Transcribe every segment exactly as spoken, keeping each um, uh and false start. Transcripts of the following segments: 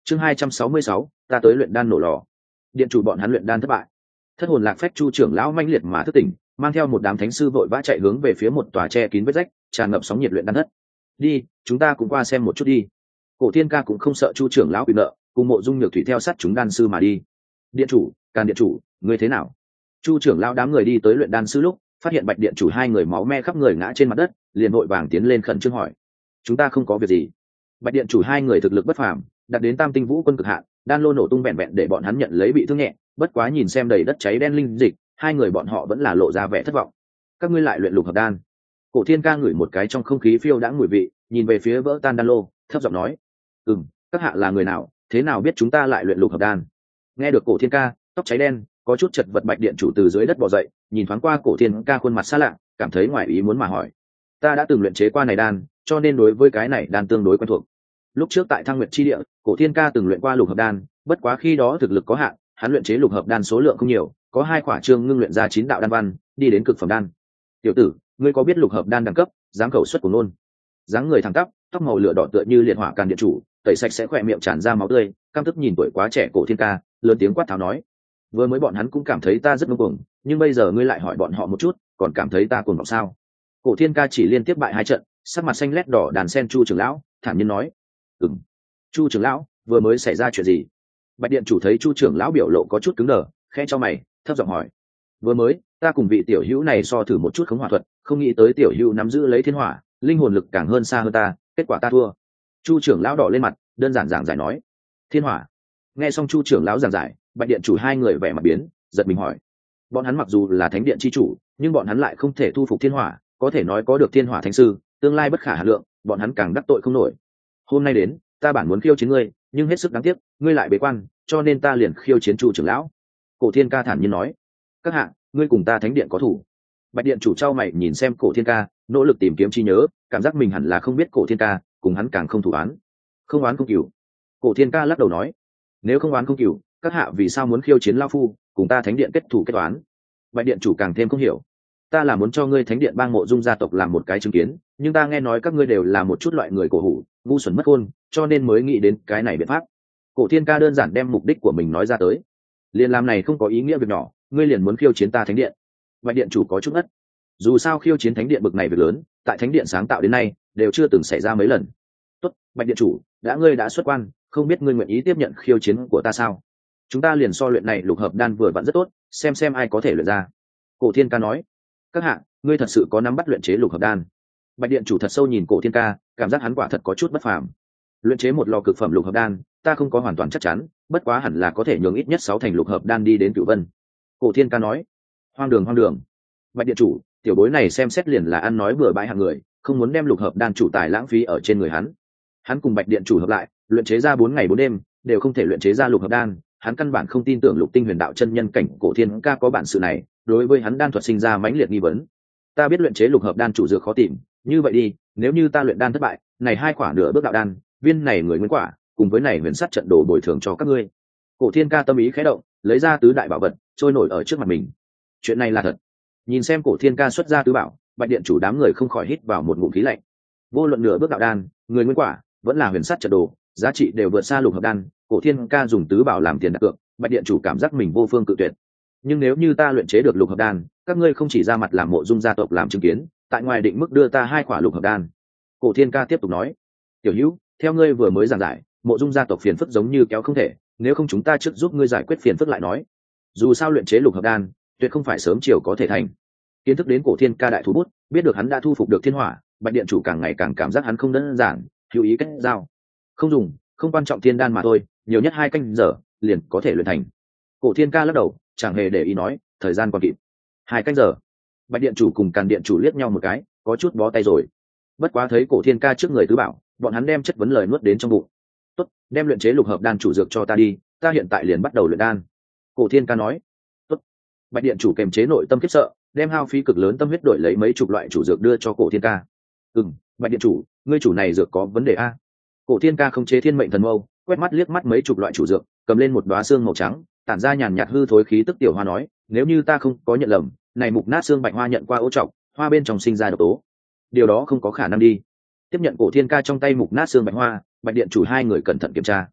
chương hai trăm sáu mươi sáu, ta tới luyện đan nổ lò. Điện chủ bọn hắn luyện đan thất bại. Thất hồn lạc phách chu trưởng lão manh liệt mà thức tỉnh, mang theo một đám thánh sư vội vã chạy hướng về phía một tòa che kín vết rách, tràn ngập sóng nhiệt luyện đan thất. Đi, chúng ta cũng qua xem một chút đi. Cổ Thiên Ca cũng không sợ chu trưởng lão bị nợ, cùng Mộ Dung Nhược Thủy theo sát chúng đan sư mà đi. Điện chủ, Càn điện chủ, ngươi thế nào? Chu trưởng lão đám người đi tới luyện đan sư lúc, phát hiện Bạch điện chủ hai người máu me khắp người ngã trên mặt đất, liền vội vàng tiến lên khẩn trương hỏi: chúng ta không có việc gì? Bạch điện chủ hai người thực lực bất phàm, đạt đến tam tinh vũ quân cực hạn, đan lô nổ tung vẹn vẹn để bọn hắn nhận lấy bị thương nhẹ, bất quá nhìn xem đầy đất cháy đen linh dịch, hai người bọn họ vẫn là lộ ra vẻ thất vọng. Các ngươi lại luyện lục hợp đan? Cổ Thiên Ca ngửi một cái trong không khí phiêu đãng mùi vị, nhìn về phía vỡ tan đan lô, thấp giọng nói: ừm, các hạ là người nào, thế nào biết chúng ta lại luyện lục hợp đan? Nghe được Cổ Thiên Ca, tóc cháy đen, có chút chật vật Bạch điện chủ từ dưới đất bò dậy, nhìn thoáng qua Cổ Thiên Ca khuôn mặt xa lạ, cảm thấy ngoài ý muốn mà hỏi: ta đã từng luyện chế qua này đan, cho nên đối với cái này đan tương đối quen thuộc. Lúc trước tại Thăng Nguyệt chi địa, Cổ Thiên Ca từng luyện qua lục hợp đan, bất quá khi đó thực lực có hạn, hắn luyện chế lục hợp đan số lượng không nhiều, có hai khỏa chương ngưng luyện ra chín đạo đan văn, đi đến cực phẩm đan. Tiểu tử, ngươi có biết lục hợp đan đẳng cấp, dám khẩu xuất của nôn. Dáng người thẳng tắp, tóc màu lửa đỏ tựa như liệt hỏa Càn điện chủ, tẩy sạch sẽ khỏe miệng tràn ra máu tươi, căm tức nhìn tuổi quá trẻ Cổ Thiên Ca, lớn tiếng quát tháo nói: vừa mới bọn hắn cũng cảm thấy ta rất ngông cuồng, nhưng bây giờ ngươi lại hỏi bọn họ một chút, còn cảm thấy ta cuồng vọng sao? Cổ Thiên Ca chỉ liên tiếp bại hai trận, sắc mặt xanh lét đỏ đàn sen Chu trưởng lão, thản nhiên nói: ừm, Chu trưởng lão, vừa mới xảy ra chuyện gì? Bạch điện chủ thấy Chu trưởng lão biểu lộ có chút cứng đờ, khẽ cho mày, thấp giọng hỏi: vừa mới ta cùng vị tiểu hữu này so thử một chút khống hỏa thuật, không nghĩ tới tiểu hữu nắm giữ lấy thiên hỏa, linh hồn lực càng hơn xa hơn ta, kết quả ta thua. Chu trưởng lão đỏ lên mặt, đơn giản giảng giải nói: thiên hỏa? Nghe xong Chu trưởng lão giảng giải, Bạch điện chủ hai người vẻ mặt biến, giật mình hỏi: bọn hắn mặc dù là thánh điện chi chủ, nhưng bọn hắn lại không thể thu phục thiên hỏa, có thể nói có được thiên hỏa thánh sư, tương lai bất khả hà lượng, bọn hắn càng đắc tội không nổi. Hôm nay đến, ta bản muốn khiêu chiến ngươi, nhưng hết sức đáng tiếc, ngươi lại bế quan, cho nên ta liền khiêu chiến Chu trưởng lão. Cổ Thiên Ca thản nhiên nói: các hạ, ngươi cùng ta thánh điện có thủ? Bạch điện chủ trao mày nhìn xem Cổ Thiên Ca, nỗ lực tìm kiếm trí nhớ, cảm giác mình hẳn là không biết Cổ Thiên Ca, cùng hắn càng không thủ án. Không oán không cửu. Cổ Thiên Ca lắc đầu nói: nếu không oán không cửu, các hạ vì sao muốn khiêu chiến lão phu, cùng ta thánh điện kết thủ kết toán? Bạch điện chủ càng thêm không hiểu: ta là muốn cho ngươi thánh điện bang Mộ Dung gia tộc làm một cái chứng kiến, nhưng ta nghe nói các ngươi đều là một chút loại người cổ hủ, ngu xuẩn mất khôn, cho nên mới nghĩ đến cái này biện pháp. Cổ Thiên Ca đơn giản đem mục đích của mình nói ra tới. Liên làm này không có ý nghĩa việc nhỏ, ngươi liền muốn khiêu chiến ta thánh điện? Bạch điện chủ có chút ngất. Dù sao khiêu chiến thánh điện bực này việc lớn, tại thánh điện sáng tạo đến nay đều chưa từng xảy ra mấy lần. Tốt, Bạch điện chủ, đã ngươi đã xuất quan, không biết ngươi nguyện ý tiếp nhận khiêu chiến của ta sao? Chúng ta liền so luyện này lục hợp đan vừa vặn rất tốt, xem xem ai có thể luyện ra. Cổ Thiên Ca nói: các hạ, ngươi thật sự có nắm bắt luyện chế lục hợp đan? Bạch điện chủ thật sâu nhìn Cổ Thiên Ca, cảm giác hắn quả thật có chút bất phàm. Luyện chế một lò cực phẩm lục hợp đan, ta không có hoàn toàn chắc chắn, bất quá hẳn là có thể nhường ít nhất sáu thành lục hợp đan đi đến Cửu Vân. Cổ Thiên Ca nói: hoang đường hoang đường. Bạch điện chủ, tiểu bối này xem xét liền là ăn nói bừa bãi hạng người, không muốn đem lục hợp đan chủ tài lãng phí ở trên người hắn. Hắn cùng Bạch điện chủ hợp lại, luyện chế ra bốn ngày bốn đêm, đều không thể luyện chế ra lục hợp đan, hắn căn bản không tin tưởng Lục Tinh Huyền Đạo chân nhân cảnh Cổ Thiên Ca có bản sự này, đối với hắn đan thuật sinh ra mãnh liệt nghi vấn. Ta biết luyện chế lục hợp đan chủ dược khó tìm, như vậy đi, nếu như ta luyện đan thất bại, này hai quả nửa bước đạo đan, viên này người nguyên quả, cùng với này huyền sắt trận đồ bồi thường cho các ngươi. Cổ Thiên Ca tâm ý khẽ động, lấy ra tứ đại bảo vật, trôi nổi ở trước mặt mình. Chuyện này là thật. Nhìn xem Cổ Thiên Ca xuất ra tứ bảo, Bạch điện chủ đám người không khỏi hít vào một ngụm khí lạnh. Vô luận nửa bước đạo đan, người nguyên quả, vẫn là huyền sắt trận đồ, giá trị đều vượt xa lục hợp đan. Cổ Thiên Ca dùng tứ bảo làm tiền đặt cược, Bạch điện chủ cảm giác mình vô phương cự tuyệt. Nhưng nếu như ta luyện chế được lục hợp đan, các ngươi không chỉ ra mặt làm Mộ Dung gia tộc làm chứng kiến, tại ngoài định mức đưa ta hai quả lục hợp đan. Cổ Thiên Ca tiếp tục nói: tiểu hữu, theo ngươi vừa mới giảng giải, Mộ Dung gia tộc phiền phức giống như kéo không thể, nếu không chúng ta trước giúp ngươi giải quyết phiền phức lại nói. Dù sao luyện chế lục hợp đan, tuyệt không phải sớm chiều có thể thành. Kiến thức đến Cổ Thiên Ca đại thủ bút, biết được hắn đã thu phục được thiên hỏa, Bạch điện chủ càng ngày càng cảm giác hắn không đơn giản, hữu ý kết giao. Không dùng, không quan trọng thiên đan mà thôi, nhiều nhất hai canh giờ liền có thể luyện thành. Cổ Thiên Ca lắc đầu, chẳng hề để ý nói: thời gian còn kịp. Hai canh giờ. Bạch điện chủ cùng Càn điện chủ liếc nhau một cái, có chút bó tay rồi. Bất quá thấy Cổ Thiên Ca trước người tứ bảo, bọn hắn đem chất vấn lời nuốt đến trong bụng. Tốt, đem luyện chế lục hợp đan chủ dược cho ta đi, ta hiện tại liền bắt đầu luyện đan. Cổ Thiên Ca nói. Tốt. Bạch điện chủ kềm chế nội tâm khiếp sợ, đem hao phí cực lớn tâm huyết đổi lấy mấy chục loại chủ dược đưa cho Cổ Thiên Ca. Ừm, Bạch điện chủ, ngươi chủ này dược có vấn đề a? Cổ Thiên Ca không chế thiên mệnh thần mâu, quét mắt liếc mắt mấy chục loại chủ dược, cầm lên một đóa xương màu trắng, tản ra nhàn nhạt hư thối khí tức tiểu hoa nói: nếu như ta không có nhận lầm, này mục nát xương bạch hoa nhận qua ô trọc, hoa bên trong sinh ra độc tố. Điều đó không có khả năng đi. Tiếp nhận Cổ Thiên Ca trong tay mục nát xương bạch hoa, Bạch điện chủ hai người cẩn thận kiểm tra.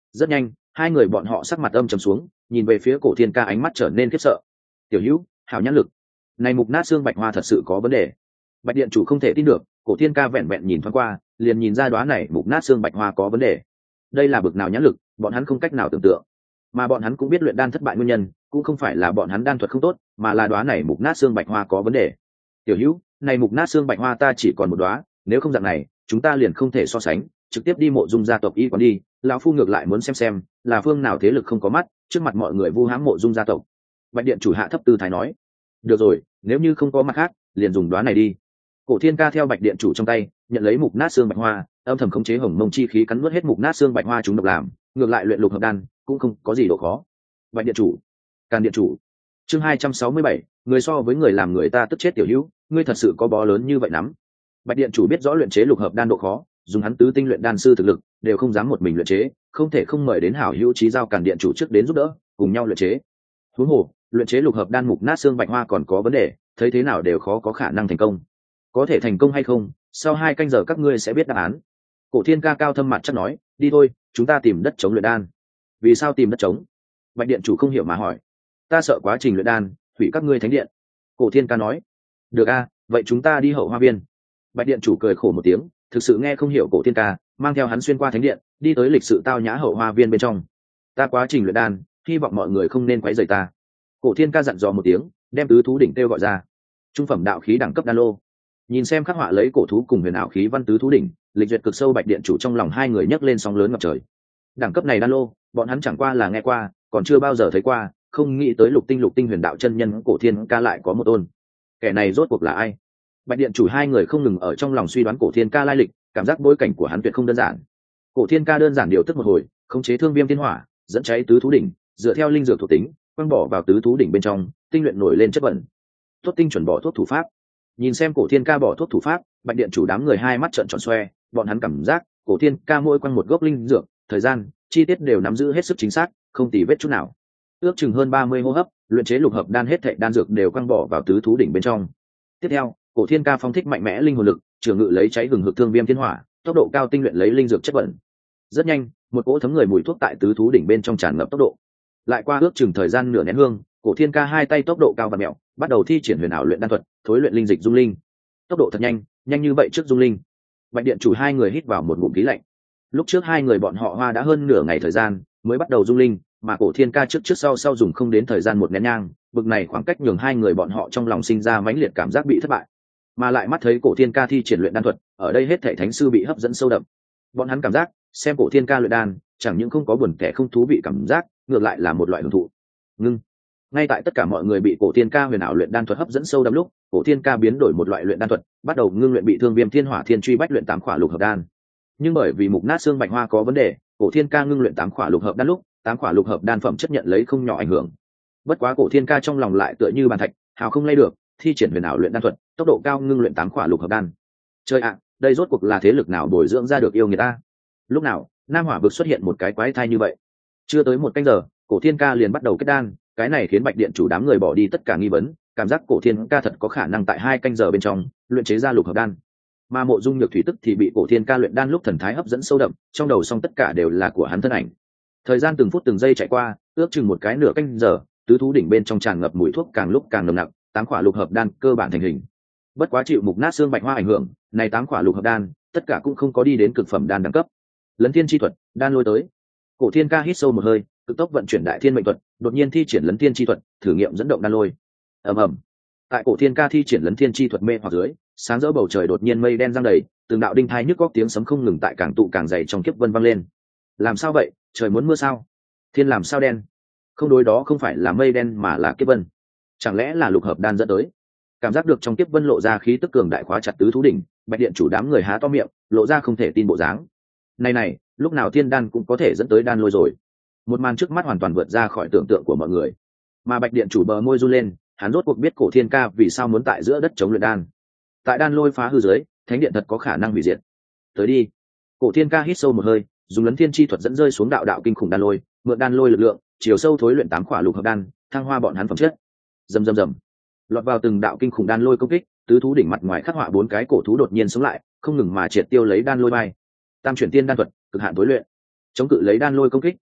Rất nhanh hai người bọn họ sắc mặt âm trầm xuống, nhìn về phía cổ thiên ca ánh mắt trở nên khiếp sợ. Tiểu hữu, hảo nhãn lực, này mục nát xương bạch hoa thật sự có vấn đề. Bạch điện chủ không thể tin được, cổ thiên ca vẹn vẹn nhìn thoáng qua liền nhìn ra đóa này mục nát xương bạch hoa có vấn đề. Đây là bực nào nhãn lực, bọn hắn không cách nào tưởng tượng. Mà bọn hắn cũng biết luyện đan thất bại nguyên nhân cũng không phải là bọn hắn đan thuật không tốt, mà là đóa này mục nát xương bạch hoa có vấn đề. Tiểu hữu, này mục nát xương bạch hoa ta chỉ còn một đóa, nếu không dạng này chúng ta liền không thể so sánh, trực tiếp đi mộ dung gia tộc y quán đi. Lão phu ngược lại muốn xem xem là phương nào thế lực không có mắt, trước mặt mọi người vu hãm mộ dung gia tộc. Bạch điện chủ hạ thấp tư thái nói. Được rồi, nếu như không có mặt khác liền dùng đóa này đi. Cổ thiên ca theo bạch điện chủ trong tay nhận lấy mục nát xương bạch hoa, âm thầm khống chế hồng mông chi khí cắn nuốt hết mục nát xương bạch hoa chúng độc làm, ngược lại luyện lục hợp đan cũng không có gì độ khó. Bạch điện chủ, Càn điện chủ. Chương hai trăm sáu mươi bảy, người so với người làm người ta tức chết. Tiểu hữu, ngươi thật sự có bó lớn như vậy lắm. Bạch điện chủ biết rõ luyện chế lục hợp đan độ khó, dùng hắn tứ tinh luyện đan sư thực lực đều không dám một mình luyện chế, không thể không mời đến hảo hữu chí giao Càn điện chủ trước đến giúp đỡ cùng nhau luyện chế. Huống hồ luyện chế lục hợp đan mục nát xương bạch hoa còn có vấn đề, thấy thế nào đều khó có khả năng thành công. Có thể thành công hay không, sau hai canh giờ các ngươi sẽ biết đáp án. Cổ thiên ca cao thâm mặt chắc nói. Đi thôi, chúng ta tìm đất chống luyện đan. Vì sao tìm đất chống? Bạch điện chủ không hiểu mà hỏi. Ta sợ quá trình luyện đan hủy các ngươi thánh điện. Cổ thiên ca nói. Được a, vậy chúng ta đi hậu hoa viên. Bạch điện chủ cười khổ một tiếng, thực sự nghe không hiểu cổ thiên ca, mang theo hắn xuyên qua thánh điện đi tới lịch sự tao nhã hậu hoa viên bên trong. Ta quá trình luyện đan, hy vọng mọi người không nên quấy rầy ta. Cổ thiên ca dặn dò một tiếng, đem tứ thú đỉnh kêu gọi ra. Trung phẩm đạo khí đẳng cấp đan lô. Nhìn xem khắc họa lấy cổ thú cùng huyền ảo khí văn tứ thú đỉnh, lịch duyệt cực sâu Bạch điện chủ trong lòng hai người nhấc lên sóng lớn ngập trời. Đẳng cấp này đan lô bọn hắn chẳng qua là nghe qua, còn chưa bao giờ thấy qua, không nghĩ tới lục tinh lục tinh huyền đạo chân nhân cổ thiên ca lại có một ôn. Kẻ này rốt cuộc là ai? Bạch điện chủ hai người không ngừng ở trong lòng suy đoán cổ thiên ca lai lịch, cảm giác bối cảnh của hắn tuyệt không đơn giản. Cổ thiên ca đơn giản điều tức một hồi, khống chế thương viêm thiên hỏa, dẫn cháy tứ thú đỉnh, dựa theo linh dược thuộc tính quăng bỏ vào tứ thú đỉnh bên trong, tinh luyện nổi lên chất bẩn. Tốt tinh chuẩn bỏ thuốc thủ pháp. Nhìn xem cổ thiên ca bỏ thuốc thủ pháp, Bạch điện chủ đám người hai mắt trợn tròn xoe, bọn hắn cảm giác cổ thiên ca mỗi quăng một gốc linh dược, thời gian chi tiết đều nắm giữ hết sức chính xác, không tì vết chút nào. Ước chừng hơn ba mươi hô hấp, luyện chế lục hợp đan hết thảy đan dược đều quăng bỏ vào tứ thú đỉnh bên trong. Tiếp theo cổ thiên ca phong thích mạnh mẽ linh hồn lực, trường ngự lấy cháy hừng hực thương viêm thiên hỏa, tốc độ cao tinh luyện lấy linh dược chất bẩn. Rất nhanh, một cỗ thấm người mùi thuốc tại tứ thú đỉnh bên trong tràn ngập tốc độ. Lại qua ước chừng thời gian nửa nén hương, cổ thiên ca hai tay tốc độ cao và mèo, bắt đầu thi triển huyền ảo luyện đan thuật, thối luyện linh dịch dung linh. Tốc độ thật nhanh, nhanh như vậy trước dung linh. Bạch điện chủ hai người hít vào một ngụm khí lạnh. Lúc trước hai người bọn họ hoa đã hơn nửa ngày thời gian mới bắt đầu dung linh, mà cổ thiên ca trước trước sau sau dùng không đến thời gian một nén nhang, bực này khoảng cách nhường hai người bọn họ trong lòng sinh ra mãnh liệt cảm giác bị thất bại. Mà lại mắt thấy cổ thiên ca thi triển luyện đan thuật, ở đây hết thảy thánh sư bị hấp dẫn sâu đậm. Bọn hắn cảm giác xem cổ thiên ca luyện đan chẳng những không có buồn kẻ không thú vị cảm giác, ngược lại là một loại hưởng thụ. Ngưng. Ngay tại tất cả mọi người bị cổ thiên ca huyền ảo luyện đan thuật hấp dẫn sâu đậm lúc, cổ thiên ca biến đổi một loại luyện đan thuật, bắt đầu ngưng luyện bị thương viêm thiên hỏa thiên truy bách luyện tám khỏa lục hợp đan. Nhưng bởi vì mục nát xương bạch hoa có vấn đề, cổ thiên ca ngưng luyện tám khỏa lục hợp đan lúc, tám khỏa lục hợp đan phẩm chất nhận lấy không nhỏ ảnh hưởng. Bất quá cổ thiên ca trong lòng lại tựa như bàn thạch, hào không lay được, thi triển huyền ảo luyện đan thuật, tốc độ cao ngưng luyện tám khỏa lục hợp đan. Chơi ạ, đây rốt cuộc là thế lực nào bồi dưỡng ra được yêu người ta? Lúc nào Nam Hỏa vực xuất hiện một cái quái thai như vậy? Chưa tới một canh giờ, cổ thiên ca liền bắt đầu kết đan, cái này khiến Bạch điện chủ đám người bỏ đi tất cả nghi vấn, cảm giác cổ thiên ca thật có khả năng tại hai canh giờ bên trong luyện chế ra lục hợp đan. Mà mộ dung nhược thủy tức thì bị cổ thiên ca luyện đan lúc thần thái hấp dẫn sâu đậm, trong đầu xong tất cả đều là của hắn thân ảnh. Thời gian từng phút từng giây chạy qua, ước chừng một cái nửa canh giờ, tứ thú đỉnh bên trong tràn ngập mùi thuốc càng lúc càng nồng nặc, tám khỏa lục hợp đan cơ bản thành hình. Bất quá chịu mục nát xương bạch hoa ảnh hưởng, này tám khỏa lục hợp đan tất cả cũng không có đi đến cực phẩm đan đẳng cấp. Lấn thiên chi thuật, đan lôi tới. Cổ thiên ca hít sâu một hơi, cực tốc vận chuyển đại thiên mệnh thuật, đột nhiên thi triển lấn thiên chi thuật, thử nghiệm dẫn động đan lôi. ầm ầm. Tại cổ thiên ca thi triển lấn thiên chi thuật mê hoặc dưới, sáng rỡ bầu trời đột nhiên mây đen giăng đầy, từng đạo đinh thai nhức góc tiếng sấm không ngừng tại càng tụ càng dày trong kiếp vân vang lên. Làm sao vậy, trời muốn mưa sao? Thiên làm sao đen? Không, đối đó không phải là mây đen mà là kiếp vân. Chẳng lẽ là lục hợp đan dẫn tới? Cảm giác được trong kiếp vân lộ ra khí tức cường đại khóa chặt tứ thú đỉnh, Bạch điện chủ đám người há to miệng, lộ ra không thể tin bộ dáng. Này này, lúc nào thiên đan cũng có thể dẫn tới đan lôi rồi? Một màn trước mắt hoàn toàn vượt ra khỏi tưởng tượng của mọi người. Mà Bạch điện chủ bờ môi run lên, hắn rốt cuộc biết cổ thiên ca vì sao muốn tại giữa đất chống luyện đan. Tại đan lôi phá hư dưới, thánh điện thật có khả năng hủy diệt. Tới đi. Cổ thiên ca hít sâu một hơi, dùng lấn thiên chi thuật dẫn rơi xuống đạo đạo kinh khủng đan lôi, mượn đan lôi lực lượng, chiều sâu thối luyện tám khỏa lục hợp đan, thăng hoa bọn hắn phẩm chất. Rầm rầm rầm. Lọt vào từng đạo kinh khủng đan lôi công kích, tứ thú đỉnh mặt ngoài khắc họa bốn cái cổ thú đột nhiên sống lại, không ngừng mà triệt tiêu lấy đan lôi bay. Tam chuyển tiên đan thuật, cực hạn tối luyện. Chống cự lấy đan lôi công kích,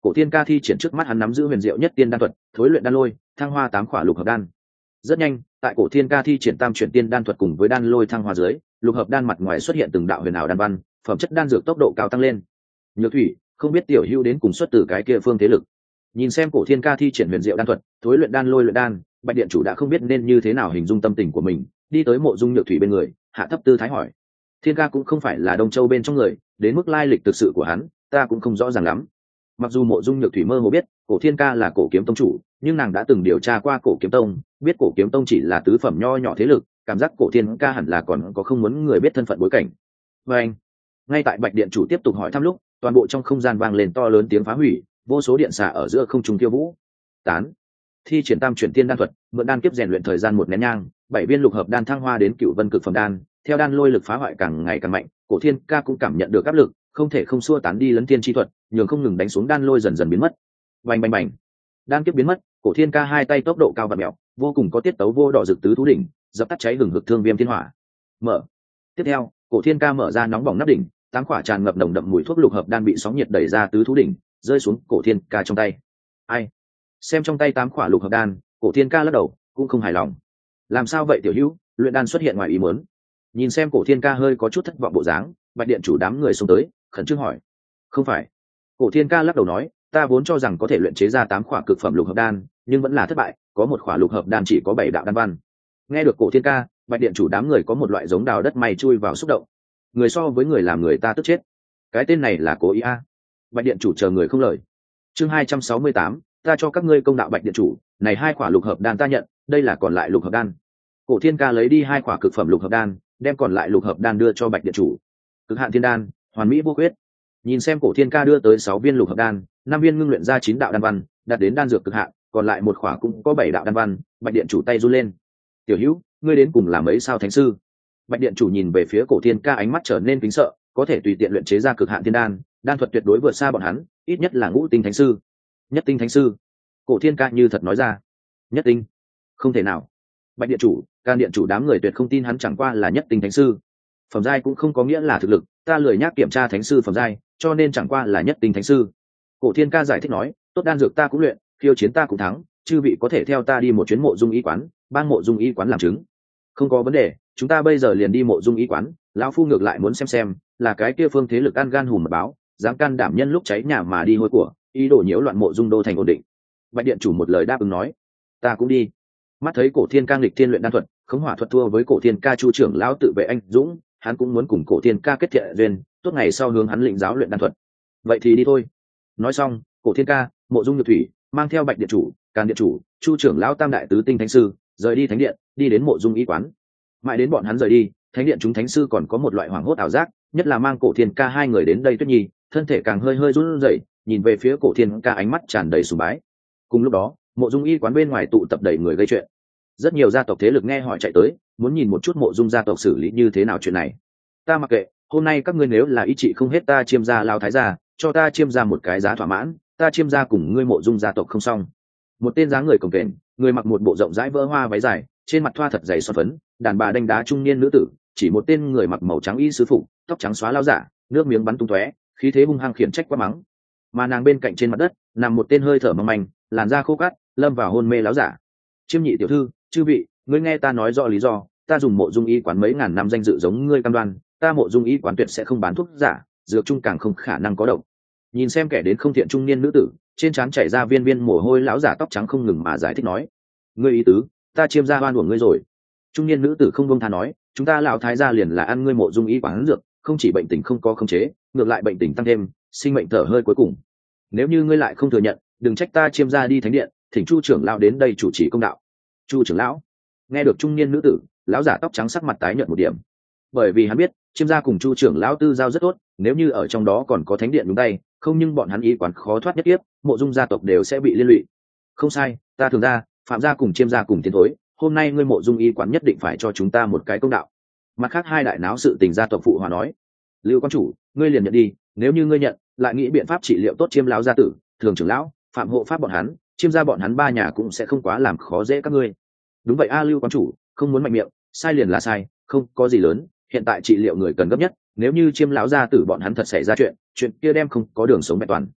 Cổ Thiên Ca thi triển trước mắt hắn nắm giữ huyền diệu nhất tiên đan thuật, thối luyện đan lôi, thăng hoa tám khỏa lục hợp đan. Rất nhanh, tại Cổ Thiên Ca thi triển tam chuyển tiên đan thuật cùng với đan lôi thăng hoa dưới, lục hợp đan mặt ngoài xuất hiện từng đạo huyền ảo đan văn, phẩm chất đan dược tốc độ cao tăng lên. Nhược Thủy, không biết tiểu hữu đến cùng xuất từ cái kia phương thế lực. Nhìn xem Cổ Thiên Ca thi triển huyền diệu đan thuật, thối luyện đan lôi luyện đan, Bạch điện chủ đã không biết nên như thế nào hình dung tâm tình của mình, đi tới Mộ Dung Nhược Thủy bên người, hạ thấp tư thái hỏi: Thiên Ca cũng không phải là Đông Châu bên trong người, đến mức lai lịch thực sự của hắn, ta cũng không rõ ràng lắm. Mặc dù Mộ Dung Nhược Thủy mơ hồ biết Cổ Thiên Ca là Cổ Kiếm Tông chủ, nhưng nàng đã từng điều tra qua Cổ Kiếm Tông, biết Cổ Kiếm Tông chỉ là tứ phẩm nho nhỏ thế lực, cảm giác Cổ Thiên Ca hẳn là còn có không muốn người biết thân phận bối cảnh. Và anh, ngay tại Bạch điện chủ tiếp tục hỏi thăm lúc, toàn bộ trong không gian vang lên to lớn tiếng phá hủy, vô số điện xả ở giữa không trung tiêu vũ. Tán. Thi triển tam chuyển tiên đan thuật, mượn đan kiếp rèn luyện thời gian một nén nhang, bảy viên lục hợp đan thăng hoa đến cựu vân cực phẩm đan, theo đan lôi lực phá hoại càng ngày càng mạnh, Cổ Thiên Ca cũng cảm nhận được áp lực, không thể không xua tán đi lấn tiên chi thuật, nhường không ngừng đánh xuống đan lôi dần dần biến mất. Bành bành bành, đan kiếp biến mất, Cổ Thiên Ca hai tay tốc độ cao và mèo, vô cùng có tiết tấu vô đỏ rực tứ thú đỉnh, dập tắt cháy hừng hực thương viêm thiên hỏa. Mở. Tiếp theo, Cổ Thiên Ca mở ra nóng bỏng nắp đỉnh, tám quả tràn ngập nồng đậm mùi thuốc lục hợp đan bị sóng nhiệt đẩy ra tứ thú đỉnh, rơi xuống Cổ Thiên Ca trong tay. Ai? Xem trong tay tám quả lục hợp đan, Cổ Thiên Ca lắc đầu, cũng không hài lòng. Làm sao vậy tiểu hữu, luyện đan xuất hiện ngoài ý muốn. Nhìn xem Cổ Thiên Ca hơi có chút thất vọng bộ dáng, Bạch điện chủ đám người xông tới, khẩn trương hỏi: Không phải. Cổ Thiên Ca lắc đầu nói: Ta vốn cho rằng có thể luyện chế ra tám quả cực phẩm lục hợp đan, nhưng vẫn là thất bại, có một quả lục hợp đan chỉ có bảy đạo đan văn. Nghe được Cổ Thiên Ca, Bạch điện chủ đám người có một loại giống đào đất mày chui vào xúc động. Người so với người làm người ta tức chết. Cái tên này là cố ý a. Bạch điện chủ chờ người không lời. Chương hai trăm sáu mươi tám, ta cho các ngươi công đạo. Bạch điện chủ, này hai quả lục hợp đan ta nhận, đây là còn lại lục hợp đan. Cổ Thiên Ca lấy đi hai quả cực phẩm lục hợp đan, đem còn lại lục hợp đan đưa cho Bạch điện chủ. Cực hạn thiên đan, hoàn mỹ vô khuyết. Nhìn xem Cổ Thiên Ca đưa tới sáu viên lục hợp đan, năm viên ngưng luyện ra chín đạo đan văn, đạt đến đan dược cực hạn, còn lại một quả cũng có bảy đạo đan văn, Bạch điện chủ tay run lên. Tiểu Hữu, ngươi đến cùng là mấy sao thánh sư? Bạch điện chủ nhìn về phía Cổ Thiên Ca, ánh mắt trở nên kính sợ, có thể tùy tiện luyện chế ra cực hạn thiên đan, đan thuật tuyệt đối vượt xa bọn hắn, ít nhất là ngũ tinh thánh sư. Nhất tinh thánh sư? Cổ Thiên Ca như thật nói ra. Nhất tinh? Không thể nào. Bạch điện chủ, Can điện chủ đám người tuyệt không tin hắn chẳng qua là nhất tinh thánh sư. Phẩm giai cũng không có nghĩa là thực lực, ta lười nhác kiểm tra thánh sư phẩm giai, cho nên chẳng qua là nhất tinh thánh sư. Cổ Thiên Ca giải thích nói: Tốt đan dược ta cũng luyện, khiêu chiến ta cũng thắng, chư vị có thể theo ta đi một chuyến Mộ Dung y quán, bang Mộ Dung y quán làm chứng. Không có vấn đề, chúng ta bây giờ liền đi Mộ Dung y quán. Lão phu ngược lại muốn xem xem, là cái kia phương thế lực ăn gan hùm mật báo, dám can đảm nhân lúc cháy nhà mà đi hôi của, ý đồ nhiễu loạn Mộ Dung đô thành ổn định. Bạch điện chủ một lời đáp ứng nói: Ta cũng đi. Mắt thấy Cổ Thiên Ca nghịch thiên luyện đan thuật, khống hỏa thuật thua với Cổ Thiên Ca Chu trưởng lão tự vệ anh dũng, hắn cũng muốn cùng Cổ Thiên Ca kết thiện duyên, tốt ngày sau hướng hắn lĩnh giáo luyện đan thuật. Vậy thì đi thôi. Nói xong, Cổ Thiên Ca, Mộ Dung Nhược Thủy mang theo Bạch điện chủ, Càn điện chủ, Chu trưởng lão tam đại tứ tinh thánh sư rời đi thánh điện, đi đến Mộ Dung y quán. Mãi đến bọn hắn rời đi, thánh điện chúng thánh sư còn có một loại hoảng hốt ảo giác, nhất là mang Cổ Thiên Ca hai người đến đây Tuyết Nhi, thân thể càng hơi hơi run rẩy, nhìn về phía Cổ Thiên Ca ánh mắt tràn đầy sùng bái. Cùng lúc đó, Mộ Dung y quán bên ngoài tụ tập đầy người gây chuyện. Rất nhiều gia tộc thế lực nghe hỏi chạy tới, muốn nhìn một chút Mộ Dung gia tộc xử lý như thế nào chuyện này. Ta mặc kệ, hôm nay các ngươi nếu là ý trị không hết ta chiêm gia lao thái gia, cho ta chiêm ra một cái giá thỏa mãn, ta chiêm ra cùng ngươi Mộ Dung gia tộc không xong. Một tên dáng người cồng kềnh, người mặc một bộ rộng rãi vỡ hoa váy dài, trên mặt thoa thật dày son phấn, đàn bà đánh đá trung niên nữ tử, chỉ một tên người mặc màu trắng y sứ phục, tóc trắng xóa lao giả, nước miếng bắn tung tóe, khí thế hung hăng khiển trách quát mắng. Mà nàng bên cạnh trên mặt đất, nằm một tên hơi thở mong manh, làn da khô cát, lâm vào hôn mê láo giả. Chiêm nhị tiểu thư, chư vị, ngươi nghe ta nói rõ lý do, ta dùng Mộ Dung y quán mấy ngàn năm danh dự giống ngươi cam đoan, ta Mộ Dung y quán tuyệt sẽ không bán thuốc giả, dược chung càng không khả năng có độc. Nhìn xem kẻ đến không thiện trung niên nữ tử, trên trán chảy ra viên viên mồ hôi, lão giả tóc trắng không ngừng mà giải thích nói: ngươi ý tứ, ta chiêm ra oan của ngươi rồi. Trung niên nữ tử không buông tha nói: chúng ta lão thái gia liền là ăn ngươi Mộ Dung y quán dược, không chỉ bệnh tình không có khống chế, ngược lại bệnh tình tăng thêm, sinh mệnh thở hơi cuối cùng. Nếu như ngươi lại không thừa nhận, đừng trách ta chiêm ra đi thánh điện, thỉnh Chu trưởng lão đến đây chủ trì công đạo. Chu trưởng lão? Nghe được trung niên nữ tử, lão giả tóc trắng sắc mặt tái nhợt một điểm, bởi vì hắn biết chiêm gia cùng Chu trưởng lão tư giao rất tốt, nếu như ở trong đó còn có thánh điện đúng tay, không nhưng bọn hắn y quán khó thoát nhất tiếp, Mộ Dung gia tộc đều sẽ bị liên lụy. Không sai, ta thường ra phạm gia cùng chiêm gia cùng tiến thối, hôm nay ngươi Mộ Dung y quán nhất định phải cho chúng ta một cái công đạo. Mặt khác hai đại náo sự tình gia tộc phụ hòa nói: Lưu quan chủ, ngươi liền nhận đi, nếu như ngươi nhận, lại nghĩ biện pháp trị liệu tốt chiêm lão gia tử, thường trưởng lão, phạm hộ pháp bọn hắn, chiêm gia bọn hắn ba nhà cũng sẽ không quá làm khó dễ các ngươi. Đúng vậy a Lưu quan chủ, không muốn mạnh miệng, sai liền là sai, không có gì lớn, hiện tại trị liệu người cần gấp nhất, nếu như chiêm lão gia tử bọn hắn thật xảy ra chuyện, chuyện kia đem không có đường sống mẹ toàn.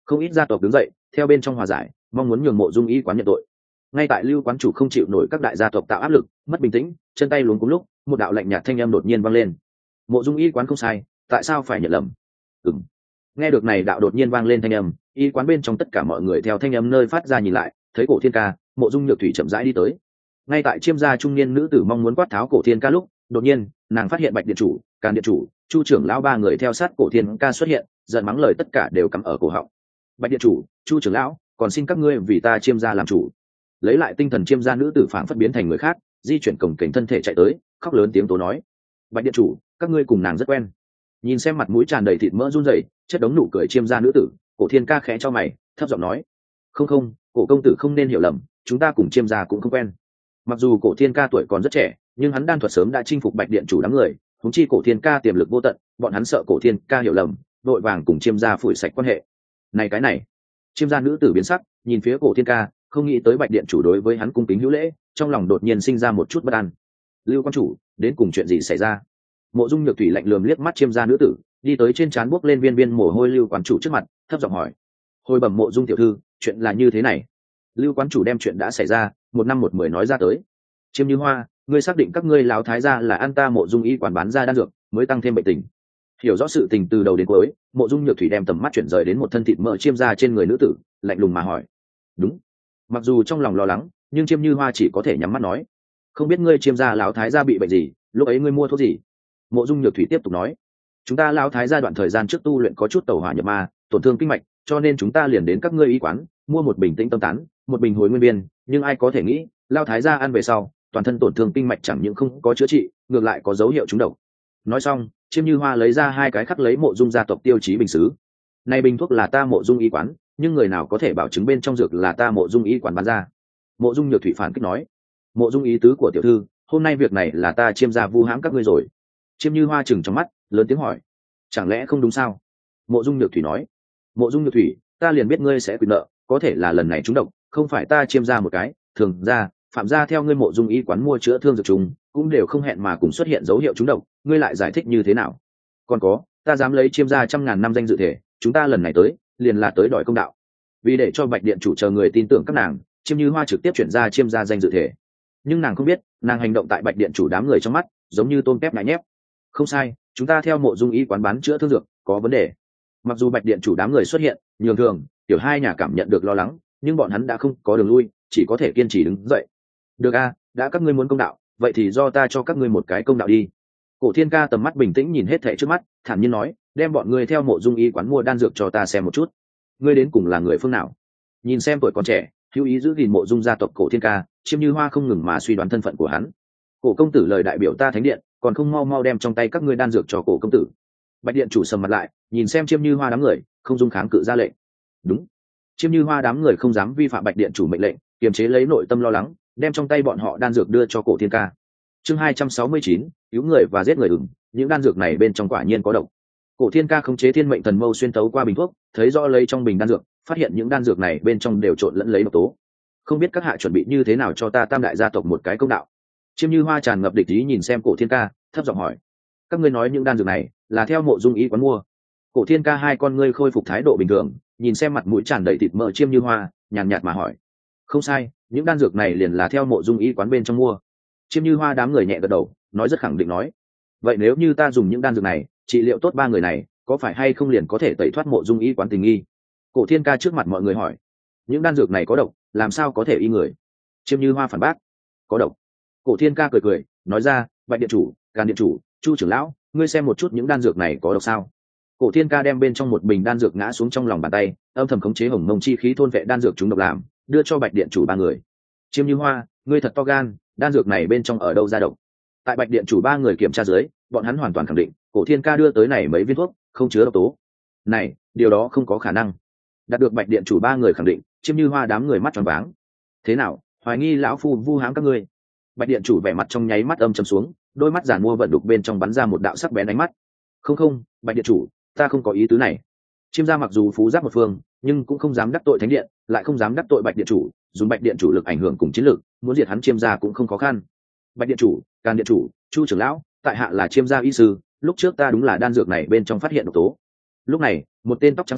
Không ít gia tộc đứng dậy theo bên trong hòa giải, mong muốn nhường Mộ Dung y quán nhận tội. Ngay tại lưu quán chủ không chịu nổi các đại gia tộc tạo áp lực, mất bình tĩnh, chân tay luống cuống lúc, một đạo lạnh nhạt thanh âm đột nhiên vang lên. Mộ Dung y quán không sai, tại sao phải nhận lầm? Ừm. Nghe được này đạo đột nhiên vang lên thanh âm, y quán bên trong tất cả mọi người theo thanh âm nơi phát ra nhìn lại, thấy Cổ Thiên Ca, Mộ Dung Nhược Thủy chậm rãi đi tới. Ngay tại chiêm gia trung niên nữ tử mong muốn quát tháo Cổ Thiên Ca lúc, đột nhiên nàng phát hiện Bạch điện chủ, Càn điện chủ, Chu trưởng lão ba người theo sát Cổ Thiên Ca xuất hiện, giận mắng lời tất cả đều cắm ở cổ họng. Bạch điện chủ, Chu trưởng lão, còn xin các ngươi vì ta chiêm gia làm chủ. Lấy lại tinh thần chiêm gia nữ tử phảng phất biến thành người khác, di chuyển cổng kềnh thân thể chạy tới, khóc lớn tiếng tố nói: Bạch điện chủ, các ngươi cùng nàng rất quen. Nhìn xem mặt mũi tràn đầy thịt mỡ run rẩy, chất đống nụ cười chiêm gia nữ tử, Cổ Thiên Ca khẽ cho mày, thấp giọng nói: không không, Cổ công tử không nên hiểu lầm, chúng ta cùng chiêm gia cũng không quen. Mặc dù Cổ Thiên Ca tuổi còn rất trẻ, nhưng hắn đan thuật sớm đã chinh phục Bạch điện chủ đám người, huống chi Cổ Thiên Ca tiềm lực vô tận, bọn hắn sợ Cổ Thiên Ca hiểu lầm, đội vàng cùng chiêm gia phủi sạch quan hệ. Này cái này, chiêm gia nữ tử biến sắc, nhìn phía Cổ Thiên Ca, không nghĩ tới Bạch điện chủ đối với hắn cung kính hữu lễ, trong lòng đột nhiên sinh ra một chút bất an. Lưu quan chủ, đến cùng chuyện gì xảy ra? Mộ Dung Nhược Thủy lạnh lườm liếc mắt chiêm gia nữ tử, đi tới trên trán buốc lên viên viên mồ hôi Lưu quán chủ trước mặt, thấp giọng hỏi: hồi bẩm Mộ Dung tiểu thư, chuyện là như thế này. Lưu quán chủ đem chuyện đã xảy ra một năm một mười nói ra tới. Chiêm Như Hoa, ngươi xác định các ngươi lão thái gia là ăn ta Mộ Dung y quán bán ra đan dược mới tăng thêm bệnh tình? Hiểu rõ sự tình từ đầu đến cuối, Mộ Dung Nhược Thủy đem tầm mắt chuyển rời đến một thân thịt mỡ chiêm gia trên người nữ tử, lạnh lùng mà hỏi: đúng. Mặc dù trong lòng lo lắng, nhưng Chiêm Như Hoa chỉ có thể nhắm mắt nói: không biết ngươi chiêm gia lão thái gia bị bệnh gì, lúc ấy ngươi mua thuốc gì? Mộ Dung Nhược Thủy tiếp tục nói: chúng ta lão thái gia đoạn thời gian trước tu luyện có chút tẩu hỏa nhập ma, tổn thương kinh mạch, cho nên chúng ta liền đến các ngươi y quán mua một bình tĩnh tâm tán, một bình hồi nguyên viên, nhưng ai có thể nghĩ lão thái gia ăn về sau, toàn thân tổn thương kinh mạch chẳng những không có chữa trị, ngược lại có dấu hiệu trúng độc. Nói xong, Chiêm Như Hoa lấy ra hai cái khắc lấy Mộ Dung gia tộc tiêu chí bình sứ. Này bình thuốc là ta Mộ Dung y quán, nhưng người nào có thể bảo chứng bên trong dược là ta Mộ Dung y quán bán ra? Mộ Dung Nhược Thủy phản kích nói: Mộ Dung ý tứ của tiểu thư, hôm nay việc này là ta chiêm gia vu hãm các ngươi rồi. Chiêm Như Hoa chừng trong mắt, lớn tiếng hỏi: chẳng lẽ không đúng sao? Mộ Dung Nhược Thủy nói: Mộ Dung Nhược Thủy, ta liền biết ngươi sẽ quyền nợ, có thể là lần này trúng độc, không phải ta chiêm gia một cái, thường ra phạm gia theo ngươi Mộ Dung y quán mua chữa thương dược trùng, cũng đều không hẹn mà cùng xuất hiện dấu hiệu trúng độc, ngươi lại giải thích như thế nào? Còn có, ta dám lấy chiêm gia trăm ngàn năm danh dự thể, chúng ta lần này tới liền là tới đòi công đạo. Vì để cho Bạch điện chủ chờ người tin tưởng các nàng, Chiêm Như Hoa trực tiếp chuyển ra chiêm gia danh dự thể. Nhưng nàng không biết, nàng hành động tại Bạch điện chủ đám người trong mắt giống như tôm tép ngại nhép. Không sai, chúng ta theo Mộ Dung y quán bán chữa thương dược có vấn đề. Mặc dù Bạch điện chủ đám người xuất hiện nhường thường, tiểu hai nhà cảm nhận được lo lắng, nhưng bọn hắn đã không có đường lui, chỉ có thể kiên trì đứng dậy. Được a, đã các ngươi muốn công đạo, vậy thì do ta cho các ngươi một cái công đạo đi. Cổ Thiên Ca tầm mắt bình tĩnh nhìn hết thảy trước mắt, thản nhiên nói: đem bọn ngươi theo Mộ Dung y quán mua đan dược cho ta xem một chút. Ngươi đến cùng là người phương nào? Nhìn xem tuổi còn trẻ, hữu ý giữ gìn Mộ Dung gia tộc Cổ Thiên Ca, Chiêm Như Hoa không ngừng mà suy đoán thân phận của hắn. Cổ công tử lời đại biểu ta thánh điện, còn không mau mau đem trong tay các ngươi đan dược cho Cổ công tử. Bạch điện chủ sầm mặt lại, nhìn xem Chiêm Như Hoa đám người, không dung kháng cự ra lệnh. Đúng. Chiêm Như Hoa đám người không dám vi phạm Bạch điện chủ mệnh lệnh, kiềm chế lấy nội tâm lo lắng, đem trong tay bọn họ đan dược đưa cho Cổ Thiên Ca. Chương hai trăm sáu mươi chín, cứu người và giết người. Ừm, những đan dược này bên trong quả nhiên có độc. Cổ Thiên Ca khống chế Thiên Mệnh Thần Mâu xuyên tấu qua bình thuốc, thấy rõ lấy trong bình đan dược, phát hiện những đan dược này bên trong đều trộn lẫn lấy độc tố. Không biết các hạ chuẩn bị như thế nào cho ta Tam đại gia tộc một cái công đạo. Chiêm Như Hoa tràn ngập địch ý nhìn xem Cổ Thiên Ca, thấp giọng hỏi: các ngươi nói những đan dược này là theo Mộ Dung y quán mua? Cổ Thiên Ca hai con ngươi khôi phục thái độ bình thường, nhìn xem mặt mũi tràn đầy thịt mỡ Chiêm Như Hoa, nhàn nhạt mà hỏi: không sai, những đan dược này liền là theo Mộ Dung y quán bên trong mua. Chiêm Như Hoa đám người nhẹ gật đầu, nói rất khẳng định nói: vậy nếu như ta dùng những đan dược này trị liệu tốt ba người này, có phải hay không liền có thể tẩy thoát Mộ Dung y quán tình nghi? Cổ Thiên Ca trước mặt mọi người hỏi: những đan dược này có độc, làm sao có thể y người? Chiêm Như Hoa phản bác: có độc. Cổ Thiên Ca cười cười, nói ra: Bạch điện chủ, Càn điện chủ, Chu trưởng lão, ngươi xem một chút những đan dược này có độc sao? Cổ Thiên Ca đem bên trong một bình đan dược ngã xuống trong lòng bàn tay, âm thầm khống chế hồng mông chi khí thôn vệ đan dược chúng độc làm, đưa cho Bạch điện chủ ba người. Chiêm Như Hoa, ngươi thật to gan, đan dược này bên trong ở đâu ra độc? Tại Bạch điện chủ ba người kiểm tra dưới, bọn hắn hoàn toàn khẳng định, Cổ Thiên Ca đưa tới này mấy viên thuốc không chứa độc tố. Này, điều đó không có khả năng. Đạt được Bạch điện chủ ba người khẳng định, Chiêm Như Hoa đám người mắt tròn váng. Thế nào, hoài nghi lão phu vu hãm các ngươi? Bạch điện chủ vẻ mặt trong nháy mắt âm trầm xuống, đôi mắt giản mua vận đục bên trong bắn ra một đạo sắc bén ánh mắt. Không không, Bạch điện chủ, ta không có ý tứ này. Chiêm gia mặc dù phú giáp một phương, nhưng cũng không dám đắc tội thánh điện, lại không dám đắc tội Bạch điện chủ, dùng Bạch điện chủ lực ảnh hưởng cùng chiến lược, muốn diệt hắn Chiêm gia cũng không khó khăn. Bạch điện chủ, Càn điện chủ, Chu trưởng lão, tại hạ là Chiêm gia y sư, lúc trước ta đúng là đan dược này bên trong phát hiện độc tố. Lúc này, một tên tóc trắng xóa,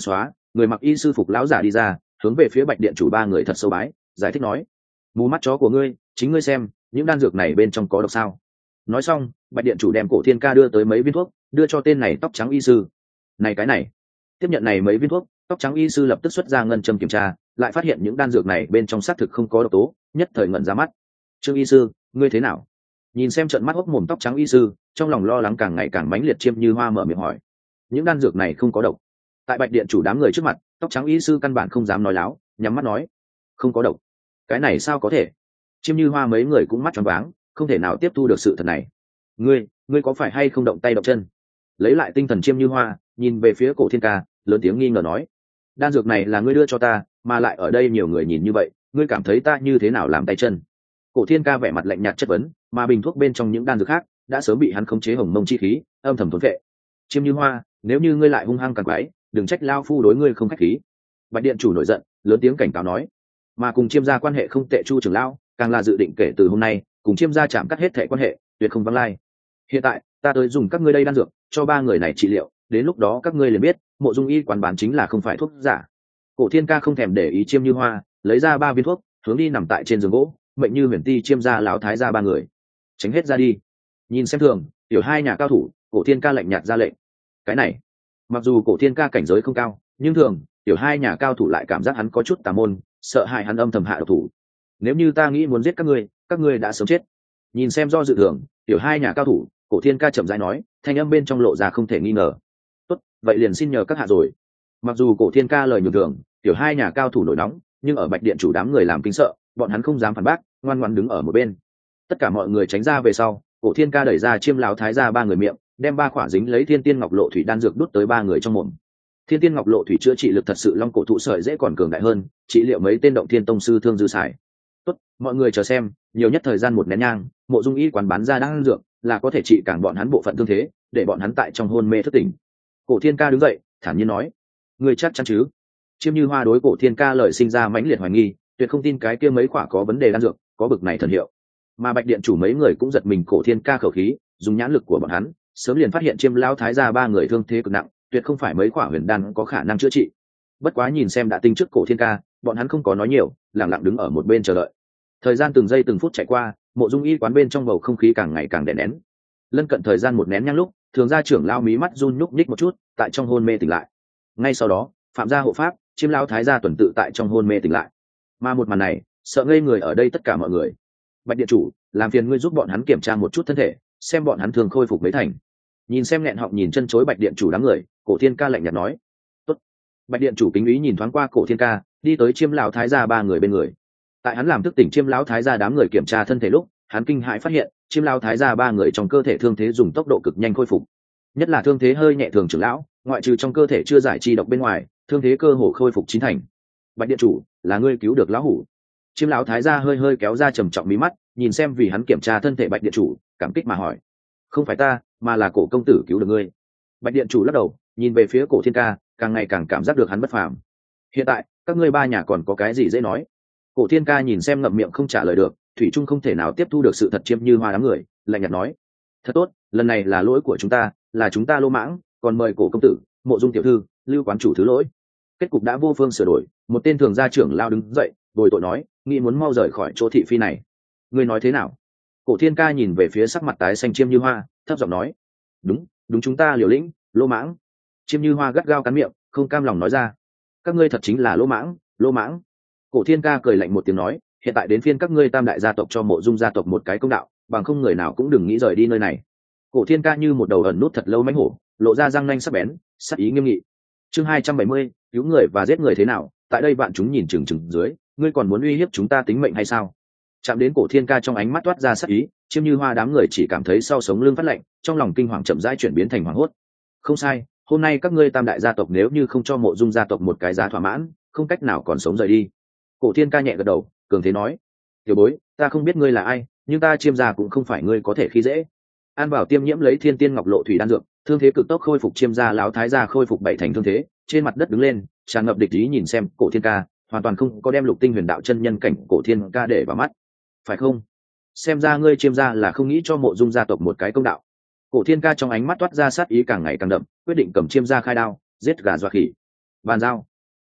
người mặc y sư phục lão giả đi ra, hướng về phía bạch điện chủ ba người thật sâu bái, giải thích nói: mù mắt chó của ngươi, chính ngươi xem những đan dược này bên trong có độc sao. Nói xong, bạch điện chủ đem Cổ Thiên Ca đưa tới mấy viên thuốc, đưa cho tên này tóc trắng y sư. Này cái này, tiếp nhận này mấy viên thuốc, tóc trắng y sư lập tức xuất ra ngân châm kiểm tra, lại phát hiện những đan dược này bên trong xác thực không có độc tố, nhất thời ngẩn ra mắt. Trương y sư, ngươi thế nào? Nhìn xem trận mắt hốc mồm tóc trắng y sư, trong lòng lo lắng càng ngày càng mãnh liệt, Chiêm Như Hoa mở miệng hỏi: những đan dược này không có độc? Tại bạch điện chủ đám người trước mặt, tóc trắng y sư căn bản không dám nói láo, nhắm mắt nói: không có độc. Cái này sao có thể? Chiêm Như Hoa mấy người cũng mắt tròn váng, không thể nào tiếp thu được sự thật này. Ngươi, ngươi có phải hay không động tay động chân? Lấy lại tinh thần, Chiêm Như Hoa nhìn về phía Cổ Thiên Ca, lớn tiếng nghi ngờ nói: đan dược này là ngươi đưa cho ta, mà lại ở đây nhiều người nhìn như vậy, ngươi cảm thấy ta như thế nào làm tay chân? Cổ Thiên Ca vẻ mặt lạnh nhạt chất vấn, mà bình thuốc bên trong những đan dược khác đã sớm bị hắn khống chế hồng mông chi khí âm thầm thốn vệ. Chiêm Như Hoa, nếu như ngươi lại hung hăng càng quái, đừng trách lao phu đối ngươi không khách khí. Bạch điện chủ nổi giận, lớn tiếng cảnh cáo nói. Mà cùng Chiêm gia quan hệ không tệ Chu trưởng lão càng là dự định kể từ hôm nay cùng Chiêm gia chạm cắt hết thệ quan hệ, tuyệt không vắng lai. Hiện tại ta tới dùng các ngươi đây đan dược cho ba người này trị liệu, đến lúc đó các ngươi liền biết Mộ Dung y quán bán chính là không phải thuốc giả. Cổ Thiên Ca không thèm để ý Chiêm Như Hoa, lấy ra ba viên thuốc, hướng đi nằm tại trên giường gỗ mệnh như huyền ti Chiêm gia lão thái gia ba người, tránh hết ra đi. Nhìn xem thường tiểu hai nhà cao thủ, Cổ Thiên Ca lạnh nhạt ra lệnh. Cái này, mặc dù Cổ Thiên Ca cảnh giới không cao, nhưng thường tiểu hai nhà cao thủ lại cảm giác hắn có chút tà môn, sợ hại hắn âm thầm hạ độc thủ. Nếu như ta nghĩ muốn giết các ngươi, các ngươi đã sớm chết. Nhìn xem do dự thường tiểu hai nhà cao thủ, Cổ Thiên Ca chậm rãi nói, thanh âm bên trong lộ ra không thể nghi ngờ. Tốt, vậy liền xin nhờ các hạ rồi. Mặc dù Cổ Thiên Ca lời nhường thường tiểu hai nhà cao thủ nổi nóng, nhưng ở bạch điện chủ đám người làm kinh sợ, bọn hắn không dám phản bác, ngoan ngoãn đứng ở một bên. Tất cả mọi người tránh ra về sau, Cổ Thiên Ca đẩy ra Chiêm lão thái gia ba người miệng, đem ba khỏa dính lấy thiên tiên ngọc lộ thủy đan dược đút tới ba người trong mồm. Thiên tiên ngọc lộ thủy chữa trị lực thật sự long cổ thụ sợi dễ còn cường đại hơn, trị liệu mấy tên động thiên tông sư thương dư xài. Tốt, mọi người chờ xem, nhiều nhất thời gian một nén nhang, Mộ Dung y quán bán ra đan dược là có thể trị cản bọn hắn bộ phận thương thế, để bọn hắn tại trong hôn mê thức tỉnh. Cổ Thiên Ca đứng dậy, thản nhiên nói: người chắc chắn chứ? Chiêm Như Hoa đối Cổ Thiên Ca lời sinh ra mãnh liệt hoài nghi, tuyệt không tin cái kia mấy khỏa có vấn đề đan dược có bực này thần hiệu. Mà bạch điện chủ mấy người cũng giật mình Cổ Thiên Ca khẩu khí, dùng nhãn lực của bọn hắn sớm liền phát hiện Chiêm lão thái gia ba người thương thế cực nặng, tuyệt không phải mấy khỏa huyền đan có khả năng chữa trị. Bất quá nhìn xem đã tinh trước Cổ Thiên Ca, bọn hắn không có nói nhiều, lặng lặng đứng ở một bên chờ đợi. Thời gian từng giây từng phút chạy qua, Mộ Dung y quán bên trong bầu không khí càng ngày càng đè nén. Lân cận thời gian một nén nhang lúc, thường gia trưởng lao mí mắt run nhúc nhích một chút, tại trong hôn mê tỉnh lại. Ngay sau đó, phạm gia hộ pháp Chiêm lão thái gia tuần tự tại trong hôn mê tỉnh lại. Mà một màn này sợ ngây người ở đây tất cả mọi người. Bạch điện chủ, làm phiền ngươi giúp bọn hắn kiểm tra một chút thân thể, xem bọn hắn thường khôi phục mấy thành. Nhìn xem nghẹn họng nhìn chân chối bạch điện chủ đám người, Cổ Thiên Ca lạnh nhạt nói. Tốt. Bạch điện chủ kính ý nhìn thoáng qua Cổ Thiên Ca, đi tới Chiêm lão thái gia ba người bên người. Tại hắn làm thức tỉnh Chiêm lão thái gia đám người kiểm tra thân thể lúc, hắn kinh hãi phát hiện Chiêm lão thái gia ba người trong cơ thể thương thế dùng tốc độ cực nhanh khôi phục, nhất là thương thế hơi nhẹ thường trưởng lão, ngoại trừ trong cơ thể chưa giải chi độc bên ngoài, thương thế cơ hồ khôi phục chín thành. Bạch điện chủ, là ngươi cứu được lão hủ. Chiêm lão thái gia hơi hơi kéo ra trầm trọng mí mắt, nhìn xem vì hắn kiểm tra thân thể bạch điện chủ, cảm kích mà hỏi: không phải ta, mà là Cổ công tử cứu được ngươi. Bạch điện chủ lắc đầu, nhìn về phía Cổ Thiên Ca, càng ngày càng cảm giác được hắn bất phàm. Hiện tại các ngươi ba nhà còn có cái gì dễ nói? Cổ Thiên Ca nhìn xem ngậm miệng không trả lời được, thủy trung không thể nào tiếp thu được sự thật Chiêm Như Hoa đám người, lạnh nhạt nói: thật tốt, lần này là lỗi của chúng ta, là chúng ta lô mãng, còn mời Cổ công tử, Mộ Dung tiểu thư, Lưu quán chủ thứ lỗi. Kết cục đã vô phương sửa đổi, một tên thường gia trưởng lao đứng dậy, bồi tội nói, nghĩ muốn mau rời khỏi chỗ thị phi này. Ngươi nói thế nào? Cổ Thiên Ca nhìn về phía sắc mặt tái xanh Chiêm Như Hoa, thấp giọng nói: đúng, đúng, chúng ta liều lĩnh, lô mãng. Chiêm Như Hoa gắt gao cắn miệng, không cam lòng nói ra: các ngươi thật chính là lô mãng, lô mãng. Cổ Thiên Ca cười lạnh một tiếng nói: hiện tại đến phiên các ngươi tam đại gia tộc cho Mộ Dung gia tộc một cái công đạo, bằng không người nào cũng đừng nghĩ rời đi nơi này. Cổ Thiên Ca như một đầu ẩn nút thật lâu mãnh hổ, lộ ra răng nanh sắc bén, sắc ý nghiêm nghị. Chương hai trăm bảy mươi, cứu người và giết người thế nào? Tại đây bạn chúng nhìn chừng chừng dưới, ngươi còn muốn uy hiếp chúng ta tính mệnh hay sao? Chạm đến Cổ Thiên Ca trong ánh mắt toát ra sắc ý, Chiêm Như Hoa đám người chỉ cảm thấy sau sống lưng phát lạnh, trong lòng kinh hoàng chậm rãi chuyển biến thành hoảng hốt. Không sai, hôm nay các ngươi tam đại gia tộc nếu như không cho Mộ Dung gia tộc một cái giá thỏa mãn, không cách nào còn sống rời đi. Cổ Thiên Ca nhẹ gật đầu, cường thế nói: tiểu bối, ta không biết ngươi là ai, nhưng ta Chiêm gia cũng không phải ngươi có thể khi dễ. An Bảo tiêm nhiễm lấy thiên tiên ngọc lộ thủy đan dược, thương thế cực tốc khôi phục Chiêm gia lão thái gia khôi phục bảy thành thương thế, trên mặt đất đứng lên, tràn ngập địch ý nhìn xem Cổ Thiên Ca, hoàn toàn không có đem lục tinh huyền đạo chân nhân cảnh Cổ Thiên Ca để vào mắt. Phải không? Xem ra ngươi Chiêm gia là không nghĩ cho Mộ Dung gia tộc một cái công đạo. Cổ Thiên Ca trong ánh mắt toát ra sát ý càng ngày càng đậm, quyết định cầm Chiêm gia khai đao, giết gà dọa khỉ. Bàn giao.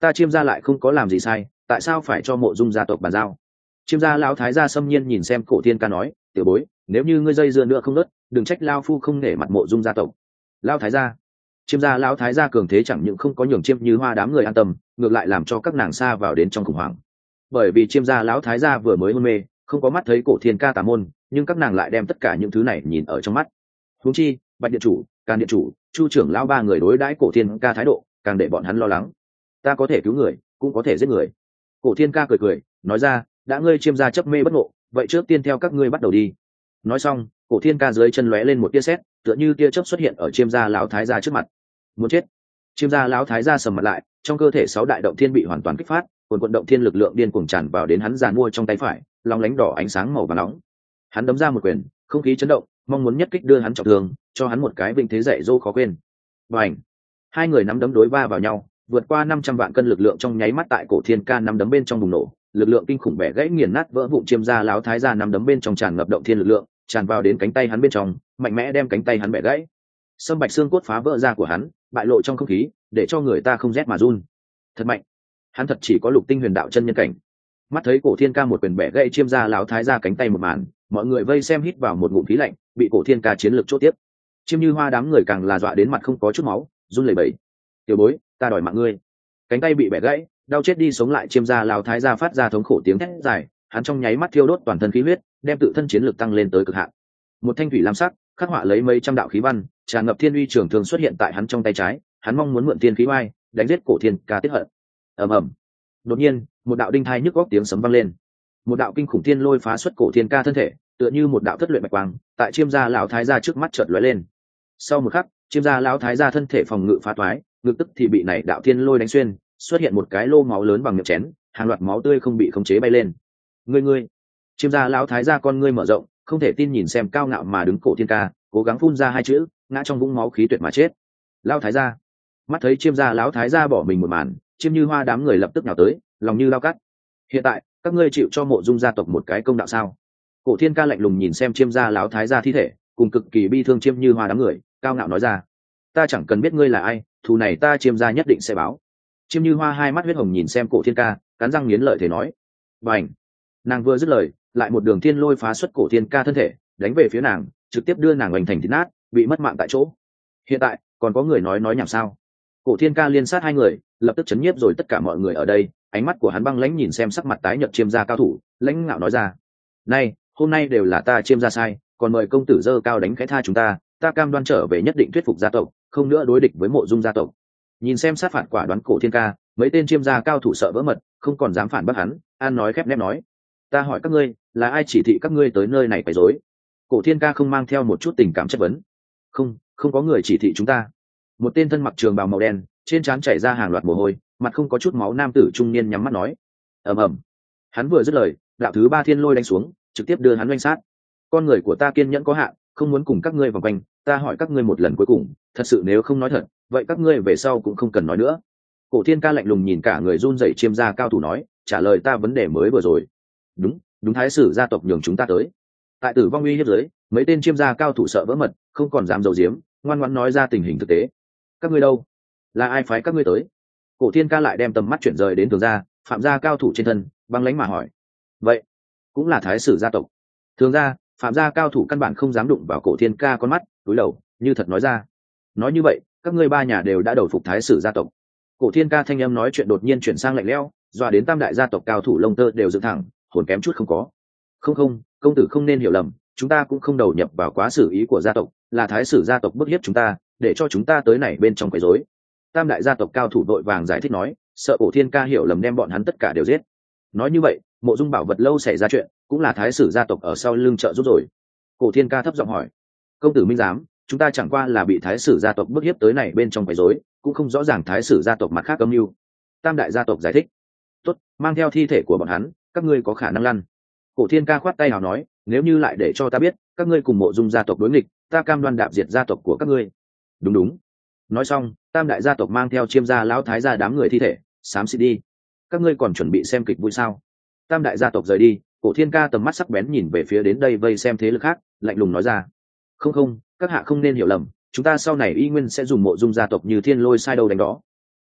ta chiêm gia lại không có làm gì sai, tại sao phải cho mộ dung gia tộc bàn giao? Chiêm gia lão thái gia xâm nhiên nhìn xem cổ thiên ca nói, tiểu bối, nếu như ngươi dây dưa nữa không nớt, đừng trách lao phu không nể mặt mộ dung gia tộc. Lão thái gia, chiêm gia lão thái gia cường thế chẳng những không có nhường chiêm như hoa đám người an tâm, ngược lại làm cho các nàng xa vào đến trong khủng hoảng. Bởi vì chiêm gia lão thái gia vừa mới hôn mê, không có mắt thấy cổ thiên ca tà môn, nhưng các nàng lại đem tất cả những thứ này nhìn ở trong mắt. Huống chi bạch điện chủ, càn điện chủ, chu trưởng lão ba người đối đãi cổ thiên ca thái độ càng để bọn hắn lo lắng. Ta có thể cứu người, cũng có thể giết người. Cổ thiên ca cười cười nói ra, đã ngươi chiêm gia chấp mê bất ngộ, vậy trước tiên theo các ngươi bắt đầu đi. Nói xong, cổ thiên ca dưới chân lóe lên một tia sét, tựa như tia chớp xuất hiện ở chiêm gia lão thái gia trước mặt. Muốn chết! Chiêm gia lão thái gia sầm mặt lại, trong cơ thể sáu đại động thiên bị hoàn toàn kích phát, cuồn cuộn động thiên lực lượng điên cuồng tràn vào đến hắn giàn mua trong tay phải, long lánh đỏ ánh sáng màu vàng nóng. Hắn đấm ra một quyền, không khí chấn động, mong muốn nhất kích đưa hắn trọng thương, cho hắn một cái vinh thế dạy dỗ khó quên. Bành! Hai người nắm đấm đối va vào nhau, vượt qua năm trăm vạn cân lực lượng trong nháy mắt tại cổ thiên ca nắm đấm bên trong bùng nổ, lực lượng kinh khủng bẻ gãy nghiền nát vỡ vụn chiêm gia lão thái gia nắm đấm bên trong tràn ngập động thiên lực lượng, tràn vào đến cánh tay hắn bên trong, mạnh mẽ đem cánh tay hắn bẻ gãy. Sâm bạch xương cốt phá vỡ ra của hắn, bại lộ trong không khí, để cho người ta không rét mà run. Thật mạnh, hắn thật chỉ có lục tinh huyền đạo chân nhân cảnh. Mắt thấy cổ thiên ca một quyền bẻ gãy chiêm gia lão thái gia cánh tay một màn, mọi người vây xem hít vào một ngụm khí lạnh, bị cổ thiên ca chiến lược chốt tiếp. Chiêm như hoa đám người càng là dọa đến mặt không có chút máu, run lẩy bẩy. Tiểu bối, ta đòi mạng ngươi. Cánh tay bị bẻ gãy, đau chết đi sống lại chiêm gia lão thái gia phát ra thống khổ tiếng thét dài, hắn trong nháy mắt thiêu đốt toàn thân khí huyết, đem tự thân chiến lược tăng lên tới cực hạn. Một thanh thủy lam sắc khắc họa lấy mấy trăm đạo khí văn, tràn ngập thiên uy trường thường xuất hiện tại hắn trong tay trái, hắn mong muốn mượn thiên khí oai đánh giết cổ thiên ca tiết hận. Ầm ầm. Đột nhiên, một đạo đinh thai nhức góc tiếng sấm vang lên, một đạo kinh khủng thiên lôi phá xuất cổ thiên ca thân thể, tựa như một đạo thất luyện bạch quang, tại chiêm gia lão thái gia trước mắt chợt lóe lên. Sau một khắc, chiêm gia lão thái gia thân thể phòng ngự phá toái, ngực tức thì bị này đạo thiên lôi đánh xuyên, xuất hiện một cái lô máu lớn bằng miệng chén, hàng loạt máu tươi không bị khống chế bay lên. Ngươi ngươi, chiêm gia lão thái gia con ngươi mở rộng, không thể tin nhìn xem cao ngạo mà đứng cổ thiên ca, cố gắng phun ra hai chữ, ngã trong vũng máu khí tuyệt mà chết. Lão thái gia, mắt thấy chiêm gia lão thái gia bỏ mình một màn, chiêm như hoa đám người lập tức nhào tới, lòng như lao cắt. Hiện tại các ngươi chịu cho mộ dung gia tộc một cái công đạo sao? Cổ thiên ca lạnh lùng nhìn xem chiêm gia lão thái gia thi thể, cùng cực kỳ bi thương chiêm như hoa đám người, cao ngạo nói ra, ta chẳng cần biết ngươi là ai, thù này ta chiêm gia nhất định sẽ báo. Chiêm như hoa hai mắt huyết hồng nhìn xem cổ thiên ca, cắn răng nghiến lợi thể nói. Bành! Nàng vừa dứt lời, lại một đường thiên lôi phá xuất cổ thiên ca thân thể, đánh về phía nàng, trực tiếp đưa nàng hoành thành thịt nát, bị mất mạng tại chỗ. Hiện tại còn có người nói nói nhảm sao? Cổ thiên ca liên sát hai người, lập tức chấn nhiếp rồi tất cả mọi người ở đây, ánh mắt của hắn băng lãnh nhìn xem sắc mặt tái nhợt chiêm gia cao thủ, lãnh ngạo nói ra, này, hôm nay đều là ta chiêm gia sai, còn mời công tử dơ cao đánh khẽ tha chúng ta, ta cam đoan trở về nhất định thuyết phục gia tộc, không nữa đối địch với mộ dung gia tộc. Nhìn xem sát phạt quả đoán cổ thiên ca, mấy tên chiêm gia cao thủ sợ vỡ mật, không còn dám phản bác hắn, an nói khép nép nói, ta hỏi các ngươi, là ai chỉ thị các ngươi tới nơi này quấy rối? Cổ thiên ca không mang theo một chút tình cảm chất vấn. Không, không có người chỉ thị chúng ta. Một tên thân mặc trường bào màu đen, trên trán chảy ra hàng loạt mồ hôi, mặt không có chút máu nam tử trung niên nhắm mắt nói. Ầm ầm. Hắn vừa dứt lời, đạo thứ ba thiên lôi đánh xuống, trực tiếp đưa hắn oanh sát. Con người của ta kiên nhẫn có hạn, không muốn cùng các ngươi vòng quanh, ta hỏi các ngươi một lần cuối cùng, thật sự nếu không nói thật, vậy các ngươi về sau cũng không cần nói nữa. Cổ thiên ca lạnh lùng nhìn cả người run rẩy chiêm gia cao thủ nói, trả lời ta vấn đề mới vừa rồi. Đúng, đúng, thái sử gia tộc nhường chúng ta tới. Tại tử vong uy hiếp dưới, mấy tên chiêm gia cao thủ sợ vỡ mật, không còn dám giấu giếm, ngoan ngoãn nói ra tình hình thực tế. Các ngươi đâu? Là ai phái các ngươi tới? Cổ thiên ca lại đem tầm mắt chuyển rời đến thường gia, phạm gia cao thủ trên thân, băng lãnh mà hỏi. Vậy cũng là thái sử gia tộc. Thường gia, phạm gia cao thủ căn bản không dám đụng vào cổ thiên ca con mắt, cúi đầu như thật nói ra. Nói như vậy, các ngươi ba nhà đều đã đầu phục thái sử gia tộc. Cổ thiên ca thanh âm nói chuyện đột nhiên chuyển sang lạnh lẽo, dọa đến tam đại gia tộc cao thủ lông tơ đều dựng thẳng, hồn kém chút không có. Không không, công tử không nên hiểu lầm, chúng ta cũng không đầu nhập vào quá xử ý của gia tộc, là thái sử gia tộc bức hiếp chúng ta, để cho chúng ta tới này bên trong quấy rối. Tam đại gia tộc cao thủ vội vàng giải thích nói, sợ cổ thiên ca hiểu lầm đem bọn hắn tất cả đều giết. Nói như vậy, mộ dung bảo vật lâu xảy ra chuyện, cũng là thái sử gia tộc ở sau lưng trợ giúp rồi. Cổ thiên ca thấp giọng hỏi, công tử minh giám, chúng ta chẳng qua là bị thái sử gia tộc bức hiếp tới này bên trong quấy rối, cũng không rõ ràng thái sử gia tộc mặt khác âm mưu. Tam đại gia tộc giải thích, tốt, mang theo thi thể của bọn hắn, các ngươi có khả năng lăn. Cổ thiên ca khoát tay nào nói, nếu như lại để cho ta biết các ngươi cùng mộ dung gia tộc đối nghịch, ta cam đoan đạp diệt gia tộc của các ngươi. Đúng đúng. Nói xong, tam đại gia tộc mang theo chiêm gia lão thái gia đám người thi thể xám xịt đi. Các ngươi còn chuẩn bị xem kịch vui sao? Tam đại gia tộc rời đi, cổ thiên ca tầm mắt sắc bén nhìn về phía đến đây vây xem thế lực khác, lạnh lùng nói ra, không không, các hạ không nên hiểu lầm, chúng ta sau này y nguyên sẽ dùng mộ dung gia tộc như thiên lôi sai đầu đánh đó.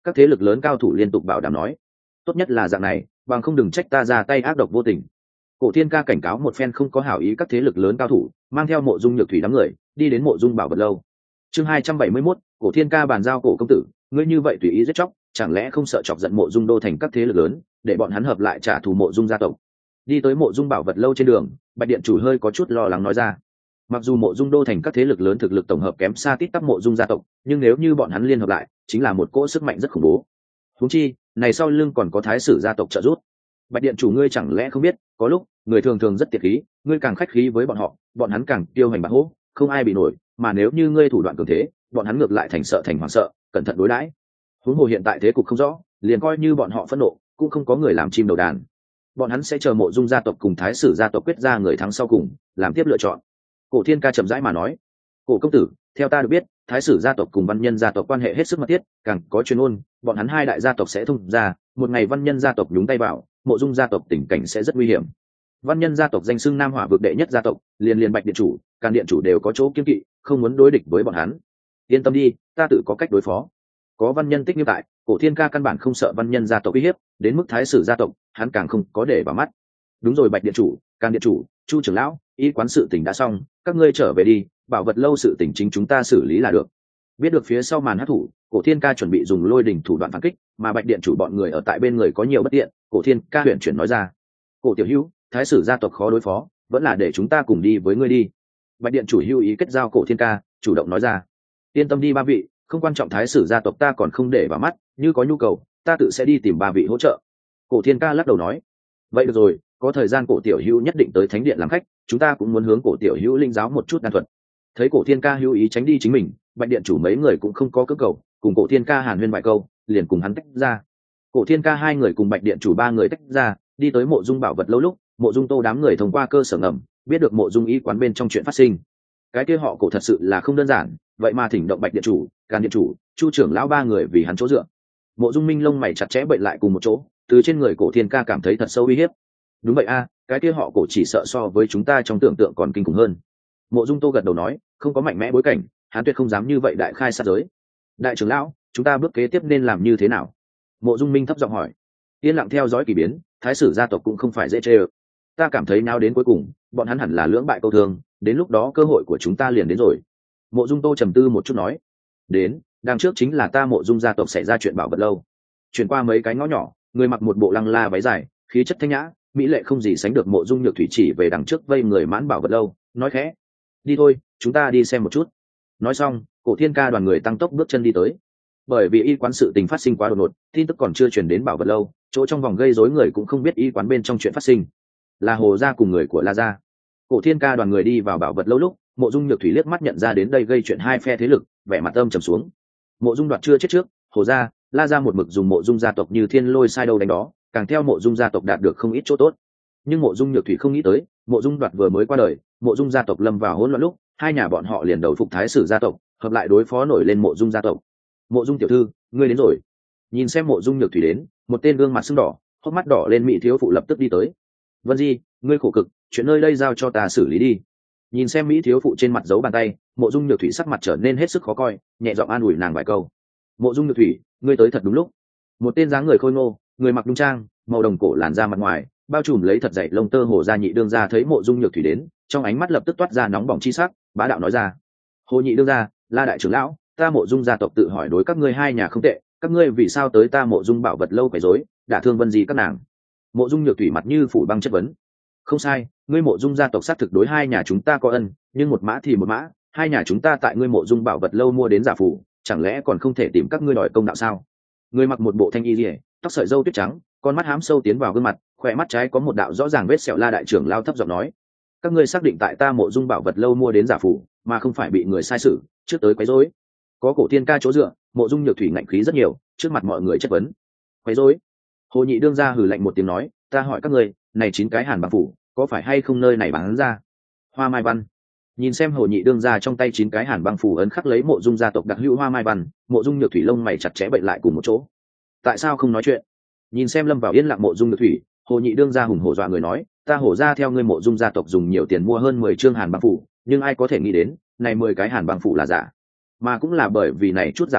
Các thế lực lớn cao thủ liên tục bảo đảm nói, tốt nhất là dạng này, bằng không đừng trách ta ra tay ác độc vô tình. Cổ Thiên Ca cảnh cáo một phen không có hảo ý các thế lực lớn cao thủ, mang theo Mộ Dung Nhược Thủy đám người đi đến Mộ Dung Bảo Vật lâu. Chương hai trăm bảy mươi mốt, Cổ Thiên Ca bàn giao Cổ công tử, ngươi như vậy tùy ý giết chóc, chẳng lẽ không sợ chọc giận Mộ Dung đô thành các thế lực lớn, để bọn hắn hợp lại trả thù Mộ Dung gia tộc. Đi tới Mộ Dung Bảo Vật lâu trên đường, Bạch điện chủ hơi có chút lo lắng nói ra. Mặc dù Mộ Dung đô thành các thế lực lớn thực lực tổng hợp kém xa tít tắp Mộ Dung gia tộc, nhưng nếu như bọn hắn liên hợp lại, chính là một cỗ sức mạnh rất khủng bố. Huống chi, này sau lưng còn có Thái Sử gia tộc trợ giúp. Bạch điện chủ ngươi chẳng lẽ không biết, có lúc người thường thường rất tiệt khí, ngươi càng khách khí với bọn họ, bọn hắn càng tiêu hành bạc hố, không ai bị nổi, mà nếu như ngươi thủ đoạn cường thế, bọn hắn ngược lại thành sợ thành hoảng sợ, cẩn thận đối đãi. Huống hồ hiện tại thế cục không rõ, liền coi như bọn họ phẫn nộ, cũng không có người làm chim đầu đàn. Bọn hắn sẽ chờ Mộ Dung gia tộc cùng Thái Sử gia tộc quyết ra người thắng sau cùng, làm tiếp lựa chọn. Cổ Thiên Ca chậm rãi mà nói, Cổ công tử, theo ta được biết, Thái Sử gia tộc cùng Văn Nhân gia tộc quan hệ hết sức mật thiết, càng có truyền ngôn, bọn hắn hai đại gia tộc sẽ thông ra, một ngày Văn Nhân gia tộc nhúng tay vào, Mộ Dung gia tộc tình cảnh sẽ rất nguy hiểm. Văn Nhân gia tộc danh xưng Nam Hỏa vực đệ nhất gia tộc, liền liền Bạch điện chủ, Càn điện chủ đều có chỗ kiêng kỵ, không muốn đối địch với bọn hắn. Yên tâm đi, ta tự có cách đối phó. Có Văn Nhân tích như tại, Cổ Thiên Ca căn bản không sợ Văn Nhân gia tộc uy hiếp, đến mức Thái Sử gia tộc, hắn càng không có để vào mắt. Đúng rồi Bạch điện chủ, Càn điện chủ, Chu trưởng lão, y quán sự tình đã xong, các ngươi trở về đi, Bảo Vật lâu sự tình chính chúng ta xử lý là được. Biết được phía sau màn hắc thủ, Cổ Thiên Ca chuẩn bị dùng lôi đỉnh thủ đoạn phản kích, mà Bạch điện chủ bọn người ở tại bên người có nhiều bất tiện, Cổ Thiên Ca huyền chuyển nói ra. Cổ tiểu hữu, Thái Sử gia tộc khó đối phó, vẫn là để chúng ta cùng đi với ngươi đi. Bạch điện chủ hữu ý kết giao Cổ Thiên Ca, chủ động nói ra. Yên tâm đi ba vị, không quan trọng Thái Sử gia tộc ta còn không để vào mắt, như có nhu cầu, ta tự sẽ đi tìm ba vị hỗ trợ. Cổ Thiên Ca lắc đầu nói. Vậy được rồi, có thời gian Cổ tiểu hữu nhất định tới thánh điện làm khách, chúng ta cũng muốn hướng Cổ tiểu hữu linh giáo một chút đan thuật. Thấy Cổ Thiên Ca hữu ý tránh đi chính mình, Bạch điện chủ mấy người cũng không có cưỡng cầu, cùng Cổ Thiên Ca hàn huyên vài câu, liền cùng hắn tách ra. Cổ Thiên Ca hai người cùng Bạch điện chủ ba người tách ra, đi tới Mộ Dung Bảo Vật lâu lúc, Mộ Dung Tô đám người thông qua cơ sở ngầm, biết được Mộ Dung y quán bên trong chuyện phát sinh. Cái kia họ Cổ thật sự là không đơn giản, vậy mà thỉnh động Bạch điện chủ, Càn điện chủ, Chu trưởng lão ba người vì hắn chỗ dựa. Mộ Dung Minh lông mày chặt chẽ bệnh lại cùng một chỗ, từ trên người Cổ Thiên Ca cảm thấy thật sâu uy hiếp. Đúng vậy a, cái kia họ Cổ chỉ sợ so với chúng ta trong tưởng tượng còn kinh khủng hơn. Mộ Dung Tô gật đầu nói, không có mạnh mẽ bối cảnh, hắn tuyệt không dám như vậy đại khai sát giới. Đại trưởng lão, chúng ta bước kế tiếp nên làm như thế nào? Mộ Dung Minh thấp giọng hỏi. Yên lặng theo dõi kỳ biến, Thái Sử gia tộc cũng không phải dễ chơi. Ta cảm thấy nào đến cuối cùng, bọn hắn hẳn là lưỡng bại câu thương, đến lúc đó cơ hội của chúng ta liền đến rồi. Mộ Dung Tô trầm tư một chút nói. Đến, đằng trước chính là ta Mộ Dung gia tộc xảy ra chuyện Bảo Vật lâu. Chuyển qua mấy cái ngõ nhỏ, người mặc một bộ lăng la váy dài, khí chất thanh nhã, mỹ lệ không gì sánh được. Mộ Dung Nhược Thủy chỉ về đằng trước vây người mãn Bảo Vật lâu, nói khẽ. Đi thôi, chúng ta đi xem một chút. Nói xong, Cổ Thiên Ca đoàn người tăng tốc bước chân đi tới. Bởi vì y quán sự tình phát sinh quá đột ngột, tin tức còn chưa truyền đến Bảo Vật lâu, chỗ trong vòng gây rối người cũng không biết y quán bên trong chuyện phát sinh. Là Hồ gia cùng người của La gia. Cổ Thiên Ca đoàn người đi vào Bảo Vật lâu lúc, Mộ Dung Nhược Thủy liếc mắt nhận ra đến đây gây chuyện hai phe thế lực, vẻ mặt âm trầm xuống. Mộ Dung Đoạt chưa chết trước, Hồ gia, La gia một mực dùng Mộ Dung gia tộc như thiên lôi sai đâu đánh đó, càng theo Mộ Dung gia tộc đạt được không ít chỗ tốt. Nhưng Mộ Dung Nhược Thủy không nghĩ tới, Mộ Dung Đoạt vừa mới qua đời, Mộ Dung gia tộc lâm vào hỗn loạn lúc, hai nhà bọn họ liền đầu phục Thái Sử gia tộc, hợp lại đối phó nổi lên Mộ Dung gia tộc. Mộ Dung tiểu thư, ngươi đến rồi. Nhìn xem Mộ Dung Nhược Thủy đến, một tên gương mặt sưng đỏ, hốc mắt đỏ lên mỹ thiếu phụ lập tức đi tới. Vân Di, ngươi khổ cực, chuyện nơi đây giao cho ta xử lý đi. Nhìn xem mỹ thiếu phụ trên mặt giấu bàn tay, Mộ Dung Nhược Thủy sắc mặt trở nên hết sức khó coi, nhẹ giọng an ủi nàng vài câu. Mộ Dung Nhược Thủy, ngươi tới thật đúng lúc. Một tên dáng người khôi ngô, người mặc nhung trang, màu đồng cổ làn da mặt ngoài bao trùm lấy thật dày lông tơ Hồ gia nhị đương gia thấy Mộ Dung Nhược Thủy đến, trong ánh mắt lập tức toát ra nóng bỏng chi sắc, bá đạo nói ra. Hồ nhị đương gia, La đại trưởng lão, ta Mộ Dung gia tộc tự hỏi đối các ngươi hai nhà không tệ, các ngươi vì sao tới ta Mộ Dung Bảo Vật lâu quấy rối, đả thương Vân Di các nàng? Mộ Dung Nhược Thủy mặt như phủ băng chất vấn. Không sai, ngươi Mộ Dung gia tộc xác thực đối hai nhà chúng ta có ân, nhưng một mã thì một mã, hai nhà chúng ta tại ngươi Mộ Dung Bảo Vật lâu mua đến giả phủ, chẳng lẽ còn không thể tìm các ngươi đòi công đạo sao? Người mặc một bộ thanh y liễu, tóc sợi râu tuyết trắng, con mắt hám sâu tiến vào gương mặt, khỏe mắt trái có một đạo rõ ràng vết sẹo. La đại trưởng lao thấp giọng nói. Các ngươi xác định tại ta Mộ Dung Bảo Vật lâu mua đến giả phủ, mà không phải bị người sai sử trước tới quấy rối. Có Cổ Thiên Ca chỗ dựa, Mộ Dung Nhược Thủy ngạnh khí rất nhiều, trước mặt mọi người chất vấn. Quấy rối? Hồ nhị đương gia hừ lạnh một tiếng nói, ta hỏi các ngươi, này chín cái hàn băng phủ, có phải hay không nơi này bán ra? Hoa Mai Văn. Nhìn xem Hồ nhị đương gia trong tay chín cái hàn băng phủ ấn khắc lấy Mộ Dung gia tộc đặc hữu Hoa Mai Văn, Mộ Dung Nhược Thủy lông mày chặt chẽ bệnh lại cùng một chỗ. Tại sao không nói chuyện? Nhìn xem lâm vào yên lặng Mộ Dung Nhược Thủy, Hồ nhị đương gia hùng hổ dọa người nói, ta Hồ gia theo ngươi Mộ Dung gia tộc dùng nhiều tiền mua hơn mười chương hàn băng phủ, nhưng ai có thể nghĩ đến, này mười cái hàn băng phủ là giả. Mà cũng là bởi vì này chút giả phủ,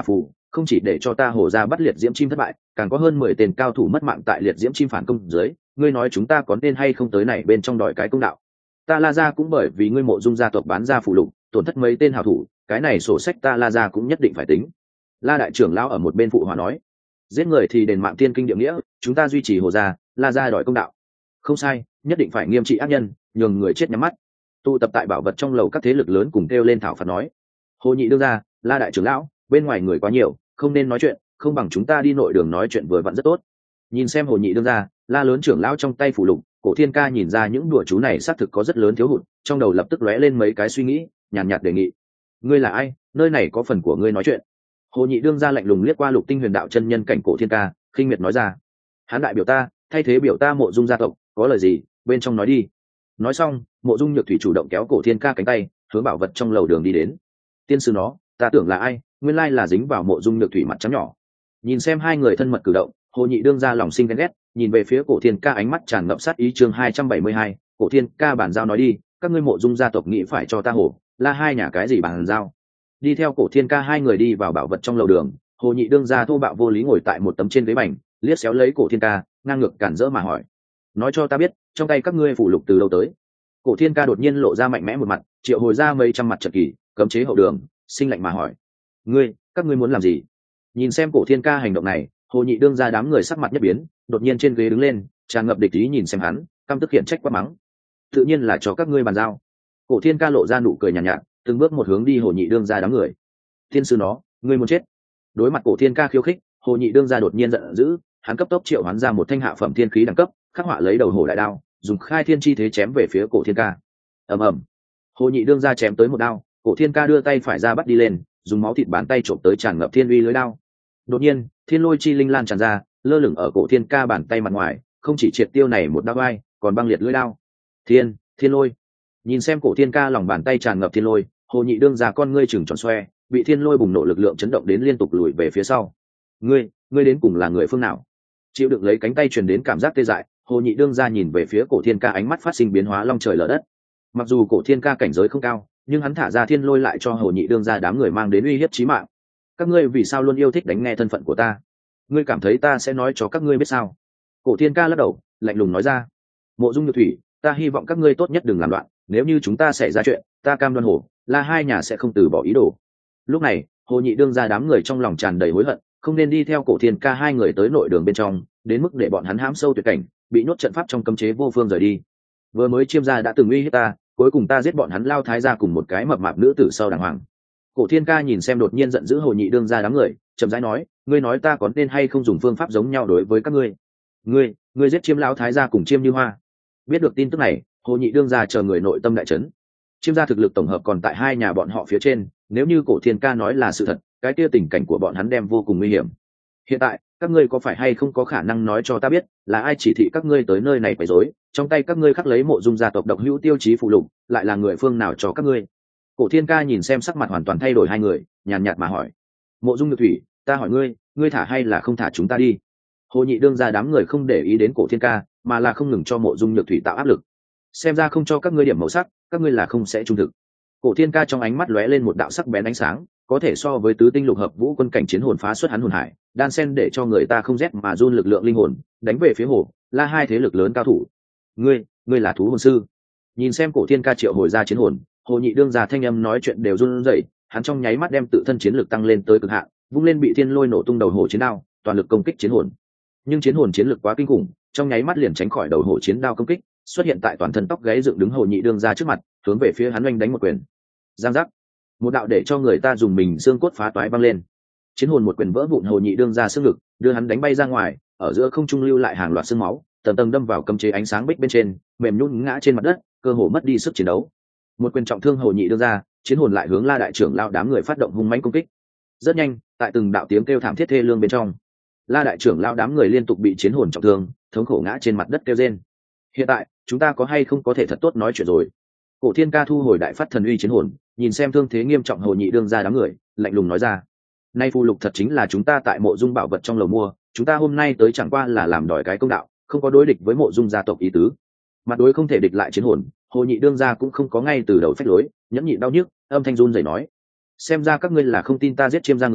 không chỉ để cho ta hồ ra bắt liệt diễm chim thất bại, càng có hơn mười tên cao thủ mất mạng tại liệt diễm chim phản công dưới, ngươi nói chúng ta có nên hay không tới này bên trong đòi cái công đạo? Ta La Gia cũng bởi vì ngươi Mộ Dung gia tộc bán ra phụ lục, tổn thất mấy tên hảo thủ, cái này sổ sách ta La Gia cũng nhất định phải tính. La đại trưởng lão ở một bên phụ hòa nói, giết người thì đền mạng tiên kinh địa nghĩa, chúng ta duy trì hồ gia, La Gia đòi công đạo. Không sai, nhất định phải nghiêm trị ác nhân, nhường người chết nhắm mắt. Tụ tập tại bảo vật trong lầu các thế lực lớn cùng kêu lên thảo phạt nói, Hồ Nhị đương ra, La đại trưởng lão, bên ngoài người quá nhiều, không nên nói chuyện, không bằng chúng ta đi nội đường nói chuyện vừa vặn rất tốt. Nhìn xem Hồ Nhị đương ra, La lớn trưởng lão trong tay phủ lục, Cổ Thiên Ca nhìn ra những đùa chú này xác thực có rất lớn thiếu hụt, trong đầu lập tức lóe lên mấy cái suy nghĩ, nhàn nhạt đề nghị, ngươi là ai, nơi này có phần của ngươi nói chuyện. Hồ Nhị đương ra lạnh lùng liếc qua Lục Tinh Huyền đạo chân nhân cảnh Cổ Thiên Ca, khinh miệt nói ra, hắn đại biểu ta, thay thế biểu ta Mộ Dung gia tộc, có lời gì bên trong nói đi. Nói xong, Mộ Dung Nhược Thủy chủ động kéo Cổ Thiên Ca cánh tay, hướng bảo vật trong lầu đường đi đến. Tiên sư nó, ta tưởng là ai, nguyên lai là dính vào Mộ Dung Nhược Thủy mặt trắng nhỏ. Nhìn xem hai người thân mật cử động, Hồ Nhị đương ra lòng sinh ghen ghét, nhìn về phía Cổ Thiên Ca ánh mắt tràn ngập sát ý. Chương hai trăm bảy mươi hai, Cổ Thiên Ca bản giao nói đi, các ngươi Mộ Dung gia tộc nghĩ phải cho ta hổ, La hai nhà cái gì bản giao. Đi theo Cổ Thiên Ca hai người đi vào bảo vật trong lầu đường, Hồ Nhị đương ra thô bạo vô lý ngồi tại một tấm trên ghế bành, liếc xéo lấy Cổ Thiên Ca, ngang ngược cản rỡ mà hỏi, nói cho ta biết, trong tay các ngươi phụ lục từ đâu tới? Cổ Thiên Ca đột nhiên lộ ra mạnh mẽ một mặt, triệu hồi ra mấy trăm mặt trận kỳ, cấm chế hậu đường, sinh lạnh mà hỏi, ngươi, các ngươi muốn làm gì? Nhìn xem Cổ Thiên Ca hành động này, Hồ Nhị đương ra đám người sắc mặt nhất biến, đột nhiên trên ghế đứng lên, tràn ngập địch ý nhìn xem hắn, căm tức hiện trách quát mắng, tự nhiên là cho các ngươi bàn giao. Cổ Thiên Ca lộ ra nụ cười nhàn nhạt, nhạt, từng bước một hướng đi Hồ Nhị đương ra đám người. Thiên sư nó, ngươi muốn chết? Đối mặt Cổ Thiên Ca khiêu khích, Hồ Nhị đương ra đột nhiên giận dữ, hắn cấp tốc triệu hoán ra một thanh hạ phẩm thiên khí đẳng cấp, khắc họa lấy đầu hổ đại đao, dùng khai thiên chi thế chém về phía Cổ Thiên Ca. Ầm ầm, Hồ Nhị đương ra chém tới một đao, Cổ Thiên Ca đưa tay phải ra bắt đi lên, dùng máu thịt bàn tay trộm tới tràn ngập thiên uy lưới đao. Đột nhiên, thiên lôi chi linh lan tràn ra, lơ lửng ở Cổ Thiên Ca bàn tay mặt ngoài, không chỉ triệt tiêu này một đao vai, còn băng liệt lưỡi đao. Thiên, thiên lôi. Nhìn xem Cổ Thiên Ca lòng bàn tay tràn ngập thiên lôi, Hồ Nhị đương ra con ngươi chừng tròn xoe, bị thiên lôi bùng nổ lực lượng chấn động đến liên tục lùi về phía sau. Ngươi, ngươi đến cùng là người phương nào? Chịu đựng lấy cánh tay truyền đến cảm giác tê dại, Hồ Nhị đương ra nhìn về phía Cổ Thiên Ca, ánh mắt phát sinh biến hóa long trời lở đất. Mặc dù Cổ Thiên Ca cảnh giới không cao, nhưng hắn thả ra thiên lôi lại cho Hồ Nhị đương ra đám người mang đến uy hiếp chí mạng. Các ngươi vì sao luôn yêu thích đánh nghe thân phận của ta? Ngươi cảm thấy ta sẽ nói cho các ngươi biết sao? Cổ Thiên Ca lắc đầu, lạnh lùng nói ra, Mộ Dung Nhược Thủy, ta hy vọng các ngươi tốt nhất đừng làm loạn, nếu như chúng ta xảy ra chuyện, ta cam đoan hổ, La hai nhà sẽ không từ bỏ ý đồ. Lúc này, Hồ Nhị đương ra đám người trong lòng tràn đầy hối hận, không nên đi theo Cổ Thiên Ca hai người tới nội đường bên trong, đến mức để bọn hắn hãm sâu tuyệt cảnh, bị nhốt trận pháp trong cấm chế vô phương rời đi. Vừa mới Chiêm gia đã từng uy hiếp ta, cuối cùng ta giết bọn hắn lao thái gia cùng một cái mập mạp nữ tử sau đàng hoàng. Cổ Thiên Ca nhìn xem đột nhiên giận dữ Hồ Nhị đương ra đám người, chậm rãi nói, ngươi nói ta có nên hay không dùng phương pháp giống nhau đối với các ngươi? Ngươi, ngươi giết Chiêm lão thái gia cùng Chiêm Như Hoa. Biết được tin tức này, Hồ Nhị đương ra chờ người nội tâm đại chấn. Chiêm gia thực lực tổng hợp còn tại hai nhà bọn họ phía trên, nếu như Cổ Thiên Ca nói là sự thật, cái kia tình cảnh của bọn hắn đem vô cùng nguy hiểm. Hiện tại, các ngươi có phải hay không có khả năng nói cho ta biết, là ai chỉ thị các ngươi tới nơi này quấy rối? Trong tay các ngươi khắc lấy Mộ Dung gia tộc độc hữu tiêu chí phụ lục, lại là người phương nào cho các ngươi? Cổ Thiên Ca nhìn xem sắc mặt hoàn toàn thay đổi hai người, nhàn nhạt mà hỏi, Mộ Dung Nhược Thủy, ta hỏi ngươi, ngươi thả hay là không thả chúng ta đi? Hồ Nhị đương ra đám người không để ý đến Cổ Thiên Ca, mà là không ngừng cho Mộ Dung Nhược Thủy tạo áp lực. Xem ra không cho các ngươi điểm màu sắc, các ngươi là không sẽ trung thực. Cổ Thiên Ca trong ánh mắt lóe lên một đạo sắc bén ánh sáng, có thể so với tứ tinh lục hợp vũ quân cảnh chiến hồn phá xuất hắn hồn hải, đan sen để cho người ta không rét mà run lực lượng linh hồn, đánh về phía hồ, La hai thế lực lớn cao thủ. Ngươi, ngươi là thú hồn sư? Nhìn xem Cổ Thiên Ca triệu hồi ra chiến hồn, Hồ Nhị đương ra thanh âm nói chuyện đều run rẩy, hắn trong nháy mắt đem tự thân chiến lực tăng lên tới cực hạn, vung lên bị thiên lôi nổ tung đầu hổ chiến đao, toàn lực công kích chiến hồn. Nhưng chiến hồn chiến lực quá kinh khủng, trong nháy mắt liền tránh khỏi đầu hổ chiến đao công kích, xuất hiện tại toàn thân tóc gáy dựng đứng Hồ Nhị đương ra trước mặt, hướng về phía hắn oanh đánh một quyền. Giang giác, một đạo để cho người ta dùng mình xương cốt phá toái văng lên. Chiến hồn một quyền vỡ vụn Hồ Nhị đương ra xương ngực, đưa hắn đánh bay ra ngoài, ở giữa không trung lưu lại hàng loạt xương máu, tầng tầng đâm vào cấm chế ánh sáng bích bên trên, mềm nhũn ngã trên mặt đất, cơ hồ mất đi sức chiến đấu. Một quyền trọng thương Hồ Nhị đương ra, chiến hồn lại hướng La đại trưởng lao đám người phát động hung mãnh công kích. Rất nhanh, tại từng đạo tiếng kêu thảm thiết thê lương bên trong, La đại trưởng lao đám người liên tục bị chiến hồn trọng thương, thống khổ ngã trên mặt đất kêu rên. Hiện tại, chúng ta có hay không có thể thật tốt nói chuyện rồi? Cổ Thiên Ca thu hồi đại phát thần uy chiến hồn, nhìn xem thương thế nghiêm trọng Hồ Nhị đương ra đám người, lạnh lùng nói ra, nay phù lục thật chính là chúng ta tại Mộ Dung bảo vật trong lầu mua, chúng ta hôm nay tới chẳng qua là làm đòi cái công đạo, không có đối địch với Mộ Dung gia tộc ý tứ. Mặt đối không thể địch lại chiến hồn, Hồ Nhị đương ra cũng không có ngay từ đầu phách lối, nhẫn nhịn đau nhức, âm thanh run rẩy nói, xem ra các ngươi là không tin ta giết Chiêm gia người,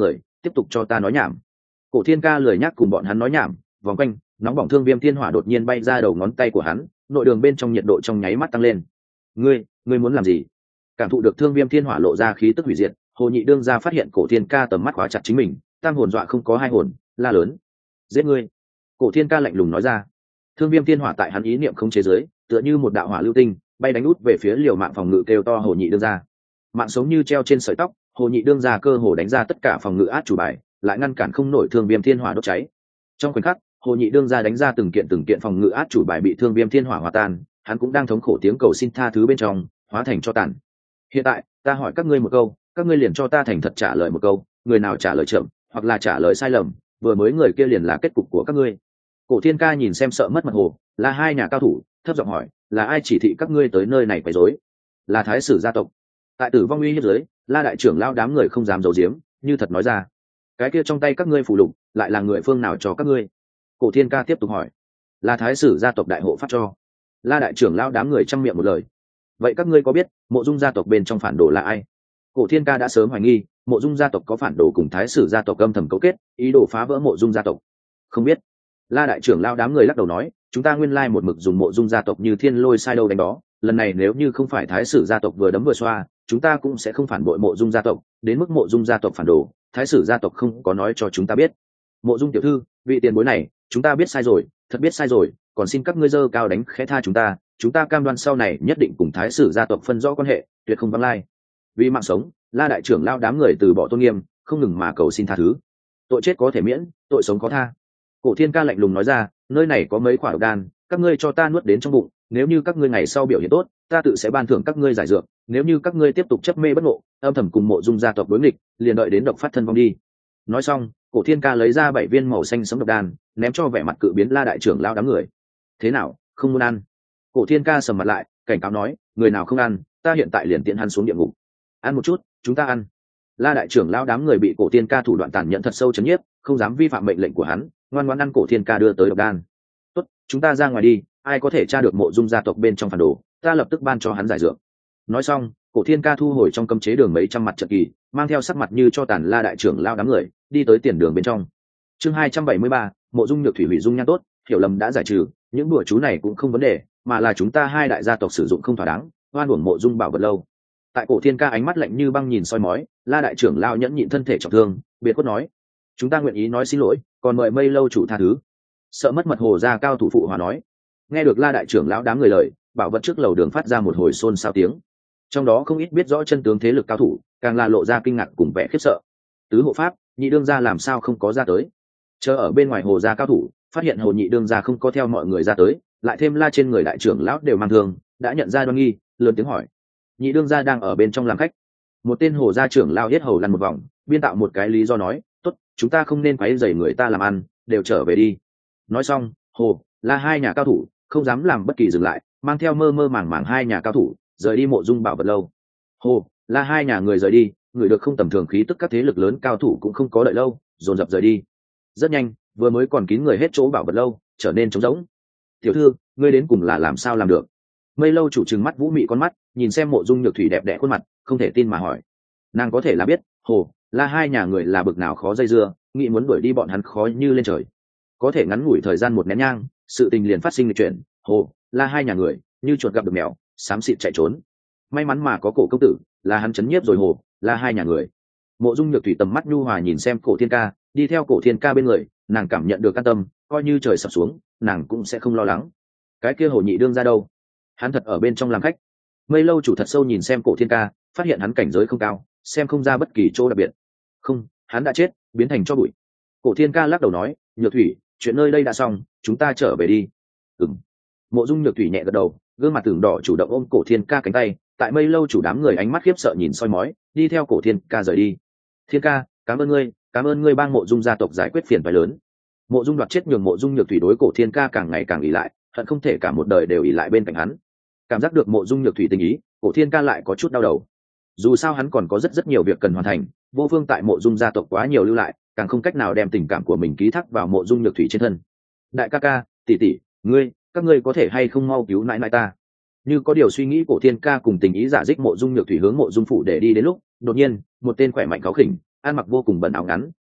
tiếp tục cho ta nói nhảm. Cổ Thiên Ca lười nhác cùng bọn hắn nói nhảm, vòng quanh nóng bỏng thương viêm thiên hỏa đột nhiên bay ra đầu ngón tay của hắn, nội đường bên trong nhiệt độ trong nháy mắt tăng lên. ngươi ngươi muốn làm gì? Cảm thụ được thương viêm thiên hỏa lộ ra khí tức hủy diệt, Hồ Nhị đương ra phát hiện Cổ Thiên Ca tầm mắt khóa chặt chính mình, tam hồn dọa không có hai hồn, la lớn: giết ngươi! Cổ Thiên Ca lạnh lùng nói ra. Thương viêm thiên hỏa tại hắn ý niệm không chế giới, tựa như một đạo hỏa lưu tinh bay đánh út về phía liều mạng phòng ngự kêu to Hồ Nhị đương ra. Mạng sống như treo trên sợi tóc, Hồ Nhị đương ra cơ hồ đánh ra tất cả phòng ngự át chủ bài, lại ngăn cản không nổi thương viêm thiên hỏa đốt cháy. Trong khoảnh khắc, Hồ Nhị đương ra đánh ra từng kiện từng kiện phòng ngự át chủ bài bị thương viêm thiên hỏa hòa tan, hắn cũng đang thống khổ tiếng cầu xin tha thứ bên trong hóa thành cho tàn. Hiện tại ta hỏi các ngươi một câu, các ngươi liền cho ta thành thật trả lời một câu, người nào trả lời chậm hoặc là trả lời sai lầm, vừa mới người kia liền là kết cục của các ngươi. Cổ Thiên Ca nhìn xem sợ mất mật Hồ, là hai nhà cao thủ, thấp giọng hỏi: là ai chỉ thị các ngươi tới nơi này quấy rối? Là Thái Sử gia tộc. Tại tử vong uy hiếp dưới, La đại trưởng lao đám người không dám giấu giếm, như thật nói ra: cái kia trong tay các ngươi phụ lục lại là người phương nào cho các ngươi? Cổ Thiên Ca tiếp tục hỏi: là Thái Sử gia tộc đại hộ pháp cho. La đại trưởng lao đám người chăm miệng một lời. Vậy các ngươi có biết Mộ Dung gia tộc bên trong phản đồ là ai? Cổ Thiên Ca đã sớm hoài nghi Mộ Dung gia tộc có phản đồ cùng Thái Sử gia tộc âm thầm cấu kết, ý đồ phá vỡ Mộ Dung gia tộc. Không biết. La đại trưởng lao đám người lắc đầu nói: chúng ta nguyên lai một mực dùng Mộ Dung gia tộc như thiên lôi sai đâu đánh đó, lần này nếu như không phải Thái Sử gia tộc vừa đấm vừa xoa, chúng ta cũng sẽ không phản bội Mộ Dung gia tộc, đến mức Mộ Dung gia tộc phản đồ, Thái Sử gia tộc không có nói cho chúng ta biết. Mộ Dung tiểu thư, vị tiền bối này, chúng ta biết sai rồi, thật biết sai rồi, còn xin các ngươi dơ cao đánh khẽ tha chúng ta, chúng ta cam đoan sau này nhất định cùng Thái Sử gia tộc phân rõ quan hệ, tuyệt không vắng lai. Vì mạng sống, La đại trưởng lao đám người từ bỏ tôn nghiêm, không ngừng mà cầu xin tha thứ. Tội chết có thể miễn, tội sống có tha. Cổ Thiên Ca lạnh lùng nói ra: nơi này có mấy quả độc đan, các ngươi cho ta nuốt đến trong bụng, nếu như các ngươi ngày sau biểu hiện tốt, ta tự sẽ ban thưởng các ngươi giải dược, nếu như các ngươi tiếp tục chấp mê bất ngộ, âm thầm cùng Mộ Dung gia tộc đối nghịch, liền đợi đến độc phát thân vong đi. Nói xong, Cổ Thiên Ca lấy ra bảy viên màu xanh sống độc đan, ném cho vẻ mặt cự biến La đại trưởng lao đám người. Thế nào, không muốn ăn? Cổ Thiên Ca sầm mặt lại, cảnh cáo nói: người nào không ăn, ta hiện tại liền tiện hắn xuống địa ngục. Ăn một chút, chúng ta ăn. La đại trưởng lao đám người bị Cổ Thiên Ca thủ đoạn tàn nhẫn thật sâu chấn nhiếp, không dám vi phạm mệnh lệnh của hắn, ngoan ngoãn ăn Cổ Thiên Ca đưa tới độc đan. Tốt, chúng ta ra ngoài đi, ai có thể tra được Mộ Dung gia tộc bên trong phản đồ, ta lập tức ban cho hắn giải dược. Nói xong, Cổ Thiên Ca thu hồi trong cấm chế đường mấy trăm mặt trận kỳ, mang theo sắc mặt như cho tàn La đại trưởng lao đám người đi tới tiền đường bên trong. Chương hai trăm bảy mươi ba, Mộ Dung Nhược Thủy hủy dung nhan tốt, hiểu lầm đã giải trừ, những đùa chú này cũng không vấn đề, mà là chúng ta hai đại gia tộc sử dụng không thỏa đáng, oan uổng Mộ Dung bảo vật lâu. Tại Cổ Thiên Ca ánh mắt lạnh như băng nhìn soi mói, La đại trưởng lao nhẫn nhịn thân thể trọng thương, biệt quất nói: chúng ta nguyện ý nói xin lỗi, còn mời Mây lâu chủ tha thứ. Sợ mất mật Hồ gia cao thủ phụ hòa nói. Nghe được La đại trưởng lão đám người lời, bảo vật trước lầu đường phát ra một hồi xôn xao tiếng, trong đó không ít biết rõ chân tướng thế lực cao thủ càng là lộ ra kinh ngạc cùng vẻ khiếp sợ. Tứ hộ pháp, Nhị đương gia làm sao không có ra tới? Chờ ở bên ngoài Hồ gia cao thủ phát hiện Hồ Nhị đương gia không có theo mọi người ra tới, lại thêm La trên người đại trưởng lão đều mang thương, đã nhận ra đoan nghi, lớn tiếng hỏi: Nhị đương gia đang ở bên trong làm khách. Một tên Hồ gia trưởng lao hết hầu lăn một vòng, biên tạo một cái lý do nói: tốt, chúng ta không nên quấy rầy người ta làm ăn, đều trở về đi. Nói xong, Hồ, La hai nhà cao thủ không dám làm bất kỳ dừng lại, mang theo mơ mơ màng màng hai nhà cao thủ rời đi Mộ Dung bảo vật lâu. Hồ, La hai nhà người rời đi, người được không tầm thường khí tức các thế lực lớn cao thủ cũng không có đợi lâu, dồn dập rời đi. Rất nhanh, vừa mới còn kín người hết chỗ bảo vật lâu trở nên trống rỗng. Tiểu thư, ngươi đến cùng là làm sao làm được? Mây lâu chủ trừng mắt vũ mị con mắt, nhìn xem Mộ Dung Nhược Thủy đẹp đẽ khuôn mặt, không thể tin mà hỏi. Nàng có thể là biết Hồ, La hai nhà người là bực nào khó dây dưa, nghĩ muốn đuổi đi bọn hắn khó như lên trời. Có thể ngắn ngủi thời gian một nén nhang, sự tình liền phát sinh lịch chuyển. Hồ, La hai nhà người như chuột gặp được mèo, xám xịt chạy trốn. May mắn mà có Cổ công tử, là hắn chấn nhiếp rồi Hồ, La hai nhà người. Mộ Dung Nhược Thủy tầm mắt nhu hòa nhìn xem Cổ Thiên Ca, đi theo Cổ Thiên Ca bên người, nàng cảm nhận được an tâm, coi như trời sập xuống, nàng cũng sẽ không lo lắng. Cái kia Hồ Nhị đương ra đâu? Hắn thật ở bên trong làm khách. Mây lâu chủ thật sâu nhìn xem Cổ Thiên Ca, phát hiện hắn cảnh giới không cao, xem không ra bất kỳ chỗ đặc biệt. Không, hắn đã chết, biến thành tro bụi. Cổ Thiên Ca lắc đầu nói: Nhược Thủy, chuyện nơi đây đã xong, chúng ta trở về đi. Ừm. Mộ Dung Nhược Thủy nhẹ gật đầu, gương mặt tưởng đỏ chủ động ôm Cổ Thiên Ca cánh tay, tại Mây lâu chủ đám người ánh mắt khiếp sợ nhìn soi mói, đi theo Cổ Thiên Ca rời đi. Thiên Ca, cảm ơn ngươi, cảm ơn ngươi bang Mộ Dung gia tộc giải quyết phiền phức lớn. Mộ Dung đoạt chết nhường Mộ Dung Nhược Thủy đối Cổ Thiên Ca càng ngày càng ỷ lại, hận không thể cả một đời đều ỷ lại bên cạnh hắn. Cảm giác được Mộ Dung Nhược Thủy tình ý, Cổ Thiên Ca lại có chút đau đầu. Dù sao hắn còn có rất rất nhiều việc cần hoàn thành, vô phương tại Mộ Dung gia tộc quá nhiều lưu lại, càng không cách nào đem tình cảm của mình ký thác vào Mộ Dung Nhược Thủy trên thân. Đại ca ca, tỷ tỷ, ngươi, các ngươi có thể hay không mau cứu nãi nãi ta? Như có điều suy nghĩ, Cổ Thiên Ca cùng tình ý giả dích Mộ Dung Nhược Thủy hướng Mộ Dung phủ để đi đến lúc, đột nhiên, một tên khỏe mạnh cáu khỉnh, ăn mặc vô cùng bẩn áo ngắn,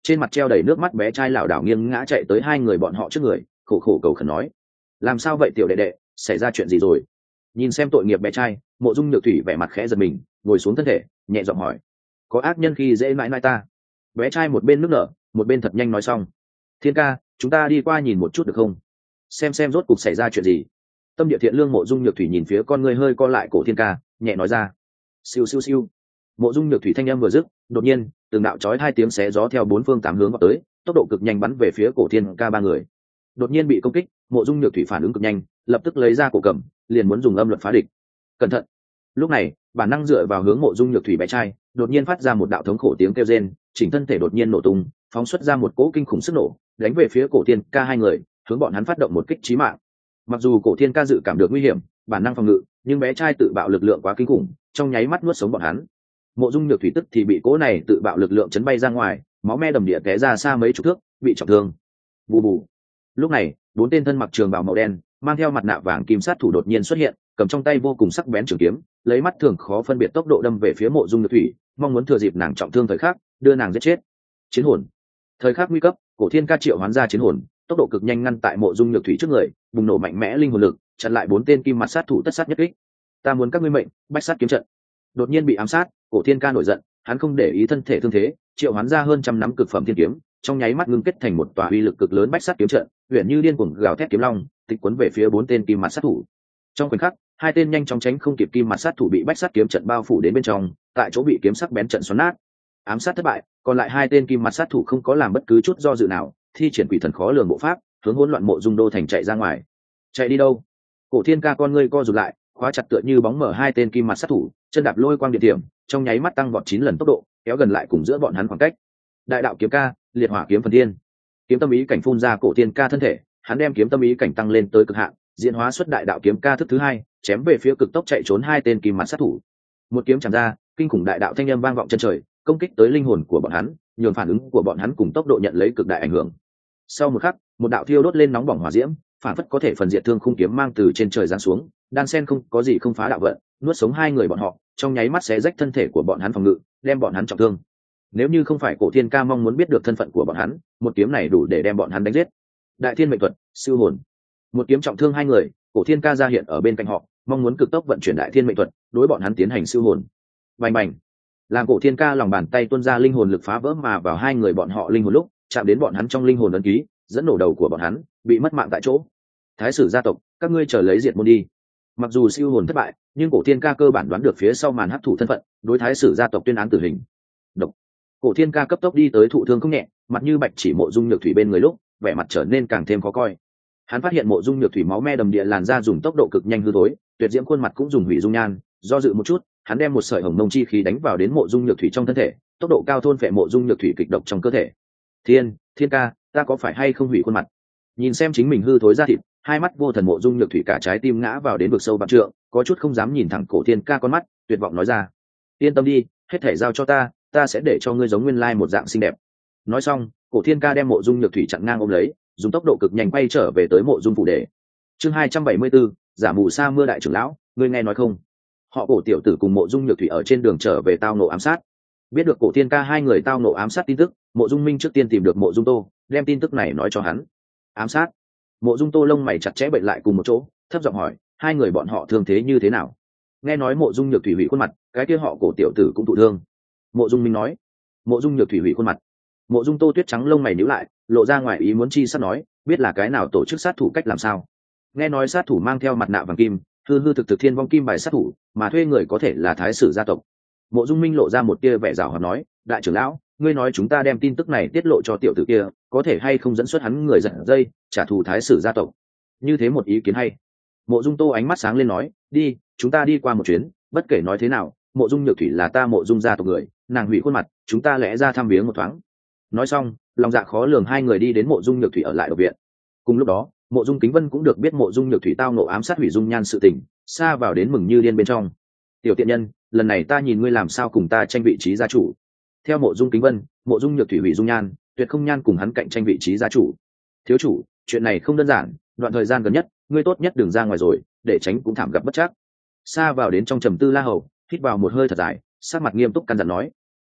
trên mặt treo đầy nước mắt bé trai lảo đảo nghiêng ngã chạy tới hai người bọn họ trước người, khổ khổ cầu khẩn nói: làm sao vậy tiểu đệ đệ, xảy ra chuyện gì rồi? Nhìn xem tội nghiệp bé trai, Mộ Dung Nhược Thủy vẻ mặt khẽ giật mình, ngồi xuống thân thể, nhẹ giọng hỏi: có ác nhân khi dễ mãi mãi ta? Bé trai một bên nước nở, một bên thật nhanh nói xong: Thiên ca, chúng ta đi qua nhìn một chút được không? Xem xem rốt cục xảy ra chuyện gì. Tâm địa thiện lương Mộ Dung Nhược Thủy nhìn phía con người hơi co lại cổ Thiên ca, nhẹ nói ra. Siêu siêu siêu. Mộ Dung Nhược Thủy thanh âm vừa dứt, đột nhiên từng đạo chói hai tiếng xé gió theo bốn phương tám hướng vào tới, tốc độ cực nhanh bắn về phía cổ Thiên ca ba người. Đột nhiên bị công kích, Mộ Dung Nhược Thủy phản ứng cực nhanh, lập tức lấy ra cổ cầm, liền muốn dùng âm luật phá địch. Cẩn thận. Lúc này, bản năng dựa vào hướng Mộ Dung Nhược Thủy bé trai, đột nhiên phát ra một đạo thống khổ tiếng kêu rên, chỉnh thân thể đột nhiên nổ tung, phóng xuất ra một cỗ kinh khủng sức nổ, đánh về phía cổ Thiên ca hai người, hướng bọn hắn phát động một kích chí mạng. Mặc dù cổ Thiên ca dự cảm được nguy hiểm, bản năng phòng ngự, nhưng bé trai tự bạo lực lượng quá kinh khủng, trong nháy mắt nuốt sống bọn hắn. Mộ Dung Nhược Thủy tức thì bị cỗ này tự bạo lực lượng chấn bay ra ngoài, máu me đầm địa té ra xa mấy chục thước, bị trọng thương. Bù bù. Lúc này, bốn tên thân mặc trường bào màu đen, mang theo mặt nạ vàng kim sát thủ đột nhiên xuất hiện, cầm trong tay vô cùng sắc bén trường kiếm, lấy mắt thường khó phân biệt tốc độ đâm về phía Mộ Dung Nhược Thủy, mong muốn thừa dịp nàng trọng thương thời khắc, đưa nàng giết chết. Chiến hồn. Thời khắc nguy cấp, cổ Thiên ca triệu hoán ra chiến hồn, tốc độ cực nhanh ngăn tại Mộ Dung Nhược Thủy trước người, bùng nổ mạnh mẽ linh hồn lực, chặn lại bốn tên kim mặt sát thủ tất sát nhất kích. Ta muốn các ngươi mệnh, bách sát kiếm trận. Đột nhiên bị ám sát, cổ Thiên ca nổi giận, hắn không để ý thân thể thương thế, triệu hoán ra hơn trăm nắm cực phẩm thiên kiếm, trong nháy mắt ngưng kết thành một tòa uy lực cực lớn bách sát kiếm trận, huyền như điên cuồng gào thét kiếm long, tịch cuốn về phía bốn tên kim mặt sát thủ. Trong khoảnh khắc, hai tên nhanh chóng tránh không kịp kim mặt sát thủ bị bách sát kiếm trận bao phủ đến bên trong, tại chỗ bị kiếm sắc bén trận xoắn nát. Ám sát thất bại, còn lại hai tên kim mặt sát thủ không có làm bất cứ chút do dự nào, thi triển quỷ thần khó lường bộ pháp, hướng hỗn loạn Mộ Dung đô thành chạy ra ngoài. Chạy đi đâu? Cổ Thiên ca con ngươi co rụt lại, khóa chặt tựa như bóng mở hai tên kim mặt sát thủ, chân đạp lôi quang điện tiềm, trong nháy mắt tăng vọt chín lần tốc độ, kéo gần lại cùng giữa bọn hắn khoảng cách. Đại đạo kiếm ca, liệt hỏa kiếm phần thiên. Kiếm tâm ý cảnh phun ra cổ Thiên ca thân thể, hắn đem kiếm tâm ý cảnh tăng lên tới cực hạn, diễn hóa xuất đại đạo kiếm ca thức thứ hai, chém về phía cực tốc chạy trốn hai tên kim mặt sát thủ. Một kiếm chạm ra, kinh khủng đại đạo thanh âm vang vọng chân trời, công kích tới linh hồn của bọn hắn, nhường phản ứng của bọn hắn cùng tốc độ nhận lấy cực đại ảnh hưởng. Sau một khắc, một đạo thiêu đốt lên nóng bỏng hỏa diễm, phản phất có thể phần diệt thương khung kiếm mang từ trên trời giáng xuống, đan sen không có gì không phá đạo vận, nuốt sống hai người bọn họ, trong nháy mắt xé rách thân thể của bọn hắn phòng ngự, đem bọn hắn trọng thương. Nếu như không phải cổ Thiên ca mong muốn biết được thân phận của bọn hắn, một kiếm này đủ để đem bọn hắn đánh giết. Đại thiên mệnh thuật, siêu hồn. Một kiếm trọng thương hai người, cổ Thiên ca ra hiện ở bên cạnh họ, mong muốn cực tốc vận chuyển đại thiên mệnh thuật, đối bọn hắn tiến hành siêu hồn. Bành bành. Làm cổ Thiên ca lòng bàn tay tuôn ra linh hồn lực phá vỡ mà vào hai người bọn họ linh hồn lúc, chạm đến bọn hắn trong linh hồn ấn ký, dẫn nổ đầu của bọn hắn, bị mất mạng tại chỗ. Thái sử gia tộc, các ngươi chờ lấy diệt môn đi. Mặc dù siêu hồn thất bại, nhưng cổ Thiên ca cơ bản đoán được phía sau màn hấp thụ thân phận, đối thái sử gia tộc tuyên án tử hình. Độc. Cổ Thiên ca cấp tốc đi tới thụ thương không nhẹ, mặt như bạch chỉ Mộ Dung Nhược Thủy bên người lúc, vẻ mặt trở nên càng thêm khó coi. Hắn phát hiện Mộ Dung Nhược Thủy máu me đầm địa, làn da dùng tốc độ cực nhanh hư thối, tuyệt diễm khuôn mặt cũng dùng hủy dung nhan, do dự một chút, hắn đem một sợi hồng mông chi khí đánh vào đến Mộ Dung Nhược Thủy trong thân thể, tốc độ cao thôn phệ Mộ Dung Nhược Thủy kịch độc trong cơ thể. Thiên, Thiên ca, ta có phải hay không hủy khuôn mặt? Nhìn xem chính mình hư thối da thịt, hai mắt vô thần Mộ Dung Nhược Thủy cả trái tim ngã vào đến vực sâu vạn trượng, có chút không dám nhìn thẳng cổ Thiên ca con mắt, tuyệt vọng nói ra: yên tâm đi, hết thể giao cho ta, ta sẽ để cho ngươi giống nguyên lai một dạng xinh đẹp. Nói xong, cổ Thiên ca đem Mộ Dung Nhược Thủy chặn ngang ôm lấy, dùng tốc độ cực nhanh quay trở về tới Mộ Dung phủ đệ. Chương hai trăm bảy mươi 274, giả mù sa mưa đại trưởng lão, ngươi nghe nói không? Họ cổ tiểu tử cùng Mộ Dung Nhược Thủy ở trên đường trở về tao nộ ám sát. Biết được cổ Thiên ca hai người tao nộ ám sát tin tức, Mộ Dung Minh trước tiên tìm được Mộ Dung Tô, đem tin tức này nói cho hắn. Ám sát? Mộ Dung Tô lông mày chặt chẽ bệnh lại cùng một chỗ, thấp giọng hỏi, hai người bọn họ thương thế như thế nào? Nghe nói Mộ Dung Nhược Thủy hủy khuôn mặt, cái kia họ cổ tiểu tử cũng thụ thương. Mộ Dung Minh nói. Mộ Dung Nhược Thủy hủy khuôn mặt. Mộ Dung Tô tuyết trắng lông mày nhíu lại, lộ ra ngoài ý muốn chi sắp nói, biết là cái nào tổ chức sát thủ cách làm sao? Nghe nói sát thủ mang theo mặt nạ vàng kim, hư hư thực thực thiên vong kim bài sát thủ, mà thuê người có thể là thái sử gia tộc. Mộ Dung Minh lộ ra một tia vẻ giảo hoạt nói, đại trưởng lão, ngươi nói chúng ta đem tin tức này tiết lộ cho tiểu tử kia, có thể hay không dẫn xuất hắn người giật dây, trả thù thái sử gia tộc? Như thế một ý kiến hay. Mộ Dung Tô ánh mắt sáng lên nói, đi, chúng ta đi qua một chuyến, bất kể nói thế nào, Mộ Dung Nhược Thủy là ta Mộ Dung gia tộc người, nàng hủy khuôn mặt, chúng ta lẽ ra thăm viếng một thoáng. Nói xong, lòng dạ khó lường hai người đi đến Mộ Dung Nhược Thủy ở lại độc viện. Cùng lúc đó, Mộ Dung Kính Vân cũng được biết Mộ Dung Nhược Thủy tao nộ ám sát hủy dung nhan sự tình, xa vào đến mừng như điên bên trong. Tiểu tiện nhân, lần này ta nhìn ngươi làm sao cùng ta tranh vị trí gia chủ. Theo Mộ Dung Kính Vân, Mộ Dung Nhược Thủy hủy dung nhan, tuyệt không nhan cùng hắn cạnh tranh vị trí gia chủ. Thiếu chủ, chuyện này không đơn giản, đoạn thời gian gần nhất, ngươi tốt nhất đừng ra ngoài rồi, để tránh cũng thảm gặp bất trắc. Xa vào đến trong trầm tư La Hầu, hít vào một hơi thật dài, sắc mặt nghiêm túc căn dặn nói.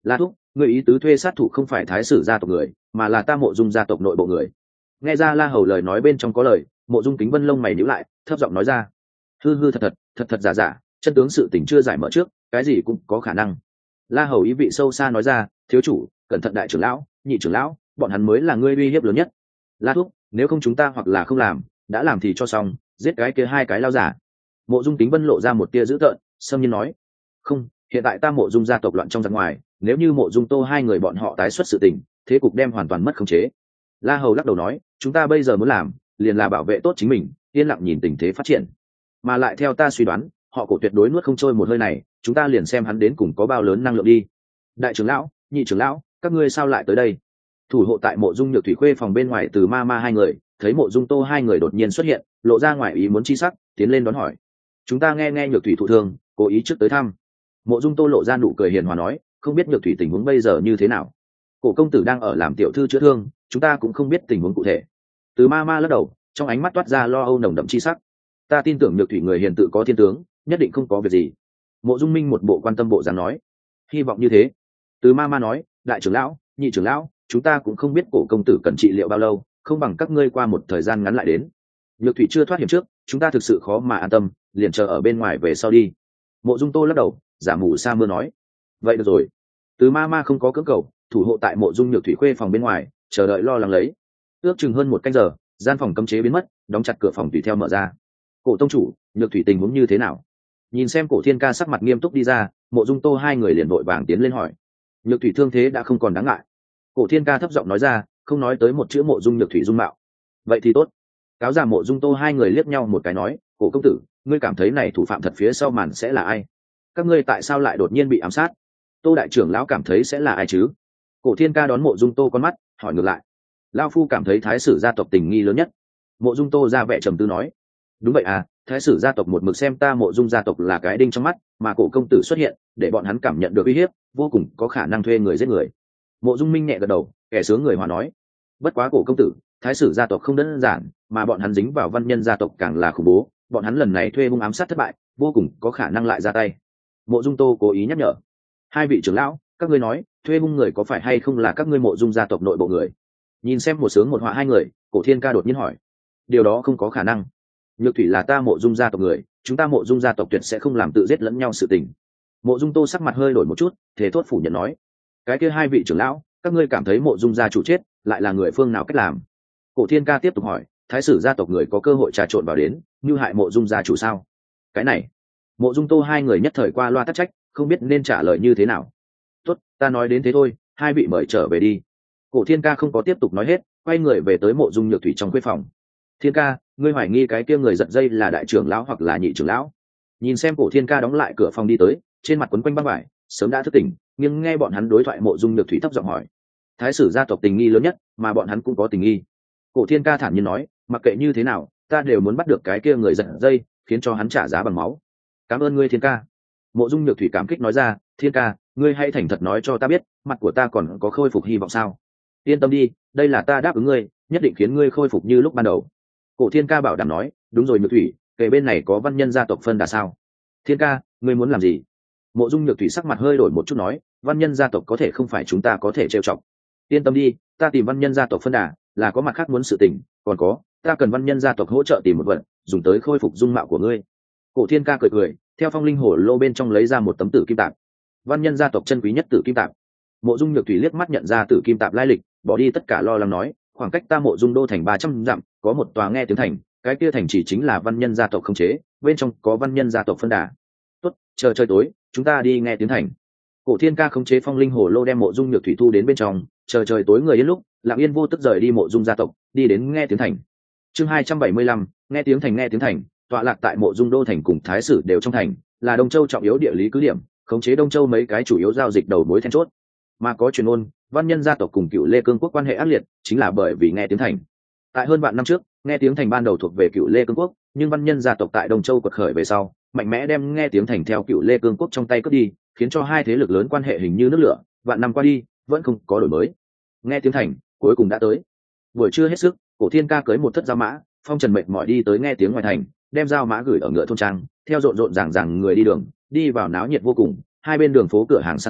La thúc, người ý tứ thuê sát thủ không phải thái sử gia tộc người, mà là ta Mộ Dung gia tộc nội bộ người. Nghe ra La Hầu lời nói bên trong có lời, Mộ Dung Kính Vân lông mày nhíu lại, thấp giọng nói ra: hư hư thật thật, thật thật giả giả, chân tướng sự tình chưa giải mở trước, cái gì cũng có khả năng. La Hầu ý vị sâu xa nói ra: thiếu chủ, cẩn thận đại trưởng lão, nhị trưởng lão, bọn hắn mới là ngươi uy hiếp lớn nhất. La thúc, nếu không chúng ta hoặc là không làm, đã làm thì cho xong, giết cái kia hai cái lao giả. Mộ Dung Kính Vân lộ ra một tia dữ tợn, xâm nhiên nói: không, hiện tại ta Mộ Dung gia tộc loạn trong giặc ngoài, nếu như Mộ Dung Tô hai người bọn họ tái xuất sự tình, thế cục đem hoàn toàn mất khống chế. La Hầu lắc đầu nói: chúng ta bây giờ muốn làm, liền là bảo vệ tốt chính mình, yên lặng nhìn tình thế phát triển. Mà lại theo ta suy đoán, họ Cổ tuyệt đối nuốt không trôi một hơi này, chúng ta liền xem hắn đến cùng có bao lớn năng lượng đi. Đại trưởng lão, nhị trưởng lão, các ngươi sao lại tới đây? Thủ hộ tại Mộ Dung Nhược Thủy khuê phòng bên ngoài Từ Ma Ma hai người, thấy Mộ Dung Tô hai người đột nhiên xuất hiện, lộ ra ngoài ý muốn chi sắc, tiến lên đón hỏi: chúng ta nghe nghe Nhược Thủy thụ thương, cố ý trước tới thăm. Mộ Dung Tô lộ ra nụ cười hiền hòa nói: không biết Nhược Thủy tình huống bây giờ như thế nào? Cổ công tử đang ở làm tiểu thư chữa thương, chúng ta cũng không biết tình huống cụ thể. Từ Ma Ma lắc đầu, trong ánh mắt toát ra lo âu nồng đậm chi sắc. Ta tin tưởng Nhược Thủy người hiền tự có thiên tướng, nhất định không có việc gì. Mộ Dung Minh một bộ quan tâm bộ dáng nói: hy vọng như thế. Từ Ma Ma nói: đại trưởng lão, nhị trưởng lão, chúng ta cũng không biết cổ công tử cần trị liệu bao lâu, không bằng các ngươi qua một thời gian ngắn lại đến. Nhược Thủy chưa thoát hiểm trước, chúng ta thực sự khó mà an tâm, liền chờ ở bên ngoài về sau đi. Mộ Dung Tô lắc đầu, giả mù sa mưa nói: vậy được rồi. Từ Ma Ma không có cưỡng cầu, thủ hộ tại Mộ Dung Nhược Thủy khuê phòng bên ngoài, chờ đợi lo lắng lấy. Ước chừng hơn một canh giờ, gian phòng cấm chế biến mất, đóng chặt cửa phòng tùy theo mở ra. Cổ tông chủ, Nhược Thủy tình huống như thế nào? Nhìn xem Cổ Thiên Ca sắc mặt nghiêm túc đi ra, Mộ Dung Tô hai người liền vội vàng tiến lên hỏi. Nhược Thủy thương thế đã không còn đáng ngại. Cổ Thiên Ca thấp giọng nói ra, không nói tới một chữ Mộ Dung Nhược Thủy dung mạo. Vậy thì tốt. Cáo già Mộ Dung Tô hai người liếc nhau một cái nói: cổ công tử, ngươi cảm thấy này thủ phạm thật phía sau màn sẽ là ai? Các ngươi tại sao lại đột nhiên bị ám sát? Tô đại trưởng lão cảm thấy sẽ là ai chứ? Cổ Thiên Ca đón Mộ Dung Tô con mắt, hỏi ngược lại. Lão phu cảm thấy thái sử gia tộc tình nghi lớn nhất. Mộ Dung Tô ra vẻ trầm tư nói: đúng vậy à, thái sử gia tộc một mực xem ta Mộ Dung gia tộc là cái đinh trong mắt, mà cổ công tử xuất hiện, để bọn hắn cảm nhận được uy hiếp, vô cùng có khả năng thuê người giết người. Mộ Dung Minh nhẹ gật đầu, kẻ sướng người hòa nói: bất quá cổ công tử, thái sử gia tộc không đơn giản, mà bọn hắn dính vào văn nhân gia tộc càng là khủng bố, bọn hắn lần này thuê hung ám sát thất bại, vô cùng có khả năng lại ra tay. Mộ Dung Tô cố ý nhắc nhở: hai vị trưởng lão, các ngươi nói, thuê hung người có phải hay không là các ngươi Mộ Dung gia tộc nội bộ người? Nhìn xem một sướng một họa hai người, Cổ Thiên Ca đột nhiên hỏi: điều đó không có khả năng. Nhược Thủy là ta Mộ Dung gia tộc người, chúng ta Mộ Dung gia tộc tuyệt sẽ không làm tự giết lẫn nhau sự tình. Mộ Dung Tô sắc mặt hơi đổi một chút, thế thốt phủ nhận nói: cái kia hai vị trưởng lão, các ngươi cảm thấy Mộ Dung gia chủ chết lại là người phương nào cách làm? Cổ Thiên Ca tiếp tục hỏi: thái sử gia tộc người có cơ hội trà trộn vào đến như hại Mộ Dung gia chủ sao? Cái này, Mộ Dung Tô hai người nhất thời qua loa tắc trách, không biết nên trả lời như thế nào. tốt, ta nói đến thế thôi, hai vị mời trở về đi. Cổ Thiên Ca không có tiếp tục nói hết, quay người về tới Mộ Dung Nhược Thủy trong khuê phòng. Thiên Ca, ngươi hoài nghi cái kia người giật dây là đại trưởng lão hoặc là nhị trưởng lão? Nhìn xem Cổ Thiên Ca đóng lại cửa phòng đi tới, trên mặt quấn quanh băng vải, sớm đã thức tỉnh, nhưng nghe bọn hắn đối thoại Mộ Dung Nhược Thủy thấp giọng hỏi: thái sử gia tộc tình nghi lớn nhất, mà bọn hắn cũng có tình nghi. Cổ Thiên Ca thản nhiên nói: mặc kệ như thế nào, ta đều muốn bắt được cái kia người giật dây, khiến cho hắn trả giá bằng máu. Cảm ơn ngươi Thiên Ca. Mộ Dung Nhược Thủy cảm kích nói ra: Thiên Ca, ngươi hãy thành thật nói cho ta biết, mặt của ta còn có khôi phục hy vọng sao? Yên tâm đi, đây là ta đáp ứng ngươi, nhất định khiến ngươi khôi phục như lúc ban đầu. Cổ Thiên Ca bảo đảm nói: đúng rồi Nhược Thủy, kể bên này có văn nhân gia tộc phân đà sao? Thiên Ca, ngươi muốn làm gì? Mộ Dung Nhược Thủy sắc mặt hơi đổi một chút nói: văn nhân gia tộc có thể không phải chúng ta có thể trêu chọc. Yên tâm đi, ta tìm văn nhân gia tộc phân đà là có mặt khác muốn sự tình, còn có, ta cần văn nhân gia tộc hỗ trợ tìm một vật, dùng tới khôi phục dung mạo của ngươi. Cổ Thiên Ca cười cười, theo phong linh hổ lô bên trong lấy ra một tấm tử kim tạp. Văn nhân gia tộc chân quý nhất tử kim tạp. Mộ Dung Nhược Thủy liếc mắt nhận ra tử kim tạp lai lịch, bỏ đi tất cả lo lắng nói: khoảng cách ta Mộ Dung đô thành ba trăm dặm, có một tòa nghe tiếng thành, cái kia thành chỉ chính là văn nhân gia tộc không chế, bên trong có văn nhân gia tộc phân đà. Tốt, chờ trời tối, chúng ta đi nghe tiếng thành. Cổ Thiên Ca khống chế phong linh hổ lô đem Mộ Dung Nhược Thủy thu đến bên trong, chờ trời tối người yên lúc, Lặng Yên vô tức rời đi Mộ Dung gia tộc, đi đến nghe tiếng thành. Chương hai trăm bảy mươi lăm, nghe tiếng thành nghe tiếng thành, tọa lạc tại Mộ Dung đô thành cùng thái sử đều trong thành, là Đông Châu trọng yếu địa lý cứ điểm, khống chế Đông Châu mấy cái chủ yếu giao dịch đầu mối then chốt. Mà có truyền ngôn, văn nhân gia tộc cùng Cựu Lê Cương quốc quan hệ ác liệt, chính là bởi vì nghe tiếng thành. Tại hơn vạn năm trước, nghe tiếng thành ban đầu thuộc về Cựu Lê Cương quốc, nhưng văn nhân gia tộc tại Đông Châu quật khởi về sau, mạnh mẽ đem nghe tiếng thành theo Cựu Lê Cương quốc trong tay cướp đi, khiến cho hai thế lực lớn quan hệ hình như nước lửa, vạn năm qua đi, vẫn không có đổi mới. Nghe tiếng thành, cuối cùng đã tới. Buổi trưa hết sức, Cổ Thiên Ca cưới một thất giao mã, phong trần mệt mỏi đi tới nghe tiếng ngoài thành, đem giao mã gửi ở ngựa thôn trang, theo rộn rộn ràng ràng người đi đường, đi vào náo nhiệt vô cùng, hai bên đường phố cửa hàng san sát,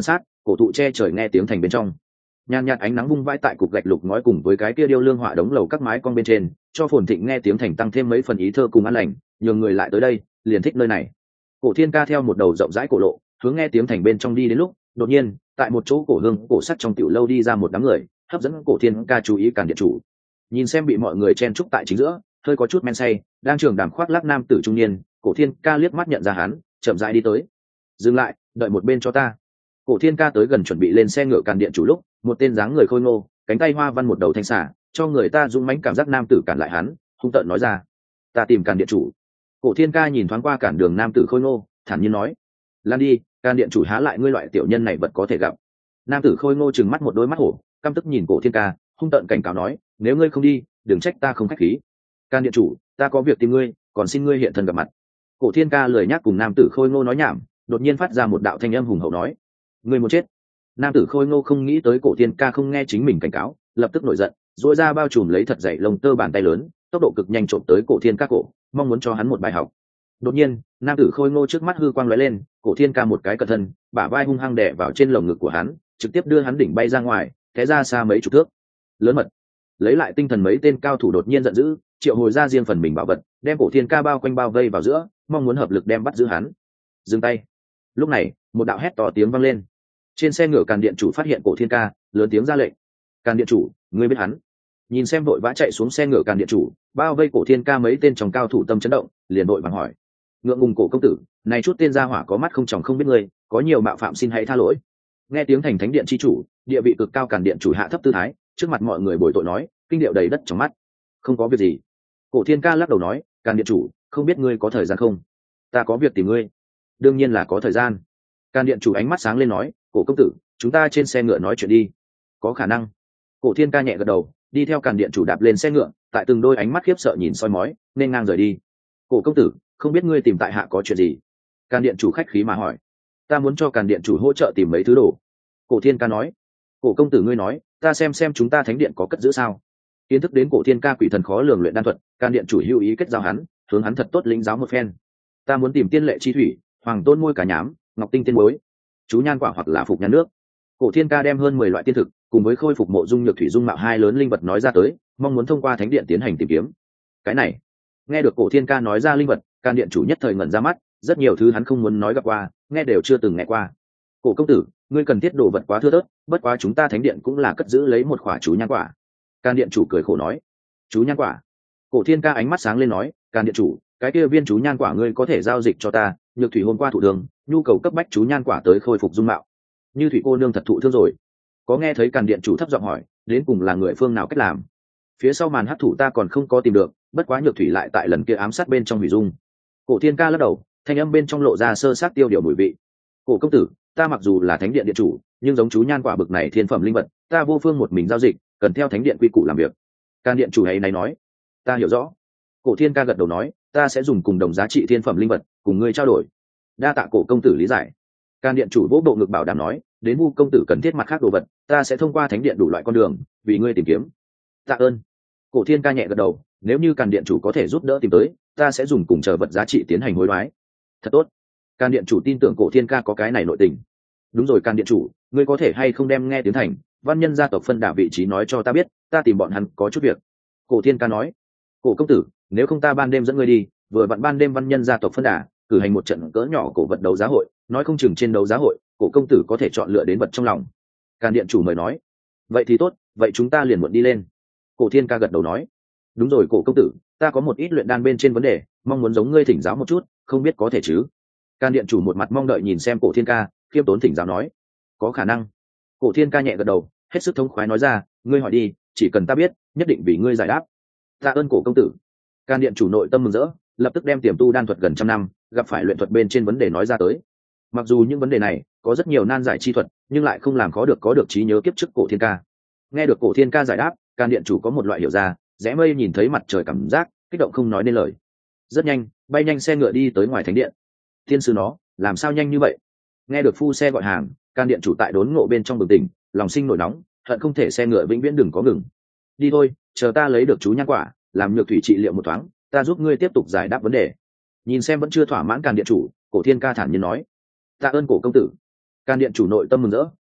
cổ thụ che trời nghe tiếng thành bên trong, nhàn nhạt ánh nắng vung vãi tại cục gạch lục ngói cùng với cái kia điêu lương họa đống lầu các mái cong bên trên, cho phồn thịnh nghe tiếng thành tăng thêm mấy phần ý thơ cùng an lành, nhường người lại tới đây liền thích nơi này. Cổ Thiên Ca theo một đầu rộng rãi cổ lộ hướng nghe tiếng thành bên trong đi đến lúc, đột nhiên tại một chỗ cổ hương cổ sắt trong tiểu lâu đi ra một đám người, hấp dẫn Cổ Thiên Ca chú ý Càn điện chủ. Nhìn xem bị mọi người chen trúc tại chính giữa, hơi có chút men say, đang trường đàm khoác lác nam tử trung niên, Cổ Thiên Ca liếc mắt nhận ra hắn, chậm rãi đi tới. Dừng lại, đợi một bên cho ta. Cổ Thiên Ca tới gần chuẩn bị lên xe ngựa Càn điện chủ lúc, một tên dáng người khôi ngô, cánh tay hoa văn một đầu thanh xả, cho người ta rung mãnh cảm giác nam tử cản lại hắn, hung tợn nói ra: "Ta tìm Càn điện chủ." Cổ Thiên Ca nhìn thoáng qua cản đường nam tử khôi ngô, thản nhiên nói: "Lan đi, Càn điện chủ há lại ngươi loại tiểu nhân này vật có thể gặp." Nam tử khôi ngô trừng mắt một đôi mắt hổ, căm tức nhìn Cổ Thiên Ca, hung tợn cảnh cáo nói: "Nếu ngươi không đi, đừng trách ta không khách khí. Càn điện chủ, ta có việc tìm ngươi, còn xin ngươi hiện thân gặp mặt." Cổ Thiên Ca lười nhắc cùng nam tử khôi ngô nói nhảm, đột nhiên phát ra một đạo thanh âm hùng hậu nói: "Ngươi muốn chết." Nam tử khôi ngô không nghĩ tới Cổ Thiên Ca không nghe chính mình cảnh cáo, lập tức nổi giận, duỗi ra bao trùm lấy thật dày lông tơ bàn tay lớn, tốc độ cực nhanh trộm tới Cổ Thiên Ca cổ, mong muốn cho hắn một bài học. Đột nhiên, nam tử khôi ngô trước mắt hư quang lóe lên, Cổ Thiên Ca một cái cẩn thân, bả vai hung hăng đè vào trên lồng ngực của hắn, trực tiếp đưa hắn đỉnh bay ra ngoài, té ra xa mấy chục thước. Lớn mật. Lấy lại tinh thần mấy tên cao thủ đột nhiên giận dữ, triệu hồi ra riêng phần mình bảo vật, đem Cổ Thiên Ca bao quanh bao vây vào giữa, mong muốn hợp lực đem bắt giữ hắn. Dừng tay. Lúc này, một đạo hét to tiếng vang lên. Trên xe ngựa Càn điện chủ phát hiện Cổ Thiên Ca, lớn tiếng ra lệnh: "Càn điện chủ, ngươi biết hắn?" Nhìn xem vội vã chạy xuống xe ngựa Càn điện chủ, bao vây Cổ Thiên Ca mấy tên trong cao thủ tâm chấn động, liền vội vàng hỏi: "Ngượng ngùng Cổ công tử, này chút tên gia hỏa có mắt không tròng không biết ngươi, có nhiều mạo phạm xin hãy tha lỗi." Nghe tiếng thành thánh điện chi chủ, địa vị cực cao Càn điện chủ hạ thấp tư thái, trước mặt mọi người bồi tội nói, kinh điệu đầy đất trong mắt: "Không có việc gì." Cổ Thiên Ca lắc đầu nói: "Càn điện chủ, không biết ngươi có thời gian không? Ta có việc tìm ngươi." "Đương nhiên là có thời gian." Càn điện chủ ánh mắt sáng lên nói: "Cổ công tử, chúng ta trên xe ngựa nói chuyện đi." "Có khả năng." Cổ Thiên Ca nhẹ gật đầu, đi theo Càn điện chủ đạp lên xe ngựa, tại từng đôi ánh mắt khiếp sợ nhìn soi mói, nên ngang rời đi. "Cổ công tử, không biết ngươi tìm tại hạ có chuyện gì?" Càn điện chủ khách khí mà hỏi. "Ta muốn cho Càn điện chủ hỗ trợ tìm mấy thứ đồ." Cổ Thiên Ca nói. "Cổ công tử ngươi nói, ta xem xem chúng ta thánh điện có cất giữ sao?" Kiến thức đến Cổ Thiên Ca quỷ thần khó lường luyện đan thuật, Càn điện chủ hữu ý kết giao hắn, hướng hắn thật tốt lĩnh giáo một phen. "Ta muốn tìm tiên lệ chi thủy, hoàng tôn môi cả nhám, ngọc tinh tiên muối, chú nhan quả hoặc là phục nhan nước." Cổ Thiên Ca đem hơn mười loại tiên thực cùng với khôi phục mộ dung nhược thủy dung mạo hai lớn linh vật nói ra tới, mong muốn thông qua thánh điện tiến hành tìm kiếm. Cái này, nghe được Cổ Thiên Ca nói ra linh vật, Càn điện chủ nhất thời ngẩn ra mắt, rất nhiều thứ hắn không muốn nói gặp qua, nghe đều chưa từng nghe qua. "Cổ công tử, ngươi cần thiết đồ vật quá thưa thớt, bất quá chúng ta thánh điện cũng là cất giữ lấy một khỏa chú nhan quả." Càn điện chủ cười khổ nói. "Chú nhan quả?" Cổ Thiên Ca ánh mắt sáng lên nói: "Càn điện chủ, cái kia viên chú nhan quả ngươi có thể giao dịch cho ta, nhược thủy hôm qua thụ thương, nhu cầu cấp bách chú nhan quả tới khôi phục dung mạo." "Như thủy cô nương thật thụ thương rồi?" Có nghe thấy Càn điện chủ thấp giọng hỏi, đến cùng là người phương nào cách làm? "Phía sau màn hắc thủ ta còn không có tìm được, bất quá nhược thủy lại tại lần kia ám sát bên trong hủy dung." Cổ Thiên Ca lắc đầu, thanh âm bên trong lộ ra sơ sát tiêu điều mùi vị. "Cổ công tử, ta mặc dù là thánh điện điện chủ, nhưng giống chú nhan quả bực này thiên phẩm linh vật, ta vô phương một mình giao dịch, cần theo thánh điện quy củ làm việc." Càn điện chủ ấy này nói. "Ta hiểu rõ." Cổ Thiên Ca gật đầu nói, "Ta sẽ dùng cùng đồng giá trị thiên phẩm linh vật cùng ngươi trao đổi." "Đa tạ Cổ công tử lý giải." Càn điện chủ vỗ bộ ngực bảo đảm nói, "Đến Vu công tử cần thiết mặt khác đồ vật, ta sẽ thông qua thánh điện đủ loại con đường vì ngươi tìm kiếm." "Tạ ơn." Cổ Thiên Ca nhẹ gật đầu, nếu như Càn điện chủ có thể giúp đỡ tìm tới, ta sẽ dùng cùng chờ vật giá trị tiến hành hối đoái. "Thật tốt." Càn điện chủ tin tưởng Cổ Thiên Ca có cái này nội tình. "Đúng rồi Càn điện chủ, ngươi có thể hay không đem nghe tiếng thành văn nhân gia tộc phân đà vị trí nói cho ta biết, ta tìm bọn hắn có chút việc." Cổ Thiên Ca nói. "Cổ công tử, nếu không ta ban đêm dẫn ngươi đi, vừa vặn ban đêm văn nhân gia tộc phân đà cử hành một trận cỡ nhỏ cổ vật đấu giá hội, nói không chừng trên đấu giá hội Cổ công tử có thể chọn lựa đến vật trong lòng." Càn điện chủ mời nói. "Vậy thì tốt, vậy chúng ta liền muộn đi lên." Cổ Thiên Ca gật đầu nói. "Đúng rồi Cổ công tử, ta có một ít luyện đan bên trên vấn đề, mong muốn giống ngươi thỉnh giáo một chút, không biết có thể chứ?" Càn điện chủ một mặt mong đợi nhìn xem Cổ Thiên Ca, khiêm tốn thỉnh giáo nói. "Có khả năng." Cổ Thiên Ca nhẹ gật đầu, hết sức thống khoái nói ra, "Ngươi hỏi đi, chỉ cần ta biết, nhất định vì ngươi giải đáp." "Tạ ơn Cổ công tử." Càn điện chủ nội tâm mừng rỡ, lập tức đem tiềm tu đan thuật gần trăm năm gặp phải luyện thuật bên trên vấn đề nói ra tới. Mặc dù những vấn đề này có rất nhiều nan giải chi thuật, nhưng lại không làm khó được có được trí nhớ kiếp trước Cổ Thiên Ca. Nghe được Cổ Thiên Ca giải đáp, Càn điện chủ có một loại hiểu ra, rẽ mây nhìn thấy mặt trời cảm giác, kích động không nói nên lời. Rất nhanh, bay nhanh xe ngựa đi tới ngoài thánh điện. "Thiên sư nó, làm sao nhanh như vậy?" Nghe được phu xe gọi hàng, Càn điện chủ tại đốn ngộ bên trong bừng tỉnh, lòng sinh nổi nóng, hận không thể xe ngựa vĩnh viễn đừng có ngừng. "Đi thôi, chờ ta lấy được chú nhan quả, làm nhược thủy trị liệu một thoáng, ta giúp ngươi tiếp tục giải đáp vấn đề." Nhìn xem vẫn chưa thỏa mãn Càn điện chủ, Cổ Thiên Ca thản nhiên nói. "Tạ ơn Cổ công tử." Càn điện chủ nội tâm mừng rỡ,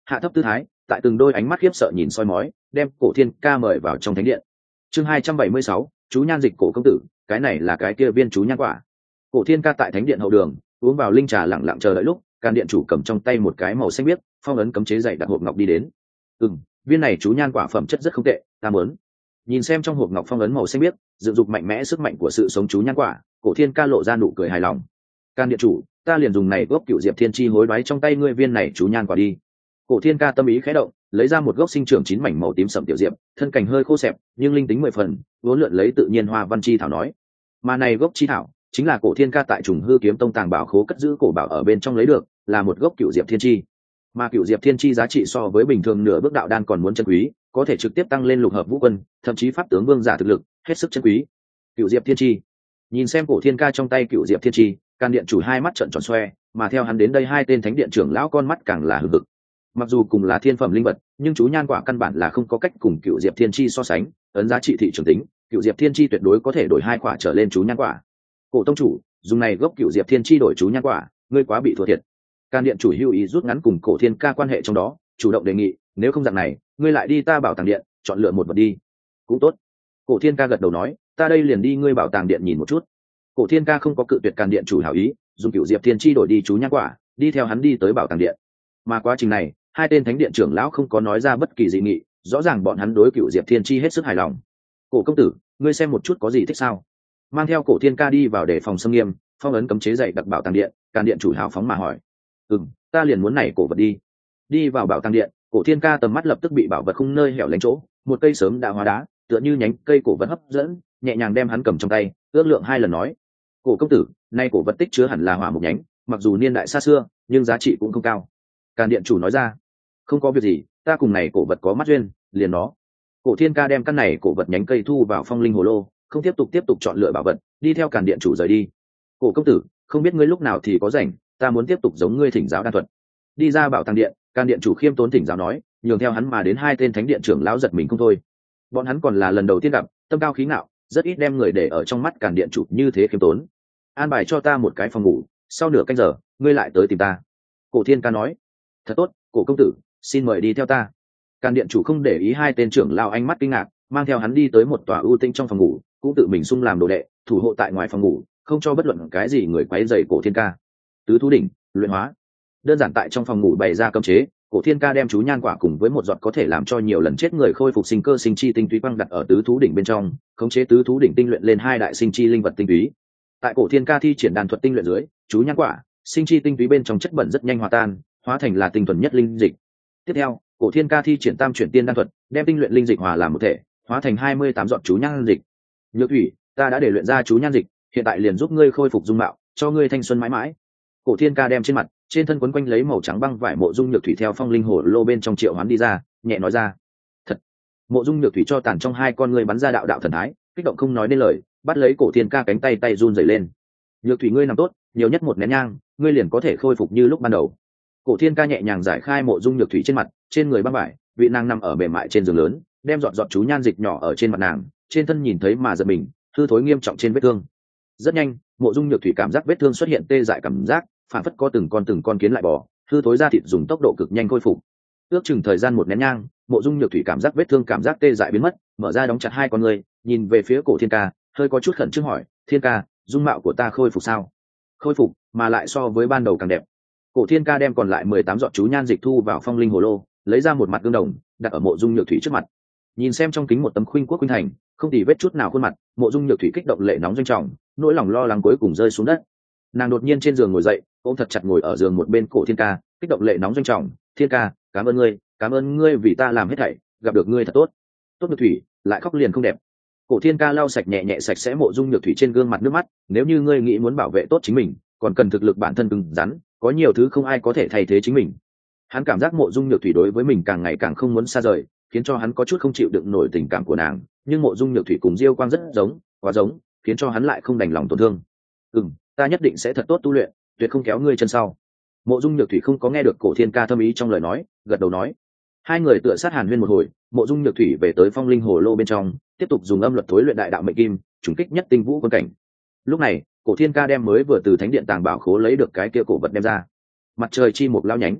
hạ thấp tư thái, tại từng đôi ánh mắt khiếp sợ nhìn soi mói, đem cổ thiên ca mời vào trong thánh điện. Chương hai trăm bảy mươi sáu, chú nhan dịch cổ công tử, cái này là cái kia viên chú nhan quả. Cổ thiên ca tại thánh điện hậu đường uống vào linh trà, lặng lặng chờ đợi lúc can điện chủ cầm trong tay một cái màu xanh biếc phong ấn cấm chế dày đặc hộp ngọc đi đến. Ừm, viên này chú nhan quả phẩm chất rất không tệ, ta muốn. Nhìn xem trong hộp ngọc phong ấn màu xanh biếc dựng dục mạnh mẽ sức mạnh của sự sống chú nhan quả, cổ thiên ca lộ ra nụ cười hài lòng. Can điện chủ, ta liền dùng này gốc cựu diệp thiên chi hối đoái trong tay ngươi viên này chú nhan quả đi. Cổ thiên ca tâm ý khẽ động, lấy ra một gốc sinh trưởng chín mảnh màu tím sẫm tiểu diệp, thân cành hơi khô xẹp nhưng linh tính mười phần, vốn lượn lấy tự nhiên hoa văn chi thảo nói. Mà này gốc chi thảo chính là cổ thiên ca tại trùng hư kiếm tông tàng bảo khố cất giữ cổ bảo ở bên trong lấy được, là một gốc cựu diệp thiên chi. Mà cựu diệp thiên chi giá trị so với bình thường nửa bước đạo đan còn muốn chân quý, có thể trực tiếp tăng lên lục hợp vũ quân, thậm chí pháp tướng vương giả thực lực, hết sức chân quý. Cựu diệp thiên chi. Nhìn xem cổ thiên ca trong tay cựu diệp thiên chi, can điện chủ hai mắt trợn tròn xoe, mà theo hắn đến đây hai tên thánh điện trưởng lão con mắt càng là hừng hực. Mặc dù cùng là thiên phẩm linh vật, nhưng chú nhan quả căn bản là không có cách cùng cựu diệp thiên chi so sánh, ấn giá trị thị trường tính, cựu diệp thiên chi tuyệt đối có thể đổi hai quả trở lên chú nhan quả. Cổ tông chủ, dùng này gốc cựu diệp thiên chi đổi chú nhan quả, ngươi quá bị thua thiệt. Can điện chủ hưu ý rút ngắn cùng cổ thiên ca quan hệ trong đó, chủ động đề nghị, nếu không dạng này, ngươi lại đi ta bảo tàng điện, chọn lựa một vật đi. Cũng tốt. Cổ thiên ca gật đầu nói, ta đây liền đi ngươi bảo tàng điện nhìn một chút. Cổ thiên ca không có cự tuyệt can điện chủ hảo ý, dùng cựu diệp thiên chi đổi đi chú nhan quả, đi theo hắn đi tới bảo tàng điện. Mà quá trình này, hai tên thánh điện trưởng lão không có nói ra bất kỳ dị nghị, rõ ràng bọn hắn đối cựu diệp thiên chi hết sức hài lòng. Cổ công tử, ngươi xem một chút có gì thích sao? Mang theo cổ thiên ca đi vào để phòng xâm nghiêm, phong ấn cấm chế dày đặc bảo tàng điện, can điện chủ hào phóng mà hỏi. Ừm, ta liền muốn này cổ vật đi. Đi vào bảo tàng điện, cổ thiên ca tầm mắt lập tức bị bảo vật khung nơi hẻo lánh chỗ, một cây sớm đã hóa đá, tựa như nhánh cây cổ vật hấp dẫn, nhẹ nhàng đem hắn cầm trong tay, ước lượng hai lần nói: cổ công tử, nay cổ vật tích chứa hẳn là hỏa mục nhánh, mặc dù niên đại xa xưa, nhưng giá trị cũng không cao. Can điện chủ nói ra. Không có việc gì, ta cùng này cổ vật có mắt duyên, liền nó. Cổ thiên ca đem căn này cổ vật nhánh cây thu vào phong linh hồ lô, không tiếp tục tiếp tục chọn lựa bảo vật, đi theo Càn điện chủ rời đi. Cổ công tử, không biết ngươi lúc nào thì có rảnh, ta muốn tiếp tục giống ngươi thỉnh giáo đan thuật. Đi ra bảo tàng điện, Càn điện chủ khiêm tốn thỉnh giáo nói, nhường theo hắn mà đến hai tên thánh điện trưởng lão giật mình không thôi. Bọn hắn còn là lần đầu tiên gặp, tâm cao khí ngạo, rất ít đem người để ở trong mắt Càn điện chủ như thế khiêm tốn. An bài cho ta một cái phòng ngủ, sau nửa canh giờ, ngươi lại tới tìm ta. Cổ thiên ca nói. Thật tốt, cổ công tử, xin mời đi theo ta. Càn điện chủ không để ý hai tên trưởng lão ánh mắt kinh ngạc, mang theo hắn đi tới một tòa ưu tĩnh trong phòng ngủ, cũng tự mình sung làm đồ đệ, thủ hộ tại ngoài phòng ngủ, không cho bất luận cái gì người quấy rầy cổ thiên ca. Tứ thú đỉnh, luyện hóa. Đơn giản tại trong phòng ngủ bày ra cấm chế, cổ thiên ca đem chú nhan quả cùng với một giọt có thể làm cho nhiều lần chết người khôi phục sinh cơ sinh chi tinh túy băng đặt ở tứ thú đỉnh bên trong, khống chế tứ thú đỉnh tinh luyện lên hai đại sinh chi linh vật tinh túy. Tại cổ thiên ca thi triển đàn thuật tinh luyện dưới, chú nhan quả, sinh chi tinh túy bên trong chất bẩn rất nhanh hòa tan, hóa thành là tinh thuần nhất linh dịch. Tiếp theo, cổ thiên ca thi triển tam chuyển tiên đan thuật, đem tinh luyện linh dịch hòa làm một thể, hóa thành hai mươi tám giọt chú nhan dịch. Nhược thủy, ta đã để luyện ra chú nhan dịch, hiện tại liền giúp ngươi khôi phục dung mạo, cho ngươi thanh xuân mãi mãi. Cổ thiên ca đem trên mặt, trên thân quấn quanh lấy màu trắng băng vải mộ dung nhược thủy theo phong linh hồ lô bên trong triệu hoán đi ra, nhẹ nói ra. Thật. Mộ dung nhược thủy cho tàn trong hai con ngươi bắn ra đạo đạo thần thái, kích động không nói nên lời, bắt lấy cổ thiên ca cánh tay tay run rẩy lên. Nhược thủy ngươi nằm tốt, nhiều nhất một nén nhang, ngươi liền có thể khôi phục như lúc ban đầu. Cổ thiên ca nhẹ nhàng giải khai mộ dung nhược thủy trên mặt, trên người băng vải, vị nàng nằm ở bề mại trên giường lớn, đem giọt giọt chú nhan dịch nhỏ ở trên mặt nàng, trên thân nhìn thấy mà giật mình, hư thối nghiêm trọng trên vết thương. Rất nhanh, mộ dung nhược thủy cảm giác vết thương xuất hiện tê dại cảm giác, phản phất có từng con từng con kiến lại bò, hư thối da thịt dùng tốc độ cực nhanh khôi phục. Ước chừng thời gian một nén nhang, mộ dung nhược thủy cảm giác vết thương cảm giác tê dại biến mất, mở ra đóng chặt hai con người, nhìn về phía cổ thiên ca, hơi có chút khẩn trương hỏi, thiên ca, dung mạo của ta khôi phục sao? Khôi phục, mà lại so với ban đầu càng đẹp. Cổ thiên ca đem còn lại mười tám giọt chú nhan dịch thu vào phong linh hồ lô, lấy ra một mặt gương đồng, đặt ở mộ dung nhược thủy trước mặt. Nhìn xem trong kính một tấm khuynh quốc khuynh thành, không tì vết chút nào khuôn mặt, mộ dung nhược thủy kích động lệ nóng doanh trọng, nỗi lòng lo lắng cuối cùng rơi xuống đất. Nàng đột nhiên trên giường ngồi dậy, ôm thật chặt ngồi ở giường một bên cổ thiên ca, kích động lệ nóng doanh trọng, thiên ca, cảm ơn ngươi, cảm ơn ngươi vì ta làm hết thảy, gặp được ngươi thật tốt. Tốt nhược thủy, lại khóc liền không đẹp. Cổ thiên ca lau sạch nhẹ nhẹ sạch sẽ mộ dung nhược thủy trên gương mặt nước mắt, nếu như ngươi nghĩ muốn bảo vệ tốt chính mình, còn cần thực lực bản thân cứng rắn, có nhiều thứ không ai có thể thay thế chính mình. Hắn cảm giác mộ dung nhược thủy đối với mình càng ngày càng không muốn xa rời, khiến cho hắn có chút không chịu đựng nổi tình cảm của nàng, nhưng mộ dung nhược thủy cùng diêu quang rất giống, quá giống, khiến cho hắn lại không đành lòng tổn thương. Ừm, ta nhất định sẽ thật tốt tu luyện, tuyệt không kéo ngươi chân sau. Mộ dung nhược thủy không có nghe được cổ thiên ca thâm ý trong lời nói, gật đầu nói. Hai người tựa sát hàn huyên một hồi, mộ dung nhược thủy về tới phong linh hồ lô bên trong, tiếp tục dùng âm luật thối luyện đại đạo mệnh kim, trùng kích nhất tinh vũ quân cảnh. Lúc này, cổ thiên ca đem mới vừa từ thánh điện tàng bảo khố lấy được cái kia cổ vật đem ra. Mặt trời chi một lao nhánh.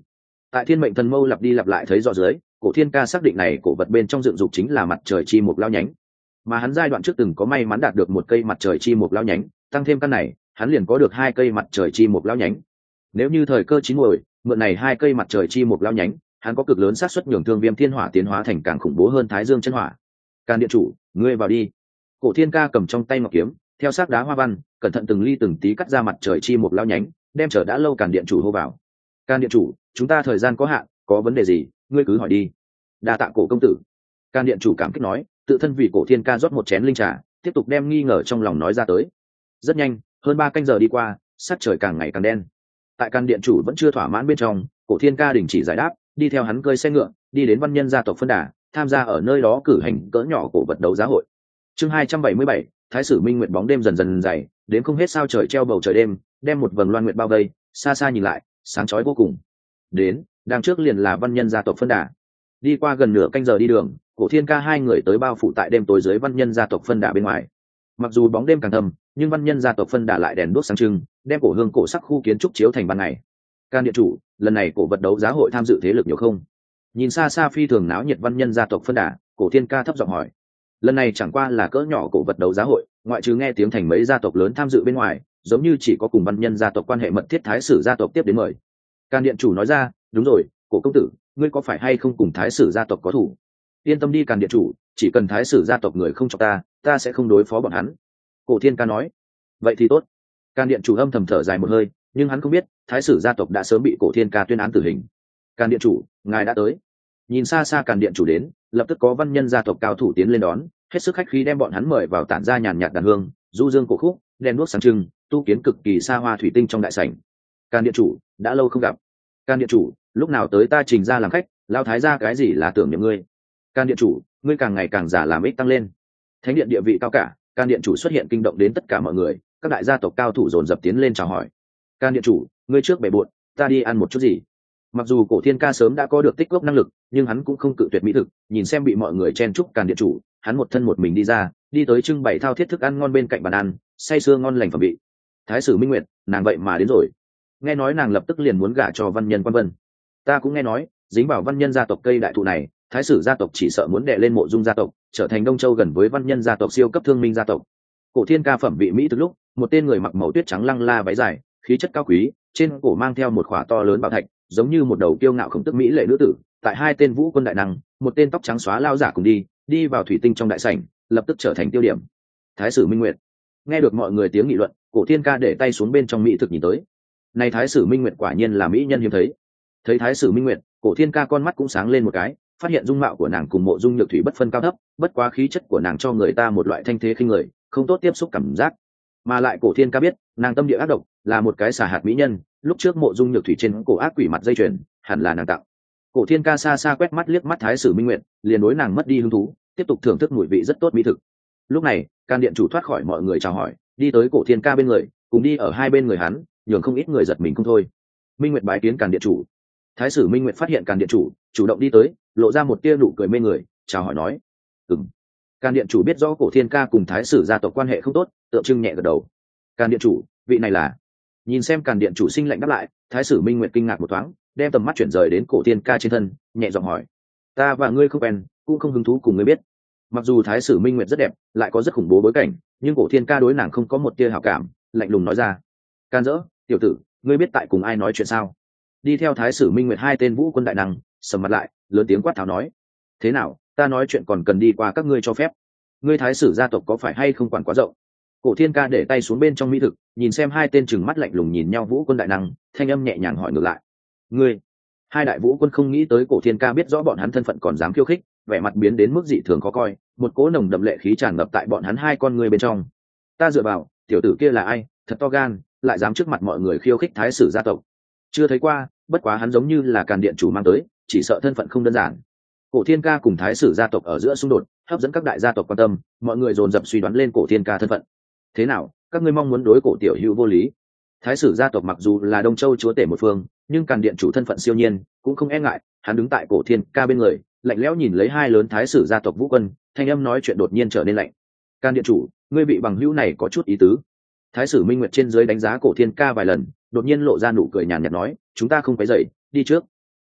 Tại thiên mệnh thần mâu lặp đi lặp lại thấy rõ dưới, cổ thiên ca xác định này cổ vật bên trong dựng dục chính là mặt trời chi mục lao nhánh, mà hắn giai đoạn trước từng có may mắn đạt được một cây mặt trời chi mục lao nhánh, tăng thêm căn này hắn liền có được hai cây mặt trời chi mục lao nhánh. Nếu như thời cơ chín muồi, mượn này hai cây mặt trời chi mục lao nhánh, hắn có cực lớn xác suất nhường thương viêm thiên hỏa tiến hóa thành càng khủng bố hơn thái dương chân hỏa. Can điện chủ, ngươi vào đi. Cổ thiên ca cầm trong tay ngọc kiếm, theo sát đá hoa văn, cẩn thận từng ly từng tí cắt ra mặt trời chi mục lao nhánh, đem chờ đã lâu Càn điện chủ hô vào. Can điện chủ, chúng ta thời gian có hạn, có vấn đề gì ngươi cứ hỏi đi. Đa tạ cổ công tử. Can điện chủ cảm kích nói, tự thân vì cổ thiên ca rót một chén linh trà, tiếp tục đem nghi ngờ trong lòng nói ra tới. Rất nhanh, hơn ba canh giờ đi qua, sắc trời càng ngày càng đen. Tại Can điện chủ vẫn chưa thỏa mãn bên trong, cổ thiên ca đình chỉ giải đáp, đi theo hắn cơi xe ngựa, đi đến văn nhân gia tộc phân đà, tham gia ở nơi đó cử hành cỡ nhỏ cổ vật đấu giá hội. Chương hai trăm bảy mươi bảy, Thái sử Minh Nguyệt bóng đêm dần dần dày, đến không hết sao trời treo bầu trời đêm, đem một vầng loan nguyệt bao vây, xa xa nhìn lại, sáng chói vô cùng. Đến, đằng trước liền là văn nhân gia tộc phân đà. Đi qua gần nửa canh giờ đi đường, cổ thiên ca hai người tới bao phủ tại đêm tối dưới văn nhân gia tộc phân đà bên ngoài. Mặc dù bóng đêm càng thầm, nhưng văn nhân gia tộc phân đà lại đèn đuốc sáng trưng, đem cổ hương cổ sắc khu kiến trúc chiếu thành ban ngày. Can điện chủ, lần này cổ vật đấu giá hội tham dự thế lực nhiều không? Nhìn xa xa phi thường náo nhiệt văn nhân gia tộc phân đà, cổ thiên ca thấp giọng hỏi. Lần này chẳng qua là cỡ nhỏ cổ vật đấu giá hội, ngoại trừ nghe tiếng thành mấy gia tộc lớn tham dự bên ngoài, giống như chỉ có cùng văn nhân gia tộc quan hệ mật thiết thái sử gia tộc tiếp đến mời. Can điện chủ nói ra, đúng rồi, cổ công tử, ngươi có phải hay không cùng thái sử gia tộc có thủ? Yên tâm đi Càn điện chủ, chỉ cần thái sử gia tộc người không cho ta, ta sẽ không đối phó bọn hắn. Cổ thiên ca nói. Vậy thì tốt. Càn điện chủ âm thầm thở dài một hơi, nhưng hắn không biết thái sử gia tộc đã sớm bị cổ thiên ca tuyên án tử hình. Càn điện chủ, ngài đã tới. Nhìn xa xa Càn điện chủ đến, lập tức có văn nhân gia tộc cao thủ tiến lên đón, hết sức khách khí đem bọn hắn mời vào tản ra nhàn nhạt đàn hương, du dương cổ khúc, đèn đuốc sáng trưng, tu kiến cực kỳ xa hoa thủy tinh trong đại sảnh. Càn điện chủ, đã lâu không gặp. Càn điện chủ, lúc nào tới ta trình ra làm khách, lao thái ra cái gì là tưởng niệm ngươi. Càn điện chủ, ngươi càng ngày càng giả làm ích tăng lên. Thánh điện địa vị cao cả, Càn điện chủ xuất hiện kinh động đến tất cả mọi người, các đại gia tộc cao thủ dồn dập tiến lên chào hỏi. Càn điện chủ, ngươi trước bể bộn, ta đi ăn một chút gì. Mặc dù cổ thiên ca sớm đã có được tích gốc năng lực, nhưng hắn cũng không cự tuyệt mỹ thực, nhìn xem bị mọi người chen chúc Càn điện chủ, hắn một thân một mình đi ra, đi tới trưng bày thao thiết thức ăn ngon bên cạnh bàn ăn, say sưa ngon lành phẩm vị. Thái sử Minh Nguyệt, nàng vậy mà đến rồi. Nghe nói nàng lập tức liền muốn gả cho văn nhân Quan Vân. Ta cũng nghe nói, dính vào văn nhân gia tộc cây đại thụ này, thái sử gia tộc chỉ sợ muốn đè lên mộ dung gia tộc, trở thành Đông Châu gần với văn nhân gia tộc siêu cấp thương minh gia tộc. Cổ thiên ca phẩm vị mỹ từ lúc, một tên người mặc màu tuyết trắng lăng la váy dài, khí chất cao quý, trên cổ mang theo một khỏa to lớn bảo thạch, giống như một đầu kiêu ngạo khổng tức mỹ lệ nữ tử. Tại hai tên vũ quân đại năng, một tên tóc trắng xóa lao giả cùng đi, đi vào thủy tinh trong đại sảnh, lập tức trở thành tiêu điểm. Thái sử Minh Nguyệt. Nghe được mọi người tiếng nghị luận, cổ thiên ca để tay xuống bên trong mỹ thực nhìn tới. Này thái sử Minh Nguyệt quả nhiên là mỹ nhân hiếm thấy. Thấy thái sử Minh Nguyệt, cổ thiên ca con mắt cũng sáng lên một cái, phát hiện dung mạo của nàng cùng mộ dung nhược thủy bất phân cao thấp, bất quá khí chất của nàng cho người ta một loại thanh thế khinh người, không tốt tiếp xúc cảm giác. Mà lại cổ thiên ca biết, nàng tâm địa ác độc, là một cái xà hạt mỹ nhân, lúc trước mộ dung nhược thủy trên cổ ác quỷ mặt dây chuyền, hẳn là nàng tặng. Cổ thiên ca xa xa quét mắt liếc mắt thái sử Minh Nguyệt, liền đối nàng mất đi hứng thú, tiếp tục thưởng thức mùi vị rất tốt mỹ thực. Lúc này, Can điện chủ thoát khỏi mọi người chào hỏi, đi tới cổ thiên ca bên người, cùng đi ở hai bên người hắn, nhường không ít người giật mình không thôi. Minh Nguyệt bái kiến Càn điện chủ. Thái sử Minh Nguyệt phát hiện Càn điện chủ, chủ động đi tới, lộ ra một tia nụ cười mê người, chào hỏi nói: "Ừm." Càn điện chủ biết rõ cổ thiên ca cùng thái sử gia tộc quan hệ không tốt, tượng trưng nhẹ gật đầu. Càn điện chủ, vị này là? Nhìn xem Càn điện chủ sinh lệnh đáp lại, thái sử Minh Nguyệt kinh ngạc một thoáng, đem tầm mắt chuyển rời đến cổ thiên ca trên thân, nhẹ giọng hỏi: "Ta và ngươi không quen, cũng không hứng thú cùng ngươi biết." Mặc dù thái sử Minh Nguyệt rất đẹp, lại có rất khủng bố bối cảnh, nhưng cổ thiên ca đối nàng không có một tia hảo cảm, lạnh lùng nói ra: "Can dỡ, tiểu tử, ngươi biết tại cùng ai nói chuyện sao?" Đi theo thái sử Minh Nguyệt hai tên vũ quân đại năng, sầm mặt lại, lớn tiếng quát tháo nói: "Thế nào, ta nói chuyện còn cần đi qua các ngươi cho phép? Ngươi thái sử gia tộc có phải hay không quản quá rộng?" Cổ thiên ca để tay xuống bên trong mỹ thực, nhìn xem hai tên trừng mắt lạnh lùng nhìn nhau vũ quân đại năng, thanh âm nhẹ nhàng hỏi ngược lại: "Ngươi?" Hai đại vũ quân không nghĩ tới cổ thiên ca biết rõ bọn hắn thân phận còn dám khiêu khích, vẻ mặt biến đến mức dị thường khó coi, một cỗ nồng đậm lệ khí tràn ngập tại bọn hắn hai con người bên trong. "Ta dựa vào, tiểu tử kia là ai, thật to gan, lại dám trước mặt mọi người khiêu khích thái sử gia tộc. Chưa thấy qua, bất quá hắn giống như là Càn điện chủ mang tới, chỉ sợ thân phận không đơn giản." Cổ thiên ca cùng thái sử gia tộc ở giữa xung đột, hấp dẫn các đại gia tộc quan tâm, mọi người dồn dập suy đoán lên cổ thiên ca thân phận. "Thế nào, các ngươi mong muốn đối cổ tiểu hữu vô lý?" Thái sử gia tộc mặc dù là Đông Châu chúa tể một phương, nhưng Càn điện chủ thân phận siêu nhiên, cũng không e ngại, hắn đứng tại cổ thiên ca bên người, lạnh lẽo nhìn lấy hai lớn thái sử gia tộc vũ quân, thanh âm nói chuyện đột nhiên trở nên lạnh. "Càn điện chủ, ngươi bị bằng hữu này có chút ý tứ." Thái sử Minh Nguyệt trên dưới đánh giá cổ thiên ca vài lần, đột nhiên lộ ra nụ cười nhàn nhạt nói: "Chúng ta không phải dậy, đi trước."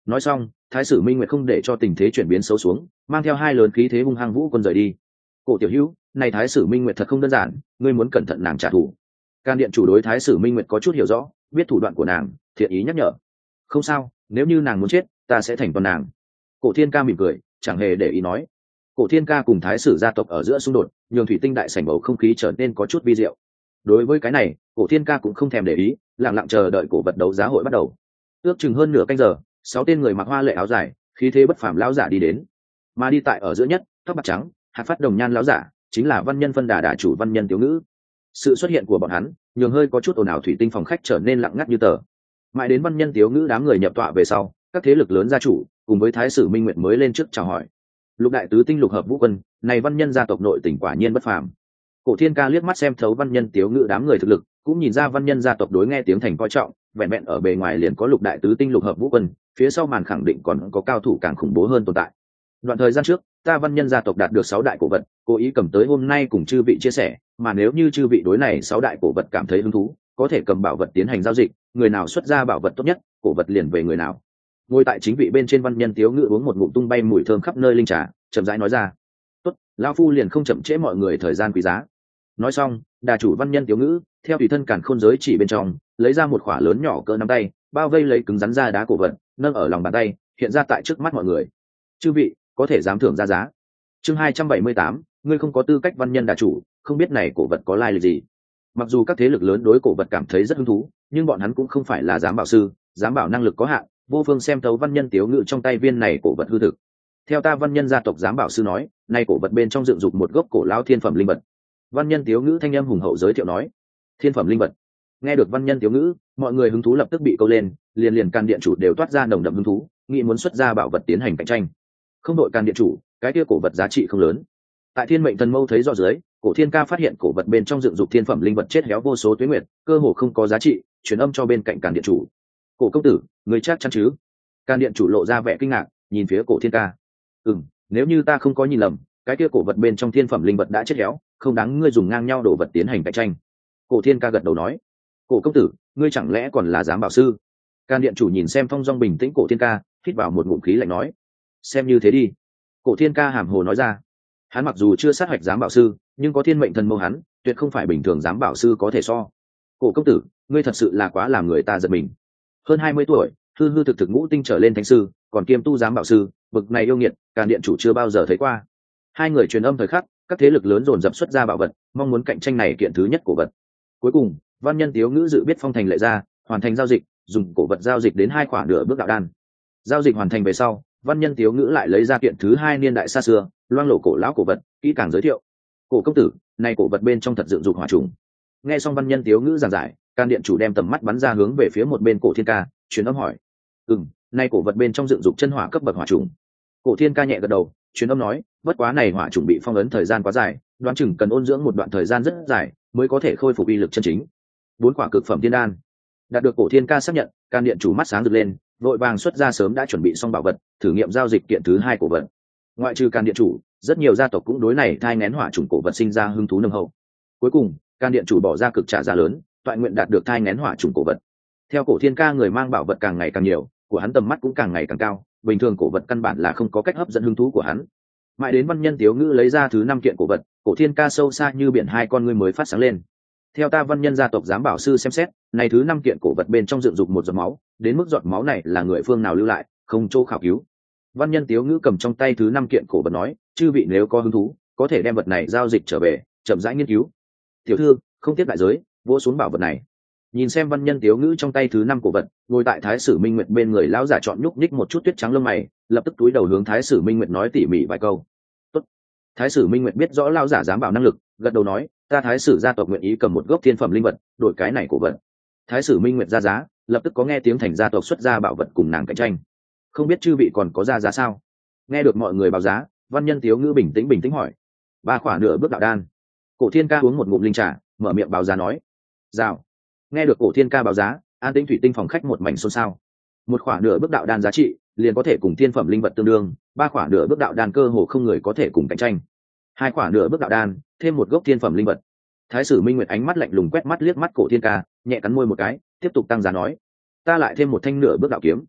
Nói xong, thái sử minh nguyệt không để cho tình thế chuyển biến xấu xuống, mang theo hai lớn khí thế hung hăng vũ quân rời đi. Cổ tiểu hữu, này thái sử minh nguyệt thật không đơn giản, ngươi muốn cẩn thận nàng trả thù. Can điện chủ đối thái sử minh nguyệt có chút hiểu rõ, biết thủ đoạn của nàng, thiện ý nhắc nhở. Không sao, nếu như nàng muốn chết, ta sẽ thành toàn nàng. Cổ thiên ca mỉm cười, chẳng hề để ý nói. Cổ thiên ca cùng thái sử gia tộc ở giữa xung đột, nhường thủy tinh đại sảnh bầu không khí trở nên có chút vi diệu. Đối với cái này, cổ thiên ca cũng không thèm để ý, lặng lặng chờ đợi cổ vật đấu giá hội bắt đầu. Ước chừng hơn nửa canh giờ, sáu tên người mặc hoa lệ áo dài, khí thế bất phàm lão giả đi đến. Mà đi tại ở giữa nhất, tóc bạc trắng, hạt phát đồng nhan lão giả, chính là văn nhân phân đà đà chủ văn nhân tiểu ngữ. Sự xuất hiện của bọn hắn, nhường hơi có chút ồn ào thủy tinh phòng khách trở nên lặng ngắt như tờ. Mãi đến văn nhân tiểu ngữ đám người nhập tọa về sau, các thế lực lớn gia chủ cùng với thái sử minh nguyện mới lên trước chào hỏi. Lục đại tứ tinh lục hợp vũ quân, này văn nhân gia tộc nội tỉnh quả nhiên bất phàm. Cổ thiên ca liếc mắt xem thấu văn nhân tiểu ngữ đám người thực lực, cũng nhìn ra văn nhân gia tộc đối nghe tiếng thành coi trọng, vẹn vẹn ở bề ngoài liền có lục đại tứ tinh lục hợp vũ quân, phía sau màn khẳng định còn có cao thủ càng khủng bố hơn tồn tại. Đoạn thời gian trước, ta văn nhân gia tộc đạt được sáu đại cổ vật, cố ý cầm tới hôm nay cùng chư vị chia sẻ, mà nếu như chư vị đối này sáu đại cổ vật cảm thấy hứng thú, có thể cầm bảo vật tiến hành giao dịch, người nào xuất ra bảo vật tốt nhất, cổ vật liền về người nào. Ngồi tại chính vị bên trên văn nhân tiếu ngự uống một ngụm tung bay mùi thơm khắp nơi linh trà, chậm rãi nói ra. Tốt, lão phu liền không chậm trễ mọi người thời gian quý giá. Nói xong, đà chủ văn nhân tiếu ngữ theo tùy thân càn khôn giới chỉ bên trong lấy ra một khỏa lớn nhỏ cỡ nắm tay, bao vây lấy cứng rắn ra đá cổ vật, nâng ở lòng bàn tay, hiện ra tại trước mắt mọi người. Chư vị có thể dám thưởng ra giá. Chương hai trăm bảy mươi tám, ngươi không có tư cách văn nhân đà chủ, không biết này cổ vật có lai lịch gì. Mặc dù các thế lực lớn đối cổ vật cảm thấy rất hứng thú, nhưng bọn hắn cũng không phải là giám bảo sư, giám bảo năng lực có hạn, vô phương xem thấu văn nhân tiếu ngự trong tay viên này cổ vật hư thực. Theo ta văn nhân gia tộc giám bảo sư nói, nay cổ vật bên trong dựng dục một gốc cổ lão thiên phẩm linh vật. Văn nhân tiếu ngữ thanh âm hùng hậu giới thiệu nói. Thiên phẩm linh vật. Nghe được văn nhân tiếu ngữ, mọi người hứng thú lập tức bị câu lên, liền liền can điện chủ đều toát ra nồng đậm hứng thú, nghĩ muốn xuất ra bảo vật tiến hành cạnh tranh. Không đội can điện chủ, cái kia cổ vật giá trị không lớn. Tại thiên mệnh thần mâu thấy rõ dưới, cổ thiên ca phát hiện cổ vật bên trong dựng dục thiên phẩm linh vật chết héo vô số tuế nguyệt, cơ hồ không có giá trị, truyền âm cho bên cạnh can điện chủ. Cổ công tử, người chắc chắn chứ? Can điện chủ lộ ra vẻ kinh ngạc, nhìn phía cổ thiên ca. Ừm, nếu như ta không có nhìn lầm, cái kia cổ vật bên trong thiên phẩm linh vật đã chết héo, không đáng ngươi dùng ngang nhau đổ vật tiến hành cạnh tranh. Cổ thiên ca gật đầu nói. Cổ công tử, ngươi chẳng lẽ còn là giám bảo sư? Can điện chủ nhìn xem phong dong bình tĩnh cổ thiên ca, hít vào một ngụm khí lạnh nói. Xem như thế đi. Cổ thiên ca hàm hồ nói ra. Hắn mặc dù chưa sát hạch giám bảo sư, nhưng có thiên mệnh thần mâu hắn, tuyệt không phải bình thường giám bảo sư có thể so. Cổ công tử, ngươi thật sự là quá làm người ta giật mình. Hơn hai mươi tuổi, hư hư thực thực ngũ tinh trở lên thánh sư, còn kiêm tu giám bảo sư, bực này yêu nghiệt, Can điện chủ chưa bao giờ thấy qua. Hai người truyền âm thời khắc, các thế lực lớn dồn dập xuất ra bảo vật, mong muốn cạnh tranh này kiện thứ nhất cổ vật. Cuối cùng, văn nhân tiếu ngữ dự biết phong thành lệ ra, hoàn thành giao dịch, dùng cổ vật giao dịch đến hai khoản nửa bước đạo đan. Giao dịch hoàn thành về sau, văn nhân tiếu ngữ lại lấy ra kiện thứ hai niên đại xa xưa, loang lổ cổ lão cổ vật, kỹ càng giới thiệu. Cổ công tử, này cổ vật bên trong thật dựng dục hỏa trùng. Nghe xong văn nhân tiếu ngữ giảng giải, can điện chủ đem tầm mắt bắn ra hướng về phía một bên cổ thiên ca, truyền âm hỏi. Ừm, nay cổ vật bên trong dựng dục chân hỏa cấp bậc hỏa trùng. Cổ thiên ca nhẹ gật đầu, truyền âm nói, bất quá này hỏa trùng bị phong ấn thời gian quá dài, đoán chừng cần ôn dưỡng một đoạn thời gian rất dài mới có thể khôi phục uy lực chân chính. Bốn quả cực phẩm tiên đan. Đạt được cổ thiên ca xác nhận, can điện chủ mắt sáng rực lên, vội vàng xuất ra sớm đã chuẩn bị xong bảo vật, thử nghiệm giao dịch kiện thứ hai cổ vật. Ngoại trừ can điện chủ, rất nhiều gia tộc cũng đối này thai nghén hỏa trùng cổ vật sinh ra hứng thú nồng hậu. Cuối cùng, can điện chủ bỏ ra cực trả giá lớn, toại nguyện đạt được thai nghén hỏa trùng cổ vật. Theo cổ thiên ca người mang bảo vật càng ngày càng nhiều, của hắn tầm mắt cũng càng ngày càng cao, bình thường cổ vật căn bản là không có cách hấp dẫn hứng thú của hắn. Mãi đến văn nhân tiếu ngữ lấy ra thứ năm kiện cổ vật, cổ thiên ca sâu xa như biển hai con ngươi mới phát sáng lên. Theo ta văn nhân gia tộc giám bảo sư xem xét, này thứ năm kiện cổ vật bên trong dựng dục một giọt máu, đến mức giọt máu này là người phương nào lưu lại, không chỗ khảo cứu. Văn nhân tiếu ngữ cầm trong tay thứ năm kiện cổ vật nói, chư vị nếu có hứng thú, có thể đem vật này giao dịch trở về, chậm rãi nghiên cứu. Tiểu thư, không tiếp đại giới, vỗ xuống bảo vật này. Nhìn xem văn nhân tiếu ngữ trong tay thứ năm cổ vật, ngồi tại thái sử minh nguyệt bên người lão giả chọn nhúc nhích một chút tuyết trắng lông mày, lập tức túi đầu hướng thái sử minh nguyệt nói tỉ mỉ vài câu. Tốt. Thái sử minh nguyệt biết rõ lão giả dám bảo năng lực, gật đầu nói, ta thái sử gia tộc nguyện ý cầm một gốc thiên phẩm linh vật, đổi cái này cổ vật. Thái sử minh nguyệt ra giá, lập tức có nghe tiếng thành gia tộc xuất ra bảo vật cùng nàng cạnh tranh. Không biết chư vị còn có ra giá sao? Nghe được mọi người báo giá, văn nhân tiếu ngữ bình tĩnh bình tĩnh hỏi. Ba khỏa nửa bước đạo đan. Cổ thiên ca uống một ngụm linh trà, mở miệng báo giá nói. Rào. Nghe được cổ thiên ca báo giá, an tĩnh thủy tinh phòng khách một mảnh xôn xao. Một khỏa nửa bước đạo đan giá trị liền có thể cùng thiên phẩm linh vật tương đương, ba khỏa nửa bước đạo đan cơ hồ không người có thể cùng cạnh tranh. Hai khỏa nửa bước đạo đan, thêm một gốc thiên phẩm linh vật. Thái sử minh nguyệt ánh mắt lạnh lùng quét mắt liếc mắt cổ thiên ca, nhẹ cắn môi một cái, tiếp tục tăng giá nói, ta lại thêm một thanh nửa bước đạo kiếm.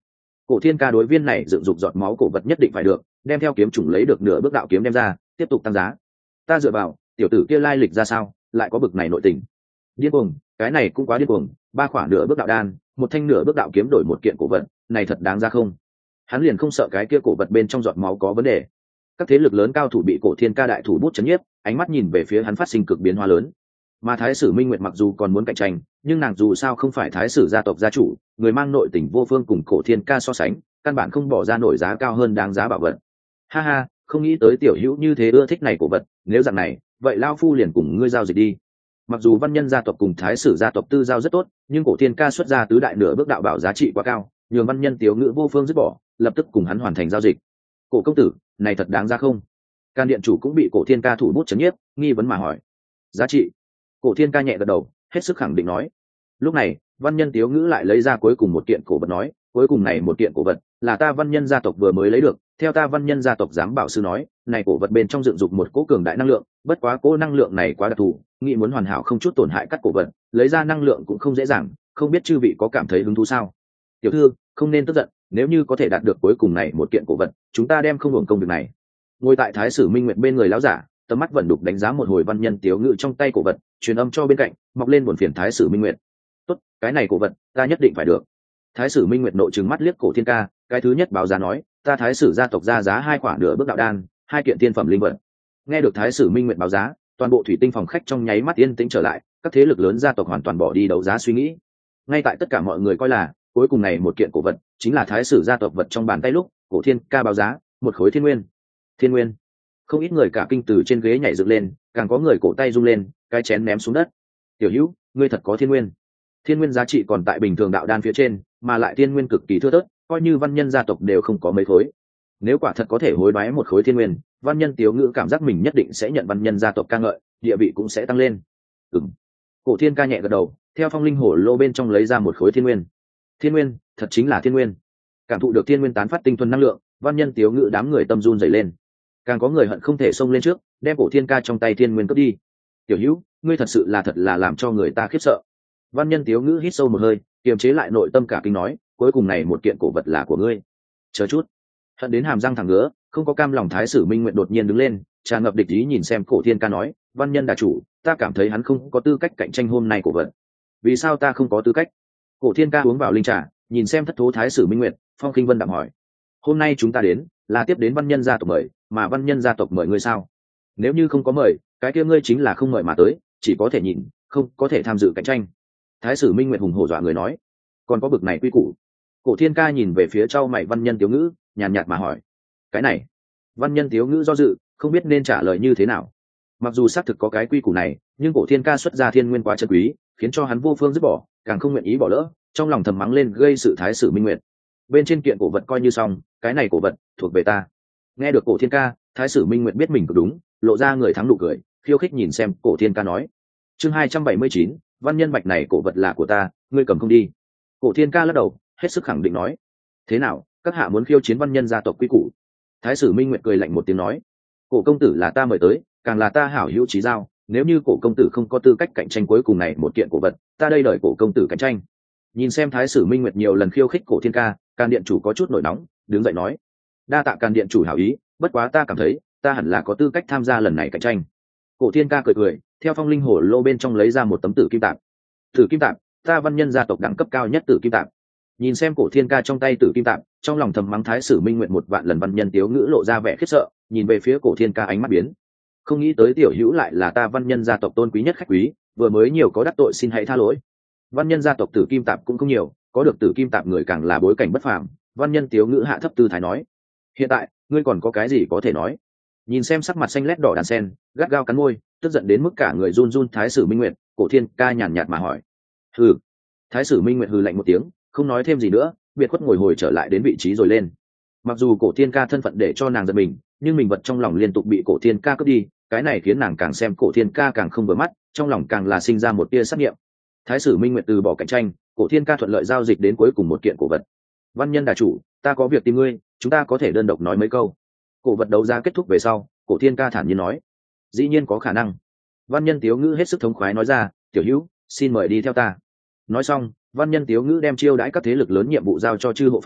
Cổ Thiên Ca đối viên này dựng dục giọt máu cổ vật nhất định phải được, đem theo kiếm chủng lấy được nửa bước đạo kiếm đem ra, tiếp tục tăng giá. Ta dựa vào, tiểu tử kia lai lịch ra sao, lại có bực này nội tình. Điên cuồng, cái này cũng quá điên cuồng, ba khoản nửa bước đạo đan, một thanh nửa bước đạo kiếm đổi một kiện cổ vật, này thật đáng ra không? Hắn liền không sợ cái kia cổ vật bên trong giọt máu có vấn đề. Các thế lực lớn cao thủ bị Cổ Thiên Ca đại thủ bút chấn nhiếp, ánh mắt nhìn về phía hắn phát sinh cực biến hóa lớn. Mà Thái sử Minh Nguyệt mặc dù còn muốn cạnh tranh, nhưng nàng dù sao không phải Thái sử gia tộc gia chủ, người mang nội tình vô phương cùng Cổ Thiên Ca so sánh, căn bản không bỏ ra nổi giá cao hơn đáng giá bảo vật. Ha ha, không nghĩ tới tiểu hữu như thế ưa thích này cổ vật, nếu dạng này, vậy lao phu liền cùng ngươi giao dịch đi. Mặc dù văn nhân gia tộc cùng Thái sử gia tộc tư giao rất tốt, nhưng Cổ Thiên Ca xuất ra tứ đại nửa bước đạo bảo giá trị quá cao, nhường văn nhân tiểu ngữ vô phương dứt bỏ, lập tức cùng hắn hoàn thành giao dịch. Cổ công tử, này thật đáng ra không? Can điện chủ cũng bị Cổ Thiên Ca thủ bút chấn nhiếp, nghi vấn mà hỏi. Giá trị? Cổ Thiên Ca nhẹ gật đầu, hết sức khẳng định nói. Lúc này, văn nhân tiểu ngữ lại lấy ra cuối cùng một kiện cổ vật nói, cuối cùng này một kiện cổ vật là ta văn nhân gia tộc vừa mới lấy được, theo ta văn nhân gia tộc giám bảo sư nói, này cổ vật bên trong dựng dục một cỗ cường đại năng lượng, bất quá cỗ năng lượng này quá đặc thù, nghĩ muốn hoàn hảo không chút tổn hại cắt cổ vật, lấy ra năng lượng cũng không dễ dàng, không biết chư vị có cảm thấy hứng thú sao? Tiểu thư, không nên tức giận, nếu như có thể đạt được cuối cùng này một kiện cổ vật, chúng ta đem không hưởng công việc này. Ngồi tại Thái sử Minh Nguyệt bên người lão giả, tầm mắt vẫn đục đánh giá một hồi văn nhân tiểu ngữ trong tay cổ vật, truyền âm cho bên cạnh, mọc lên buồn phiền Thái sử Minh Nguyệt. Tốt, cái này cổ vật, ta nhất định phải được. Thái sử Minh Nguyệt nội trừng mắt liếc Cổ Thiên Ca, cái thứ nhất báo giá nói, ta Thái sử gia tộc ra giá hai khoản nửa bước đạo đan, hai kiện tiên phẩm linh vật. Nghe được Thái sử Minh Nguyệt báo giá, toàn bộ thủy tinh phòng khách trong nháy mắt yên tĩnh trở lại, các thế lực lớn gia tộc hoàn toàn bỏ đi đấu giá suy nghĩ. Ngay tại tất cả mọi người coi là cuối cùng này một kiện cổ vật chính là Thái sử gia tộc vật trong bàn tay lúc, Cổ Thiên Ca báo giá một khối thiên nguyên. Thiên nguyên. Không ít người cả kinh từ trên ghế nhảy dựng lên, càng có người cổ tay rung lên, cái chén ném xuống đất. Tiểu Hữu, ngươi thật có thiên nguyên. Thiên nguyên giá trị còn tại bình thường đạo đan phía trên, mà lại thiên nguyên cực kỳ thưa thớt, coi như văn nhân gia tộc đều không có mấy khối. Nếu quả thật có thể hối đoái một khối thiên nguyên, văn nhân tiểu ngữ cảm giác mình nhất định sẽ nhận văn nhân gia tộc ca ngợi, địa vị cũng sẽ tăng lên. Ừm. Cổ Thiên Ca nhẹ gật đầu, theo phong linh hổ lô bên trong lấy ra một khối thiên nguyên. Thiên nguyên, thật chính là thiên nguyên. Cảm thụ được thiên nguyên tán phát tinh thuần năng lượng, văn nhân tiểu ngữ đám người tâm run dậy lên. Càng có người hận không thể xông lên trước, đem Cổ Thiên Ca trong tay thiên nguyên cướp đi. Tiểu Hữu, ngươi thật sự là thật là làm cho người ta khiếp sợ. Văn nhân tiểu ngữ hít sâu một hơi, kiềm chế lại nội tâm cả kinh nói, cuối cùng này một kiện cổ vật là của ngươi. Chờ chút. Hận đến hàm răng thẳng ngứa, không có cam lòng Thái sử Minh Nguyệt đột nhiên đứng lên, tràn ngập địch ý nhìn xem Cổ Thiên Ca nói, văn nhân đà chủ, ta cảm thấy hắn không có tư cách cạnh tranh hôm nay cổ vật. Vì sao ta không có tư cách? Cổ Thiên Ca uống vào linh trà, nhìn xem thất thố Thái sử Minh Nguyệt, Phong Khinh Vân đạm hỏi, hôm nay chúng ta đến là tiếp đến văn nhân gia tộc mời, mà văn nhân gia tộc mời ngươi sao? Nếu như không có mời, cái kia ngươi chính là không mời mà tới, chỉ có thể nhìn, không có thể tham dự cạnh tranh. Thái sử Minh Nguyệt hùng hổ dọa người nói, còn có bực này quy củ? Cổ Thiên Ca nhìn về phía châu mày văn nhân tiểu ngữ, nhàn nhạt mà hỏi, cái này? Văn nhân tiểu ngữ do dự, không biết nên trả lời như thế nào. Mặc dù xác thực có cái quy củ này, nhưng Cổ Thiên Ca xuất ra thiên nguyên quá chân quý, khiến cho hắn vô phương dứt bỏ, càng không nguyện ý bỏ lỡ, trong lòng thầm mắng lên gây sự Thái sử Minh Nguyệt. Bên trên kiện cổ vật coi như xong, cái này cổ vật thuộc về ta. Nghe được Cổ Thiên Ca, Thái sử Minh Nguyệt biết mình cực đúng, lộ ra người thắng nụ cười, khiêu khích nhìn xem Cổ Thiên Ca nói, chương hai trăm bảy mươi chín, văn nhân bạch này cổ vật là của ta, ngươi cầm không đi. Cổ Thiên Ca lắc đầu, hết sức khẳng định nói, thế nào, các hạ muốn khiêu chiến văn nhân gia tộc quy củ? Thái sử Minh Nguyệt cười lạnh một tiếng nói, Cổ công tử là ta mời tới, càng là ta hảo hữu chí giao, nếu như Cổ công tử không có tư cách cạnh tranh cuối cùng này một kiện cổ vật, ta đây đợi Cổ công tử cạnh tranh. Nhìn xem Thái sử Minh Nguyệt nhiều lần khiêu khích Cổ Thiên Ca, Can điện chủ có chút nổi nóng, đứng dậy nói, đa tạ Can điện chủ hảo ý, bất quá ta cảm thấy ta hẳn là có tư cách tham gia lần này cạnh tranh. Cổ Thiên Ca cười cười, theo phong linh hổ lô bên trong lấy ra một tấm tử kim tạp. Tử kim tạp, ta văn nhân gia tộc đẳng cấp cao nhất tử kim tạp. Nhìn xem Cổ Thiên Ca trong tay tử kim tạp, trong lòng thầm mắng Thái sử Minh Nguyệt một vạn lần văn nhân tiếu ngữ lộ ra vẻ khiếp sợ, nhìn về phía Cổ Thiên Ca ánh mắt biến. Không nghĩ tới tiểu hữu lại là ta văn nhân gia tộc tôn quý nhất khách quý, vừa mới nhiều có đắc tội xin hãy tha lỗi. Văn nhân gia tộc tử kim tạp cũng không nhiều, có được tử kim tạp người càng là bối cảnh bất phàm. Văn nhân tiếu ngữ hạ thấp tư thái nói, hiện tại ngươi còn có cái gì có thể nói? Nhìn xem sắc mặt xanh lét đỏ đàn sen, gắt gao cắn môi, tức giận đến mức cả người run run Thái sử Minh Nguyệt, Cổ Thiên Ca nhàn nhạt mà hỏi, hừ. Thái sử Minh Nguyệt hừ lạnh một tiếng, không nói thêm gì nữa, biệt khuất ngồi hồi trở lại đến vị trí rồi lên. Mặc dù Cổ Thiên Ca thân phận để cho nàng giật mình, nhưng mình vật trong lòng liên tục bị Cổ Thiên Ca cướp đi, cái này khiến nàng càng xem Cổ Thiên Ca càng không vừa mắt, trong lòng càng là sinh ra một tia sát nghiệm. Thái sử Minh Nguyệt từ bỏ cạnh tranh, Cổ Thiên Ca thuận lợi giao dịch đến cuối cùng một kiện cổ vật. Văn nhân đà chủ, ta có việc tìm ngươi, chúng ta có thể đơn độc nói mấy câu. Cổ vật đấu giá kết thúc về sau, Cổ Thiên Ca thản nhiên nói, dĩ nhiên có khả năng. Văn nhân tiếu ngữ hết sức thống khoái nói ra, tiểu hữu, xin mời đi theo ta. Nói xong, văn nhân tiếu ngữ đem chiêu đãi các thế lực lớn nhiệm vụ giao cho chư hộ pháp,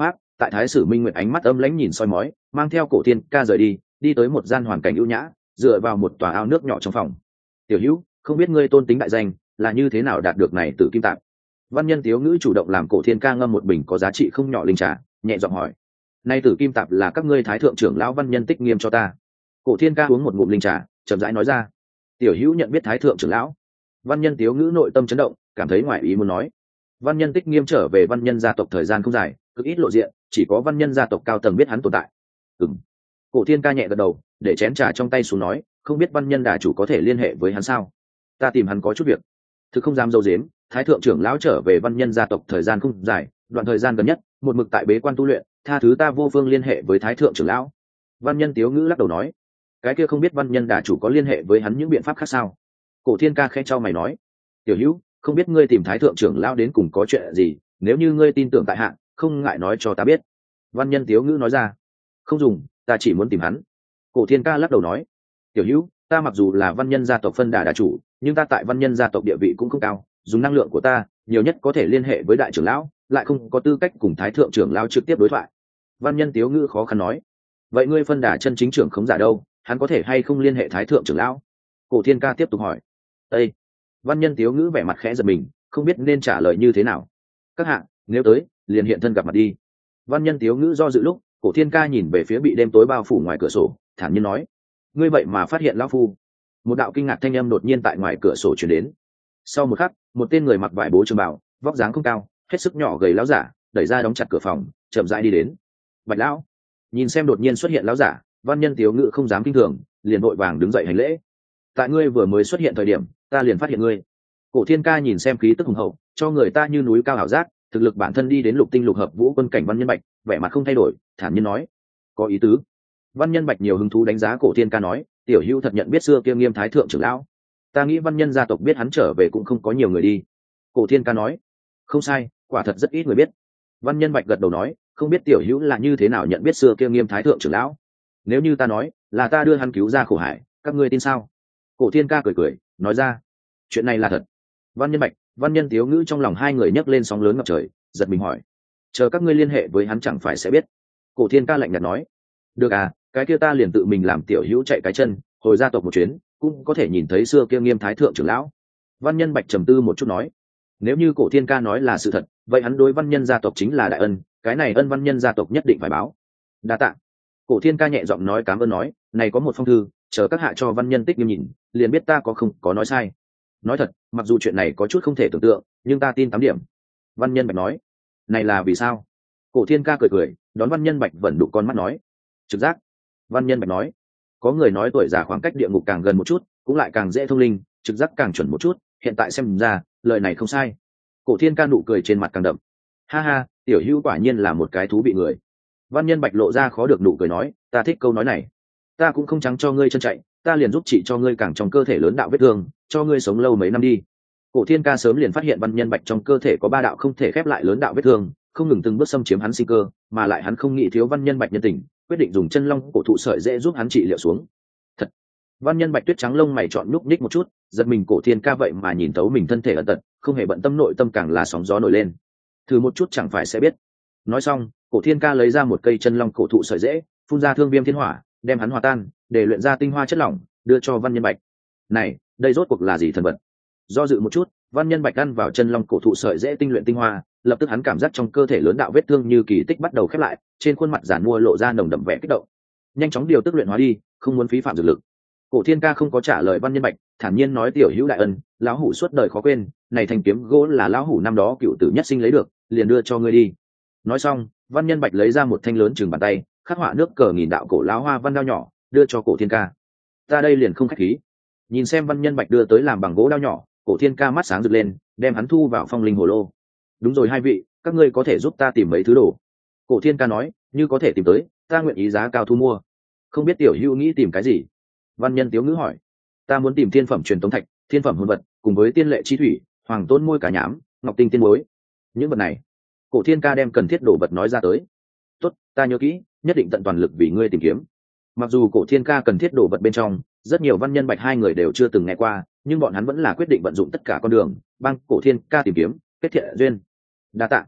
tại thái sử minh nguyệt ánh mắt âm lãnh nhìn soi mói, mang theo cổ thiên ca rời đi, đi tới một gian hoàn cảnh ưu nhã, dựa vào một tòa ao nước nhỏ trong phòng. Tiểu hữu, không biết ngươi tôn tính đại danh là như thế nào đạt được này tử kim tạp? Văn nhân tiếu ngữ chủ động làm cổ thiên ca ngâm một bình có giá trị không nhỏ linh trà, nhẹ giọng hỏi. Nay tử kim tạp là các ngươi thái thượng trưởng lão văn nhân tích nghiêm cho ta. Cổ thiên ca uống một ngụm linh trà, chậm rãi nói ra. Tiểu hữu nhận biết thái thượng trưởng lão? Văn nhân tiếu ngữ nội tâm chấn động, cảm thấy ngoài ý muốn nói. Văn nhân tích nghiêm trở về văn nhân gia tộc thời gian không dài, cực ít lộ diện, chỉ có văn nhân gia tộc cao tầng biết hắn tồn tại. Ừm. Cổ thiên ca nhẹ gật đầu, để chén trà trong tay xuống nói, không biết văn nhân đà chủ có thể liên hệ với hắn sao? Ta tìm hắn có chút việc. Thực không dám dâu dếm, thái thượng trưởng lão trở về văn nhân gia tộc thời gian không dài, đoạn thời gian gần nhất một mực tại bế quan tu luyện, tha thứ ta vô phương liên hệ với thái thượng trưởng lão. Văn nhân tiếu ngữ lắc đầu nói, cái kia không biết văn nhân đà chủ có liên hệ với hắn những biện pháp khác sao? Cổ thiên ca khẽ trao mày nói, tiểu hữu, không biết ngươi tìm thái thượng trưởng lão đến cùng có chuyện gì, nếu như ngươi tin tưởng tại hạ, không ngại nói cho ta biết. Văn nhân tiếu ngữ nói ra, không dùng, ta chỉ muốn tìm hắn. Cổ thiên ca lắc đầu nói, tiểu hữu, ta mặc dù là văn nhân gia tộc phân đà đà chủ, nhưng ta tại văn nhân gia tộc địa vị cũng không cao, dùng năng lượng của ta nhiều nhất có thể liên hệ với đại trưởng lão, lại không có tư cách cùng thái thượng trưởng lão trực tiếp đối thoại. Văn nhân tiếu ngữ khó khăn nói, vậy ngươi phân đà chân chính trưởng khống giả đâu, hắn có thể hay không liên hệ thái thượng trưởng lão? Cổ thiên ca tiếp tục hỏi. Ê! Văn nhân tiếu ngữ vẻ mặt khẽ giật mình, không biết nên trả lời như thế nào. Các hạ, nếu tới liền hiện thân gặp mặt đi. Văn nhân tiếu ngữ do dự lúc, cổ thiên ca nhìn về phía bị đêm tối bao phủ ngoài cửa sổ, thản nhiên nói, ngươi vậy mà phát hiện lão phu? Một đạo kinh ngạc thanh âm đột nhiên tại ngoài cửa sổ truyền đến. Sau một khắc, một tên người mặc vải bố trường bào, vóc dáng không cao, hết sức nhỏ gầy lão giả, đẩy ra đóng chặt cửa phòng, chậm rãi đi đến. Bạch lão. Nhìn xem đột nhiên xuất hiện lão giả, văn nhân tiếu ngữ không dám kinh thường, liền vội vàng đứng dậy hành lễ. Tại ngươi vừa mới xuất hiện thời điểm, ta liền phát hiện ngươi. Cổ thiên ca nhìn xem khí tức hùng hậu, cho người ta như núi cao ảo giác, thực lực bản thân đi đến lục tinh lục hợp vũ quân cảnh văn nhân bạch, vẻ mặt không thay đổi, thản nhiên nói, có ý tứ. Văn nhân bạch nhiều hứng thú đánh giá cổ thiên ca nói, tiểu hữu thật nhận biết xưa kia nghiêm thái thượng trưởng lão? Ta nghĩ văn nhân gia tộc biết hắn trở về cũng không có nhiều người đi. Cổ thiên ca nói, không sai, quả thật rất ít người biết. Văn nhân bạch gật đầu nói, không biết tiểu hữu là như thế nào nhận biết xưa kia nghiêm thái thượng trưởng lão? Nếu như ta nói là ta đưa hắn cứu ra khổ hải, các ngươi tin sao? Cổ thiên ca cười cười, nói ra, chuyện này là thật. Văn nhân bạch, văn nhân tiếu ngữ trong lòng hai người nhấc lên sóng lớn ngập trời, giật mình hỏi, chờ các ngươi liên hệ với hắn chẳng phải sẽ biết? Cổ thiên ca lạnh nhạt nói, được à, cái kia ta liền tự mình làm tiểu hữu chạy cái chân, hồi gia tộc một chuyến, cũng có thể nhìn thấy xưa kia nghiêm thái thượng trưởng lão. Văn nhân bạch trầm tư một chút nói, nếu như cổ thiên ca nói là sự thật, vậy hắn đối văn nhân gia tộc chính là đại ân, cái này ân văn nhân gia tộc nhất định phải báo. Đa tạ. Cổ thiên ca nhẹ giọng nói cảm ơn nói, này có một phong thư, chờ các hạ cho văn nhân tích nghiêm nhìn, liền biết ta có không có nói sai. Nói thật, mặc dù chuyện này có chút không thể tưởng tượng, nhưng ta tin tám điểm. Văn nhân bạch nói, này là vì sao? Cổ thiên ca cười cười, đón văn nhân bạch vẫn đục con mắt nói, trực giác. Văn nhân bạch nói, có người nói tuổi già khoảng cách địa ngục càng gần một chút, cũng lại càng dễ thông linh, trực giác càng chuẩn một chút, hiện tại xem ra lời này không sai. Cổ thiên ca nụ cười trên mặt càng đậm, ha ha, tiểu hữu quả nhiên là một cái thú vị người. Văn nhân bạch lộ ra khó được nụ cười nói, ta thích câu nói này. Ta cũng không trắng cho ngươi chân chạy, ta liền giúp chị cho ngươi càng trong cơ thể lớn đạo vết thương, cho ngươi sống lâu mấy năm đi. Cổ thiên ca sớm liền phát hiện văn nhân bạch trong cơ thể có ba đạo không thể khép lại lớn đạo vết thương, không ngừng từng bước xâm chiếm hắn sinh cơ, mà lại hắn không nghĩ thiếu văn nhân bạch nhân tình, quyết định dùng chân long cổ thụ sợi dễ giúp hắn trị liệu xuống. Thật. Văn nhân bạch tuyết trắng lông mày chọn núp ních một chút, giật mình cổ thiên ca vậy mà nhìn tấu mình thân thể ẩn tật, không hề bận tâm nội tâm càng là sóng gió nổi lên. Thử một chút chẳng phải sẽ biết. Nói xong, cổ thiên ca lấy ra một cây chân long cổ thụ sợi dễ, phun ra thương viêm thiên hỏa, đem hắn hòa tan, để luyện ra tinh hoa chất lỏng, đưa cho văn nhân bạch. Này, đây rốt cuộc là gì thần vật? Do dự một chút, văn nhân bạch ăn vào chân long cổ thụ sợi dễ tinh luyện tinh hoa, lập tức hắn cảm giác trong cơ thể lớn đạo vết thương như kỳ tích bắt đầu khép lại, trên khuôn mặt giản mua lộ ra nồng đậm vẻ kích động. Nhanh chóng điều tức luyện hóa đi, không muốn phí phạm dược lực. Cổ thiên ca không có trả lời văn nhân bạch, thản nhiên nói, tiểu hữu đại ân, lão hủ suốt đời khó quên, này thanh kiếm gỗ là lão hủ năm đó cựu tử nhất sinh lấy được, liền đưa cho ngươi đi. Nói xong, văn nhân bạch lấy ra một thanh lớn chừng bàn tay, khắc họa nước cờ nghìn đạo cổ lão hoa văn đao nhỏ, đưa cho cổ thiên ca. Ta đây liền không khách khí. Nhìn xem văn nhân bạch đưa tới làm bằng gỗ đao nhỏ, cổ thiên ca mắt sáng rực lên, đem hắn thu vào phong linh hồ lô. Đúng rồi hai vị, các ngươi có thể giúp ta tìm mấy thứ đồ. Cổ thiên ca nói, như có thể tìm tới, ta nguyện ý giá cao thu mua. Không biết tiểu hữu nghĩ tìm cái gì? Văn nhân tiếu ngữ hỏi. Ta muốn tìm thiên phẩm truyền tống thạch, thiên phẩm hồn vật, cùng với tiên lệ chi thủy, hoàng tôn môi cả nhám, ngọc tinh tiên muối. Những vật này, cổ thiên ca đem cần thiết đồ vật nói ra tới. Tốt, ta nhớ kỹ, nhất định tận toàn lực vì ngươi tìm kiếm. Mặc dù cổ thiên ca cần thiết đồ vật bên trong rất nhiều văn nhân bạch hai người đều chưa từng nghe qua, nhưng bọn hắn vẫn là quyết định vận dụng tất cả con đường, băng cổ thiên ca tìm kiếm kết thiện duyên. Đa tạ.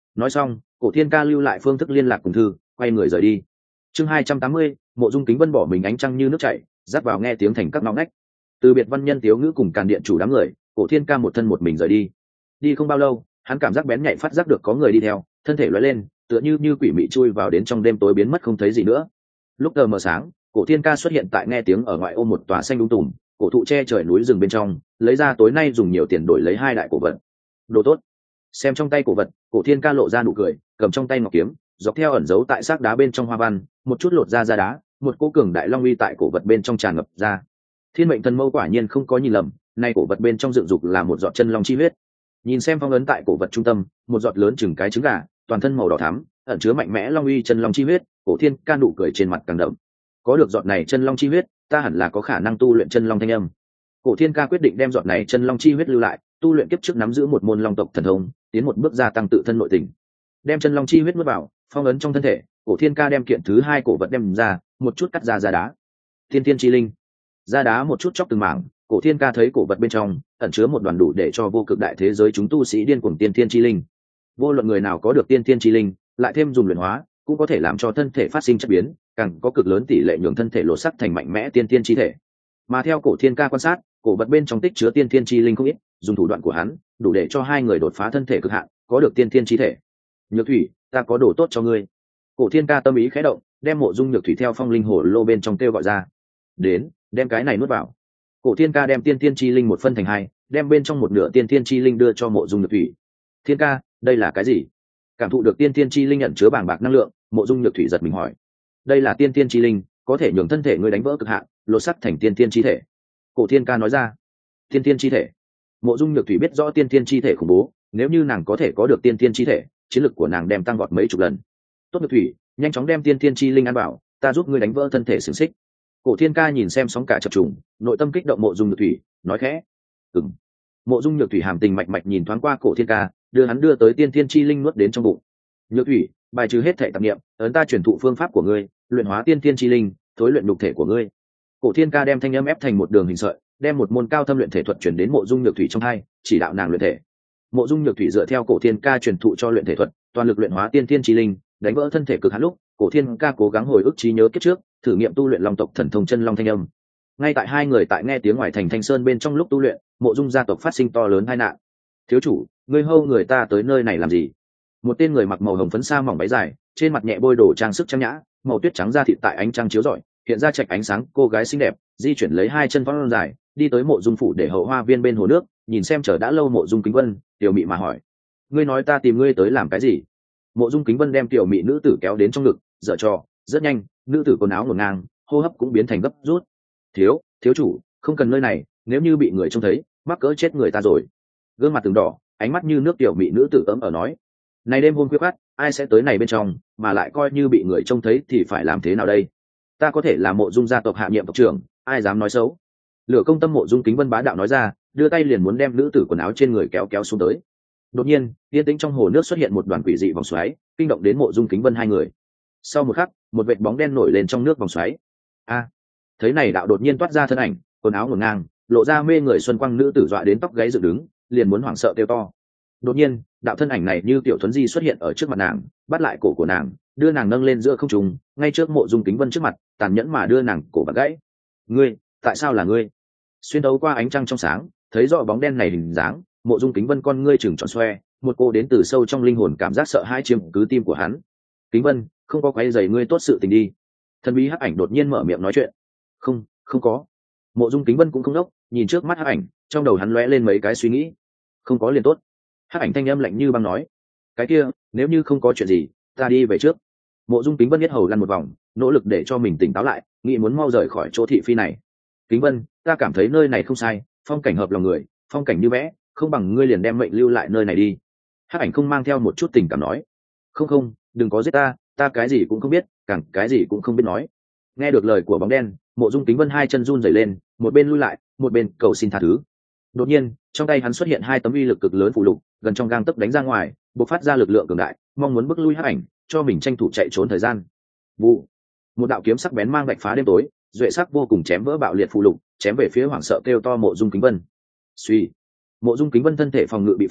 Nói xong cổ thiên ca lưu lại phương thức liên lạc cùng thư, quay người rời đi. Chương hai trăm tám mươi, Mộ Dung Kính Vân bỏ mình ánh trăng như nước chảy, dắt vào nghe tiếng thành các ngõ ngách. Từ biệt văn nhân tiếu ngữ cùng càn điện chủ đám người, cổ thiên ca một thân một mình rời đi. Đi không bao lâu, hắn cảm giác bén nhạy phát giác được có người đi theo, thân thể lóe lên, tựa như như quỷ mị chui vào đến trong đêm tối biến mất không thấy gì nữa. Lúc tờ mờ sáng, cổ thiên ca xuất hiện tại nghe tiếng ở ngoại ô một tòa xanh đúng tùm, cổ thụ che trời núi rừng bên trong, lấy ra tối nay dùng nhiều tiền đổi lấy hai đại cổ vật. Đồ tốt. Xem trong tay cổ vật, cổ thiên ca lộ ra nụ cười, cầm trong tay ngọc kiếm, dọc theo ẩn dấu tại xác đá bên trong hoa văn, một chút lột ra ra đá, một cỗ cường đại long uy tại cổ vật bên trong tràn ngập ra. Thiên mệnh thần mâu quả nhiên không có nhìn lầm, nay cổ vật bên trong dựng dục là một giọt chân long chi huyết. Nhìn xem phong ấn tại cổ vật trung tâm, một giọt lớn chừng cái trứng gà, toàn thân màu đỏ thắm, ẩn chứa mạnh mẽ long uy chân long chi huyết, cổ thiên ca nụ cười trên mặt càng đậm. Có được giọt này chân long chi huyết, ta hẳn là có khả năng tu luyện chân long thanh âm. Cổ thiên ca quyết định đem giọt này chân long chi huyết lưu lại, tu luyện kiếp trước nắm giữ một môn long tộc thần thông, tiến một bước gia tăng tự thân nội tình. Đem chân long chi huyết nuốt vào, phong ấn trong thân thể, cổ thiên ca đem kiện thứ hai cổ vật đem ra, một chút cắt ra ra đá. Tiên tiên chi linh, ra đá một chút chóc từng mảng, cổ thiên ca thấy cổ vật bên trong ẩn chứa một đoàn đủ để cho vô cực đại thế giới chúng tu sĩ điên cuồng tiên tiên chi linh. Vô luận người nào có được tiên tiên chi linh, lại thêm dùng luyện hóa, cũng có thể làm cho thân thể phát sinh chất biến, càng có cực lớn tỷ lệ nhường thân thể lột sắc thành mạnh mẽ tiên tiên chi thể. Mà theo cổ thiên ca quan sát, cổ vật bên trong tích chứa tiên tiên chi linh không ít, dùng thủ đoạn của hắn, đủ để cho hai người đột phá thân thể cực hạn, có được tiên tiên chi thể. Nhược thủy, ta có đồ tốt cho ngươi. Cổ thiên ca tâm ý khẽ động, đem Mộ Dung Nhược thủy theo phong linh hồ lô bên trong kêu gọi ra. Đến, đem cái này nuốt vào. Cổ thiên ca đem tiên tiên chi linh một phân thành hai, đem bên trong một nửa tiên tiên chi linh đưa cho Mộ Dung Nhược thủy. Thiên ca, đây là cái gì? Cảm thụ được tiên tiên chi linh nhận chứa bàng bạc năng lượng, Mộ Dung Nhược thủy giật mình hỏi. Đây là tiên tiên chi linh, có thể nhường thân thể ngươi đánh vỡ cực hạn, lột sắc thành tiên tiên chi thể. Cổ thiên ca nói ra. Tiên tiên chi thể. Mộ Dung Nhược thủy biết rõ tiên tiên chi thể khủng bố, nếu như nàng có thể có được tiên tiên chi thể, chiến lực của nàng đem tăng vọt mấy chục lần. Tốt Nhược thủy, nhanh chóng đem tiên tiên chi linh ăn bảo, ta giúp ngươi đánh vỡ thân thể xiềng xích. Cổ thiên ca nhìn xem sóng cả chập trùng, nội tâm kích động Mộ Dung Nhược thủy, nói khẽ. Ừm. Mộ Dung Nhược thủy hàm tình mạch mạch nhìn thoáng qua cổ thiên ca, đưa hắn đưa tới tiên tiên chi linh nuốt đến trong bụng. Nhược thủy, bài trừ hết thể tạp niệm, ấn ta truyền thụ phương pháp của ngươi, luyện hóa tiên tiên chi linh, thối luyện nhục thể của ngươi. Cổ thiên ca đem thanh âm ép thành một đường hình sợi, đem một môn cao thâm luyện thể thuật chuyển đến Mộ Dung Nhược thủy trong hai, chỉ đạo nàng luyện thể. Mộ Dung Nhược thủy dựa theo cổ thiên ca truyền thụ cho luyện thể thuật, toàn lực luyện hóa tiên tiên chi linh, đánh vỡ thân thể cực hạn lúc, cổ thiên ca cố gắng hồi ức trí nhớ kiếp trước, thử nghiệm tu luyện long tộc thần thông chân long thanh âm. Ngay tại hai người tại nghe tiếng ngoài thành Thanh Sơn bên trong lúc tu luyện, Mộ Dung gia tộc phát sinh to lớn tai nạn. Thiếu chủ, ngươi hâu người ta tới nơi này làm gì? Một tên người mặc màu hồng phấn sa mỏng váy dài, trên mặt nhẹ bôi đồ trang sức trang nhã, màu tuyết trắng da thịt tại ánh trăng chiếu rọi, hiện ra trạch ánh sáng, cô gái xinh đẹp, di chuyển lấy hai chân vón dài, đi tới Mộ Dung phủ để hậu hoa viên bên hồ nước, nhìn xem chờ đã lâu Mộ Dung Kính Vân, tiểu mị mà hỏi: "Ngươi nói ta tìm ngươi tới làm cái gì?" Mộ Dung Kính Vân đem tiểu mị nữ tử kéo đến trong ngực, dở trò, rất nhanh, nữ tử quần áo ngổn ngang, hô hấp cũng biến thành gấp rút. "Thiếu, thiếu chủ, không cần nơi này, nếu như bị người trông thấy, mắc cỡ chết người ta rồi." Gương mặt từng đỏ, ánh mắt như nước tiểu mị nữ tử ấm ở nói: "Này đêm hôm khuya khoắt, ai sẽ tới này bên trong, mà lại coi như bị người trông thấy thì phải làm thế nào đây? Ta có thể là Mộ Dung gia tộc hạ nhiệm tộc trưởng, ai dám nói xấu?" Lửa công tâm Mộ Dung Kính Vân bá đạo nói ra, đưa tay liền muốn đem nữ tử quần áo trên người kéo kéo xuống tới. Đột nhiên, yên tĩnh trong hồ nước xuất hiện một đoàn quỷ dị vòng xoáy, kinh động đến Mộ Dung Kính Vân hai người. Sau một khắc, một vệt bóng đen nổi lên trong nước vòng xoáy. A! Thấy này đạo đột nhiên toát ra thân ảnh, quần áo ngổn ngang, lộ ra mê người xuân quang nữ tử dọa đến tóc gáy dựng đứng, liền muốn hoảng sợ kêu to. Đột nhiên, đạo thân ảnh này như tiểu thuấn di xuất hiện ở trước mặt nàng, bắt lại cổ của nàng, đưa nàng nâng lên giữa không trung, ngay trước Mộ Dung Kính Vân trước mặt, tàn nhẫn mà đưa nàng cổ bật gãy. "Ngươi, tại sao là ngươi?" Xuyên thấu qua ánh trăng trong sáng, thấy rõ bóng đen này hình dáng, Mộ Dung Kính Vân con ngươi chừng tròn xoe, một cô đến từ sâu trong linh hồn cảm giác sợ hãi chiếm cứ tim của hắn. "Kính Vân, không có quấy rầy ngươi tốt sự tình đi." Thần bí hắc ảnh đột nhiên mở miệng nói chuyện. "Không, không có." Mộ Dung Kính Vân cũng không đốc, nhìn trước mắt hắc ảnh, trong đầu hắn lóe lên mấy cái suy nghĩ. "Không có liền tốt." Hắc ảnh thanh âm lạnh như băng nói. "Cái kia, nếu như không có chuyện gì, ta đi về trước." Mộ Dung Kính Vân biết hầu lăn một vòng, nỗ lực để cho mình tỉnh táo lại, nghĩ muốn mau rời khỏi chỗ thị phi này. "Kính Vân, ta cảm thấy nơi này không sai, phong cảnh hợp lòng người, phong cảnh như vẽ, không bằng ngươi liền đem mệnh lưu lại nơi này đi." Hắc ảnh không mang theo một chút tình cảm nói. "Không không, đừng có giết ta, ta cái gì cũng không biết, càng cái gì cũng không biết nói." Nghe được lời của bóng đen, Mộ Dung Kính Vân hai chân run rẩy lên, một bên lui lại, một bên cầu xin tha thứ. Đột nhiên, trong tay hắn xuất hiện hai tấm uy lực cực lớn phù lục, gần trong gang tấc đánh ra ngoài, bộc phát ra lực lượng cường đại, mong muốn bức lui hắc ảnh, cho mình tranh thủ chạy trốn thời gian. Vụ, một đạo kiếm sắc bén mang vạch phá đêm tối, duệ sắc vô cùng chém vỡ bạo liệt phù lục, chém về phía hoảng sợ kêu to Mộ Dung Kính Vân. Suy, Mộ Dung Kính Vân thân thể phòng ngự bị phá,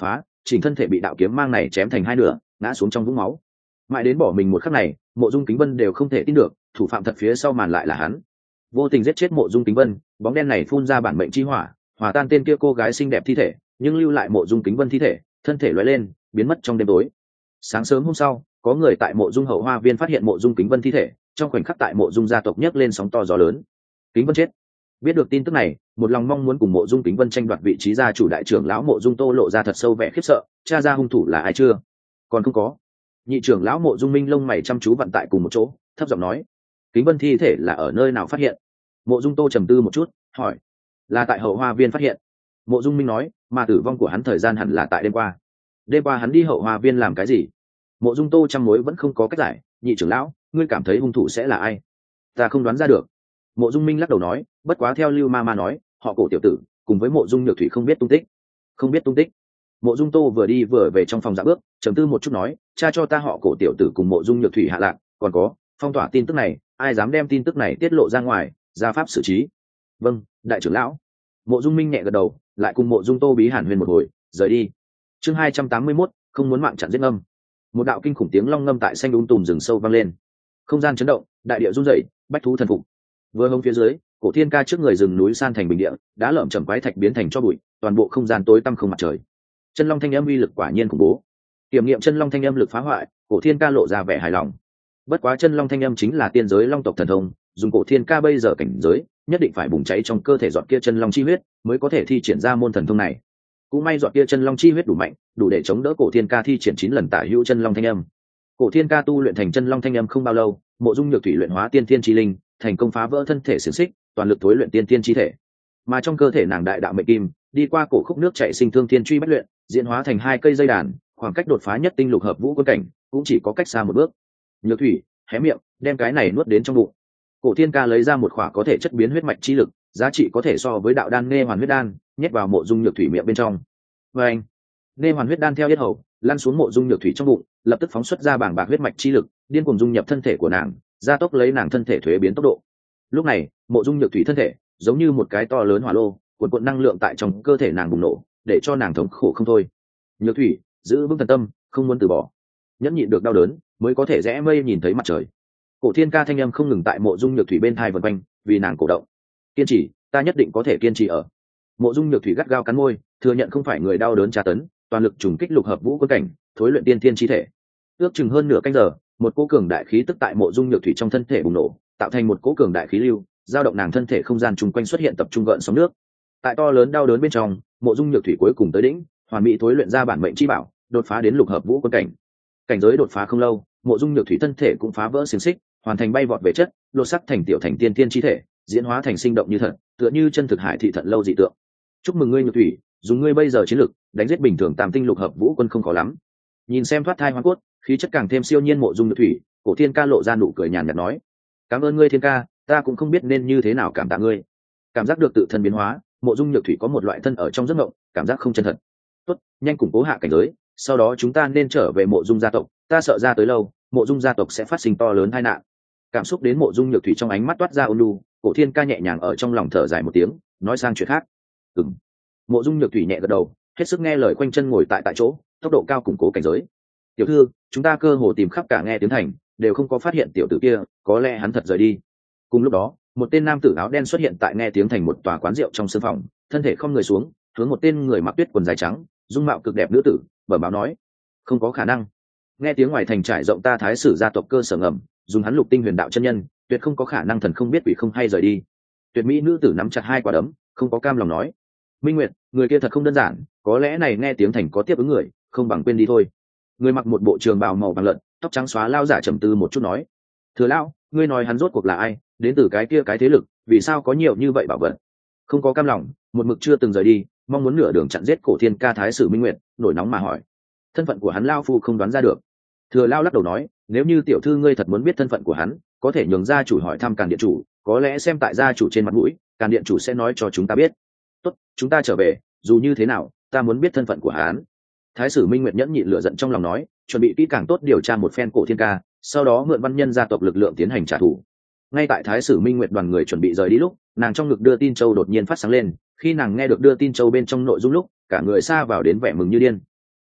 chỉnh thân thể bị đạo kiếm mang này chém thành hai nửa, ngã xuống trong vũng máu. Mãi đến bỏ mình một khắc này, Mộ Dung Kính Vân đều không thể tin được, thủ phạm thật phía sau màn lại là hắn. Vô tình giết chết Mộ Dung Kính Vân, bóng đen này phun ra bản mệnh chi hỏa, hòa tan tên kia cô gái xinh đẹp thi thể, nhưng lưu lại Mộ Dung Kính Vân thi thể, thân thể lóe lên, biến mất trong đêm tối. Sáng sớm hôm sau, có người tại Mộ Dung hậu hoa viên phát hiện Mộ Dung Kính Vân thi thể, trong khoảnh khắc tại Mộ Dung gia tộc nhấc lên sóng to gió lớn. Kính Vân chết. Biết được tin tức này, một lòng mong muốn cùng Mộ Dung Kính Vân tranh đoạt vị trí gia chủ đại trưởng lão Mộ Dung Tô lộ ra thật sâu vẻ khiếp sợ, tra ra hung thủ là ai chưa? Còn không có. Nhị trưởng lão Mộ Dung Minh lông mày chăm chú vặn tại cùng một chỗ, thấp giọng nói: Kính Vân thi thể là ở nơi nào phát hiện? Mộ Dung Tô trầm tư một chút, hỏi: Là tại hậu hoa viên phát hiện. Mộ Dung Minh nói: Mà tử vong của hắn thời gian hẳn là tại đêm qua. Đêm qua hắn đi hậu hoa viên làm cái gì? Mộ Dung Tô trăm mối vẫn không có cách giải. Nhị trưởng lão, ngươi cảm thấy hung thủ sẽ là ai? Ta không đoán ra được. Mộ Dung Minh lắc đầu nói: Bất quá theo Lưu Ma Ma nói, họ Cổ tiểu tử cùng với Mộ Dung Nhược Thủy không biết tung tích. Không biết tung tích. Mộ Dung Tô vừa đi vừa về trong phòng dạ bước, trầm tư một chút nói: Cha cho ta họ Cổ tiểu tử cùng Mộ Dung Nhược Thủy hạ lạc, còn có phong tỏa tin tức này, ai dám đem tin tức này tiết lộ ra ngoài, ra pháp xử trí. Vâng, đại trưởng lão. Mộ Dung Minh nhẹ gật đầu, lại cùng Mộ Dung Tô bí hàn huyền một hồi, rời đi. Chương hai trăm tám mươi mốt, không muốn mạng chặn giết ngâm. Một đạo kinh khủng tiếng long ngâm tại xanh um tùm rừng sâu vang lên, không gian chấn động, đại địa rung rẩy, bách thú thần phục. Vừa hông phía dưới, Cổ Thiên Ca trước người rừng núi san thành bình địa, đá lởm chởm quái thạch biến thành cho bụi, toàn bộ không gian tối tăm không mặt trời. Chân long thanh âm uy lực quả nhiên khủng bố. Kiểm nghiệm chân long thanh âm lực phá hoại, Cổ Thiên Ca lộ ra vẻ hài lòng. Bất quá chân long thanh âm chính là tiên giới long tộc thần thông, dùng Cổ Thiên Ca bây giờ cảnh giới, nhất định phải bùng cháy trong cơ thể giọt kia chân long chi huyết, mới có thể thi triển ra môn thần thông này. Cũng may giọt kia chân long chi huyết đủ mạnh, đủ để chống đỡ Cổ Thiên Ca thi triển chín lần tả hữu chân long thanh âm. Cổ Thiên Ca tu luyện thành chân long thanh âm không bao lâu, Mộ Dung Nhược Thủy luyện hóa tiên thiên chi linh, thành công phá vỡ thân thể xiển xích, toàn lực tối luyện tiên thiên chi thể. Mà trong cơ thể nàng đại đạo mệnh kim, đi qua cổ khúc nước chảy sinh thương thiên truy bách luyện, diễn hóa thành hai cây dây đàn, khoảng cách đột phá nhất tinh lục hợp vũ quân cảnh, cũng chỉ có cách xa một bước. Nhược Thủy, hé miệng, đem cái này nuốt đến trong bụng. Cổ Thiên Ca lấy ra một khỏa có thể chất biến huyết mạch chi lực, giá trị có thể so với đạo đan nghe hoàn huyết đan, nhét vào Mộ Dung Nhược Thủy miệng bên trong. Và anh, nghe hoàn huyết đan theo yết hầu, lăn xuống Mộ Dung Nhược Thủy trong bụng, lập tức phóng xuất ra bảng bạc huyết mạch chi lực, điên cuồng dung nhập thân thể của nàng, gia tốc lấy nàng thân thể thuế biến tốc độ. Lúc này, Mộ Dung Nhược Thủy thân thể giống như một cái to lớn hỏa lô, cuộn cuộn năng lượng tại trong cơ thể nàng bùng nổ, để cho nàng thống khổ không thôi. Nhược Thủy, giữ vững thần tâm, không muốn từ bỏ, nhẫn nhịn được đau đớn, mới có thể rẽ mây nhìn thấy mặt trời. Cổ Thiên Ca thanh âm không ngừng tại Mộ Dung Nhược Thủy bên tai vần quanh, vì nàng cổ động. Kiên trì, ta nhất định có thể kiên trì ở. Mộ Dung Nhược Thủy gắt gao cắn môi, thừa nhận không phải người đau đớn tra tấn, toàn lực trùng kích lục hợp vũ quân cảnh, thối luyện tiên thiên chi thể. Ước chừng hơn nửa canh giờ, một cỗ cường đại khí tức tại Mộ Dung Nhược Thủy trong thân thể bùng nổ, tạo thành một cỗ cường đại khí lưu, dao động nàng thân thể không gian chung quanh xuất hiện tập trung gợn sóng nước. Tại to lớn đau đớn bên trong, Mộ Dung Nhược Thủy cuối cùng tới đỉnh, hoàn mỹ thối luyện ra bản mệnh chi bảo, đột phá đến lục hợp vũ quân cảnh. Cảnh giới đột phá không lâu, Mộ Dung Nhược Thủy thân thể cũng phá vỡ xiềng xích, hoàn thành bay vọt về chất, lột sắc thành tiểu thành tiên thiên chi thể, diễn hóa thành sinh động như thật, tựa như chân thực hải thị thận lâu dị tượng. Chúc mừng ngươi Nhược Thủy, dùng ngươi bây giờ chiến lực, đánh giết bình thường tam tinh lục hợp vũ quân không khó lắm. Nhìn xem thoát thai hoa cốt, khí chất càng thêm siêu nhiên Mộ Dung Nhược Thủy, Cổ Thiên Ca lộ ra nụ cười nhàn nhạt nói: cảm ơn ngươi Thiên Ca, ta cũng không biết nên như thế nào cảm tạ ngươi. Cảm giác được tự thân biến hóa, Mộ Dung Nhược Thủy có một loại thân ở trong giấc mộng, cảm giác không chân thật. Tốt, nhanh củng cố hạ cảnh giới, sau đó chúng ta nên trở về Mộ Dung gia tộc, ta sợ ra tới lâu, Mộ Dung gia tộc sẽ phát sinh to lớn tai nạn. Cảm xúc đến Mộ Dung Nhược Thủy trong ánh mắt toát ra ôn nhu, Cổ Thiên Ca nhẹ nhàng ở trong lòng thở dài một tiếng, nói sang chuyện khác. Ừm. Mộ Dung Nhược Thủy nhẹ gật đầu, hết sức nghe lời, quanh chân ngồi tại tại chỗ, tốc độ cao củng cố cảnh giới. Tiểu thư, chúng ta cơ hồ tìm khắp cả nghe tiếng thành, đều không có phát hiện tiểu tử kia, có lẽ hắn thật rời đi. Cùng lúc đó, một tên nam tử áo đen xuất hiện tại nghe tiếng thành một tòa quán rượu trong sân phòng, thân thể không người xuống, hướng một tên người mặc tuyết quần dài trắng, dung mạo cực đẹp nữ tử, bẩm báo nói: không có khả năng. Nghe tiếng ngoài thành trải rộng ta Thái Sử gia tộc cơ sở ngầm, dùng hắn lục tinh huyền đạo chân nhân, tuyệt không có khả năng thần không biết quỷ không hay rời đi. Tuyệt mỹ nữ tử nắm chặt hai quả đấm, không có cam lòng nói: Minh Nguyệt, người kia thật không đơn giản, có lẽ này nghe tiếng thành có tiếp ứng người, không bằng quên đi thôi. Người mặc một bộ trường bào màu vàng lợn, tóc trắng xóa lao giả trầm tư một chút nói: thừa lão, ngươi nói hắn rốt cuộc là ai, đến từ cái kia cái thế lực, vì sao có nhiều như vậy bảo vật? Không có cam lòng, một mực chưa từng rời đi, mong muốn nửa đường chặn giết Cổ Thiên Ca Thái Sử Minh Nguyệt, nổi nóng mà hỏi: thân phận của hắn lao phu không đoán ra được. Thừa lao lắc đầu nói: nếu như tiểu thư ngươi thật muốn biết thân phận của hắn, có thể nhường gia chủ hỏi thăm Càn điện chủ, có lẽ xem tại gia chủ trên mặt mũi, Càn điện chủ sẽ nói cho chúng ta biết. Tốt, chúng ta trở về, dù như thế nào, ta muốn biết thân phận của hắn. Thái Sử Minh Nguyệt nhẫn nhịn lửa giận trong lòng nói, chuẩn bị kỹ càng tốt điều tra một phen Cổ Thiên Ca, sau đó mượn văn nhân gia tộc lực lượng tiến hành trả thù. Ngay tại Thái Sử Minh Nguyệt đoàn người chuẩn bị rời đi lúc, nàng trong ngực đưa tin châu đột nhiên phát sáng lên, khi nàng nghe được đưa tin châu bên trong nội dung lúc, cả người xa vào đến vẻ mừng như điên.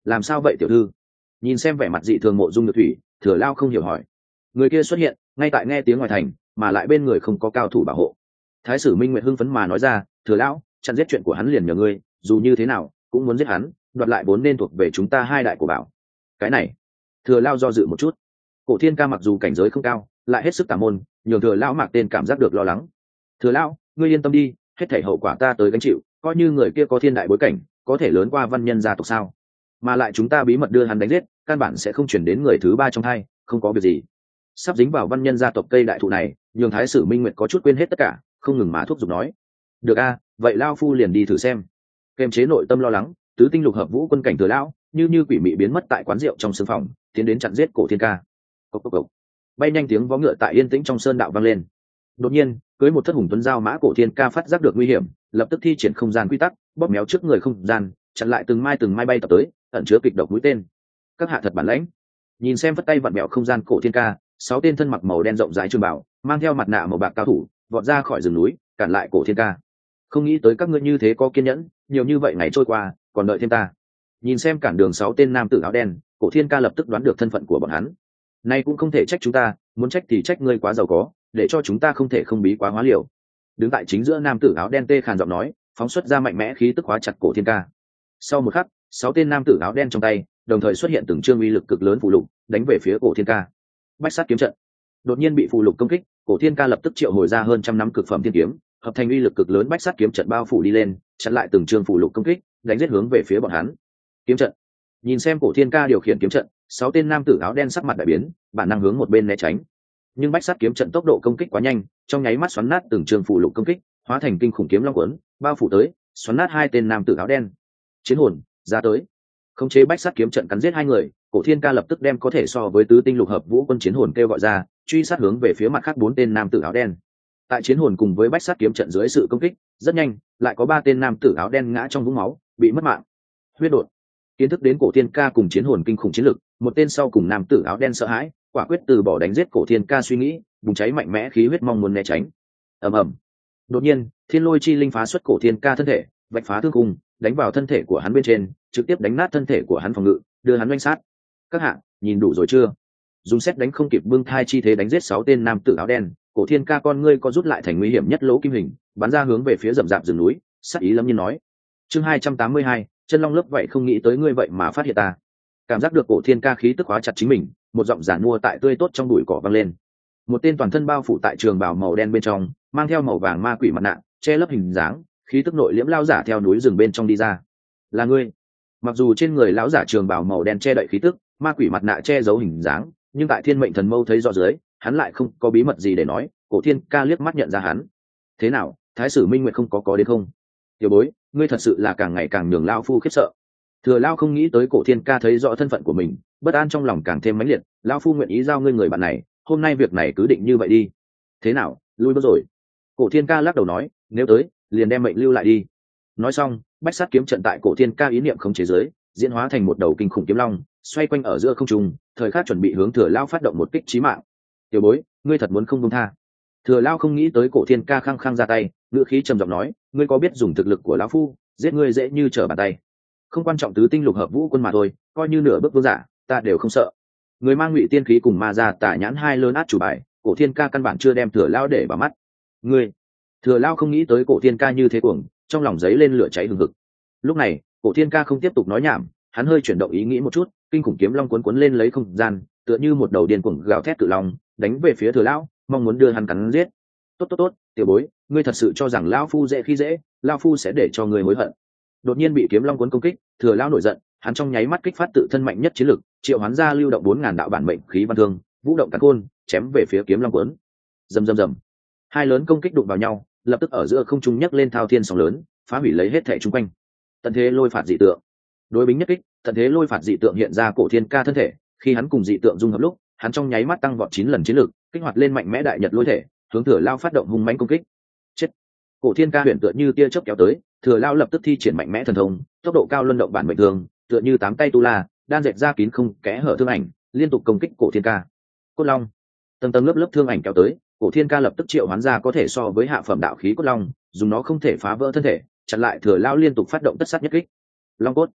làm sao vậy tiểu thư? Nhìn xem vẻ mặt dị thường mộ dung nhược thủy, thừa lao không hiểu hỏi. Người kia xuất hiện ngay tại nghe tiếng ngoài thành, mà lại bên người không có cao thủ bảo hộ. Thái sử Minh Nguyệt hưng phấn mà nói ra, thừa lão, chặn giết chuyện của hắn liền nhờ ngươi, dù như thế nào cũng muốn giết hắn, đoạt lại vốn nên thuộc về chúng ta hai đại của bảo. Cái này, thừa lao do dự một chút. Cổ Thiên Ca mặc dù cảnh giới không cao, lại hết sức tà môn, nhường thừa lão Mạc tên cảm giác được lo lắng. Thừa lão, ngươi yên tâm đi, hết thảy hậu quả ta tới gánh chịu, coi như người kia có thiên đại bối cảnh, có thể lớn qua văn nhân gia tộc sao? Mà lại chúng ta bí mật đưa hắn đánh giết, căn bản sẽ không chuyển đến người thứ ba trong hai, không có việc gì. Sắp dính vào văn nhân gia tộc cây đại thụ này, nhường Thái sử Minh Nguyệt có chút quên hết tất cả, không ngừng mà thúc giục nói. Được a, vậy lao phu liền đi thử xem. Kềm chế nội tâm lo lắng, tứ tinh lục hợp vũ quân cảnh thừa lão, như như quỷ mị biến mất tại quán rượu trong sương phòng, tiến đến chặn giết Cổ Thiên Ca. Cốc cốc cốc. Bay nhanh tiếng vó ngựa tại yên tĩnh trong sơn đạo vang lên. Đột nhiên, cưới một thất hùng tuấn giao mã Cổ Thiên Ca phát giác được nguy hiểm, lập tức thi triển không gian quy tắc, bóp méo trước người không gian, chặn lại từng mai từng mai bay tập tới, ẩn chứa kịch độc mũi tên. Các hạ thật bản lãnh. Nhìn xem vất tay vặn mẹo không gian Cổ Thiên Ca, sáu tên thân mặc màu đen rộng rãi trường bảo, mang theo mặt nạ màu bạc cao thủ, vọt ra khỏi rừng núi, cản lại Cổ Thiên Ca. Không nghĩ tới các ngươi như thế có kiên nhẫn, nhiều như vậy ngày trôi qua, còn đợi thêm ta. Nhìn xem cản đường sáu tên nam tử áo đen, Cổ Thiên Ca lập tức đoán được thân phận của bọn hắn. Nay cũng không thể trách chúng ta, muốn trách thì trách ngươi quá giàu có, để cho chúng ta không thể không bí quá hóa liều. Đứng tại chính giữa nam tử áo đen tê khàn giọng nói, phóng xuất ra mạnh mẽ khí tức hóa chặt Cổ Thiên Ca. Sau một khắc, sáu tên nam tử áo đen trong tay đồng thời xuất hiện từng trương uy lực cực lớn phù lục, đánh về phía Cổ Thiên Ca. Bách sát kiếm trận đột nhiên bị phù lục công kích, Cổ Thiên Ca lập tức triệu hồi ra hơn trăm nắm cực phẩm thiên kiếm, hợp thành uy lực cực lớn bách sát kiếm trận bao phủ đi lên, chặn lại từng trương phù lục công kích, đánh giết hướng về phía bọn hắn. Kiếm trận. Nhìn xem Cổ Thiên Ca điều khiển kiếm trận, sáu tên nam tử áo đen sắc mặt đại biến, bản năng hướng một bên né tránh. Nhưng bách sát kiếm trận tốc độ công kích quá nhanh, trong nháy mắt xoắn nát từng trương phù lục công kích, hóa thành kinh khủng kiếm long cuốn, bao phủ tới, xoắn nát hai tên nam tử áo đen. Chiến hồn ra tới, khống chế bách sát kiếm trận cắn giết hai người, Cổ Thiên Ca lập tức đem có thể so với tứ tinh lục hợp vũ quân chiến hồn kêu gọi ra, truy sát hướng về phía mặt khác bốn tên nam tử áo đen. Tại chiến hồn cùng với bách sát kiếm trận dưới sự công kích, rất nhanh, lại có ba tên nam tử áo đen ngã trong vũng máu, bị mất mạng. Huyết đột. Kiến thức đến Cổ Thiên Ca cùng chiến hồn kinh khủng chiến lực, một tên sau cùng nam tử áo đen sợ hãi, quả quyết từ bỏ đánh giết Cổ Thiên Ca suy nghĩ, bùng cháy mạnh mẽ khí huyết mong muốn né tránh. Ầm ầm. Đột nhiên, thiên lôi chi linh phá xuất Cổ Thiên Ca thân thể, vạch phá thương cung, đánh vào thân thể của hắn bên trên, trực tiếp đánh nát thân thể của hắn phòng ngự, đưa hắn oanh sát. Các hạ, nhìn đủ rồi chưa? Dùng xét đánh không kịp bưng thai chi thế đánh giết sáu tên nam tử áo đen, Cổ Thiên Ca con ngươi có rút lại thành nguy hiểm nhất lỗ kim hình, bắn ra hướng về phía rậm rạp rừng núi, sắc ý lâm nhiên nói. Chương hai trăm tám mươi hai, chân long lớp vậy không nghĩ tới ngươi vậy mà phát hiện ta. Cảm giác được Cổ Thiên Ca khí tức hóa chặt chính mình, một giọng giản mua tại tươi tốt trong bụi cỏ vang lên. Một tên toàn thân bao phủ tại trường bào màu đen bên trong, mang theo màu vàng ma quỷ mặt nạ, che lấp hình dáng, khí tức nội liễm lao giả theo núi rừng bên trong đi ra. Là ngươi? Mặc dù trên người lão giả trường bào màu đen che đậy khí tức, ma quỷ mặt nạ che giấu hình dáng, nhưng tại Thiên Mệnh Thần Mâu thấy rõ dưới, hắn lại không có bí mật gì để nói. Cổ Thiên Ca liếc mắt nhận ra hắn. Thế nào, Thái sử Minh Nguyệt không có có đến không? Tiểu bối, ngươi thật sự là càng ngày càng nhường lao phu khiếp sợ. Thừa lao không nghĩ tới Cổ Thiên Ca thấy rõ thân phận của mình, bất an trong lòng càng thêm mãnh liệt. Lao phu nguyện ý giao ngươi người bạn này, hôm nay việc này cứ định như vậy đi. Thế nào, lui bước rồi? Cổ Thiên Ca lắc đầu nói, nếu tới, liền đem mệnh lưu lại đi. Nói xong, bách sát kiếm trận tại Cổ Thiên Ca ý niệm không chế giới, diễn hóa thành một đầu kinh khủng kiếm long, xoay quanh ở giữa không trung, thời khắc chuẩn bị hướng Thừa lao phát động một kích chí mạng. Tiểu bối, ngươi thật muốn không buông tha? Thừa lao không nghĩ tới Cổ Thiên Ca khăng khăng ra tay, ngữ khí trầm giọng nói, ngươi có biết dùng thực lực của lão phu, giết ngươi dễ như trở bàn tay. Không quan trọng tứ tinh lục hợp vũ quân mà thôi, coi như nửa bước vương giả, ta đều không sợ. Người mang ngụy tiên khí cùng ma ra tả nhãn hai lớn át chủ bài, Cổ Thiên Ca căn bản chưa đem Thừa lao để vào mắt. Ngươi, Thừa lao không nghĩ tới Cổ Thiên Ca như thế cuồng, trong lòng giấy lên lửa cháy hừng hực. Lúc này, Cổ Thiên Ca không tiếp tục nói nhảm, hắn hơi chuyển động ý nghĩ một chút, kinh khủng kiếm long cuốn cuốn lên lấy không gian, tựa như một đầu điên cuồng gào thét cự long, đánh về phía Thừa lão, mong muốn đưa hắn cắn giết. Tốt tốt tốt, tiểu bối, ngươi thật sự cho rằng lão phu dễ khi dễ, lão phu sẽ để cho ngươi hối hận. Đột nhiên bị kiếm long cuốn công kích, Thừa lão nổi giận, hắn trong nháy mắt kích phát tự thân mạnh nhất chiến lực, triệu hoán ra lưu động bốn ngàn đạo bản mệnh khí văn thương, vũ động càn khôn, chém về phía kiếm long cuốn. Rầm rầm rầm. Hai lớn công kích đụng vào nhau, lập tức ở giữa không trung nhấc lên thao thiên sóng lớn, phá hủy lấy hết thảy xung quanh. Tận thế lôi phạt dị tượng. Đối bính nhất kích, tận thế lôi phạt dị tượng hiện ra Cổ Thiên Ca thân thể, khi hắn cùng dị tượng dung hợp lúc, hắn trong nháy mắt tăng vọt chín lần chiến lực, kích hoạt lên mạnh mẽ đại nhật lôi thể, hướng Thừa lao phát động hung mãnh công kích. Chết. Cổ Thiên Ca huyền tựa như tia chớp kéo tới, Thừa lao lập tức thi triển mạnh mẽ thần thông, tốc độ cao luân động bản mệnh thường, tựa như tám tay tu la, đan dệt ra kín không kẽ hở thương ảnh, liên tục công kích Cổ Thiên Ca. Cốt long. Tầng tầng lớp lớp thương ảnh kéo tới, Cổ Thiên Ca lập tức triệu hoán ra có thể so với hạ phẩm đạo khí cốt long, dùng nó không thể phá vỡ thân thể, chặn lại Thừa lao liên tục phát động tất sát nhất kích. Long cốt.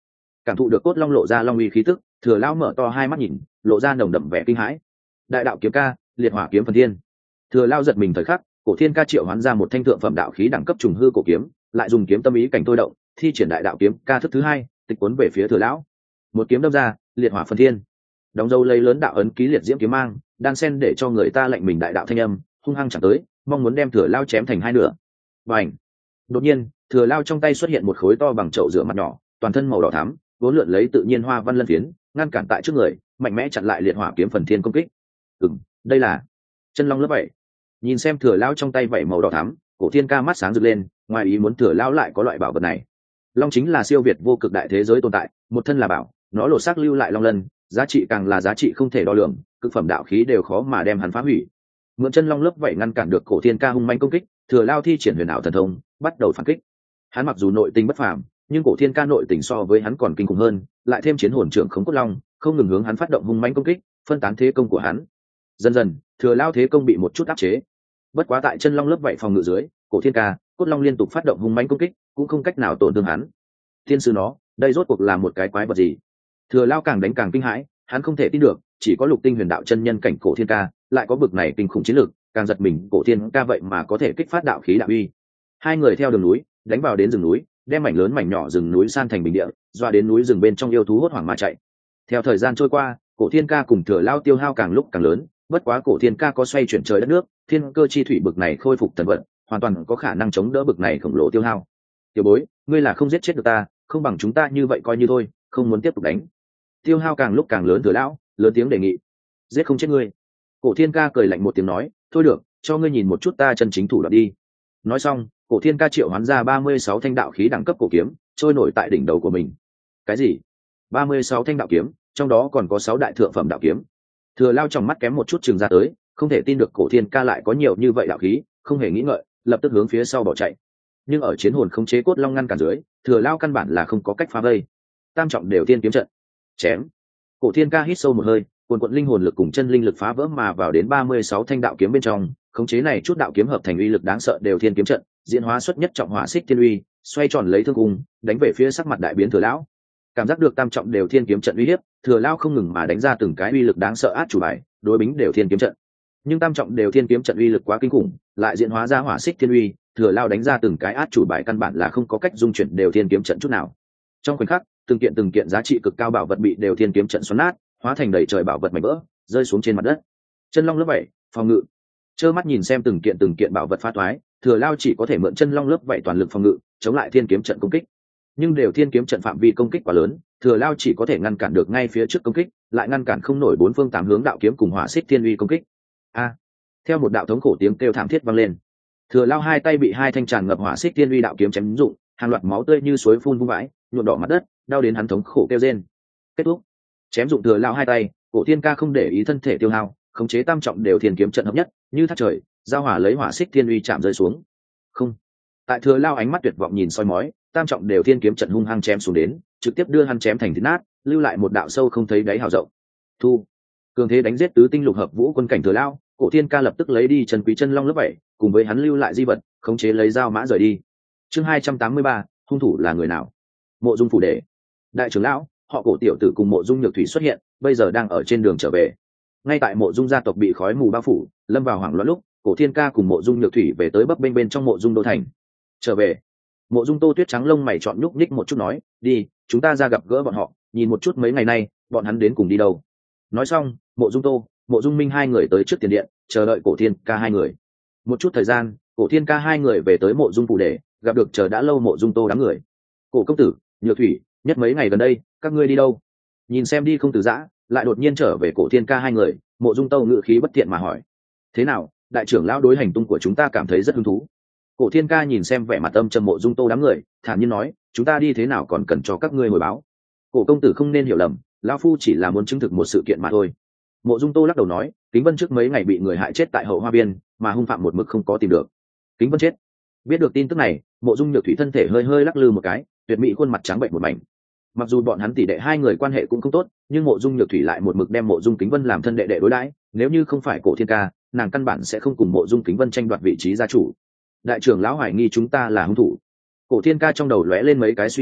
Cảm thụ được cốt long lộ ra long uy khí tức, Thừa Lão mở to hai mắt nhìn, lộ ra nồng đậm vẻ kinh hãi. Đại đạo kiếm ca, liệt hỏa kiếm phần thiên. Thừa Lão giật mình thời khắc, Cổ Thiên Ca triệu hoán ra một thanh thượng phẩm đạo khí đẳng cấp trùng hư cổ kiếm, lại dùng kiếm tâm ý cảnh tôi động, thi triển đại đạo kiếm ca thức thứ hai, tịch cuốn về phía Thừa Lão. Một kiếm đâm ra, liệt hỏa phần thiên. Đóng dấu lấy lớn đạo ấn ký liệt diễm kiếm mang, đan sen để cho người ta lạnh mình đại đạo thanh âm, hung hăng chẳng tới, mong muốn đem Thừa Lão chém thành hai nửa. Bành! Đột nhiên, Thừa Lão trong tay xuất hiện một khối to bằng chậu rửa mặt nhỏ, toàn thân màu đỏ thắm, vốn lượn lấy tự nhiên hoa văn lân phiến, ngăn cản tại trước người, mạnh mẽ chặn lại liệt hỏa kiếm phần thiên công kích. Ừm, đây là chân long lớp bảy. Nhìn xem Thừa Lão trong tay vảy màu đỏ thắm, Cổ Thiên Ca mắt sáng rực lên, ngoài ý muốn Thừa Lão lại có loại bảo vật này. Long chính là siêu việt vô cực đại thế giới tồn tại, một thân là bảo, nó lột xác lưu lại long lân, giá trị càng là giá trị không thể đo lường, cực phẩm đạo khí đều khó mà đem hắn phá hủy. Mượn chân long lớp vảy ngăn cản được Cổ Thiên Ca hung manh công kích, Thừa Lão thi triển huyền ảo thần thông, bắt đầu phản kích. Hắn mặc dù nội tình bất phàm, nhưng Cổ Thiên Ca nội tình so với hắn còn kinh khủng hơn, lại thêm chiến hồn trưởng khống cốt long, không ngừng hướng hắn phát động hung mãnh công kích, phân tán thế công của hắn. Dần dần, Thừa Lão thế công bị một chút áp chế. Bất quá tại chân long lớp vảy phòng ngự dưới, Cổ Thiên Ca, cốt long liên tục phát động hung mãnh công kích, cũng không cách nào tổn thương hắn. Thiên sư nó, đây rốt cuộc là một cái quái vật gì? Thừa Lão càng đánh càng kinh hãi, hắn không thể tin được, chỉ có lục tinh huyền đạo chân nhân cảnh Cổ Thiên Ca, lại có bực này kinh khủng chiến lực, càng giật mình, Cổ Thiên Ca vậy mà có thể kích phát đạo khí đạo uy. Hai người theo đường núi, đánh vào đến rừng núi, đem mảnh lớn mảnh nhỏ rừng núi san thành bình địa, doa đến núi rừng bên trong yêu thú hốt hoảng mà chạy. Theo thời gian trôi qua, Cổ Thiên Ca cùng Thừa Lão tiêu hao càng lúc càng lớn, bất quá Cổ Thiên Ca có xoay chuyển trời đất nước, thiên cơ chi thủy bực này khôi phục thần vận, hoàn toàn có khả năng chống đỡ bực này khổng lồ tiêu hao. Tiểu bối, ngươi là không giết chết được ta, không bằng chúng ta như vậy coi như thôi, không muốn tiếp tục đánh. Tiêu hao càng lúc càng lớn Thừa Lão lớn tiếng đề nghị. Giết không chết ngươi. Cổ Thiên Ca cười lạnh một tiếng nói, thôi được, cho ngươi nhìn một chút ta chân chính thủ đoạn đi. Nói xong, Cổ Thiên Ca triệu hoán ra ba mươi sáu thanh đạo khí đẳng cấp cổ kiếm, trôi nổi tại đỉnh đầu của mình. Cái gì? ba mươi sáu thanh đạo kiếm, trong đó còn có sáu đại thượng phẩm đạo kiếm. Thừa Lão trong mắt kém một chút chừng ra tới, không thể tin được Cổ Thiên Ca lại có nhiều như vậy đạo khí, không hề nghĩ ngợi, lập tức hướng phía sau bỏ chạy. Nhưng ở chiến hồn khống chế cốt long ngăn cản dưới, Thừa Lão căn bản là không có cách phá vây. Tam trọng đều tiên kiếm trận. Chém. Cổ Thiên Ca hít sâu một hơi, cuồn cuộn linh hồn lực cùng chân linh lực phá vỡ mà vào đến ba mươi sáu thanh đạo kiếm bên trong, khống chế này chút đạo kiếm hợp thành uy lực đáng sợ đều thiên kiếm trận, diễn hóa xuất nhất trọng hỏa xích thiên uy, xoay tròn lấy thương cung, đánh về phía sắc mặt đại biến Thừa Lão. Cảm giác được tam trọng đều thiên kiếm trận uy hiếp, Thừa Lão không ngừng mà đánh ra từng cái uy lực đáng sợ át chủ bài, đối bính đều thiên kiếm trận. Nhưng tam trọng đều thiên kiếm trận uy lực quá kinh khủng, lại diễn hóa ra hỏa xích thiên uy, Thừa Lão đánh ra từng cái át chủ bài căn bản là không có cách dung chuyển đều thiên kiếm trận chút nào. Trong khoảnh khắc, từng kiện từng kiện giá trị cực cao bảo vật bị đều thiên kiếm trận xoắn nát, hóa thành đầy trời bảo vật mảnh vỡ, rơi xuống trên mặt đất. Chân long lớp bảy, phòng ngự. Trơ mắt nhìn xem từng kiện từng kiện bảo vật phá toái, Thừa Lão chỉ có thể mượn chân long lớp vậy toàn lực phòng ngự, chống lại thiên kiếm trận công kích. Nhưng đều thiên kiếm trận phạm vi công kích quá lớn, Thừa Lão chỉ có thể ngăn cản được ngay phía trước công kích, lại ngăn cản không nổi bốn phương tám hướng đạo kiếm cùng hỏa xích thiên uy công kích. A! Theo một đạo thống khổ tiếng kêu thảm thiết vang lên, Thừa Lão hai tay bị hai thanh tràn ngập hỏa xích thiên uy đạo kiếm chém rụng, hàng loạt máu tươi như suối phun vung vãi, nhuộm đỏ mặt đất, đau đến hắn thống khổ kêu rên. Kết thúc. Chém dụng Thừa Lão hai tay, Cổ Thiên Ca không để ý thân thể tiêu hao, khống chế tam trọng đều thiên kiếm trận hợp nhất, như thác trời, giao hỏa lấy hỏa xích thiên uy chạm rơi xuống. Không. Tại Thừa Lão ánh mắt tuyệt vọng nhìn soi mói, tam trọng đều thiên kiếm trận hung hăng chém xuống đến, trực tiếp đưa hắn chém thành thít nát, lưu lại một đạo sâu không thấy đáy hào rộng. Thu. Cường thế đánh giết tứ tinh lục hợp vũ quân cảnh Thừa Lão, Cổ Thiên Ca lập tức lấy đi chân quý chân long lớp bảy, cùng với hắn lưu lại di vật, khống chế lấy dao mã rời đi. Chương hai trăm tám mươi ba, hung thủ là người nào? Mộ Dung phủ đệ. Đại trưởng lão, họ Cổ tiểu tử cùng Mộ Dung Nhược Thủy xuất hiện, bây giờ đang ở trên đường trở về. Ngay tại Mộ Dung gia tộc bị khói mù bao phủ, lâm vào hoảng loạn lúc, Cổ Thiên Ca cùng Mộ Dung Nhược Thủy về tới bấp bênh bên trong Mộ Dung đô thành. Trở về. Mộ Dung Tô Tuyết trắng lông mày chọn nhúc nhích một chút nói, đi, chúng ta ra gặp gỡ bọn họ, nhìn một chút mấy ngày nay bọn hắn đến cùng đi đâu. Nói xong, Mộ Dung Tô, Mộ Dung Minh hai người tới trước tiền điện, chờ đợi Cổ Thiên Ca hai người. Một chút thời gian, Cổ Thiên Ca hai người về tới Mộ Dung phủ đệ, gặp được chờ đã lâu Mộ Dung Tô đám người. Cổ công tử, Nhược Thủy, nhất mấy ngày gần đây các ngươi đi đâu? Nhìn xem đi không từ giã, lại đột nhiên trở về Cổ Thiên Ca hai người, Mộ Dung Tô ngự khí bất thiện mà hỏi, thế nào, đại trưởng lão đối hành tung của chúng ta cảm thấy rất hứng thú. Cổ Thiên Ca nhìn xem vẻ mặt âm trầm Mộ Dung Tô đám người, thản nhiên nói, chúng ta đi thế nào còn cần cho các ngươi hồi báo. Cổ công tử không nên hiểu lầm, lão phu chỉ là muốn chứng thực một sự kiện mà thôi. Mộ Dung Tô lắc đầu nói, Kính Vân trước mấy ngày bị người hại chết tại Hậu Hoa Biên, mà hung phạm một mực không có tìm được. Kính Vân chết. Biết được tin tức này, Mộ Dung Nhược Thủy thân thể hơi hơi lắc lư một cái, tuyệt mỹ khuôn mặt trắng bệnh một mảnh. Mặc dù bọn hắn tỷ đệ hai người quan hệ cũng không tốt, nhưng Mộ Dung Nhược Thủy lại một mực đem Mộ Dung Kính Vân làm thân đệ đệ đối đãi, nếu như không phải Cổ Thiên Ca, nàng căn bản sẽ không cùng Mộ Dung Kính Vân tranh đoạt vị trí gia chủ. Đại trưởng lão hoài nghi chúng ta là hung thủ. Cổ Thiên Ca trong đầu lóe lên mấy cái suy nghĩ,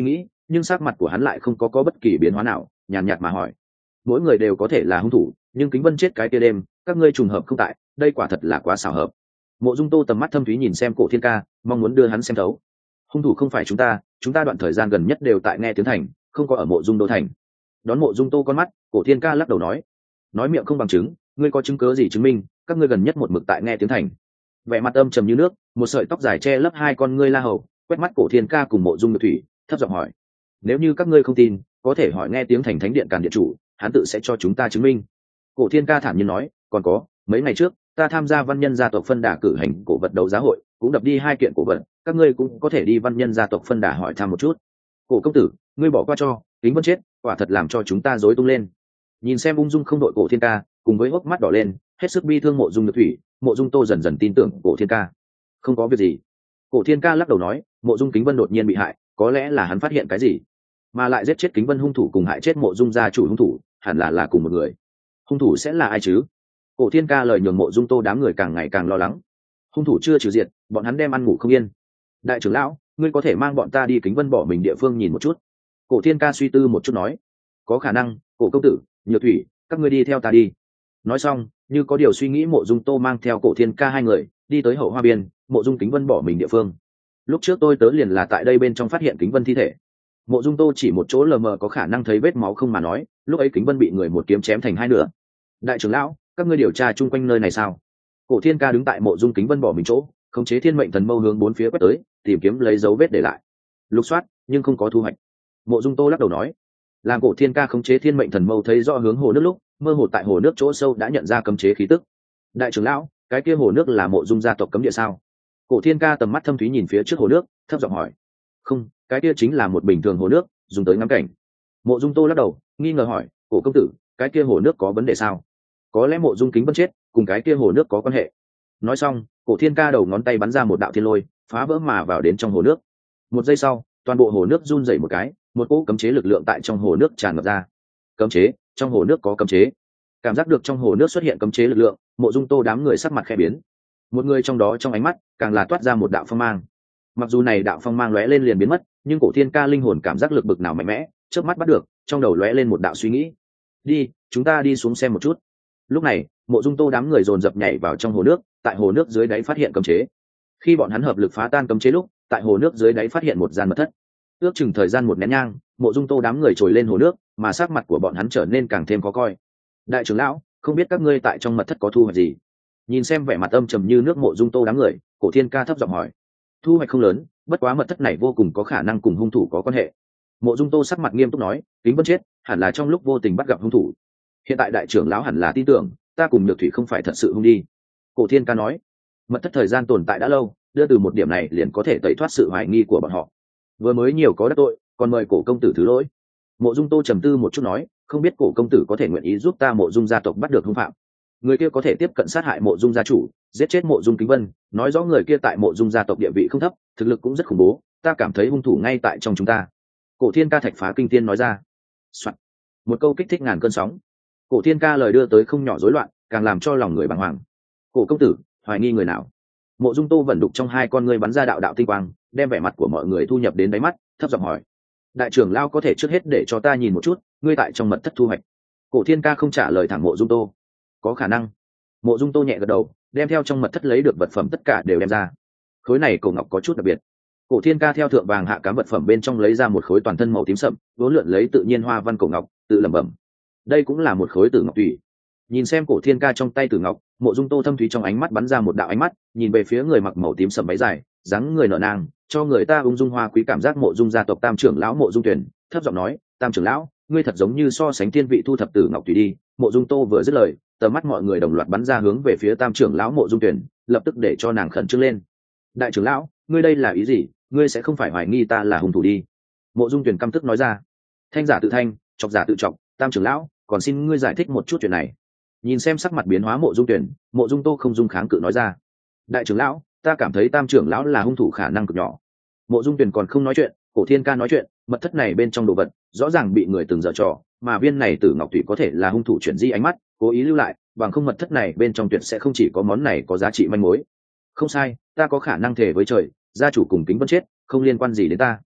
nhưng sắc mặt của hắn lại không có có bất kỳ biến hóa nào, nhàn nhạt mà hỏi: mỗi người đều có thể là hung thủ, nhưng Kính Vân chết cái kia đêm các ngươi trùng hợp không tại, đây quả thật là quá xảo hợp. Mộ Dung Tô tầm mắt thâm thúy nhìn xem Cổ Thiên Ca, mong muốn đưa hắn xem thấu. Hung thủ không phải chúng ta, chúng ta đoạn thời gian gần nhất đều tại Nghe Tiếng Thành, không có ở Mộ Dung Đô thành. Đón Mộ Dung Tô con mắt, Cổ Thiên Ca lắc đầu nói: nói miệng không bằng chứng, ngươi có chứng cớ gì chứng minh các ngươi gần nhất một mực tại Nghe Tiếng Thành? Vẻ mặt âm trầm như nước, một sợi tóc dài che lấp hai con ngươi la hầu, quét mắt Cổ Thiên Ca cùng Mộ Dung Nhược Thủy, thấp giọng hỏi: nếu như các ngươi không tin, có thể hỏi Nghe Tiếng Thành thánh điện Càn điện chủ, hắn tự sẽ cho chúng ta chứng minh. Cổ Thiên Ca thản nhiên nói: còn có, mấy ngày trước ta tham gia văn nhân gia tộc phân đà cử hành cổ vật đấu giá hội, cũng đập đi hai kiện cổ vật, các ngươi cũng có thể đi văn nhân gia tộc phân đà hỏi thăm một chút. Cổ công tử, ngươi bỏ qua cho, Kính Vân chết, quả thật làm cho chúng ta rối tung lên. Nhìn xem ung dung không đội Cổ Thiên Ca, cùng với hốc mắt đỏ lên, hết sức bi thương Mộ Dung Nhược Thủy, Mộ Dung Tô dần dần tin tưởng Cổ Thiên Ca. Không có việc gì. Cổ Thiên Ca lắc đầu nói: Mộ Dung Kính Vân đột nhiên bị hại, có lẽ là hắn phát hiện cái gì, mà lại giết chết Kính Vân hung thủ cùng hại chết Mộ Dung gia chủ hung thủ, hẳn là là cùng một người. Hung thủ sẽ là ai chứ? Cổ Thiên Ca lời nhường Mộ Dung Tô đám người càng ngày càng lo lắng. Hung thủ chưa trừ diệt, bọn hắn đem ăn ngủ không yên. Đại trưởng lão, ngươi có thể mang bọn ta đi Kính Vân bỏ mình địa phương nhìn một chút. Cổ Thiên Ca suy tư một chút nói: có khả năng. Cổ công tử, Nhược Thủy, các ngươi đi theo ta đi. Nói xong, như có điều suy nghĩ, Mộ Dung Tô mang theo Cổ Thiên Ca hai người đi tới Hậu Hoa Biên, Mộ Dung Kính Vân bỏ mình địa phương. Lúc trước tôi tớ liền là tại đây bên trong phát hiện Kính Vân thi thể. Mộ Dung Tô chỉ một chỗ lờ mờ có khả năng thấy vết máu không mà nói, lúc ấy Kính Vân bị người một kiếm chém thành hai nửa. Đại trưởng lão, các ngươi điều tra chung quanh nơi này sao? Cổ Thiên Ca đứng tại Mộ Dung Kính Vân bỏ mình chỗ, khống chế thiên mệnh thần mâu hướng bốn phía quét tới, tìm kiếm lấy dấu vết để lại. Lục soát, nhưng không có thu hoạch. Mộ Dung Tô lắc đầu nói. Làm Cổ Thiên Ca khống chế thiên mệnh thần mâu thấy rõ hướng hồ nước lúc, mơ hồ tại hồ nước chỗ sâu đã nhận ra cấm chế khí tức. Đại trưởng lão, cái kia hồ nước là Mộ Dung gia tộc cấm địa sao? Cổ Thiên Ca tầm mắt thâm thúy nhìn phía trước hồ nước, thấp giọng hỏi. Không, cái kia chính là một bình thường hồ nước, dùng tới ngắm cảnh. Mộ Dung Tô lắc đầu, nghi ngờ hỏi: Cổ công tử, cái kia hồ nước có vấn đề sao? Có lẽ Mộ Dung Kính Vân chết cùng cái kia hồ nước có quan hệ. Nói xong, Cổ Thiên Ca đầu ngón tay bắn ra một đạo thiên lôi, phá vỡ mà vào đến trong hồ nước. Một giây sau, toàn bộ hồ nước run rẩy một cái, một cỗ cấm chế lực lượng tại trong hồ nước tràn ngập ra. Cấm chế? Trong hồ nước có cấm chế? Cảm giác được trong hồ nước xuất hiện cấm chế lực lượng, Mộ Dung Tô đám người sắc mặt khẽ biến. Một người trong đó trong ánh mắt càng là toát ra một đạo phong mang. Mặc dù này đạo phong mang lóe lên liền biến mất, nhưng Cổ Thiên Ca linh hồn cảm giác lực bực nào mạnh mẽ, chớp mắt bắt được, trong đầu lóe lên một đạo suy nghĩ. Đi, chúng ta đi xuống xem một chút. Lúc này, Mộ Dung Tô đám người dồn dập nhảy vào trong hồ nước, tại hồ nước dưới đáy phát hiện cấm chế. Khi bọn hắn hợp lực phá tan cấm chế lúc, tại hồ nước dưới đáy phát hiện một gian mật thất. Ước chừng thời gian một nén nhang, Mộ Dung Tô đám người trồi lên hồ nước, mà sắc mặt của bọn hắn trở nên càng thêm khó coi. Đại trưởng lão, không biết các ngươi tại trong mật thất có thu hoạch gì? Nhìn xem vẻ mặt âm trầm như nước Mộ Dung Tô đám người, Cổ Thiên Ca thấp giọng hỏi. Thu hoạch không lớn, bất quá mật thất này vô cùng có khả năng cùng hung thủ có quan hệ. Mộ Dung Tô sắc mặt nghiêm túc nói, Kính Vân chết, hẳn là trong lúc vô tình bắt gặp hung thủ. Hiện tại đại trưởng lão hẳn là tin tưởng, ta cùng Nhược Thủy không phải thật sự hung đi. Cổ Thiên Ca nói, mật thất thời gian tồn tại đã lâu, đưa từ một điểm này liền có thể tẩy thoát sự hoài nghi của bọn họ. Vừa mới nhiều có đắc tội, còn mời Cổ công tử thứ lỗi. Mộ Dung Tô trầm tư một chút nói, không biết Cổ công tử có thể nguyện ý giúp ta Mộ Dung gia tộc bắt được hung phạm. Người kia có thể tiếp cận sát hại Mộ Dung gia chủ, giết chết Mộ Dung Kính Vân, nói rõ người kia tại Mộ Dung gia tộc địa vị không thấp, thực lực cũng rất khủng bố, ta cảm thấy hung thủ ngay tại trong chúng ta. Cổ Thiên Ca thạch phá kinh thiên nói ra. Soạn. Một câu kích thích ngàn cơn sóng. Cổ Thiên Ca lời đưa tới không nhỏ rối loạn, càng làm cho lòng người bàng hoàng. Cổ công tử, hoài nghi người nào? Mộ Dung Tô vận đục trong hai con ngươi bắn ra đạo đạo tinh quang, đem vẻ mặt của mọi người thu nhập đến đáy mắt, thấp giọng hỏi: đại trưởng lao có thể trước hết để cho ta nhìn một chút, ngươi tại trong mật thất thu hoạch? Cổ Thiên Ca không trả lời thẳng Mộ Dung Tô. Có khả năng. Mộ Dung Tô nhẹ gật đầu, đem theo trong mật thất lấy được vật phẩm tất cả đều đem ra. Khối này cổ ngọc có chút đặc biệt. Cổ Thiên Ca theo thượng vàng hạ cám vật phẩm bên trong lấy ra một khối toàn thân màu tím sậm, vốn lượn lấy tự nhiên hoa văn cổ ngọc, tự lẩm bẩm: đây cũng là một khối tử ngọc tùy. Nhìn xem Cổ Thiên Ca trong tay tử ngọc, Mộ Dung Tô thâm thúy trong ánh mắt bắn ra một đạo ánh mắt, nhìn về phía người mặc màu tím sậm váy dài, dáng người nở nang, cho người ta ung dung hoa quý cảm giác Mộ Dung gia tộc Tam trưởng lão Mộ Dung Tuyển, thấp giọng nói: Tam trưởng lão, ngươi thật giống như so sánh thiên vị thu thập tử ngọc tùy đi. Mộ Dung Tô vừa dứt lời, tầm mắt mọi người đồng loạt bắn ra hướng về phía Tam trưởng lão Mộ Dung Tuyển, lập tức để cho nàng khẩn trương lên. Đại trưởng lão, ngươi đây là ý gì? Ngươi sẽ không phải hoài nghi ta là hung thủ đi? Mộ Dung Tuyển căm tức nói ra. Thanh giả tự thanh, chọc giả tự chọc, Tam trưởng lão, còn xin ngươi giải thích một chút chuyện này. Nhìn xem sắc mặt biến hóa Mộ Dung Tuyển, Mộ Dung Tô không dung kháng cự nói ra. Đại trưởng lão, ta cảm thấy Tam trưởng lão là hung thủ khả năng cực nhỏ. Mộ Dung Tuyển còn không nói chuyện, Cổ Thiên Ca nói chuyện, mật thất này bên trong đồ vật rõ ràng bị người từng dở trò, mà viên này tử ngọc thủy có thể là hung thủ chuyển di ánh mắt, cố ý lưu lại, bằng không mật thất này bên trong tuyệt sẽ không chỉ có món này có giá trị manh mối. Không sai, ta có khả năng thề với trời, gia chủ cùng Kính Vân chết, không liên quan gì đến ta.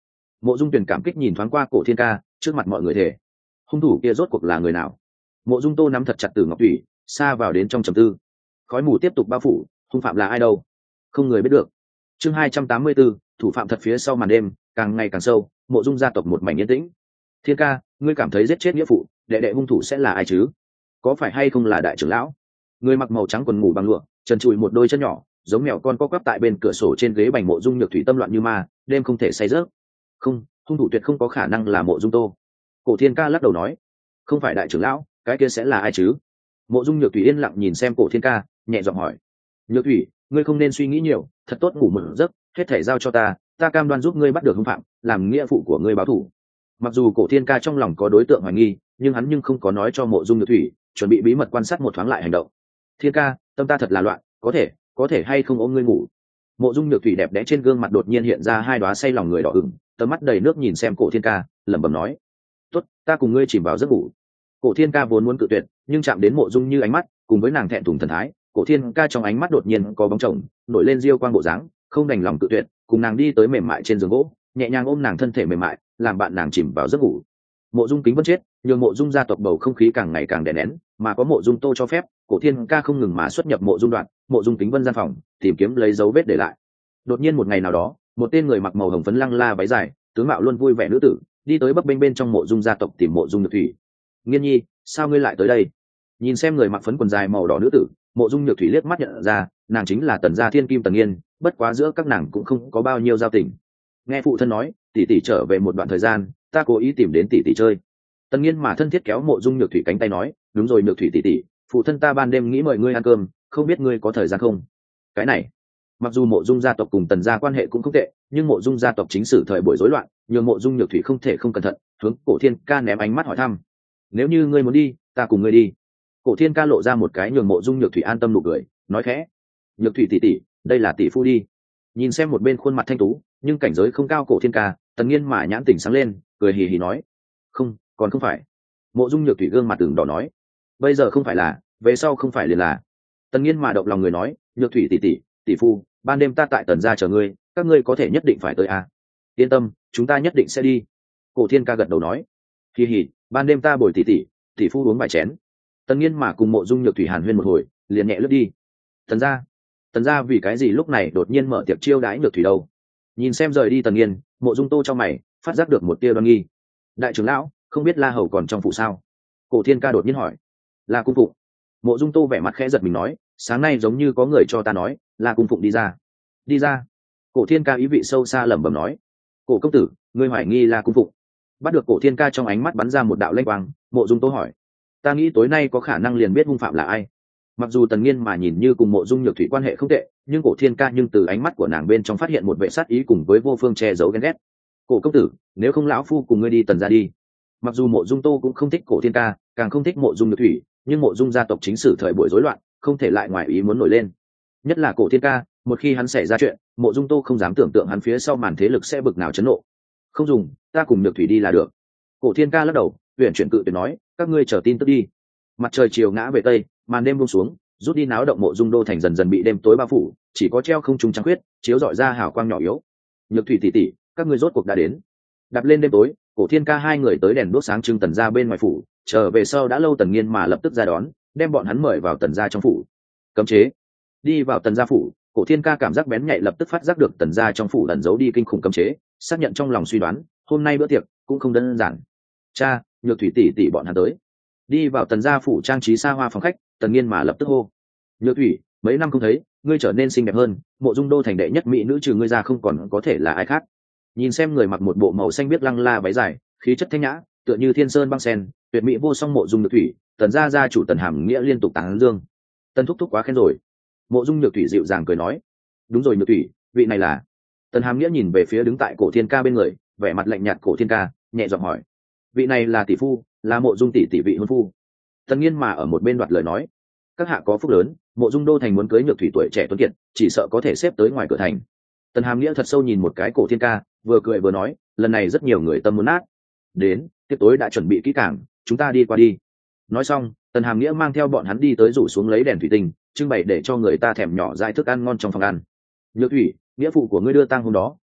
Mộ Dung Tuyền cảm kích nhìn thoáng qua Cổ Thiên Ca, trước mặt mọi người thể hung thủ kia rốt cuộc là người nào? Mộ Dung Tô nắm thật chặt Tử Ngọc Thủy, xa vào đến trong trầm tư. Khói mù tiếp tục bao phủ, hung phạm là ai đâu? Không người biết được. Chương hai trăm tám mươi 4, thủ phạm thật phía sau màn đêm, càng ngày càng sâu, Mộ Dung gia tộc một mảnh yên tĩnh. Thiên Ca, ngươi cảm thấy giết chết nghĩa phụ, đệ đệ hung thủ sẽ là ai chứ? Có phải hay không là đại trưởng lão? Người mặc màu trắng quần ngủ bằng lụa, trần trụi một đôi chân nhỏ, giống mèo con co quắp tại bên cửa sổ trên ghế bành. Mộ Dung Nhược Thủy tâm loạn như ma, đêm không thể say giấc. Không, hung thủ tuyệt không có khả năng là Mộ Dung Tô. Cổ Thiên Ca lắc đầu nói, không phải đại trưởng lão, cái kia sẽ là ai chứ? Mộ Dung Nhược Thủy yên lặng nhìn xem Cổ Thiên Ca, nhẹ giọng hỏi, Nhược Thủy, ngươi không nên suy nghĩ nhiều, thật tốt ngủ một giấc, hết thể giao cho ta, ta cam đoan giúp ngươi bắt được hung phạm, làm nghĩa phụ của ngươi báo thù. Mặc dù Cổ Thiên Ca trong lòng có đối tượng hoài nghi, nhưng hắn nhưng không có nói cho Mộ Dung Nhược Thủy, chuẩn bị bí mật quan sát một thoáng lại hành động. Thiên Ca, tâm ta thật là loạn, có thể có thể hay không ôm ngươi ngủ? Mộ Dung Nhược Thủy đẹp đẽ trên gương mặt đột nhiên hiện ra hai đóa say lòng người đỏ ửng, tầm mắt đầy nước nhìn xem Cổ Thiên Ca, lẩm bẩm nói, tốt, ta cùng ngươi chìm vào giấc ngủ. Cổ Thiên Ca vốn muốn cự tuyệt, nhưng chạm đến Mộ Dung Như ánh mắt, cùng với nàng thẹn thùng thần thái, Cổ Thiên Ca trong ánh mắt đột nhiên có bóng chồng nổi lên diêu quang bộ dáng, không đành lòng cự tuyệt, cùng nàng đi tới mềm mại trên giường gỗ, nhẹ nhàng ôm nàng thân thể mềm mại, làm bạn nàng chìm vào giấc ngủ. Mộ Dung Kính vẫn chết, nhường Mộ Dung gia tộc bầu không khí càng ngày càng đè nén, mà có Mộ Dung Tô cho phép, Cổ Thiên Ca không ngừng mà xuất nhập Mộ Dung Đoạn, Mộ Dung Kính Vân gian phòng, tìm kiếm lấy dấu vết để lại. Đột nhiên một ngày nào đó, một tên người mặc màu hồng phấn lăng la váy dài, tướng mạo luôn vui vẻ nữ tử, đi tới bấp bênh bên trong Mộ Dung gia tộc tìm Mộ Dung Nhược Thủy. Nghiên nhi, sao ngươi lại tới đây? Nhìn xem người mặc phấn quần dài màu đỏ nữ tử, Mộ Dung Nhược Thủy liếc mắt nhận ra, nàng chính là Tần gia thiên kim Tần Nghiên, bất quá giữa các nàng cũng không có bao nhiêu giao tình. Nghe phụ thân nói, tỷ tỷ trở về một đoạn thời gian, ta cố ý tìm đến tỷ tỷ chơi. Tần Nghiên mà thân thiết kéo Mộ Dung Nhược Thủy cánh tay nói, đúng rồi Nhược Thủy tỷ tỷ, phụ thân ta ban đêm nghĩ mời ngươi ăn cơm, không biết ngươi có thời gian không? Cái này, mặc dù Mộ Dung gia tộc cùng Tần gia quan hệ cũng không tệ, nhưng Mộ Dung gia tộc chính sử thời buổi rối loạn, nhường Mộ Dung Nhược Thủy không thể không cẩn thận, hướng Cổ Thiên Ca ném ánh mắt hỏi thăm. Nếu như ngươi muốn đi, ta cùng ngươi đi. Cổ Thiên Ca lộ ra một cái nhường Mộ Dung Nhược Thủy an tâm nụ cười, nói khẽ, Nhược Thủy tỷ tỷ, đây là tỷ phu đi. Nhìn xem một bên khuôn mặt thanh tú nhưng cảnh giới không cao Cổ Thiên Ca, Tần Nghiên mà nhãn tỉnh sáng lên, cười hì hì nói, không, còn không phải. Mộ Dung Nhược Thủy gương mặt tưởng đỏ nói, bây giờ không phải là, về sau không phải liền là. Tần Nghiên mà động lòng người nói, Nhược Thủy tỷ tỷ, tỷ phu, ban đêm ta tại Tần gia chờ ngươi, các ngươi có thể nhất định phải tới à? Yên tâm, chúng ta nhất định sẽ đi. Cổ Thiên Ca gật đầu nói, hì hì, ban đêm ta bồi tỷ tỷ, tỷ phu uống vài chén. Tần Nghiên mà cùng Mộ Dung Nhược Thủy hàn huyên một hồi, liền nhẹ lướt đi. Tần gia, Tần gia vì cái gì lúc này đột nhiên mở tiệc chiêu đãi Nhược Thủy đâu? Nhìn xem rời đi Tần Nghiên, Mộ Dung Tô trong mày phát giác được một tia đoan nghi. Đại trưởng lão, không biết La Hầu còn trong phủ sao? Cổ Thiên Ca đột nhiên hỏi. La cung phụng. Mộ Dung Tô vẻ mặt khẽ giật mình nói, sáng nay giống như có người cho ta nói, La cung phụng đi ra. Đi ra. Cổ Thiên Ca ý vị sâu xa lẩm bẩm nói, Cổ công tử, ngươi hoài nghi La cung phụng? Bắt được Cổ Thiên Ca trong ánh mắt bắn ra một đạo lanh quang, Mộ Dung Tô hỏi, ta nghĩ tối nay có khả năng liền biết hung phạm là ai. Mặc dù Tần Nghiên mà nhìn như cùng Mộ Dung Nhược Thủy quan hệ không tệ, nhưng Cổ Thiên Ca nhưng từ ánh mắt của nàng bên trong phát hiện một vẻ sát ý cùng với vô phương che giấu ghen ghét. Cổ công tử, nếu không lão phu cùng ngươi đi Tần gia đi. Mặc dù Mộ Dung Tô cũng không thích Cổ Thiên Ca, càng không thích Mộ Dung Nhược Thủy, nhưng Mộ Dung gia tộc chính sử thời buổi rối loạn, không thể lại ngoài ý muốn nổi lên. Nhất là Cổ Thiên Ca, một khi hắn xảy ra chuyện, Mộ Dung Tô không dám tưởng tượng hắn phía sau màn thế lực sẽ bực nào chấn nộ. Không dùng, ta cùng Nhược Thủy đi là được. Cổ Thiên Ca lắc đầu, huyền chuyển cự tuyệt nói, các ngươi chờ tin tức đi. Mặt trời chiều ngã về tây, màn đêm buông xuống, rút đi náo động Mộ Dung đô thành dần dần bị đêm tối bao phủ, chỉ có treo không trung trắng khuyết chiếu rọi ra hào quang nhỏ yếu. Nhược Thủy tỷ tỷ, các ngươi rốt cuộc đã đến. Đạp lên đêm tối, Cổ Thiên Ca hai người tới đèn đuốc sáng trưng Tần gia bên ngoài phủ, trở về sau đã lâu Tần Nghiên mà lập tức ra đón, đem bọn hắn mời vào Tần gia trong phủ. Cấm chế. Đi vào Tần gia phủ, Cổ Thiên Ca cảm giác bén nhạy lập tức phát giác được Tần gia trong phủ ẩn giấu đi kinh khủng cấm chế, xác nhận trong lòng suy đoán, hôm nay bữa tiệc cũng không đơn giản. Cha, Nhược Thủy tỷ tỷ bọn hắn tới. Đi vào Tần gia phủ trang trí xa hoa phòng khách, Tần Nghiên mà lập tức hô, Nhược Thủy, mấy năm không thấy, ngươi trở nên xinh đẹp hơn, Mộ Dung đô thành đệ nhất mỹ nữ trừ ngươi ra không còn có thể là ai khác. Nhìn xem người mặc một bộ màu xanh biếc lăng la váy dài, khí chất thanh nhã, tựa như thiên sơn băng sen, tuyệt mỹ vô song Mộ Dung Nhược Thủy, Tần gia gia chủ Tần Hàm Nghĩa liên tục tán dương. Tần thúc thúc quá khen rồi. Mộ Dung Nhược Thủy dịu dàng cười nói, đúng rồi Nhược Thủy, vị này là. Tần Hàm Nghĩa nhìn về phía đứng tại Cổ Thiên Ca bên người, vẻ mặt lạnh nhạt Cổ Thiên Ca, nhẹ giọng hỏi, vị này là tỷ phu, là Mộ Dung tỷ tỷ vị hôn phu. Tần Nghiên mà ở một bên đoạt lời nói, các hạ có phúc lớn, Mộ Dung đô thành muốn cưới Nhược Thủy tuổi trẻ tuấn kiệt, chỉ sợ có thể xếp tới ngoài cửa thành. Tần Hàm Nghĩa thật sâu nhìn một cái Cổ Thiên Ca, vừa cười vừa nói, lần này rất nhiều người tâm muốn nát. Đến, tiệc tối đã chuẩn bị kỹ càng, chúng ta đi qua đi. Nói xong, Tần Hàm Nghĩa mang theo bọn hắn đi tới rủ xuống lấy đèn thủy tinh, trưng bày để cho người ta thèm nhỏ dại thức ăn ngon trong phòng ăn. Nhược Thủy, nghĩa phụ của ngươi đưa tang hôm đó,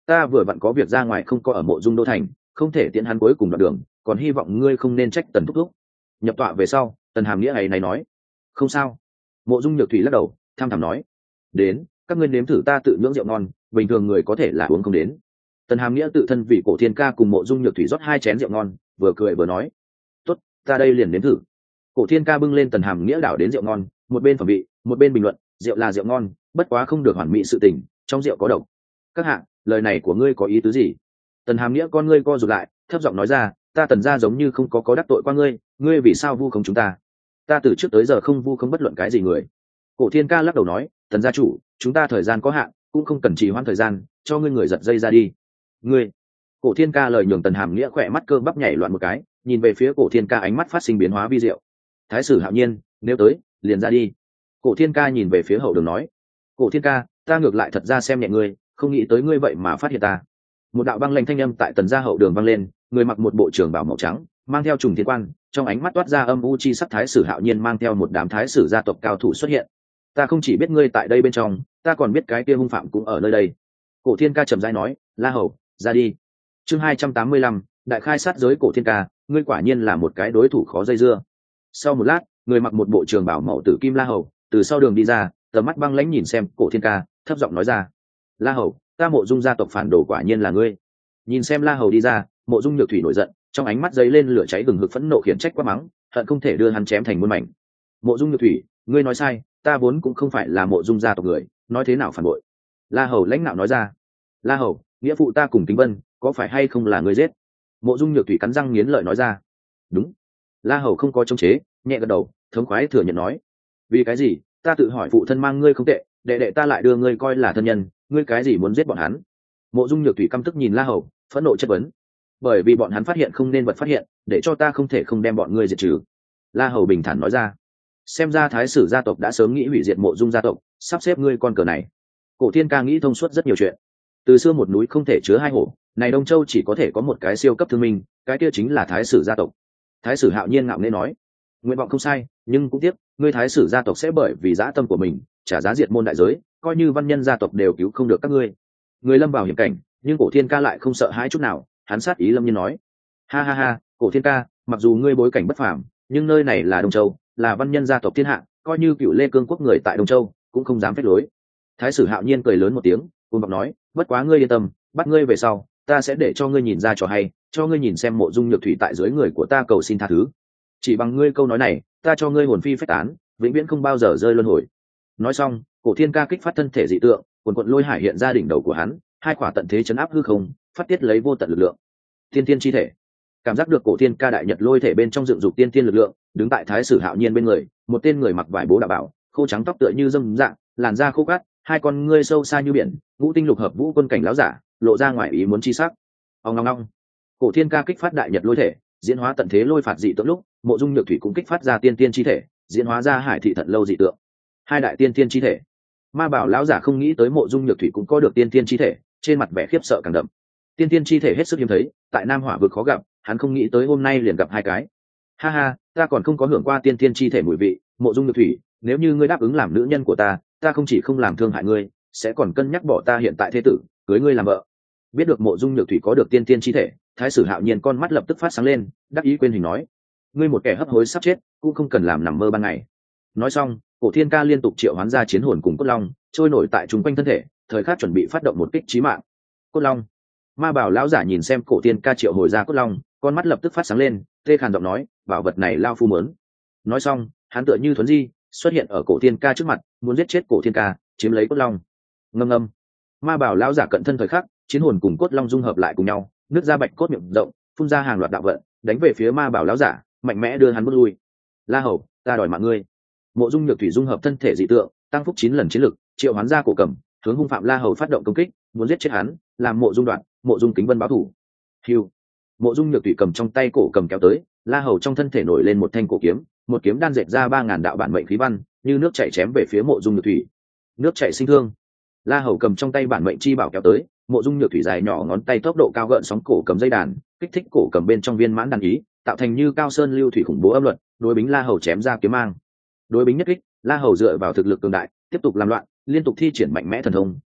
ta vừa vặn có việc ra ngoài không có ở mộ dung đô thành, không thể tiễn hắn cuối cùng đoạn đường, còn hy vọng ngươi không nên trách tần thúc thúc. Nhập tọa về sau, tần hàm nghĩa ấy này nói, không sao. Mộ dung nhược thủy lắc đầu tham thảm nói, đến các ngươi nếm thử ta tự nhưỡng rượu ngon, bình thường người có thể là uống không đến. Tần hàm nghĩa tự thân vì Cổ Thiên Ca cùng mộ dung nhược thủy rót hai chén rượu ngon, vừa cười vừa nói, tốt, ta đây liền nếm thử. Cổ Thiên Ca bưng lên tần hàm nghĩa đảo đến rượu ngon, một bên phẩm vị một bên bình luận, rượu là rượu ngon, bất quá không được hoàn mỹ sự tình, trong rượu có độc. Các hạ, lời này của ngươi có ý tứ gì? Tần hàm nghĩa con ngươi co rụt lại, thấp giọng nói ra, ta tần gia giống như không có có đắc tội qua ngươi, ngươi vì sao vu khống chúng ta? Ta từ trước tới giờ không vu khống bất luận cái gì người. Cổ Thiên Ca lắc đầu nói, tần gia chủ, chúng ta thời gian có hạn, cũng không cần trì hoãn thời gian, cho ngươi người giật dây ra đi. Ngươi. Cổ Thiên Ca lời nhường tần hàm nghĩa khỏe mắt cơ bắp nhảy loạn một cái, nhìn về phía Cổ Thiên Ca ánh mắt phát sinh biến hóa vi diệu. Thái sử Hạo Nhiên, nếu tới, liền ra đi. Cổ Thiên Ca nhìn về phía hậu đường nói, Cổ Thiên Ca, ta ngược lại thật ra xem nhẹ ngươi, không nghĩ tới ngươi vậy mà phát hiện ta. Một đạo băng lanh thanh âm tại tần gia hậu đường vang lên, người mặc một bộ trường bào màu trắng, mang theo trùng thiên quan, trong ánh mắt toát ra âm u chi sắc thái sử Hạo Nhiên mang theo một đám thái sử gia tộc cao thủ xuất hiện. Ta không chỉ biết ngươi tại đây bên trong, ta còn biết cái kia hung phạm cũng ở nơi đây. Cổ Thiên Ca trầm rãi nói, La Hầu, ra đi. Chương hai trăm tám mươi lăm, đại khai sát giới. Cổ Thiên Ca, ngươi quả nhiên là một cái đối thủ khó dây dưa. Sau một lát, người mặc một bộ trường bào màu tử kim La Hầu từ sau đường đi ra, tầm mắt băng lãnh nhìn xem Cổ Thiên Ca, thấp giọng nói ra, La Hầu, ta mộ dung gia tộc phản đồ quả nhiên là ngươi. Nhìn xem La Hầu đi ra, mộ dung nhược thủy nổi giận, trong ánh mắt dấy lên lửa cháy gừng hực phẫn nộ khiển trách quát mắng, hận không thể đưa hắn chém thành muôn mảnh. Mộ dung nhược thủy, ngươi nói sai, ta vốn cũng không phải là mộ dung gia tộc người, nói thế nào phản bội? La Hầu lãnh nạo nói ra. La Hầu, nghĩa phụ ta cùng Kính Vân, có phải hay không là ngươi giết? Mộ dung nhược thủy cắn răng nghiến lợi nói ra. Đúng. La Hầu không có chống chế, nhẹ gật đầu, thống khoái thừa nhận nói. Vì cái gì? Ta tự hỏi phụ thân mang ngươi không tệ, đệ đệ ta lại đưa ngươi coi là thân nhân, ngươi cái gì muốn giết bọn hắn? Mộ dung nhược thủy căm tức nhìn La Hầu, phẫn nộ chất vấn. Bởi vì bọn hắn phát hiện không nên vật phát hiện, để cho ta không thể không đem bọn ngươi diệt trừ. La Hầu bình thản nói ra. Xem ra thái sử gia tộc đã sớm nghĩ hủy diệt mộ dung gia tộc, sắp xếp ngươi con cờ này. Cổ Thiên Ca nghĩ thông suốt rất nhiều chuyện. Từ xưa một núi không thể chứa hai hổ, này Đông Châu chỉ có thể có một cái siêu cấp thương minh, cái kia chính là thái sử gia tộc. Thái sử Hạo Nhiên ngạo nghễ nói, nguyện vọng không sai, nhưng cũng tiếc, ngươi thái sử gia tộc sẽ bởi vì dã tâm của mình trả giá diệt môn đại giới, coi như văn nhân gia tộc đều cứu không được các ngươi. Người lâm vào hiểm cảnh, nhưng Cổ Thiên Ca lại không sợ hãi chút nào, hắn sát ý lâm nhiên nói, ha ha ha, Cổ Thiên Ca, mặc dù ngươi bối cảnh bất phàm, nhưng nơi này là Đông Châu, là văn nhân gia tộc thiên hạ, coi như cựu Lê Cương quốc người tại Đông Châu cũng không dám phép lối. Thái sử Hạo Nhiên cười lớn một tiếng, cuồng vọng nói, bất quá ngươi yên tâm, bắt ngươi về sau, ta sẽ để cho ngươi nhìn ra trò hay, cho ngươi nhìn xem mộ dung nhược thủy tại dưới người của ta cầu xin tha thứ. Chỉ bằng ngươi câu nói này, ta cho ngươi hồn phi phách tán, vĩnh viễn không bao giờ rơi luân hồi. Nói xong, Cổ Thiên Ca kích phát thân thể dị tượng, quần quận lôi hải hiện ra đỉnh đầu của hắn, hai quả tận thế chấn áp hư không, phát tiết lấy vô tận lực lượng. Tiên tiên chi thể. Cảm giác được Cổ Thiên Ca đại nhật lôi thể bên trong dựng dục tiên tiên lực lượng, đứng tại thái sử Hạo Nhiên bên người, một tên người mặc vải bố đạo bảo, khô trắng tóc tựa như dâm dạng, làn da khô cát, hai con ngươi sâu xa như biển, ngũ tinh lục hợp vũ quân cảnh lão giả, lộ ra ngoài ý muốn chi sắc. Ong ong ong. Cổ Thiên Ca kích phát đại nhật lôi thể, diễn hóa tận thế lôi phạt dị tượng lúc, mộ dung nhược thủy cũng kích phát ra tiên tiên chi thể, diễn hóa ra hải thị thận lâu dị tượng. Hai đại tiên tiên chi thể. Ma bảo lão giả không nghĩ tới mộ dung nhược thủy cũng có được tiên tiên chi thể, trên mặt vẻ khiếp sợ càng đậm. Tiên tiên chi thể hết sức hiếm thấy, tại Nam Hỏa vực khó gặp, hắn không nghĩ tới hôm nay liền gặp hai cái. Ha ha, ta còn không có hưởng qua tiên tiên chi thể mùi vị, mộ dung nhược thủy, nếu như ngươi đáp ứng làm nữ nhân của ta, ta không chỉ không làm thương hại ngươi, sẽ còn cân nhắc bỏ ta hiện tại thế tử, cưới ngươi làm vợ. Biết được mộ dung nhược thủy có được tiên tiên chi thể, thái sử Hạo Nhiên con mắt lập tức phát sáng lên, đắc ý quên hình nói, ngươi một kẻ hấp hối sắp chết, cũng không cần làm nằm mơ ban ngày. Nói xong, Cổ Thiên Ca liên tục triệu hoán ra chiến hồn cùng cốt long, trôi nổi tại trung quanh thân thể, thời khắc chuẩn bị phát động một kích chí mạng. Cốt long. Ma bảo lão giả nhìn xem Cổ Thiên Ca triệu hồi ra cốt long, con mắt lập tức phát sáng lên, tê khàn giọng nói, bảo vật này lao phu mớn. Nói xong, hắn tựa như thuấn di xuất hiện ở Cổ Thiên Ca trước mặt, muốn giết chết Cổ Thiên Ca, chiếm lấy cốt long. Ngâm ngâm. Ma bảo lão giả cận thân thời khắc, chiến hồn cùng cốt long dung hợp lại cùng nhau, nước ra bạch cốt miệng rộng, phun ra hàng loạt đạo vận, đánh về phía ma bảo lão giả, mạnh mẽ đưa hắn bước lui. La Hầu, ta đòi mạng ngươi. Mộ dung nhược thủy dung hợp thân thể dị tượng, tăng phúc chín lần chiến lực, triệu hoán ra cổ cầm, hướng hung phạm La Hầu phát động công kích, muốn giết chết hắn, làm mộ dung đoạn, mộ dung kính vân báo thù. Hiu. Mộ dung nhược thủy cầm trong tay cổ cầm kéo tới, La Hầu trong thân thể nổi lên một thanh cổ kiếm, một kiếm đan dệt ra ba ngàn đạo bản mệnh khí văn, như nước chảy chém về phía mộ dung nhược thủy. Nước chảy sinh thương. La Hầu cầm trong tay bản mệnh chi bảo kéo tới, mộ dung nhược thủy dài nhỏ ngón tay tốc độ cao gợn sóng cổ cầm dây đàn, kích thích cổ cầm bên trong viên mãn đàn ý, tạo thành như cao sơn lưu thủy khủng bố âm luật, đối bính La Hầu chém ra kiếm mang. Đối bính nhất kích, La Hầu dựa vào thực lực cường đại, tiếp tục làm loạn, liên tục thi triển mạnh mẽ thần thông,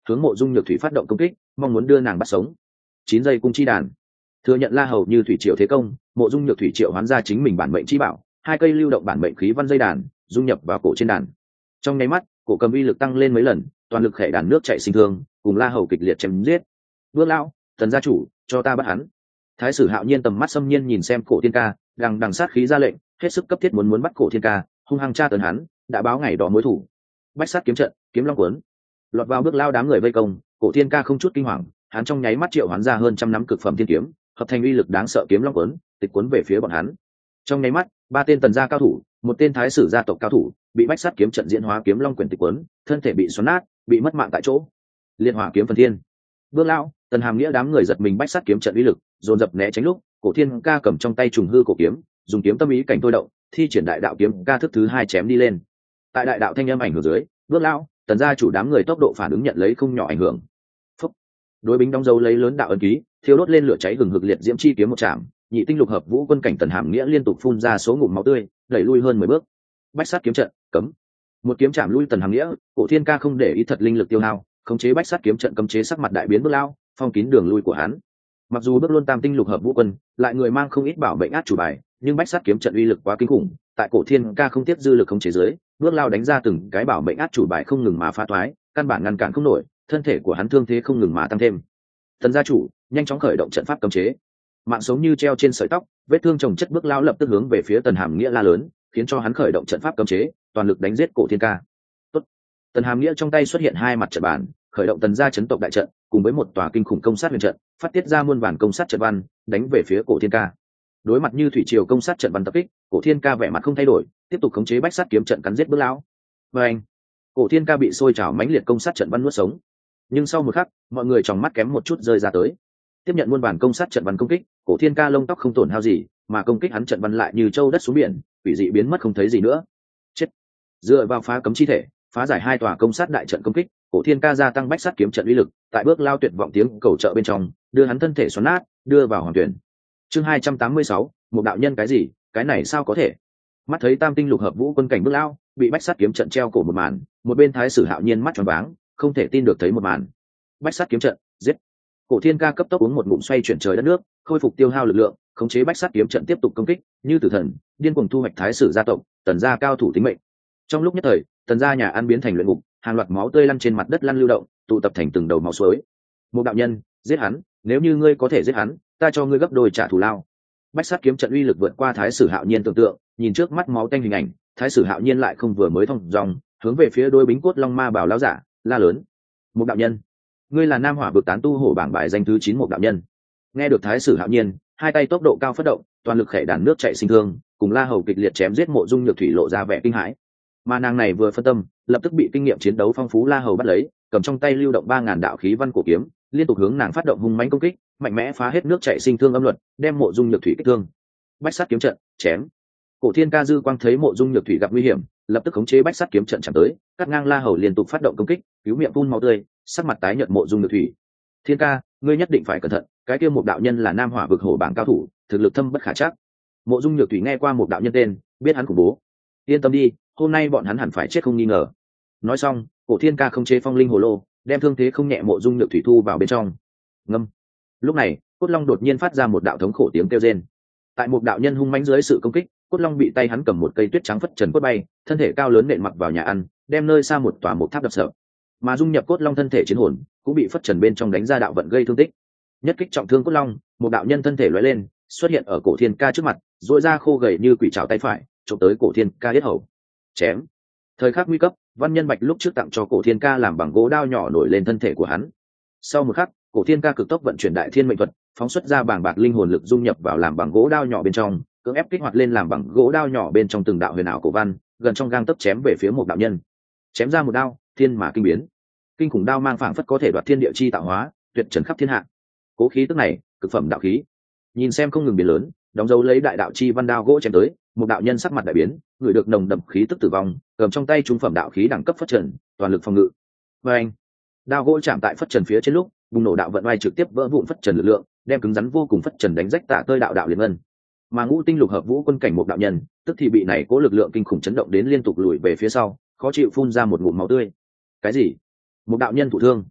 hướng Mộ Dung Nhược Thủy phát động công kích, mong muốn đưa nàng bắt sống. Chín giây cung chi đàn. Thừa nhận La Hầu như thủy triều thế công, Mộ Dung Nhược Thủy triệu hoán ra chính mình bản mệnh chi bảo, hai cây lưu động bản mệnh khí văn dây đàn, dung nhập vào cổ trên đàn. Trong nháy mắt, cổ cầm uy lực tăng lên mấy lần, toàn lực khẽ đàn nước chạy sinh thương, cùng La Hầu kịch liệt chém giết. Bước lão, Tần gia chủ, cho ta bắt hắn. Thái sử Hạo Nhiên tầm mắt xâm nhiên nhìn xem Cổ Thiên Ca, đằng đằng sát khí ra lệnh, hết sức cấp thiết muốn muốn bắt Cổ Thiên Ca, hung hăng tra tấn hắn, đã báo ngày đó mối thủ. Bách sát kiếm trận, kiếm long cuốn. Lọt vào bước lao đám người vây công, Cổ Thiên Ca không chút kinh hoàng, hắn trong nháy mắt triệu hoán ra hơn trăm nắm cực phẩm thiên kiếm, hợp thành uy lực đáng sợ kiếm long cuốn, tịch cuốn về phía bọn hắn. Trong nháy mắt, ba tên Tần gia cao thủ, một tên Thái sử gia tộc cao thủ, bị bách sát kiếm trận diễn hóa kiếm long quyển tịch cuốn, thân thể bị xoắn nát, bị mất mạng tại chỗ. Liên hỏa kiếm phần thiên. Bước lao, Tần Hàm Nghĩa đám người giật mình bách sát kiếm trận uy lực, dồn dập né tránh lúc, Cổ Thiên Ca cầm trong tay trùng hư cổ kiếm, dùng kiếm tâm ý cảnh thôi động, thi triển đại đạo kiếm ca thức thứ hai chém đi lên. Tại đại đạo thanh âm ảnh hưởng dưới, bước lao, Tần gia chủ đám người tốc độ phản ứng nhận lấy không nhỏ ảnh hưởng. Phúc. Đối bính đóng dấu lấy lớn đạo ấn ký, thiêu đốt lên lửa cháy hừng hực liệt diễm chi kiếm một chạm, nhị tinh lục hợp vũ quân cảnh Tần Hàm Nghĩa liên tục phun ra số ngụm máu tươi, đẩy lui hơn mười bước. Bách sát kiếm trận, cấm. Một kiếm chạm lui Tần Hàm Nghĩa, Cổ Thiên Ca không để ý thật linh lực tiêu hao, khống chế bách sát kiếm trận cấm chế sắc mặt đại biến bước lao, phong kín đường lui của hắn. Mặc dù bước luôn tam tinh lục hợp vũ quân, lại người mang không ít bảo bệnh át chủ bài, nhưng bách sát kiếm trận uy lực quá kinh khủng, tại Cổ Thiên Ca không tiếp dư lực khống chế dưới, bước lao đánh ra từng cái bảo mệnh át chủ bài không ngừng mà phá toái, căn bản ngăn cản không nổi, thân thể của hắn thương thế không ngừng mà tăng thêm. Tần gia chủ nhanh chóng khởi động trận pháp cấm chế. Mạng sống như treo trên sợi tóc, vết thương chồng chất bước lao lập tức hướng về phía Tần Hàm Nghĩa la lớn, khiến cho hắn khởi động trận pháp cấm chế, toàn lực đánh giết Cổ Thiên Ca. Tốt. Tần Hàm Nghĩa trong tay xuất hiện hai mặt trận bàn, khởi động Tần gia chấn tộc đại trận, cùng với một tòa kinh khủng công sát huyền trận, phát tiết ra muôn vàn công sát trận văn, đánh về phía Cổ Thiên Ca. Đối mặt như thủy triều công sát trận văn tập kích, Cổ Thiên Ca vẻ mặt không thay đổi, tiếp tục khống chế bách sát kiếm trận cắn giết bước lão. Và anh, Cổ Thiên Ca bị sôi trào mãnh liệt công sát trận văn nuốt sống. Nhưng sau một khắc, mọi người trong mắt kém một chút rơi ra tới. Tiếp nhận muôn vàn công sát trận văn công kích, Cổ Thiên Ca lông tóc không tổn hao gì, mà công kích hắn trận văn lại như châu đất xuống biển, quỷ dị biến mất không thấy gì nữa. Chết. Dựa vào phá cấm chi thể, phá giải hai tòa công sát đại trận công kích, Cổ Thiên Ca gia tăng bách sát kiếm trận uy lực, tại bước lao tuyệt vọng tiếng cầu trợ bên trong, đưa hắn thân thể xoắn nát, đưa vào hoàng tuyển. Chương hai trăm tám mươi sáu, một đạo nhân cái gì, cái này sao có thể? Mắt thấy tam tinh lục hợp vũ quân cảnh bước lao, bị bách sát kiếm trận treo cổ một màn, một bên Thái sử Hạo Nhiên mắt tròn váng, không thể tin được thấy một màn. Bách sát kiếm trận, giết. Cổ Thiên Ca cấp tốc uống một ngụm xoay chuyển trời đất nước, khôi phục tiêu hao lực lượng, khống chế bách sát kiếm trận tiếp tục công kích, như tử thần, điên cuồng thu hoạch Thái sử gia tộc, Tần gia cao thủ tính mệnh. Trong lúc nhất thời, Tần gia nhà ăn biến thành luyện ngục, hàng loạt máu tươi lăn trên mặt đất lăn lưu động, tụ tập thành từng đầu máu suối. Một đạo nhân, giết hắn, nếu như ngươi có thể giết hắn, ta cho ngươi gấp đôi trả thù lao. Bách sát kiếm trận uy lực vượt qua Thái sử Hạo Nhiên tưởng tượng, nhìn trước mắt máu tanh hình ảnh, Thái sử Hạo Nhiên lại không vừa mới thông dòng, hướng về phía đôi bính cốt long ma bảo lão giả, la lớn: "Một đạo nhân, ngươi là Nam Hỏa vực tán tu hổ bảng bài danh thứ chín một đạo nhân." Nghe được Thái sử Hạo Nhiên, hai tay tốc độ cao phát động, toàn lực khẽ đàn nước chạy sinh thương, cùng La Hầu kịch liệt chém giết Mộ Dung Nhược Thủy lộ ra vẻ kinh hãi. Mà nàng này vừa phân tâm, lập tức bị kinh nghiệm chiến đấu phong phú La Hầu bắt lấy, cầm trong tay lưu động ba ngàn đạo khí văn cổ kiếm, liên tục hướng nàng phát động hung mãnh công kích, mạnh mẽ phá hết nước chạy sinh thương âm luật, đem Mộ Dung Nhược Thủy kích thương. Bách sát kiếm trận, chém. Cổ Thiên Ca dư quang thấy Mộ Dung Nhược Thủy gặp nguy hiểm, lập tức khống chế bách sát kiếm trận chạm tới, cắt ngang La Hầu liên tục phát động công kích, cứu miệng phun máu tươi, sắc mặt tái nhợt Mộ Dung Nhược Thủy. "Thiên Ca, ngươi nhất định phải cẩn thận, cái kia một đạo nhân là Nam Hỏa vực hổ bảng cao thủ, thực lực thâm bất khả trắc." Mộ Dung Nhược Thủy nghe qua một đạo nhân tên, biết hắn khủng bố. "Yên tâm đi, hôm nay bọn hắn hẳn phải chết không nghi ngờ." Nói xong, Cổ Thiên Ca không chế phong linh hồ lô, đem thương thế không nhẹ Mộ Dung Nhược Thủy thu vào bên trong. Ngâm. Lúc này, Cốt Long đột nhiên phát ra một đạo thống khổ tiếng kêu rên. Tại một đạo nhân hung mãnh dưới sự công kích, Cốt Long bị tay hắn cầm một cây tuyết trắng phất trần quất bay, thân thể cao lớn nện mặc vào nhà ăn, đem nơi xa một tòa một tháp đập sập. Mà dung nhập Cốt Long thân thể chiến hồn, cũng bị phất trần bên trong đánh ra đạo vận gây thương tích. Nhất kích trọng thương Cốt Long, một đạo nhân thân thể lóe lên, xuất hiện ở Cổ Thiên Ca trước mặt, duỗi ra khô gầy như quỷ trảo tay phải, chụp tới Cổ Thiên Ca yết hầu. Chém. Thời khắc nguy cấp, Văn Nhân Bạch lúc trước tặng cho Cổ Thiên Ca làm bằng gỗ đao nhỏ nổi lên thân thể của hắn. Sau một khắc, Cổ Thiên Ca cực tốc vận chuyển Đại Thiên Mệnh Thuật, phóng xuất ra bàng bạc linh hồn lực dung nhập vào làm bằng gỗ đao nhỏ bên trong, cưỡng ép kích hoạt lên làm bằng gỗ đao nhỏ bên trong từng đạo huyền ảo cổ văn, gần trong gang tấc chém về phía một đạo nhân. Chém ra một đao, thiên mà kinh biến. Kinh khủng đao mang phảng phất có thể đoạt thiên địa chi tạo hóa, tuyệt trần khắp thiên hạ. Cố khí tức này, cực phẩm đạo khí. Nhìn xem không ngừng biến lớn, đóng dấu lấy đại đạo chi văn đao gỗ chém tới, một đạo nhân sắc mặt đại biến, người được nồng đậm khí tức tử vong, cầm trong tay trung phẩm đạo khí đẳng cấp phất trần, toàn lực phòng ngự. Và anh, đao gỗ chạm tại phất trần phía trên lúc, bùng nổ đạo vận oai trực tiếp vỡ vụn phất trần lực lượng, đem cứng rắn vô cùng phất trần đánh rách tạ tơi đạo đạo liền ngân. Mà ngũ tinh lục hợp vũ quân cảnh một đạo nhân, tức thì bị này cố lực lượng kinh khủng chấn động đến liên tục lùi về phía sau, khó chịu phun ra một ngụm máu tươi. Cái gì? Một đạo nhân thụ thương?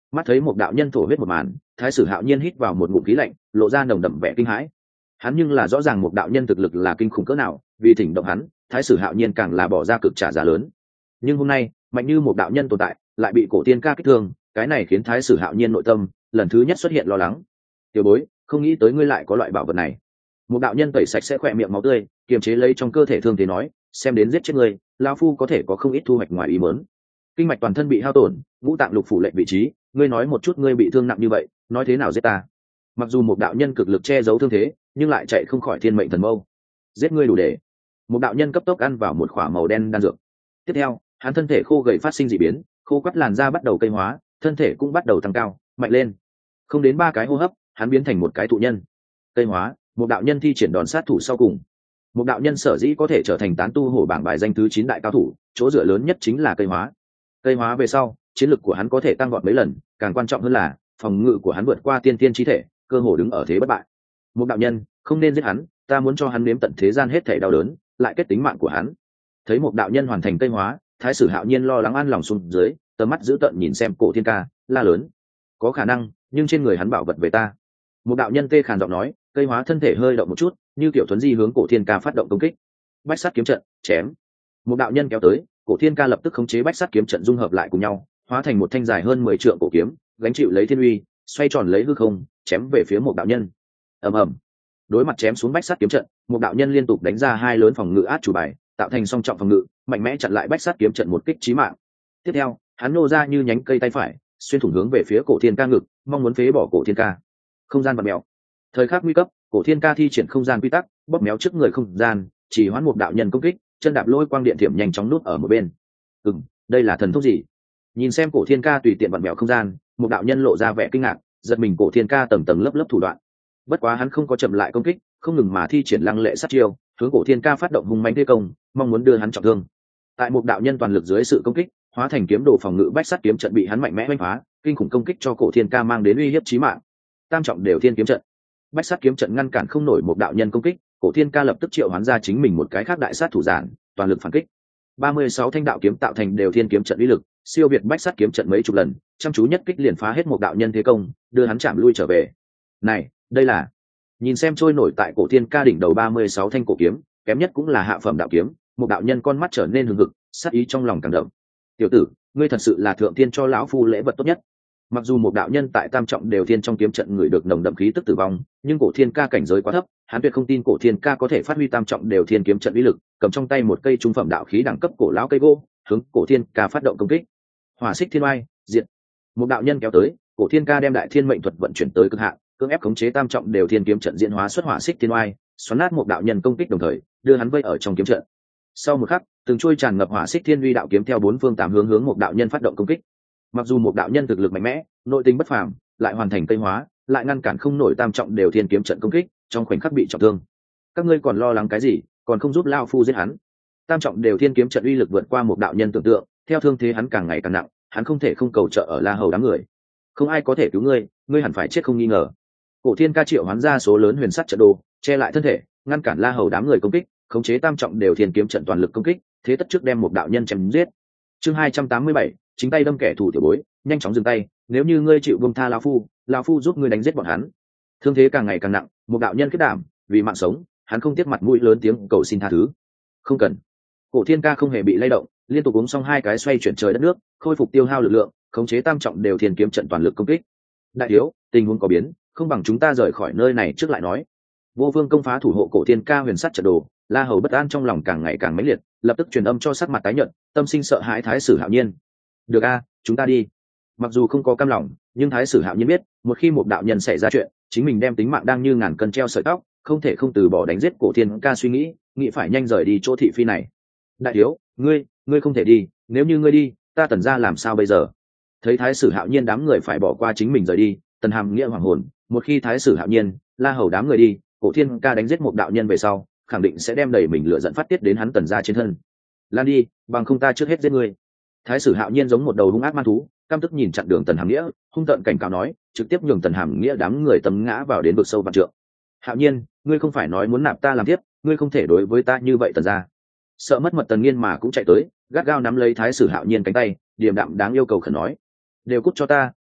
Mắt thấy một đạo nhân thổ huyết một màn, thái sử hạo nhiên hít vào một ngụm khí lạnh, lộ ra nồng đậm vẻ kinh hãi. Hắn nhưng là rõ ràng một đạo nhân thực lực là kinh khủng cỡ nào, vì thỉnh động hắn, thái sử hạo nhiên càng là bỏ ra cực trả giá lớn. Nhưng hôm nay mạnh như một đạo nhân tồn tại lại bị cổ tiên ca kích thương, cái này khiến thái sử hạo nhiên nội tâm lần thứ nhất xuất hiện lo lắng. Tiểu bối, không nghĩ tới ngươi lại có loại bảo vật này. Một đạo nhân tẩy sạch sẽ khỏe miệng máu tươi, kiềm chế lấy trong cơ thể thương thế nói, xem đến giết chết ngươi, lão phu có thể có không ít thu hoạch ngoài ý muốn. Kinh mạch toàn thân bị hao tổn, ngũ tạng lục phủ lệnh vị trí, ngươi nói một chút ngươi bị thương nặng như vậy, nói thế nào giết ta? Mặc dù một đạo nhân cực lực che giấu thương thế, nhưng lại chạy không khỏi thiên mệnh thần mâu. Giết ngươi đủ để. Một đạo nhân cấp tốc ăn vào một khỏa màu đen đan dược. Tiếp theo, hắn thân thể khô gầy phát sinh dị biến, khô quắt làn da bắt đầu cây hóa, thân thể cũng bắt đầu tăng cao, mạnh lên. Không đến ba cái hô hấp, hắn biến thành một cái thụ nhân. Cây hóa, một đạo nhân thi triển đòn sát thủ sau cùng. Một đạo nhân sở dĩ có thể trở thành tán tu hổ bảng bài danh thứ chín đại cao thủ, chỗ dựa lớn nhất chính là cây hóa. Cây hóa về sau, chiến lực của hắn có thể tăng vọt mấy lần, càng quan trọng hơn là phòng ngự của hắn vượt qua tiên tiên chí thể, cơ hồ đứng ở thế bất bại. Một đạo nhân, không nên giết hắn, ta muốn cho hắn nếm tận thế gian hết thảy đau đớn, lại kết tính mạng của hắn. Thấy một đạo nhân hoàn thành cây hóa, thái sử hạo nhiên lo lắng an lòng xuống dưới, tầm mắt giữ tận nhìn xem cổ thiên ca, la lớn: có khả năng, nhưng trên người hắn bảo vật về ta. Một đạo nhân tê khàn giọng nói, cây hóa thân thể hơi động một chút, như kiểu thuấn di hướng cổ thiên ca phát động công kích. Bách sát kiếm trận, chém. Một đạo nhân kéo tới, cổ thiên ca lập tức khống chế bách sát kiếm trận dung hợp lại cùng nhau, hóa thành một thanh dài hơn mười trượng cổ kiếm, gánh chịu lấy thiên uy, xoay tròn lấy hư không, chém về phía một đạo nhân. Ầm ầm. Đối mặt chém xuống bách sát kiếm trận, một đạo nhân liên tục đánh ra hai lớn phòng ngự át chủ bài, tạo thành song trọng phòng ngự, mạnh mẽ chặn lại bách sát kiếm trận một kích chí mạng. Tiếp theo, hắn nô ra như nhánh cây tay phải, xuyên thủng hướng về phía cổ thiên ca ngực, mong muốn phế bỏ cổ thiên ca. Không gian bật mèo. Thời khắc nguy cấp, cổ thiên ca thi triển không gian quy tắc, bóp méo trước người không gian, chỉ hoãn một đạo nhân công kích, chân đạp lôi quang điện thiểm nhanh chóng nút ở một bên. Ừm, đây là thần thông gì? Nhìn xem cổ thiên ca tùy tiện vặn mèo không gian, một đạo nhân lộ ra vẻ kinh ngạc, giật mình cổ thiên ca tầng tầng lớp lớp thủ đoạn. Bất quá hắn không có chậm lại công kích, không ngừng mà thi triển lăng lệ sát chiêu, hướng cổ thiên ca phát động hung mãnh thế công, mong muốn đưa hắn trọng thương. Tại một đạo nhân toàn lực dưới sự công kích, hóa thành kiếm đồ phòng ngự bách sát kiếm trận bị hắn mạnh mẽ đánh phá, kinh khủng công kích cho cổ thiên ca mang đến uy hiếp chí mạng. Tam trọng đều thiên kiếm trận, bách sát kiếm trận ngăn cản không nổi một đạo nhân công kích, cổ thiên ca lập tức triệu hoán ra chính mình một cái khác đại sát thủ giản, toàn lực phản kích. ba mươi sáu thanh đạo kiếm tạo thành đều thiên kiếm trận uy lực, siêu việt bách sát kiếm trận mấy chục lần, chăm chú nhất kích liền phá hết một đạo nhân thế công, đưa hắn chạm lui trở về. Này, đây là... Nhìn xem trôi nổi tại cổ thiên ca đỉnh đầu ba mươi sáu thanh cổ kiếm, kém nhất cũng là hạ phẩm đạo kiếm, một đạo nhân con mắt trở nên hừng hực, sát ý trong lòng càng đậm. Tiểu tử, ngươi thật sự là thượng thiên cho lão phu lễ vật tốt nhất. Mặc dù một đạo nhân tại tam trọng đều thiên trong kiếm trận người được nồng đậm khí tức tử vong, nhưng cổ thiên ca cảnh giới quá thấp, hắn tuyệt không tin cổ thiên ca có thể phát huy tam trọng đều thiên kiếm trận uy lực, cầm trong tay một cây trung phẩm đạo khí đẳng cấp cổ lão cây gỗ, hướng cổ thiên ca phát động công kích. Hỏa xích thiên oai, diệt. Một đạo nhân kéo tới, cổ thiên ca đem đại thiên mệnh thuật vận chuyển tới cực hạn, cưỡng ép khống chế tam trọng đều thiên kiếm trận diễn hóa xuất hỏa xích thiên oai, xoắn nát một đạo nhân công kích đồng thời đưa hắn vây ở trong kiếm trận. Sau một khắc, từng chuôi tràn ngập hỏa xích thiên uy đạo kiếm theo bốn phương tám hướng hướng một đạo nhân phát động công kích. Mặc dù một đạo nhân thực lực mạnh mẽ, nội tình bất phàm, lại hoàn thành cây hóa, lại ngăn cản không nổi tam trọng đều thiên kiếm trận công kích, trong khoảnh khắc bị trọng thương. Các ngươi còn lo lắng cái gì, còn không giúp lao phu giết hắn? Tam trọng đều thiên kiếm trận uy lực vượt qua một đạo nhân tưởng tượng, theo thương thế hắn càng ngày càng nặng, hắn không thể không cầu trợ ở La Hầu đám người. Không ai có thể cứu ngươi, ngươi hẳn phải chết không nghi ngờ. Cổ thiên ca triệu hoán ra số lớn huyền sắt trận đồ, che lại thân thể, ngăn cản La Hầu đám người công kích, khống chế tam trọng đều thiên kiếm trận toàn lực công kích, thế tất trước đem một đạo nhân chém giết. Chương hai trăm tám mươi bảy, chính tay đâm kẻ thù tiểu bối, nhanh chóng dừng tay, nếu như ngươi chịu buông tha lão phu, lão phu giúp ngươi đánh giết bọn hắn. Thương thế càng ngày càng nặng, một đạo nhân kết đảm, vì mạng sống, hắn không tiếc mặt mũi lớn tiếng cầu xin tha thứ. Không cần. Cổ thiên ca không hề bị lay động, liên tục uống xong hai cái xoay chuyển trời đất nước, khôi phục tiêu hao lực lượng, khống chế tam trọng đều thiên kiếm trận toàn lực công kích. Đại thiếu, tình huống có biến, không bằng chúng ta rời khỏi nơi này trước lại nói. Vô Vương công phá thủ hộ cổ thiên ca huyền sắt trận đồ, La Hầu bất an trong lòng càng ngày càng mãnh liệt, lập tức truyền âm cho sắc mặt tái nhợt, tâm sinh sợ hãi thái sử hạo nhiên. Được a, chúng ta đi. Mặc dù không có cam lòng, nhưng thái sử hạo nhiên biết, một khi một đạo nhân xảy ra chuyện, chính mình đem tính mạng đang như ngàn cân treo sợi tóc, không thể không từ bỏ đánh giết cổ thiên ca suy nghĩ, nghĩ phải nhanh rời đi chỗ thị phi này. Đại thiếu, ngươi, ngươi không thể đi, nếu như ngươi đi, ta Tần gia làm sao bây giờ? Thấy thái sử hạo nhiên đám người phải bỏ qua chính mình rời đi, Tần Hàm Nghĩa hoảng hồn, một khi thái sử hạo nhiên, La Hầu đám người đi, cổ thiên ca đánh giết một đạo nhân về sau, khẳng định sẽ đem đầy mình lửa giận phát tiết đến hắn Tần gia trên thân. Lan đi, bằng không ta trước hết giết ngươi. Thái sử hạo nhiên giống một đầu hung ác man thú, căm tức nhìn chặn đường Tần Hàm Nghĩa, hung tợn cảnh cáo nói, trực tiếp nhường Tần Hàm Nghĩa đám người tấm ngã vào đến vực sâu vạn trượng. Hạo nhiên, ngươi không phải nói muốn nạp ta làm tiếp, ngươi không thể đối với ta như vậy Tần gia. Sợ mất mật Tần Nghiên mà cũng chạy tới, gắt gao nắm lấy thái sử hạo nhiên cánh tay, điềm đạm đáng yêu cầu khẩn nói, đều cút cho ta,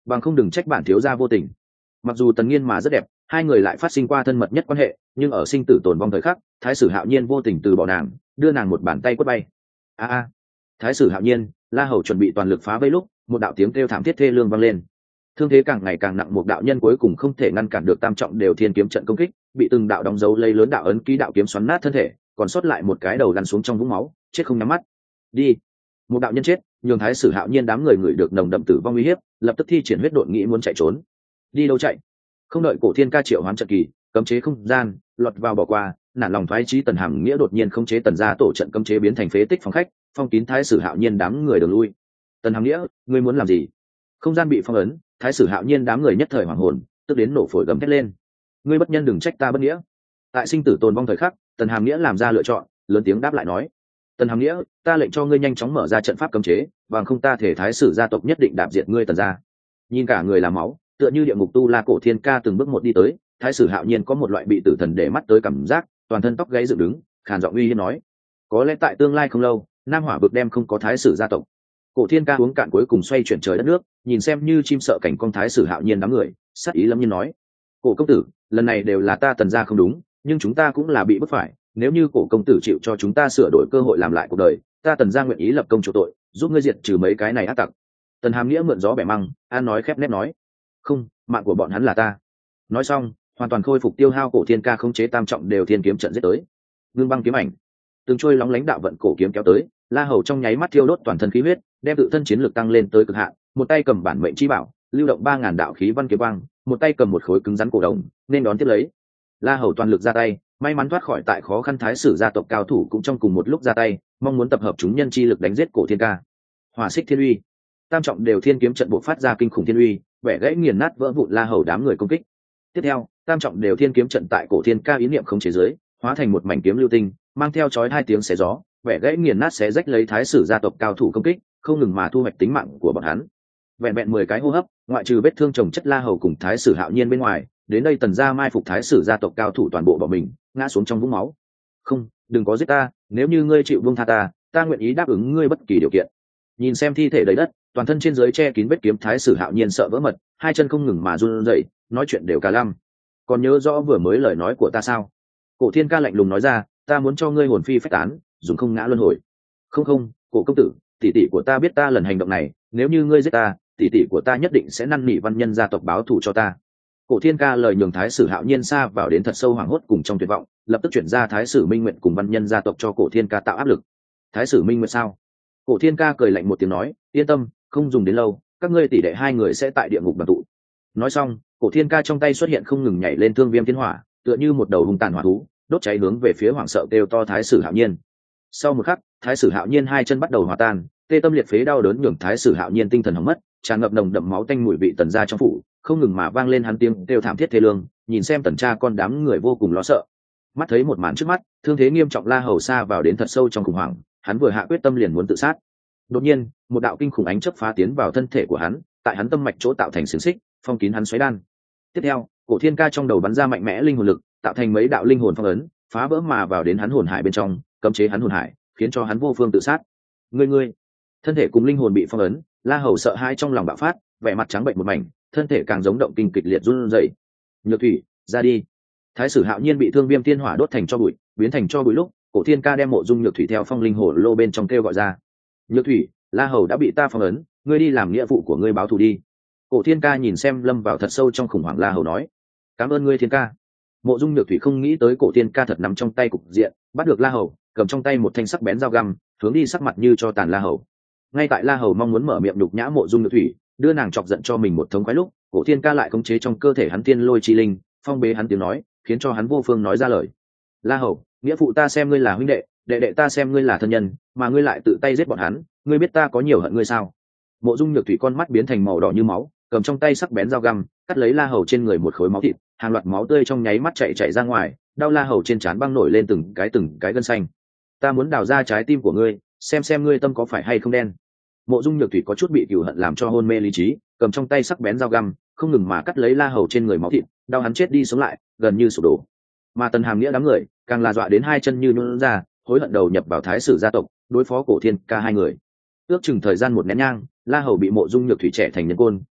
bằng không đừng trách bản thiếu gia vô tình. Mặc dù Tần Nghiên mà rất đẹp, hai người lại phát sinh qua thân mật nhất quan hệ, nhưng ở sinh tử tồn vong thời khắc, thái sử Hạo Nhiên vô tình từ bỏ nàng, đưa nàng một bàn tay quất bay. A a. Thái sử Hạo Nhiên, La Hầu chuẩn bị toàn lực phá vây lúc, một đạo tiếng kêu thảm thiết thê lương vang lên. Thương thế càng ngày càng nặng, một đạo nhân cuối cùng không thể ngăn cản được tam trọng đều thiên kiếm trận công kích, bị từng đạo đóng dấu lấy lớn đạo ấn ký đạo kiếm xoắn nát thân thể, còn sót lại một cái đầu lăn xuống trong vũng máu, chết không nhắm mắt. Đi. Một đạo nhân chết, nhường thái sử Hạo Nhiên đám người ngửi được nồng đậm tử vong uy hiếp, lập tức thi triển huyết độn nghĩ muốn chạy trốn. Đi đâu chạy? Không đợi Cổ Thiên Ca triệu hoán trận kỳ, cấm chế không gian lọt vào bỏ qua, nản lòng thoái chí Tần Hàm Nghĩa đột nhiên khống chế Tần gia tổ trận cấm chế biến thành phế tích phòng khách, phong kín thái sử Hạo Nhiên đám người đường lui. Tần Hàm Nghĩa, ngươi muốn làm gì? Không gian bị phong ấn, thái sử Hạo Nhiên đám người nhất thời hoảng hồn, tức đến nổ phổi gầm thét lên. Ngươi bất nhân đừng trách ta bất nghĩa. Tại sinh tử tồn vong thời khắc, Tần Hàm Nghĩa làm ra lựa chọn, lớn tiếng đáp lại nói: Tần Hàm Nghĩa, ta lệnh cho ngươi nhanh chóng mở ra trận pháp cấm chế, bằng không ta thể thái sử gia tộc nhất định đạp diệt ngươi Tần gia. Nhìn cả người là máu, tựa như địa ngục tu la Cổ Thiên Ca từng bước một đi tới, thái sử Hạo Nhiên có một loại bị tử thần để mắt tới cảm giác, toàn thân tóc gáy dựng đứng, khàn giọng uy hiếp nói: có lẽ tại tương lai không lâu, Nam Hỏa vực đem không có thái sử gia tộc. Cổ Thiên Ca uống cạn cuối cùng xoay chuyển trời đất nước, nhìn xem như chim sợ cảnh con thái sử Hạo Nhiên đám người, sát ý lâm nhiên nói: Cổ công tử, lần này đều là ta Tần gia không đúng, nhưng chúng ta cũng là bị bức phải, nếu như Cổ công tử chịu cho chúng ta sửa đổi cơ hội làm lại cuộc đời, ta Tần gia nguyện ý lập công chủ tội, giúp ngươi diệt trừ mấy cái này ác tặc. Tần Hàm Nghĩa mượn gió bẻ măng, an nói khép nép nói: không, mạng của bọn hắn là ta. Nói xong, hoàn toàn khôi phục tiêu hao, Cổ Thiên Ca khống chế tam trọng đều thiên kiếm trận giết tới. Ngưng băng kiếm ảnh, từng trôi lóng lánh đạo vận cổ kiếm kéo tới, La Hầu trong nháy mắt thiêu đốt toàn thân khí huyết, đem tự thân chiến lực tăng lên tới cực hạn, một tay cầm bản mệnh chi bảo, lưu động ba ngàn đạo khí văn kiếm quang, một tay cầm một khối cứng rắn cổ đồng, nên đón tiếp lấy. La Hầu toàn lực ra tay, may mắn thoát khỏi tại khó khăn thái sử gia tộc cao thủ cũng trong cùng một lúc ra tay, mong muốn tập hợp chúng nhân chi lực đánh giết Cổ Thiên Ca. Hỏa xích thiên uy, tam trọng đều thiên kiếm trận bộ phát ra kinh khủng thiên uy, bẻ gãy nghiền nát vỡ vụn La Hầu đám người công kích. Tiếp theo, tam trọng đều thiên kiếm trận tại Cổ Thiên Ca ý niệm không chế giới, hóa thành một mảnh kiếm lưu tinh, mang theo chói hai tiếng xé gió, bẻ gãy nghiền nát xé rách lấy thái sử gia tộc cao thủ công kích, không ngừng mà thu hoạch tính mạng của bọn hắn. Vẹn vẹn mười cái hô hấp, ngoại trừ vết thương chồng chất La Hầu cùng thái sử Hạo Nhiên bên ngoài, đến đây Tần gia mai phục thái sử gia tộc cao thủ toàn bộ bỏ mình, ngã xuống trong vũng máu. Không, đừng có giết ta, nếu như ngươi chịu buông tha ta, ta nguyện ý đáp ứng ngươi bất kỳ điều kiện. Nhìn xem thi thể đầy đất, toàn thân trên dưới che kín vết kiếm thái sử Hạo Nhiên sợ vỡ mật, hai chân không ngừng mà run rẩy, nói chuyện đều cả lăm. Còn nhớ rõ vừa mới lời nói của ta sao? Cổ Thiên Ca lạnh lùng nói ra: ta muốn cho ngươi hồn phi phách tán, dùng không ngã luân hồi. Không không, Cổ công tử, tỷ tỷ của ta biết ta lần hành động này, nếu như ngươi giết ta, tỷ tỷ của ta nhất định sẽ năn nỉ văn nhân gia tộc báo thù cho ta. Cổ Thiên Ca lời nhường thái sử Hạo Nhiên xa vào đến thật sâu hoảng hốt cùng trong tuyệt vọng, lập tức chuyển ra thái sử Minh Nguyệt cùng văn nhân gia tộc cho Cổ Thiên Ca tạo áp lực. Thái sử Minh Nguyệt sao? Cổ Thiên Ca cười lạnh một tiếng nói: yên tâm, không dùng đến lâu, các ngươi tỷ đệ hai người sẽ tại địa ngục đoàn tụ. Nói xong, Cổ Thiên Ca trong tay xuất hiện không ngừng nhảy lên thương viêm thiên hỏa, tựa như một đầu hung tàn hỏa thú, đốt cháy hướng về phía hoảng sợ kêu to thái sử Hạo Nhiên. Sau một khắc, thái sử Hạo Nhiên hai chân bắt đầu hòa tan, tê tâm liệt phế đau đớn nhường thái sử Hạo Nhiên tinh thần hỏng mất, tràn ngập nồng đậm máu tanh mùi vị Tần gia trong phủ, không ngừng mà vang lên hắn tiếng kêu thảm thiết thê lương, nhìn xem Tần cha con đám người vô cùng lo sợ. Mắt thấy một màn trước mắt, thương thế nghiêm trọng La Hầu xa vào đến thật sâu trong khủng hoảng, hắn vừa hạ quyết tâm liền muốn tự sát. Đột nhiên, một đạo kinh khủng ánh chớp phá tiến vào thân thể của hắn, tại hắn tâm mạch chỗ tạo thành xiềng xích, phong kín hắn xoáy đan. Tiếp theo, Cổ Thiên Ca trong đầu bắn ra mạnh mẽ linh hồn lực, tạo thành mấy đạo linh hồn phong ấn, phá vỡ mà vào đến hắn hồn hải bên trong, cấm chế hắn hồn hải, khiến cho hắn vô phương tự sát. Ngươi ngươi, thân thể cùng linh hồn bị phong ấn, La Hầu sợ hãi trong lòng bạo phát, vẻ mặt trắng bệnh một mảnh, thân thể càng giống động kinh kịch liệt run rẩy. Nhược Thủy, ra đi. Thái sử Hạo Nhiên bị thương viêm thiên hỏa đốt thành cho bụi, biến thành cho bụi lúc, Cổ Thiên Ca đem mộ dung Nhược Thủy theo phong linh hồ lô bên trong kêu gọi ra. Nhược Thủy, La Hầu đã bị ta phong ấn, ngươi đi làm nghĩa vụ của ngươi báo thù đi. Cổ Thiên Ca nhìn xem lâm vào thật sâu trong khủng hoảng La Hầu nói: cảm ơn ngươi Thiên Ca. Mộ dung Nhược Thủy không nghĩ tới Cổ Thiên Ca thật nằm trong tay cục diện, bắt được La Hầu, cầm trong tay một thanh sắc bén dao găm, hướng đi sắc mặt như cho tàn La Hầu. Ngay tại La Hầu mong muốn mở miệng đục nhã mộ dung Nhược Thủy, đưa nàng chọc giận cho mình một thống khoái lúc, Cổ Thiên Ca lại khống chế trong cơ thể hắn tiên lôi chi linh, phong bế hắn tiếng nói, khiến cho hắn vô phương nói ra lời. La Hầu, nghĩa phụ ta xem ngươi là huynh đệ, đệ đệ ta xem ngươi là thân nhân, mà ngươi lại tự tay giết bọn hắn, ngươi biết ta có nhiều hận ngươi sao? Mộ dung Nhược Thủy con mắt biến thành màu đỏ như máu, cầm trong tay sắc bén dao găm, cắt lấy La Hầu trên người một khối máu thịt, hàng loạt máu tươi trong nháy mắt chảy chảy ra ngoài, đau La Hầu trên trán băng nổi lên từng cái từng cái gân xanh. Ta muốn đào ra trái tim của ngươi, xem xem ngươi tâm có phải hay không đen. Mộ dung Nhược Thủy có chút bị cừu hận làm cho hôn mê lý trí, cầm trong tay sắc bén dao găm, không ngừng mà cắt lấy La Hầu trên người máu thịt, đau hắn chết đi sống lại, gần như sụp đổ. Mà Tần Hàm Nghĩa đám người càng là dọa đến hai chân như nhũn ra, hối hận đầu nhập vào thái sử gia tộc, đối phó Cổ Thiên Ca hai người. Ước chừng thời gian một nén nhang, La Hầu bị mộ dung Nhược Thủy trẻ thành nhân côn,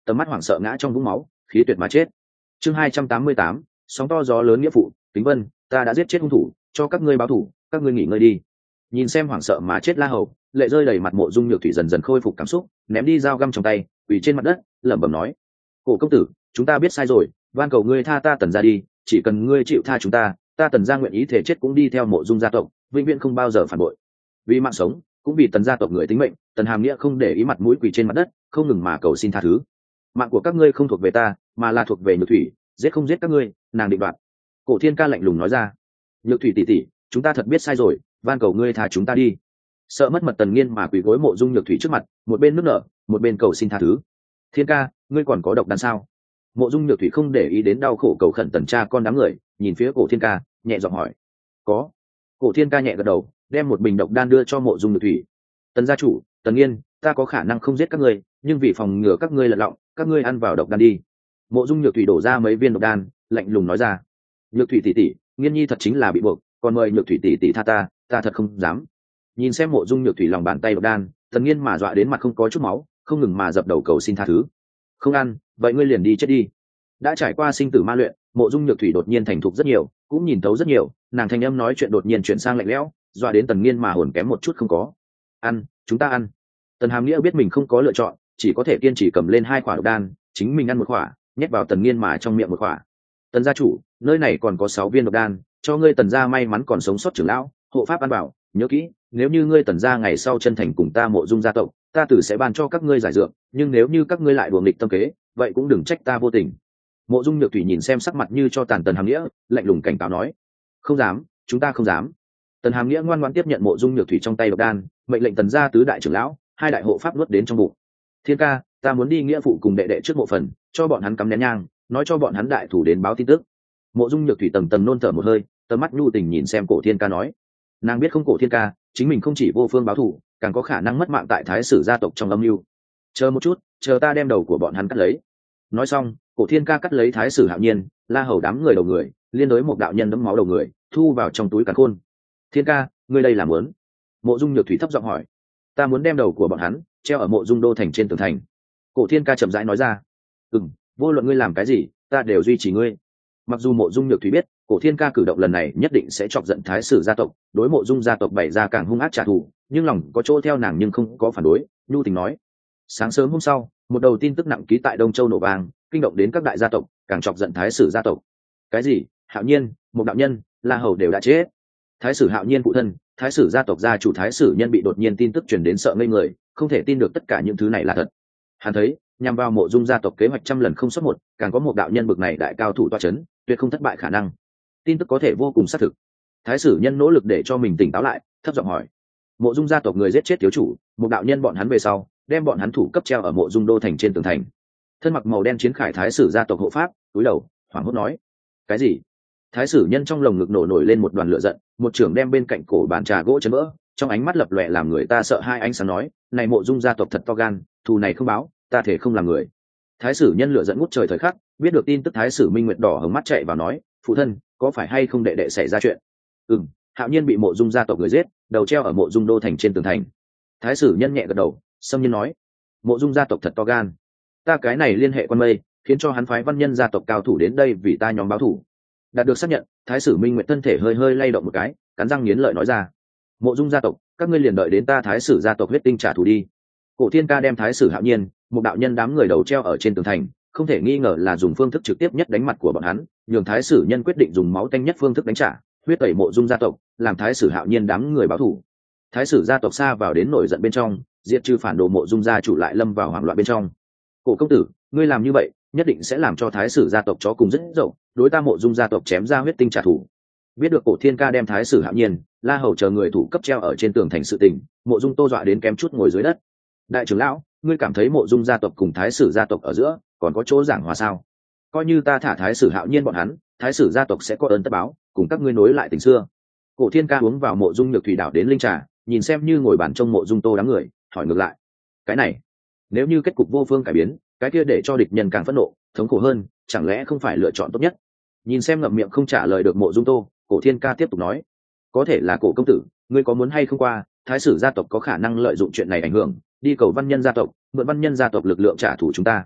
tầm mắt hoảng sợ ngã trong vũng máu, khí tuyệt mà chết. Chương hai trăm tám mươi tám, sóng to gió lớn nghĩa phụ. Kính Vân, ta đã giết chết hung thủ, cho các ngươi báo thù, các ngươi nghỉ ngơi đi. Nhìn xem hoảng sợ mà chết La Hầu, lệ rơi đầy mặt, Mộ Dung Nhược Thủy dần dần khôi phục cảm xúc, ném đi dao găm trong tay, quỳ trên mặt đất, lẩm bẩm nói: "Cổ công tử, chúng ta biết sai rồi, van cầu ngươi tha ta Tần gia đi, chỉ cần ngươi chịu tha chúng ta, ta Tần gia nguyện ý thể chết cũng đi theo Mộ Dung gia tộc, vĩnh viễn không bao giờ phản bội." Vì mạng sống, cũng vì Tần gia tộc người tính mệnh, Tần Hàm Nghĩa không để ý mặt mũi quỳ trên mặt đất, không ngừng mà cầu xin tha thứ. "Mạng của các ngươi không thuộc về ta, mà là thuộc về Nhược Thủy, giết không giết các ngươi, nàng định đoạt." Cổ Thiên Ca lạnh lùng nói ra. "Nhược Thủy tỷ tỷ, chúng ta thật biết sai rồi, van cầu ngươi tha chúng ta đi." Sợ mất mật Tần Nghiên mà quỳ gối Mộ Dung Nhược Thủy trước mặt, một bên nước nở, một bên cầu xin tha thứ. "Thiên ca, ngươi còn có độc đan sao?" Mộ Dung Nhược Thủy không để ý đến đau khổ cầu khẩn Tần cha con đám người, nhìn phía Cổ Thiên Ca, nhẹ giọng hỏi. "Có." Cổ Thiên Ca nhẹ gật đầu, đem một bình độc đan đưa cho Mộ Dung Nhược Thủy. "Tần gia chủ, Tần Nghiên, ta có khả năng không giết các ngươi, nhưng vì phòng ngừa các ngươi lật lọng, các ngươi ăn vào độc đan đi." Mộ Dung Nhược Thủy đổ ra mấy viên độc đan, lạnh lùng nói ra. "Nhược Thủy tỷ tỷ, Nghiên nhi thật chính là bị buộc, còn mời Nhược Thủy tỷ tỷ tha ta, ta thật không dám." Nhìn xem Mộ Dung Nhược Thủy lòng bàn tay độc đan, Tần Nghiên mà dọa đến mặt không có chút máu, không ngừng mà dập đầu cầu xin tha thứ. "Không ăn, vậy ngươi liền đi chết đi." Đã trải qua sinh tử ma luyện, Mộ Dung Nhược Thủy đột nhiên thành thục rất nhiều, cũng nhìn thấu rất nhiều, nàng thanh âm nói chuyện đột nhiên chuyển sang lạnh lẽo, dọa đến Tần Nghiên mà hồn kém một chút không có. "Ăn, chúng ta ăn." Tần Hàm Nghĩa biết mình không có lựa chọn, chỉ có thể kiên trì cầm lên hai quả độc đan, chính mình ăn một quả, nhét vào Tần Nghiên mà trong miệng một quả. "Tần gia chủ, nơi này còn có sáu viên độc đan, cho ngươi Tần gia may mắn còn sống sót trưởng lão, hộ pháp ăn bảo, nhớ kỹ, nếu như ngươi Tần gia ngày sau chân thành cùng ta Mộ Dung gia tộc, ta tử sẽ ban cho các ngươi giải dược, nhưng nếu như các ngươi lại đùa nghịch tâm kế, vậy cũng đừng trách ta vô tình." Mộ Dung Nhược Thủy nhìn xem sắc mặt như cho tàn Tần Hàm Nghĩa, lạnh lùng cảnh cáo nói. "Không dám, chúng ta không dám." Tần Hàm Nghĩa ngoan ngoãn tiếp nhận Mộ Dung Nhược Thủy trong tay độc đan, mệnh lệnh Tần gia tứ đại trưởng lão, hai đại hộ pháp nuốt đến trong bụng. "Thiên ca, ta muốn đi nghĩa phụ cùng đệ đệ trước mộ phần, cho bọn hắn cắm nén nhang, nói cho bọn hắn đại thủ đến báo tin tức." Mộ Dung Nhược Thủy tầng tầng nôn thở một hơi, tầm mắt nhu tình nhìn xem Cổ Thiên Ca nói. Nàng biết không Cổ Thiên Ca, chính mình không chỉ vô phương báo thù, càng có khả năng mất mạng tại Thái Sử gia tộc trong âm mưu. "Chờ một chút, chờ ta đem đầu của bọn hắn cắt lấy." Nói xong, Cổ Thiên Ca cắt lấy Thái Sử Hạo Nhiên, La Hầu đám người đầu người, liên đối một đạo nhân đẫm máu đầu người, thu vào trong túi càn khôn. "Thiên ca, ngươi đây là muốn?" Mộ Dung Nhược Thủy thấp giọng hỏi. "Ta muốn đem đầu của bọn hắn treo ở Mộ Dung đô thành trên tường thành." Cổ Thiên Ca chậm rãi nói ra. "Ừm, vô luận ngươi làm cái gì, ta đều duy trì ngươi." Mặc dù Mộ Dung Nhược Thủy biết, Cổ Thiên Ca cử động lần này nhất định sẽ chọc giận Thái Sử gia tộc, đối Mộ Dung gia tộc bày ra càng hung ác trả thù, nhưng lòng có chỗ theo nàng nhưng không có phản đối, nhu tình nói. Sáng sớm hôm sau, một đầu tin tức nặng ký tại Đông Châu nổ vang, kinh động đến các đại gia tộc, càng chọc giận Thái Sử gia tộc. "Cái gì? Hạo Nhiên, một đạo nhân, La Hầu đều đã chết." Thái Sử Hạo Nhiên phụ thân, Thái Sử gia tộc gia chủ Thái Sử Nhân bị đột nhiên tin tức truyền đến sợ ngây người, không thể tin được tất cả những thứ này là thật. Hắn thấy, nhằm vào Mộ Dung gia tộc kế hoạch trăm lần không xuất một, càng có một đạo nhân bực này đại cao thủ toa chấn, tuyệt không thất bại khả năng. Tin tức có thể vô cùng xác thực. Thái Sử Nhân nỗ lực để cho mình tỉnh táo lại, thấp giọng hỏi. Mộ Dung gia tộc người giết chết thiếu chủ, một đạo nhân bọn hắn về sau, đem bọn hắn thủ cấp treo ở Mộ Dung đô thành trên tường thành. Thân mặc màu đen chiến khải Thái Sử gia tộc hộ pháp, cúi đầu, hoảng hốt nói. "Cái gì?" Thái Sử Nhân trong lồng ngực nổ nổi lên một đoàn lửa giận, một trưởng đem bên cạnh cổ bàn trà gỗ chấn vỡ, trong ánh mắt lập lòe làm người ta sợ hai ánh sáng nói, "Này Mộ Dung gia tộc thật to gan, thù này không báo, ta thể không làm người." Thái Sử Nhân lửa giận ngút trời thời khắc, biết được tin tức Thái Sử Minh Nguyệt đỏ hồng mắt chạy vào nói, "Phụ thân, có phải hay không đệ đệ xảy ra chuyện?" "Ừm, Hạo Nhiên bị Mộ Dung gia tộc người giết, đầu treo ở Mộ Dung đô thành trên tường thành." Thái Sử Nhân nhẹ gật đầu, xâm nhiên nói, "Mộ Dung gia tộc thật to gan, ta cái này liên hệ quan mây, khiến cho hắn phái văn nhân gia tộc cao thủ đến đây vì ta nhóm báo thủ." Đạt được xác nhận, Thái Sử Minh Nguyệt thân thể hơi hơi lay động một cái, cắn răng nghiến lợi nói ra, "Mộ Dung gia tộc, các ngươi liền đợi đến ta Thái Sử gia tộc huyết tinh trả thù đi." Cổ Thiên Ca đem Thái Sử Hạo Nhiên, một đạo nhân đám người đầu treo ở trên tường thành, không thể nghi ngờ là dùng phương thức trực tiếp nhất đánh mặt của bọn hắn, nhường Thái Sử Nhân quyết định dùng máu tanh nhất phương thức đánh trả, huyết tẩy Mộ Dung gia tộc, làm Thái Sử Hạo Nhiên đám người báo thù. Thái Sử gia tộc xa vào đến nổi giận bên trong, diệt trừ phản đồ Mộ Dung gia chủ lại lâm vào hoảng loạn bên trong. "Cổ công tử, ngươi làm như vậy, nhất định sẽ làm cho Thái Sử gia tộc chó cùng rất dậu, đối ta Mộ Dung gia tộc chém ra huyết tinh trả thù." Biết được Cổ Thiên Ca đem Thái Sử Hạo Nhiên, La Hầu chờ người thủ cấp treo ở trên tường thành sự tình, Mộ Dung Tô dọa đến kém chút ngồi dưới đất. "Đại trưởng lão, ngươi cảm thấy Mộ Dung gia tộc cùng Thái Sử gia tộc ở giữa còn có chỗ giảng hòa sao? Coi như ta thả Thái Sử Hạo Nhiên bọn hắn, Thái Sử gia tộc sẽ có ơn tất báo, cùng các ngươi nối lại tình xưa." Cổ Thiên Ca uống vào Mộ Dung Nhược Thủy đảo đến linh trà, nhìn xem như ngồi bàn trong Mộ Dung Tô đám người, hỏi ngược lại, "Cái này, nếu như kết cục vô phương cải biến, cái kia để cho địch nhân càng phẫn nộ, thống khổ hơn, chẳng lẽ không phải lựa chọn tốt nhất?" Nhìn xem ngậm miệng không trả lời được Mộ Dung Tô, Cổ Thiên Ca tiếp tục nói, "Có thể là Cổ công tử, ngươi có muốn hay không qua, Thái Sử gia tộc có khả năng lợi dụng chuyện này ảnh hưởng, đi cầu văn nhân gia tộc, mượn văn nhân gia tộc lực lượng trả thù chúng ta."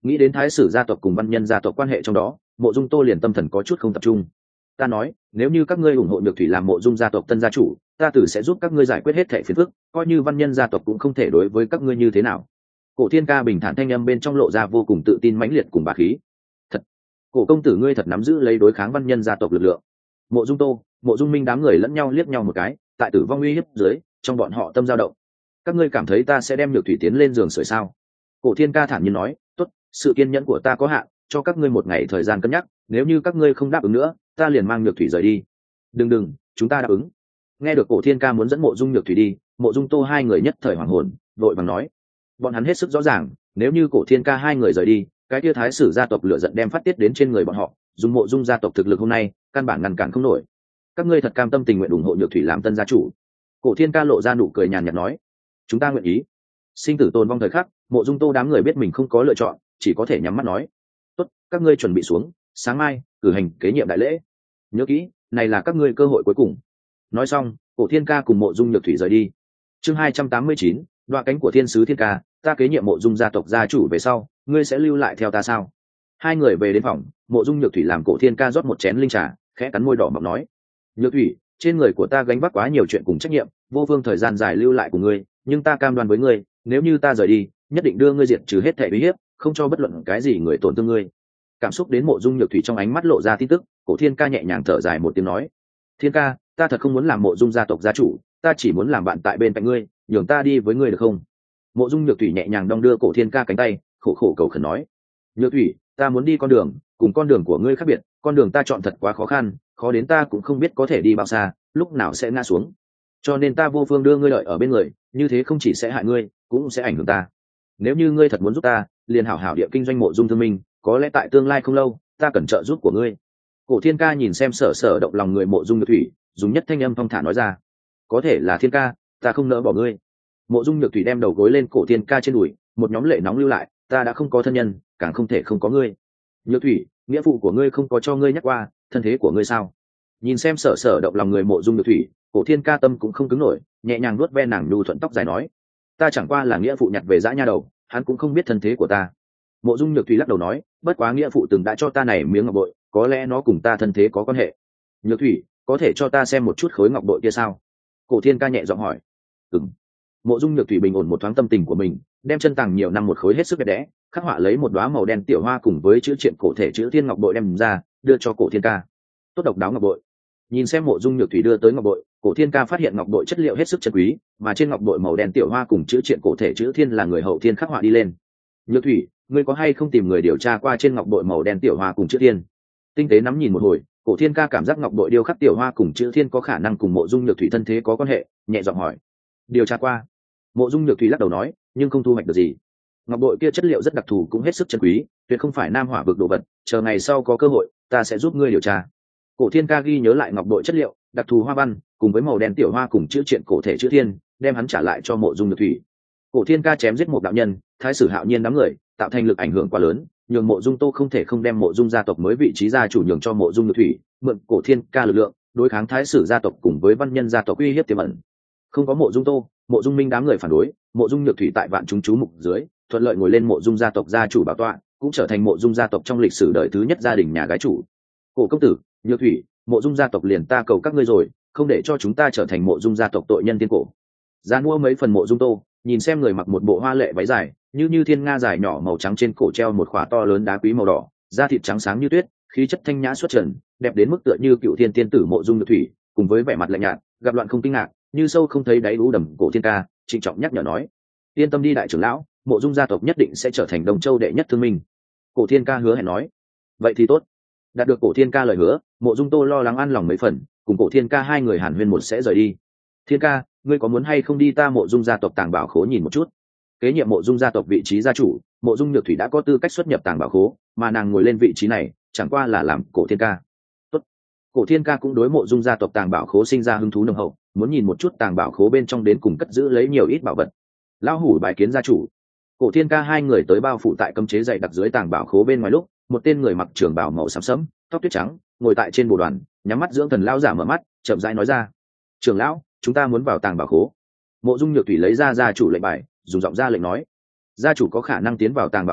nghĩ đến thái sử gia tộc cùng văn nhân gia tộc quan hệ trong đó, Mộ Dung Tô liền tâm thần có chút không tập trung. Ta nói, nếu như các ngươi ủng hộ Nhược Thủy làm Mộ Dung gia tộc tân gia chủ, ta tử sẽ giúp các ngươi giải quyết hết thảy phiền phức, coi như văn nhân gia tộc cũng không thể đối với các ngươi như thế nào. Cổ Thiên Ca bình thản thanh âm bên trong lộ ra vô cùng tự tin mãnh liệt cùng bá khí. Thật, Cổ công tử ngươi thật nắm giữ lấy đối kháng văn nhân gia tộc lực lượng. Mộ Dung Tô, Mộ Dung Minh đám người lẫn nhau liếc nhau một cái, tại tử vong uy hiếp dưới, trong bọn họ tâm dao động. Các ngươi cảm thấy ta sẽ đem Nhược Thủy tiến lên giường sưởi sao? Cổ Thiên Ca thản nhiên nói, tốt, sự kiên nhẫn của ta có hạn, cho các ngươi một ngày thời gian cân nhắc, nếu như các ngươi không đáp ứng nữa, ta liền mang Nhược Thủy rời đi. Đừng đừng, chúng ta đáp ứng. Nghe được Cổ Thiên Ca muốn dẫn Mộ Dung Nhược Thủy đi, Mộ Dung Tô hai người nhất thời hoảng hồn, vội vàng nói, bọn hắn hết sức rõ ràng, nếu như Cổ Thiên Ca hai người rời đi, cái kia thái sử gia tộc lửa giận đem phát tiết đến trên người bọn họ, dùng Mộ Dung gia tộc thực lực hôm nay, căn bản ngăn cản không nổi. Các ngươi thật cam tâm tình nguyện ủng hộ Nhược Thủy làm tân gia chủ? Cổ Thiên Ca lộ ra nụ cười nhàn nhạt nói, chúng ta nguyện ý. Sinh tử tồn vong thời khắc, Mộ Dung Tô đám người biết mình không có lựa chọn, chỉ có thể nhắm mắt nói, tốt, các ngươi chuẩn bị xuống, sáng mai cử hành kế nhiệm đại lễ. Nhớ kỹ, này là các ngươi cơ hội cuối cùng. Nói xong, Cổ Thiên Ca cùng Mộ Dung Nhược Thủy rời đi. Chương hai trăm tám mươi chín, đoạ cánh của thiên sứ Thiên Ca, ta kế nhiệm Mộ Dung gia tộc gia chủ về sau, ngươi sẽ lưu lại theo ta sao? Hai người về đến phòng, Mộ Dung Nhược Thủy làm Cổ Thiên Ca rót một chén linh trà, khẽ cắn môi đỏ mọng nói, Nhược Thủy, trên người của ta gánh vác quá nhiều chuyện cùng trách nhiệm, vô phương thời gian dài lưu lại của ngươi, nhưng ta cam đoan với ngươi, nếu như ta rời đi, nhất định đưa ngươi diệt trừ hết thảy uy hiếp, không cho bất luận cái gì người tổn thương ngươi. Cảm xúc đến Mộ Dung Nhược Thủy trong ánh mắt lộ ra tin tức, Cổ Thiên Ca nhẹ nhàng thở dài một tiếng nói, Thiên Ca, ta thật không muốn làm Mộ Dung gia tộc gia chủ, ta chỉ muốn làm bạn tại bên cạnh ngươi, nhường ta đi với ngươi được không? Mộ Dung Nhược Thủy nhẹ nhàng đong đưa Cổ Thiên Ca cánh tay, khổ khổ cầu khẩn nói, Nhược Thủy, ta muốn đi con đường, cùng con đường của ngươi khác biệt, con đường ta chọn thật quá khó khăn, khó đến ta cũng không biết có thể đi bao xa, lúc nào sẽ ngã xuống, cho nên ta vô phương đưa ngươi lợi ở bên người, như thế không chỉ sẽ hại ngươi, cũng sẽ ảnh hưởng ta. Nếu như ngươi thật muốn giúp ta, liền hảo hảo địa kinh doanh Mộ Dung thương minh, có lẽ tại tương lai không lâu, ta cần trợ giúp của ngươi. Cổ Thiên Ca nhìn xem sở sở động lòng người Mộ Dung Nhược Thủy, dùng nhất thanh âm phong thả nói ra, có thể là Thiên Ca, ta không nỡ bỏ ngươi. Mộ Dung Nhược Thủy đem đầu gối lên Cổ Thiên Ca trên đùi, một nhóm lệ nóng lưu lại, ta đã không có thân nhân, càng không thể không có ngươi. Nhược Thủy, nghĩa phụ của ngươi không có cho ngươi nhắc qua thân thế của ngươi sao? Nhìn xem sở sở động lòng người Mộ Dung Nhược Thủy, Cổ Thiên Ca tâm cũng không cứng nổi, nhẹ nhàng nuốt ve nàng nhu thuận tóc dài nói, ta chẳng qua là nghĩa phụ nhặt về dã nha đầu, hắn cũng không biết thân thế của ta. Mộ Dung Nhược Thủy lắc đầu nói, bất quá nghĩa phụ từng đã cho ta này miếng ngọc bội, có lẽ nó cùng ta thân thế có quan hệ. Nhược Thủy, có thể cho ta xem một chút khối ngọc bội kia sao? Cổ Thiên Ca nhẹ giọng hỏi. Ừm. Mộ Dung Nhược Thủy bình ổn một thoáng tâm tình của mình, đem chân tàng nhiều năm một khối hết sức đẹp đẽ, khắc họa lấy một đóa màu đen tiểu hoa cùng với chữ triện cổ thể chữ thiên ngọc bội đem ra, đưa cho Cổ Thiên Ca. Tốt độc đáo ngọc bội. Nhìn xem Mộ Dung Nhược Thủy đưa tới ngọc bội, Cổ Thiên Ca phát hiện ngọc bội chất liệu hết sức chân quý, mà trên ngọc bội màu đen tiểu hoa cùng chữ triện cổ thể chữ thiên là người hậu thiên khắc họa đi lên. Nhược Thủy, ngươi có hay không tìm người điều tra qua trên ngọc bội màu đen tiểu hoa cùng chữ thiên? Tinh tế nắm nhìn một hồi, Cổ Thiên Ca cảm giác ngọc bội điêu khắc tiểu hoa cùng chữ thiên có khả năng cùng Mộ Dung Nhược Thủy thân thế có quan hệ, nhẹ giọng hỏi. Điều tra qua. Mộ Dung Nhược Thủy lắc đầu nói, nhưng không thu hoạch được gì. Ngọc bội kia chất liệu rất đặc thù cũng hết sức chân quý, tuyệt không phải nam hỏa vực đồ vật, chờ ngày sau có cơ hội, ta sẽ giúp ngươi điều tra. Cổ Thiên Ca ghi nhớ lại ngọc bội chất liệu, đặc thù hoa văn, cùng với màu đen tiểu hoa cùng chữ triện cổ thể chữ thiên, đem hắn trả lại cho Mộ Dung Nhược Thủy. Cổ Thiên Ca chém giết một đạo nhân, thái sử Hạo Nhiên đám người, tạo thành lực ảnh hưởng quá lớn, nhường Mộ Dung Tô không thể không đem Mộ Dung gia tộc mới vị trí gia chủ nhường cho Mộ Dung Nhược Thủy, mượn Cổ Thiên Ca lực lượng, đối kháng thái sử gia tộc cùng với văn nhân gia tộc uy hiếp tiềm ẩn. Không có Mộ Dung Tô, Mộ Dung Minh đám người phản đối, Mộ Dung Nhược Thủy tại vạn chúng chú mục dưới, thuận lợi ngồi lên Mộ Dung gia tộc gia chủ bảo tọa, cũng trở thành Mộ Dung gia tộc trong lịch sử đời thứ nhất gia đình nhà gái chủ. Cổ công tử, Nhược Thủy, Mộ Dung gia tộc liền ta cầu các ngươi rồi, không để cho chúng ta trở thành Mộ Dung gia tộc tội nhân tiên cổ. Gian mua mấy phần Mộ Dung Tô, nhìn xem người mặc một bộ hoa lệ váy dài, như như thiên nga dài nhỏ màu trắng trên cổ treo một khỏa to lớn đá quý màu đỏ, da thịt trắng sáng như tuyết, khí chất thanh nhã xuất trần, đẹp đến mức tựa như cựu thiên tiên tử Mộ Dung Nhược Thủy, cùng với vẻ mặt lạnh nhạt, gặp loạn không kinh ngạc, như sâu không thấy đáy u đầm Cổ Thiên Ca, trịnh trọng nhắc nhở nói: yên tâm đi đại trưởng lão, Mộ Dung gia tộc nhất định sẽ trở thành Đông Châu đệ nhất thương minh. Cổ Thiên Ca hứa hẹn nói. Vậy thì tốt. Đạt được Cổ Thiên Ca lời hứa, Mộ Dung Tô lo lắng ăn lòng mấy phần, cùng Cổ Thiên Ca hai người hàn huyên một sẽ rời đi. Thiên Ca, ngươi có muốn hay không đi ta Mộ Dung gia tộc tàng bảo khố nhìn một chút? Kế nhiệm Mộ Dung gia tộc vị trí gia chủ, Mộ Dung Nhược Thủy đã có tư cách xuất nhập tàng bảo khố, mà nàng ngồi lên vị trí này, chẳng qua là làm Cổ Thiên Ca. Tốt. Cổ Thiên Ca cũng đối Mộ Dung gia tộc tàng bảo khố sinh ra hứng thú nồng hậu, muốn nhìn một chút tàng bảo khố bên trong đến cùng cất giữ lấy nhiều ít bảo vật. Lão hủ bài kiến gia chủ. Cổ Thiên Ca hai người tới bao phủ tại cấm chế dày đặc dưới tàng bảo khố bên ngoài lúc, một tên người mặc trường bào màu xám sẫm, tóc tuyết trắng, ngồi tại trên bồ đoàn, nhắm mắt dưỡng thần lão giả mở mắt, chậm rãi nói ra: "Trưởng lão, chúng ta muốn vào tàng bảo khố." Mộ Dung Nhược Thủy lấy ra gia chủ lệnh bài, dùng giọng ra lệnh nói: "Gia chủ có khả năng tiến vào tàng bảo khố,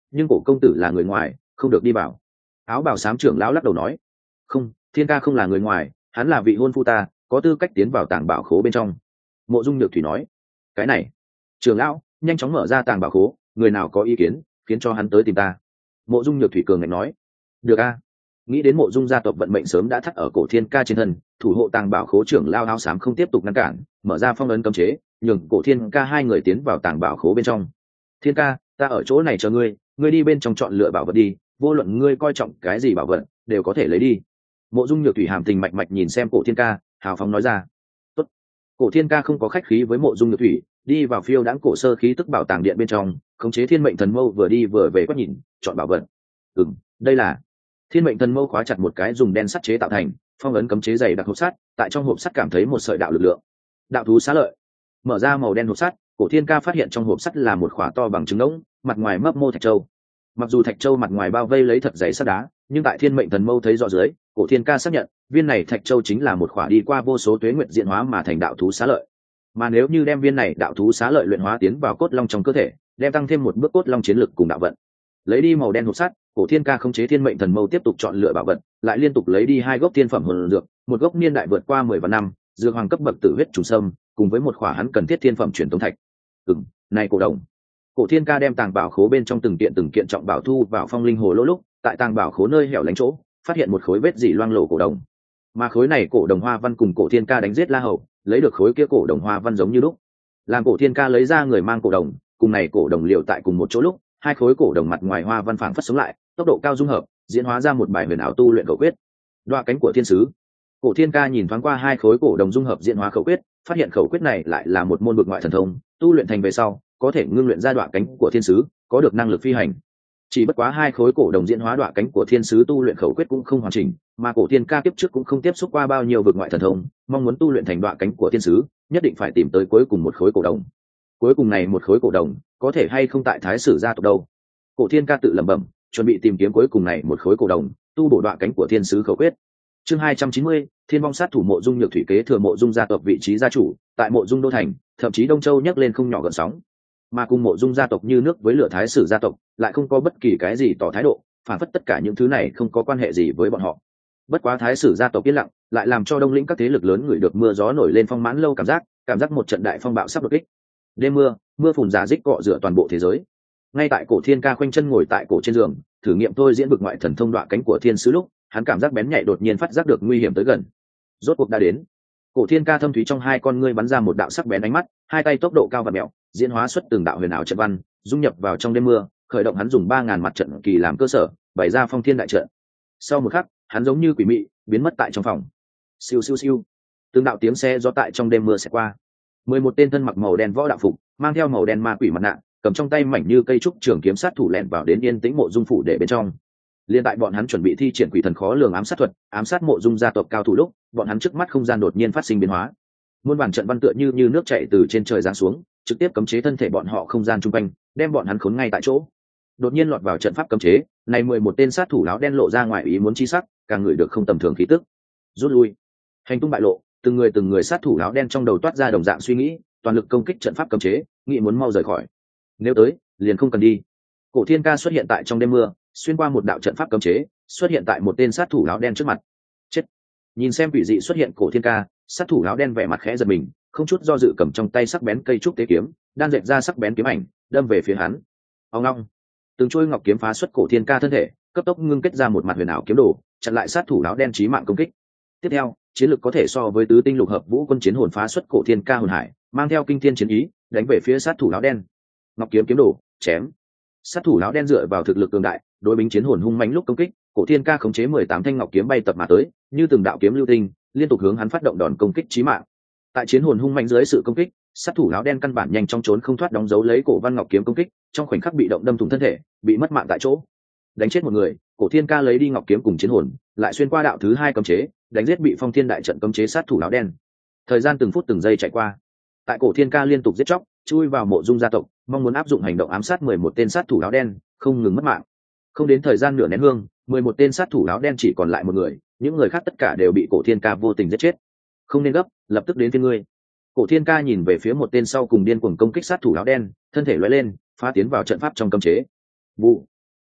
nhưng cổ công tử là người ngoài, không được đi vào. Áo bào xám trưởng lão lắc đầu nói, không, Thiên ca không là người ngoài, hắn là vị hôn phu ta, có tư cách tiến vào tàng bảo khố bên trong. Mộ Dung Nhược Thủy nói, cái này, trưởng lão nhanh chóng mở ra tàng bảo khố, người nào có ý kiến khiến cho hắn tới tìm ta. Mộ Dung Nhược Thủy cường ngạnh nói, được a. Nghĩ đến Mộ Dung gia tộc vận mệnh sớm đã thắt ở cổ Thiên ca trên thân, thủ hộ tàng bảo khố trưởng lao áo xám không tiếp tục ngăn cản, mở ra phong ấn cấm chế, nhường cổ Thiên ca hai người tiến vào tàng bảo khố bên trong. Thiên ca, ta ở chỗ này chờ ngươi, ngươi đi bên trong chọn lựa bảo vật đi, vô luận ngươi coi trọng cái gì bảo vật đều có thể lấy đi. Mộ Dung Nhược Thủy hàm tình mạch mạch nhìn xem cổ Thiên ca, hào phóng nói ra. Tốt. Cổ Thiên ca không có khách khí với Mộ Dung Nhược Thủy, đi vào phiêu đãng cổ sơ khí tức bảo tàng điện bên trong, khống chế thiên mệnh thần mâu vừa đi vừa về quét nhìn, chọn bảo vật. Ừm, đây là thiên mệnh thần mâu khóa chặt một cái dùng đen sắt chế tạo thành phong ấn cấm chế dày đặc hộp sắt, tại trong hộp sắt cảm thấy một sợi đạo lực lượng. Đạo thú xá lợi. Mở ra màu đen hộp sắt, cổ Thiên ca phát hiện trong hộp sắt là một khỏa to bằng trứng ngỗng, mặt ngoài mấp mô thạch châu. Mặc dù thạch châu mặt ngoài bao vây lấy thật dày sắt đá, nhưng tại thiên mệnh thần mâu thấy rõ dưới, cổ Thiên ca xác nhận viên này thạch châu chính là một khỏa đi qua vô số tuế nguyện diễn hóa mà thành đạo thú xá lợi. Mà nếu như đem viên này đạo thú xá lợi luyện hóa tiến vào cốt long trong cơ thể, đem tăng thêm một bước cốt long chiến lực cùng đạo vận. Lấy đi màu đen hộp sắt, cổ Thiên ca khống chế thiên mệnh thần mâu tiếp tục chọn lựa bảo vật, lại liên tục lấy đi hai gốc tiên phẩm hồn dược, một gốc niên đại vượt qua mười vạn năm, dược hoàng cấp bậc tử huyết trùng sâm, cùng với một khỏa hắn cần thiết thiên phẩm truyền tống thạch. Ừm, này cổ đồng. Cổ Thiên ca đem tàng bảo khố bên trong từng kiện từng kiện trọng bảo thu vào phong linh hồ lô lúc, tại tàng bảo khố nơi hẻo lánh chỗ, phát hiện một khối vết dỉ loang lổ cổ đồng. Mà khối này cổ đồng hoa văn cùng cổ Thiên ca đánh giết La Hầu, lấy được khối kia cổ đồng hoa văn giống như lúc. Làm cổ Thiên ca lấy ra người mang cổ đồng, cùng này cổ đồng liều tại cùng một chỗ lúc, hai khối cổ đồng mặt ngoài hoa văn phảng phất sống lại, tốc độ cao dung hợp, diễn hóa ra một bài huyền ảo tu luyện khẩu quyết. Đoạ cánh của thiên sứ. Cổ Thiên ca nhìn thoáng qua hai khối cổ đồng dung hợp diễn hóa khẩu quyết, phát hiện khẩu quyết này lại là một môn vực ngoại thần thông, tu luyện thành về sau, có thể ngưng luyện ra đoạ cánh của thiên sứ, có được năng lực phi hành. Chỉ bất quá hai khối cổ đồng diễn hóa đoạ cánh của thiên sứ tu luyện khẩu quyết cũng không hoàn chỉnh, mà cổ Thiên ca tiếp trước cũng không tiếp xúc qua bao nhiêu vực ngoại thần thông, mong muốn tu luyện thành đoạ cánh của thiên sứ, nhất định phải tìm tới cuối cùng một khối cổ đồng. Cuối cùng này một khối cổ đồng, có thể hay không tại Thái Sử gia tộc đâu? Cổ Thiên ca tự lẩm bẩm, chuẩn bị tìm kiếm cuối cùng này một khối cổ đồng, tu bổ đoạ cánh của thiên sứ khẩu quyết. Chương hai trăm chín mươi, Thiên vong sát thủ Mộ Dung Nhược Thủy kế thừa Mộ Dung gia tộc vị trí gia chủ, tại Mộ Dung đô thành, thậm chí Đông Châu nhấc lên không nhỏ gợn sóng. Mà cùng Mộ Dung gia tộc như nước với lửa Thái Sử gia tộc, lại không có bất kỳ cái gì tỏ thái độ, phản phất tất cả những thứ này không có quan hệ gì với bọn họ. Bất quá Thái Sử gia tộc yên lặng, lại làm cho Đông lĩnh các thế lực lớn ngửi được mưa gió nổi lên phong mãn lâu cảm giác, cảm giác một trận đại phong bạo sắp đột kích. Đêm mưa, mưa phùn giả dích cọ rửa toàn bộ thế giới. Ngay tại cổ Thiên ca khoanh chân ngồi tại cổ trên giường, thử nghiệm thôi diễn vực ngoại thần thông đoạ cánh của thiên sứ lúc, hắn cảm giác bén nhạy đột nhiên phát giác được nguy hiểm tới gần. Rốt cuộc đã đến. Cổ Thiên ca thâm thúy trong hai con ngươi bắn ra một đạo sắc bén ánh mắt, hai tay tốc độ cao và mèo, diễn hóa xuất từng đạo huyền ảo trận văn, dung nhập vào trong đêm mưa, khởi động hắn dùng ba ngàn mặt trận kỳ làm cơ sở, bày ra phong thiên đại trận. Sau một khắc, hắn giống như quỷ mị, biến mất tại trong phòng. Siêu siêu siêu. Từng đạo tiếng xe gió tại trong đêm mưa sẽ qua. Mười một tên thân mặc màu đen võ đạo phục, mang theo màu đen ma quỷ mặt nạ, cầm trong tay mảnh như cây trúc trường kiếm sát thủ lẻn vào đến yên tĩnh Mộ Dung phủ để bên trong. Liên tại bọn hắn chuẩn bị thi triển quỷ thần khó lường ám sát thuật, ám sát Mộ Dung gia tộc cao thủ lúc, bọn hắn trước mắt không gian đột nhiên phát sinh biến hóa. Muôn bản trận văn tựa như như nước chảy từ trên trời giáng xuống, trực tiếp cấm chế thân thể bọn họ không gian trung quanh, đem bọn hắn khốn ngay tại chỗ. Đột nhiên lọt vào trận pháp cấm chế, này mười một tên sát thủ áo đen lộ ra ngoài ý muốn chi sắc, càng ngửi được không tầm thường khí tức. Rút lui. Hành tung bại lộ, từng người từng người sát thủ áo đen trong đầu toát ra đồng dạng suy nghĩ, toàn lực công kích trận pháp cấm chế, nghĩ muốn mau rời khỏi. Nếu tới, liền không cần đi. Cổ Thiên ca xuất hiện tại trong đêm mưa, xuyên qua một đạo trận pháp cấm chế, xuất hiện tại một tên sát thủ áo đen trước mặt. Chết. Nhìn xem quỷ dị xuất hiện Cổ Thiên ca, sát thủ áo đen vẻ mặt khẽ giật mình, không chút do dự cầm trong tay sắc bén cây trúc tế kiếm, đan dệt ra sắc bén kiếm ảnh, đâm về phía hắn. Ông long. Từng chuôi ngọc kiếm phá xuất Cổ Thiên ca thân thể, cấp tốc ngưng kết ra một mặt huyền ảo kiếm đồ, chặn lại sát thủ áo đen chí mạng công kích. Tiếp theo, chiến lược có thể so với tứ tinh lục hợp vũ quân chiến hồn phá xuất Cổ Thiên ca hồn hải, mang theo kinh thiên chiến ý, đánh về phía sát thủ áo đen. Ngọc kiếm kiếm đồ, chém. Sát thủ áo đen dựa vào thực lực cường đại, đối bính chiến hồn hung mãnh lúc công kích, Cổ Thiên ca khống chế mười tám thanh ngọc kiếm bay tập mà tới, như từng đạo kiếm lưu tinh, liên tục hướng hắn phát động đòn công kích chí mạng. Tại chiến hồn hung mãnh dưới sự công kích, sát thủ áo đen căn bản nhanh chóng trốn không thoát đóng dấu lấy cổ văn ngọc kiếm công kích, trong khoảnh khắc bị động đâm thủng thân thể, bị mất mạng tại chỗ. Đánh chết một người, Cổ Thiên ca lấy đi ngọc kiếm cùng chiến hồn, lại xuyên qua đạo thứ hai cấm chế, đánh giết bị phong thiên đại trận cấm chế sát thủ áo đen. Thời gian từng phút từng giây chạy qua, tại Cổ Thiên ca liên tục giết chóc, chui vào Mộ Dung gia tộc, mong muốn áp dụng hành động ám sát mười một tên sát thủ áo đen, không ngừng mất mạng. Không đến thời gian nửa nén hương, mười một tên sát thủ áo đen chỉ còn lại một người, những người khác tất cả đều bị Cổ Thiên ca vô tình giết chết. Không nên gấp, lập tức đến phía ngươi. Cổ Thiên ca nhìn về phía một tên sau cùng điên cuồng công kích sát thủ áo đen, thân thể lóe lên, phá tiến vào trận pháp trong cấm chế. Vụ.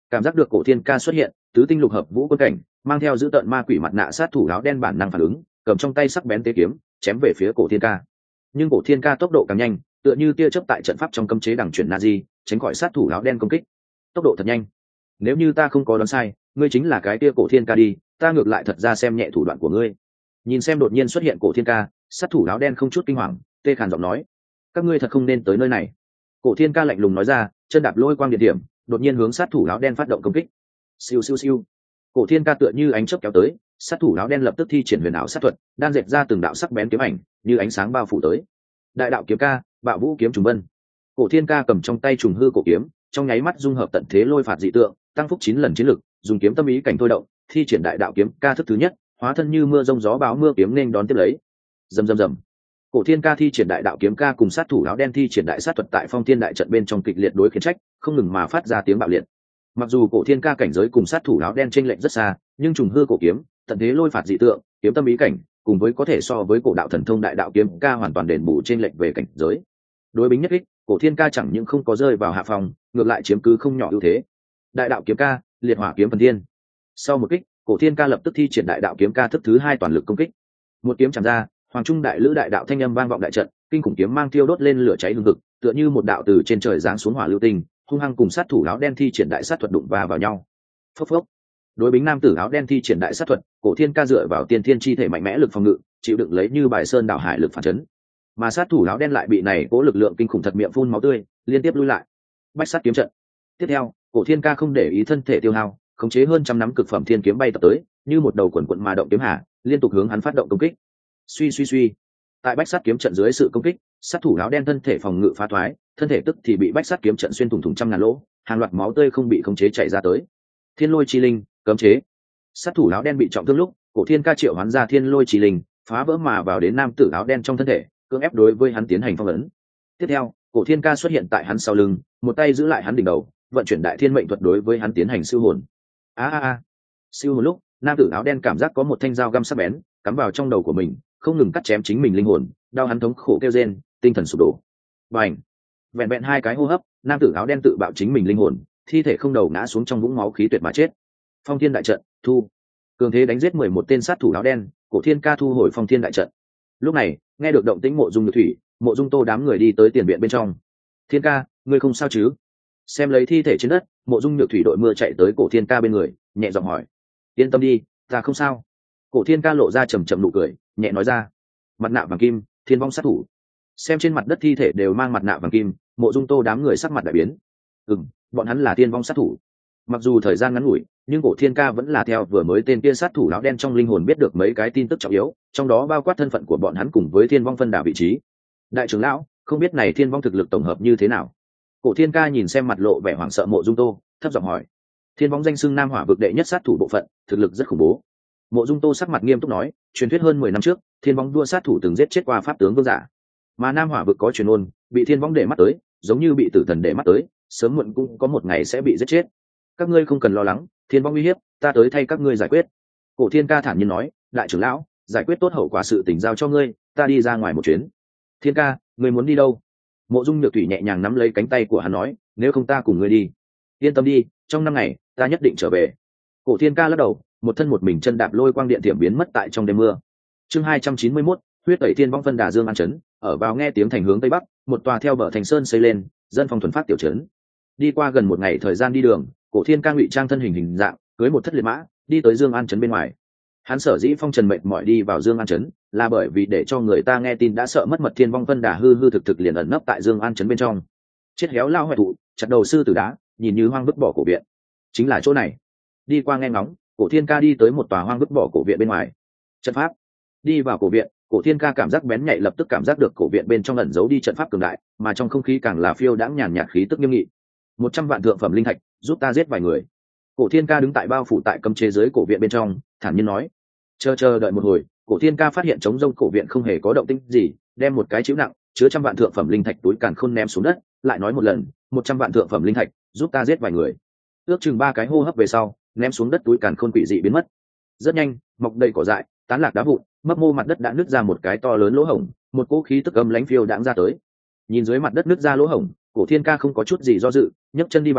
Cảm giác được cổ thiên ca xuất hiện, tứ tinh lục hợp vũ quân cảnh mang theo giữ tợn ma quỷ mặt nạ sát thủ áo đen bản năng phản ứng, cầm trong tay sắc bén tế kiếm chém về phía cổ thiên ca. Nhưng cổ thiên ca tốc độ càng nhanh, tựa như tia chớp tại trận pháp trong cấm chế đằng chuyển Nazi, tránh khỏi sát thủ áo đen công kích. Tốc độ thật nhanh. Nếu như ta không có đoán sai, ngươi chính là cái tia cổ thiên ca đi, ta ngược lại thật ra xem nhẹ thủ đoạn của ngươi. Nhìn xem đột nhiên xuất hiện cổ thiên ca, sát thủ áo đen không chút kinh hoàng, tê khàn giọng nói: các ngươi thật không nên tới nơi này. Cổ thiên ca lạnh lùng nói ra, chân đạp lôi quang điện điểm, đột nhiên hướng sát thủ áo đen phát động công kích. Siêu siêu siêu. Cổ thiên ca tựa như ánh chớp kéo tới, sát thủ áo đen lập tức thi triển huyền ảo sát thuật, đan dệt ra từng đạo sắc bén kiếm ảnh, như ánh sáng bao phủ tới. Đại đạo kiếm ca, bạo vũ kiếm trùng vân. Cổ thiên ca cầm trong tay trùng hư cổ kiếm, trong nháy mắt dung hợp tận thế lôi phạt dị tượng, tăng phúc chín lần chiến lực, dùng kiếm tâm ý cảnh thôi động, thi triển đại đạo kiếm ca thức thứ nhất, hóa thân như mưa rông gió báo mưa kiếm nên đón tiếp lấy. Rầm rầm rầm. Cổ thiên ca thi triển đại đạo kiếm ca cùng sát thủ áo đen thi triển đại sát thuật tại phong thiên đại trận bên trong kịch liệt đối khiển trách, không ngừng mà phát ra tiếng bạo liệt. Mặc dù cổ thiên ca cảnh giới cùng sát thủ áo đen chênh lệch rất xa, nhưng trùng hư cổ kiếm, tận thế lôi phạt dị tượng, kiếm tâm ý cảnh, cùng với có thể so với cổ đạo thần thông đại đạo kiếm ca hoàn toàn đền bù chênh lệch về cảnh giới. Đối bính nhất kích, cổ thiên ca chẳng những không có rơi vào hạ phòng, ngược lại chiếm cứ không nhỏ ưu thế. Đại đạo kiếm ca, liệt hỏa kiếm phần thiên. Sau một kích, cổ thiên ca lập tức thi triển đại đạo kiếm ca thức thứ hai toàn lực công kích. Một kiếm chạm ra, hoàng trung đại lữ đại đạo thanh âm vang vọng đại trận, kinh khủng kiếm mang thiêu đốt lên lửa cháy hừng hực, tựa như một đạo từ trên trời giáng xuống hỏa lưu tinh, hung hăng cùng sát thủ áo đen thi triển đại sát thuật đụng va vào nhau. Phốc phốc. Đối bính nam tử áo đen thi triển đại sát thuật, cổ thiên ca dựa vào tiên thiên chi thể mạnh mẽ lực phòng ngự, chịu đựng lấy như bài sơn đảo hải lực phản chấn. Mà sát thủ áo đen lại bị này cố lực lượng kinh khủng thật miệng phun máu tươi, liên tiếp lui lại. Bách sát kiếm trận. Tiếp theo, cổ thiên ca không để ý thân thể tiêu hao, khống chế hơn trăm nắm cực phẩm thiên kiếm bay tập tới, như một đầu quần quần mà động kiếm hà, liên tục hướng hắn phát động công kích. Suy suy suy. Tại bách sát kiếm trận dưới sự công kích, sát thủ áo đen thân thể phòng ngự phá thoái, thân thể tức thì bị bách sát kiếm trận xuyên thủng thủng trăm ngàn lỗ, hàng loạt máu tươi không bị khống chế chảy ra tới. Thiên lôi chi linh, cấm chế. Sát thủ áo đen bị trọng thương lúc, cổ thiên ca triệu hoán ra thiên lôi chi linh, phá vỡ mà vào đến nam tử áo đen trong thân thể, cưỡng ép đối với hắn tiến hành phong ấn. Tiếp theo, cổ thiên ca xuất hiện tại hắn sau lưng, một tay giữ lại hắn đỉnh đầu, vận chuyển đại thiên mệnh thuật đối với hắn tiến hành siêu hồn. A a a. Siêu hồn lúc, nam tử áo đen cảm giác có một thanh dao găm sắc bén cắm vào trong đầu của mình, không ngừng cắt chém chính mình linh hồn, đau hắn thống khổ kêu rên, tinh thần sụp đổ. Bành! Vẹn vẹn hai cái hô hấp, nam tử áo đen tự bạo chính mình linh hồn, thi thể không đầu ngã xuống trong vũng máu khí tuyệt mà chết. Phong thiên đại trận thu. Cường thế đánh giết mười một tên sát thủ áo đen, cổ thiên ca thu hồi phong thiên đại trận. Lúc này, nghe được động tĩnh mộ dung nhược thủy, mộ dung tô đám người đi tới tiền viện bên trong. Thiên ca, ngươi không sao chứ? Xem lấy thi thể trên đất, mộ dung nhược thủy đội mưa chạy tới cổ thiên ca bên người, nhẹ giọng hỏi. Yên tâm đi, ta không sao. Cổ thiên ca lộ ra trầm trầm nụ cười, nhẹ nói ra. Mặt nạ vàng kim, thiên vong sát thủ. Xem trên mặt đất thi thể đều mang mặt nạ vàng kim, mộ dung tô đám người sắc mặt đại biến. Ừm, bọn hắn là thiên vong sát thủ. Mặc dù thời gian ngắn ngủi, nhưng cổ thiên ca vẫn là theo vừa mới tên kia sát thủ áo đen trong linh hồn biết được mấy cái tin tức trọng yếu, trong đó bao quát thân phận của bọn hắn cùng với thiên vong phân đà vị trí. Đại trưởng lão, không biết này thiên vong thực lực tổng hợp như thế nào? Cổ thiên ca nhìn xem mặt lộ vẻ hoảng sợ mộ dung tô, thấp giọng hỏi. Thiên vong danh xưng nam hỏa vực đệ nhất sát thủ bộ phận, thực lực rất khủng bố. Mộ dung tô sắc mặt nghiêm túc nói, truyền thuyết hơn mười năm trước, thiên vong đua sát thủ từng giết chết qua pháp tướng vương giả, mà nam hỏa vực có truyền ôn, bị thiên vong để mắt tới, giống như bị tử thần để mắt tới, sớm muộn cũng có một ngày sẽ bị giết chết. Các ngươi không cần lo lắng, thiên vong uy hiếp, ta tới thay các ngươi giải quyết. Cổ thiên ca thản nhiên nói, đại trưởng lão, giải quyết tốt hậu quả sự tình giao cho ngươi, ta đi ra ngoài một chuyến. Thiên ca, ngươi muốn đi đâu? Mộ dung nhược thủy nhẹ nhàng nắm lấy cánh tay của hắn nói, nếu không ta cùng ngươi đi. Yên tâm đi, trong năm ngày ta nhất định trở về. Cổ thiên ca lắc đầu, một thân một mình chân đạp lôi quang điện tiệm biến mất tại trong đêm mưa. Chương hai trăm chín mươi mốt, huyết tẩy thiên vong phân đà Dương An trấn, ở vào nghe tiếng thành hướng tây bắc, một tòa theo bờ thành sơn xây lên, dân phòng thuần phát tiểu trấn. Đi qua gần một ngày thời gian đi đường, cổ thiên ca ngụy trang thân hình hình dạng, cưới một thất liệt mã, đi tới Dương An trấn bên ngoài. Hắn sở dĩ phong trần mệt mỏi đi vào Dương An trấn, là bởi vì để cho người ta nghe tin đã sợ mất mật thiên vong phân đà hư hư thực thực liền ẩn nấp tại Dương An trấn bên trong. Chết héo lao hoại thụ, chặt đầu sư tử đá, nhìn như hoang vứt bỏ cổ viện. Chính là chỗ này. Đi qua nghe ngóng, cổ thiên ca đi tới một tòa hoang vứt bỏ cổ viện bên ngoài. Trận pháp. Đi vào cổ viện, cổ thiên ca cảm giác bén nhạy lập tức cảm giác được cổ viện bên trong ẩn giấu đi trận pháp cường đại, mà trong không khí càng là phiêu đãng nhàn nhạt khí tức nghiêm nghị. Một trăm vạn thượng phẩm linh thạch, giúp ta giết vài người. Cổ thiên ca đứng tại bao phủ tại cấm chế dưới cổ viện bên trong, thản nhiên nói. Chờ chờ đợi một hồi, cổ thiên ca phát hiện trống rông cổ viện không hề có động tĩnh gì, đem một cái chữ nặng chứa trăm vạn thượng phẩm linh thạch túi càn khôn ném xuống đất, lại nói một lần, một trăm vạn thượng phẩm linh thạch, giúp ta giết vài người. Ước chừng ba cái hô hấp về sau, ném xuống đất túi càn khôn quỷ dị biến mất. Rất nhanh, mọc đầy cỏ dại, tán lạc đá vụn, mấp mô mặt đất đã nứt ra một cái to lớn lỗ hổng, một cỗ khí tức âm lãnh phiêu đãng ra tới. Nhìn dưới mặt đất nứt ra lỗ hổng, cổ thiên ca không có chút gì do dự, nhấc chân đi vào,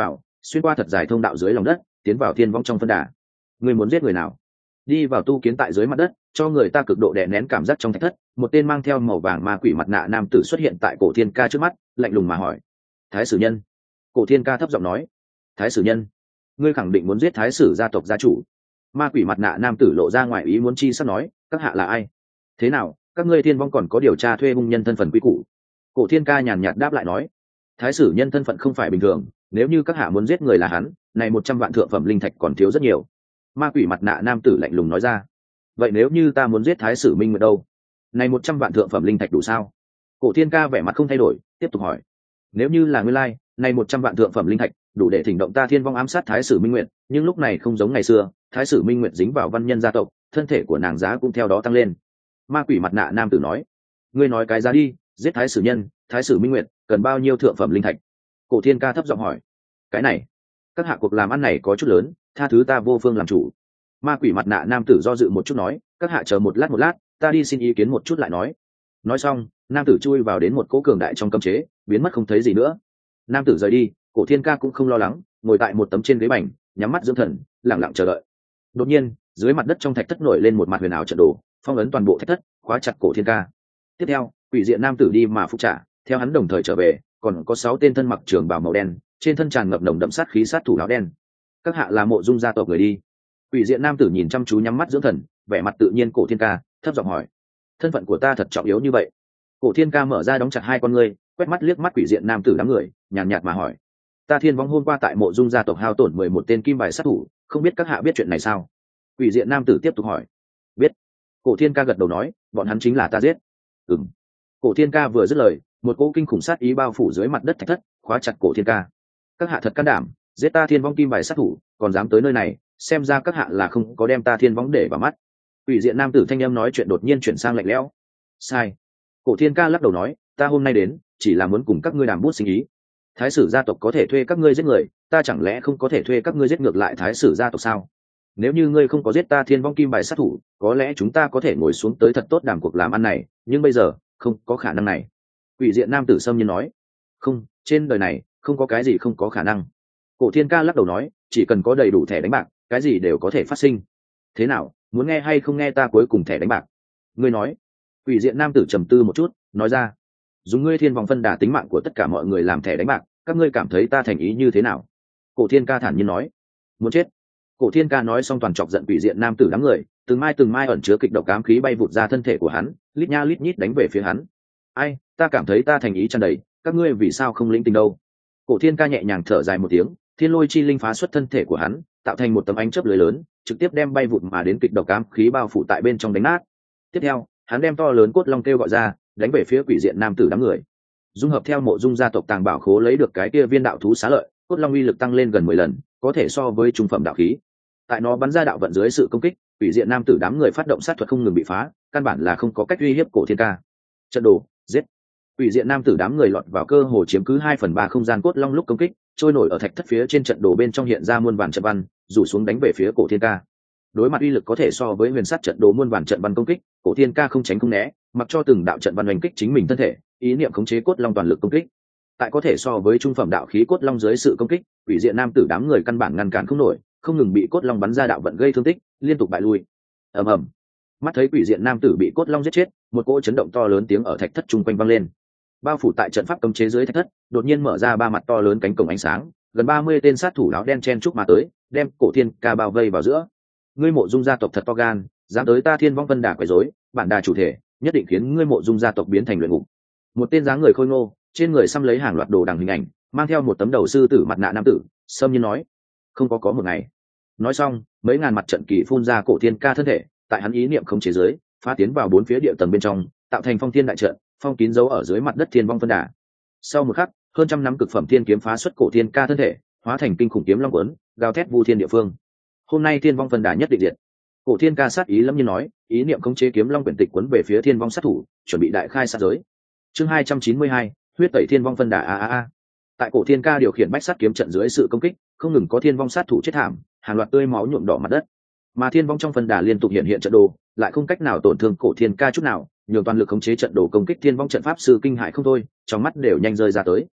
xuyên qua thật dài thông đạo dưới lòng đất tiến vào thiên vong trong phân đà. Người muốn giết người nào? Đi vào tu kiến tại dưới mặt đất, cho người ta cực độ đè nén cảm giác trong thạch thất. Một tên mang theo màu vàng ma quỷ mặt nạ nam tử xuất hiện tại cổ thiên ca trước mắt, lạnh lùng mà hỏi: Thái sử nhân? Cổ thiên ca thấp giọng nói: Thái sử nhân? Ngươi khẳng định muốn giết thái sử gia tộc gia chủ? Ma quỷ mặt nạ nam tử lộ ra ngoài ý muốn chi sắp nói: Các hạ là ai? Thế nào, các ngươi thiên vong còn có điều tra thuê hung nhân thân phận quy củ? Cổ thiên ca nhàn nhạt đáp lại nói: Thái sử nhân thân phận không phải bình thường, nếu như các hạ muốn giết người là hắn, này một trăm vạn thượng phẩm linh thạch còn thiếu rất nhiều. Ma quỷ mặt nạ nam tử lạnh lùng nói ra. Vậy nếu như ta muốn giết thái sử minh nguyệt đâu? Này một trăm vạn thượng phẩm linh thạch đủ sao? Cổ thiên ca vẻ mặt không thay đổi, tiếp tục hỏi. Nếu như là nguyên lai, like, này một trăm vạn thượng phẩm linh thạch đủ để thỉnh động ta thiên vong ám sát thái sử minh nguyệt, nhưng lúc này không giống ngày xưa, thái sử minh nguyệt dính vào văn nhân gia tộc, thân thể của nàng giá cũng theo đó tăng lên. Ma quỷ mặt nạ nam tử nói. Ngươi nói cái giá đi, giết thái sử nhân, thái sử minh nguyệt cần bao nhiêu thượng phẩm linh thạch? Cổ thiên ca thấp giọng hỏi. Cái này, các hạ cuộc làm ăn này có chút lớn, tha thứ ta vô phương làm chủ. Ma quỷ mặt nạ nam tử do dự một chút nói. Các hạ chờ một lát một lát, ta đi xin ý kiến một chút lại nói. Nói xong, nam tử chui vào đến một cỗ cường đại trong cấm chế, biến mất không thấy gì nữa. Nam tử rời đi, cổ thiên ca cũng không lo lắng, ngồi tại một tấm trên ghế bành, nhắm mắt dưỡng thần, lặng lặng chờ đợi. Đột nhiên, dưới mặt đất trong thạch thất nổi lên một mặt huyền ảo trận đồ, phong ấn toàn bộ thạch thất, khóa chặt cổ thiên ca. Tiếp theo, quỷ diện nam tử đi mà phục trả, theo hắn đồng thời trở về, còn có sáu tên thân mặc trường bào màu đen, trên thân tràn ngập nồng đậm sát khí sát thủ áo đen. Các hạ là Mộ Dung gia tộc người đi. Quỷ diện nam tử nhìn chăm chú nhắm mắt dưỡng thần, vẻ mặt tự nhiên cổ thiên ca, thấp giọng hỏi. Thân phận của ta thật trọng yếu như vậy? Cổ thiên ca mở ra đóng chặt hai con ngươi, quét mắt liếc mắt quỷ diện nam tử đám người, nhàn nhạt mà hỏi. Ta thiên vong hôm qua tại Mộ Dung gia tộc hao tổn mười một tên kim bài sát thủ, không biết các hạ biết chuyện này sao? Quỷ diện nam tử tiếp tục hỏi. Biết. Cổ thiên ca gật đầu nói, bọn hắn chính là ta giết. Ừm. Cổ thiên ca vừa dứt lời, một cỗ kinh khủng sát ý bao phủ dưới mặt đất thạch thất, khóa chặt cổ thiên ca. Các hạ thật can đảm, giết ta thiên vong kim bài sát thủ, còn dám tới nơi này, xem ra các hạ là không có đem ta thiên vong để vào mắt. Quỷ diện nam tử thanh âm nói chuyện đột nhiên chuyển sang lạnh lẽo. Sai. Cổ thiên ca lắc đầu nói, ta hôm nay đến chỉ là muốn cùng các ngươi đàm bút sinh ý. Thái sử gia tộc có thể thuê các ngươi giết người, ta chẳng lẽ không có thể thuê các ngươi giết ngược lại thái sử gia tộc sao? Nếu như ngươi không có giết ta thiên vong kim bài sát thủ, có lẽ chúng ta có thể ngồi xuống tới thật tốt đàm cuộc làm ăn này, nhưng bây giờ không có khả năng này. Quỷ diện nam tử sâm nhiên nói. Không, trên đời này không có cái gì không có khả năng. Cổ thiên ca lắc đầu nói, chỉ cần có đầy đủ thẻ đánh bạc, cái gì đều có thể phát sinh. Thế nào, muốn nghe hay không nghe ta cuối cùng thẻ đánh bạc? Ngươi nói. Quỷ diện nam tử trầm tư một chút, nói ra. Dùng ngươi thiên vong phân đà tính mạng của tất cả mọi người làm thẻ đánh bạc, các ngươi cảm thấy ta thành ý như thế nào? Cổ thiên ca thản nhiên nói. Muốn chết. Cổ thiên ca nói xong toàn chọc giận quỷ diện nam tử đám người, từng mai từng mai ẩn chứa kịch độc ám khí bay vụt ra thân thể của hắn, lít nha lít nhít đánh về phía hắn. Ai, ta cảm thấy ta thành ý tràn đầy, các ngươi vì sao không lĩnh tình đâu? Cổ thiên ca nhẹ nhàng thở dài một tiếng, thiên lôi chi linh phá xuất thân thể của hắn, tạo thành một tấm ánh chớp lưới lớn, trực tiếp đem bay vụt mà đến kịch độc ám khí bao phủ tại bên trong đánh nát. Tiếp theo, hắn đem to lớn cốt long kêu gọi ra, đánh về phía quỷ diện nam tử đám người. Dung hợp theo Mộ Dung gia tộc tàng bảo khố lấy được cái kia viên đạo thú xá lợi, cốt long uy lực tăng lên gần mười lần, có thể so với trung phẩm đạo khí. Tại nó bắn ra đạo vận dưới sự công kích, quỷ diện nam tử đám người phát động sát thuật không ngừng bị phá, căn bản là không có cách uy hiếp cổ thiên ca. Trận đồ, giết. Quỷ diện nam tử đám người lọt vào cơ hồ chiếm cứ hai phần ba không gian cốt long lúc công kích, trôi nổi ở thạch thất phía trên trận đồ bên trong hiện ra muôn vàn trận văn, rủ xuống đánh về phía cổ thiên ca. Đối mặt uy lực có thể so với huyền sát trận đồ muôn vàn trận văn công kích, cổ thiên ca không tránh không né, mặc cho từng đạo trận văn oanh kích chính mình thân thể, ý niệm khống chế cốt long toàn lực công kích. Tại có thể so với trung phẩm đạo khí cốt long dưới sự công kích, quỷ diện nam tử đám người căn bản ngăn cản không nổi, không ngừng bị cốt long bắn ra đạo vận gây thương tích, liên tục bại lui. Ầm ầm. Mắt thấy quỷ diện nam tử bị cốt long giết chết, một cỗ chấn động to lớn tiếng ở thạch thất trung quanh vang lên. Bao phủ tại trận pháp cấm chế dưới thạch thất, đột nhiên mở ra ba mặt to lớn cánh cổng ánh sáng, gần ba mươi tên sát thủ áo đen chen chúc mà tới, đem cổ thiên ca bao vây vào giữa. Ngươi Mộ Dung gia tộc thật to gan, dám tới ta thiên vong vân đà quấy rối, bản đà chủ thể, nhất định khiến ngươi Mộ Dung gia tộc biến thành luyện ngục. Một tên dáng người khôi ngô, trên người xăm lấy hàng loạt đồ đằng hình ảnh, mang theo một tấm đầu sư tử mặt nạ nam tử, sâm nhiên nói. Không có có một ngày. Nói xong, mấy ngàn mặt trận kỳ phun ra cổ thiên ca thân thể, tại hắn ý niệm không chế giới, phá tiến vào bốn phía địa tầng bên trong, tạo thành phong thiên đại trận, phong kín dấu ở dưới mặt đất thiên vong phân đà. Sau một khắc, hơn trăm năm cực phẩm thiên kiếm phá xuất cổ thiên ca thân thể, hóa thành kinh khủng kiếm long quấn, gào thét vu thiên địa phương. Hôm nay thiên vong phân đà nhất định diệt. Cổ thiên ca sát ý lâm nhiên nói, ý niệm khống chế kiếm long quyển tịch quấn về phía thiên vong sát thủ, chuẩn bị đại khai sát giới. Chương hai trăm chín mươi hai, huyết tẩy thiên vong phân đà a a a. Tại cổ thiên ca điều khiển bách sát kiếm trận dưới sự công kích, không ngừng có thiên vong sát thủ chết thảm, hàng loạt tươi máu nhuộm đỏ mặt đất. Mà thiên vong trong phân đà liên tục hiện hiện trận đồ, lại không cách nào tổn thương cổ thiên ca chút nào, nhường toàn lực khống chế trận đồ công kích thiên vong trận pháp sư kinh hại không thôi, trong mắt đều nhanh rơi ra tới.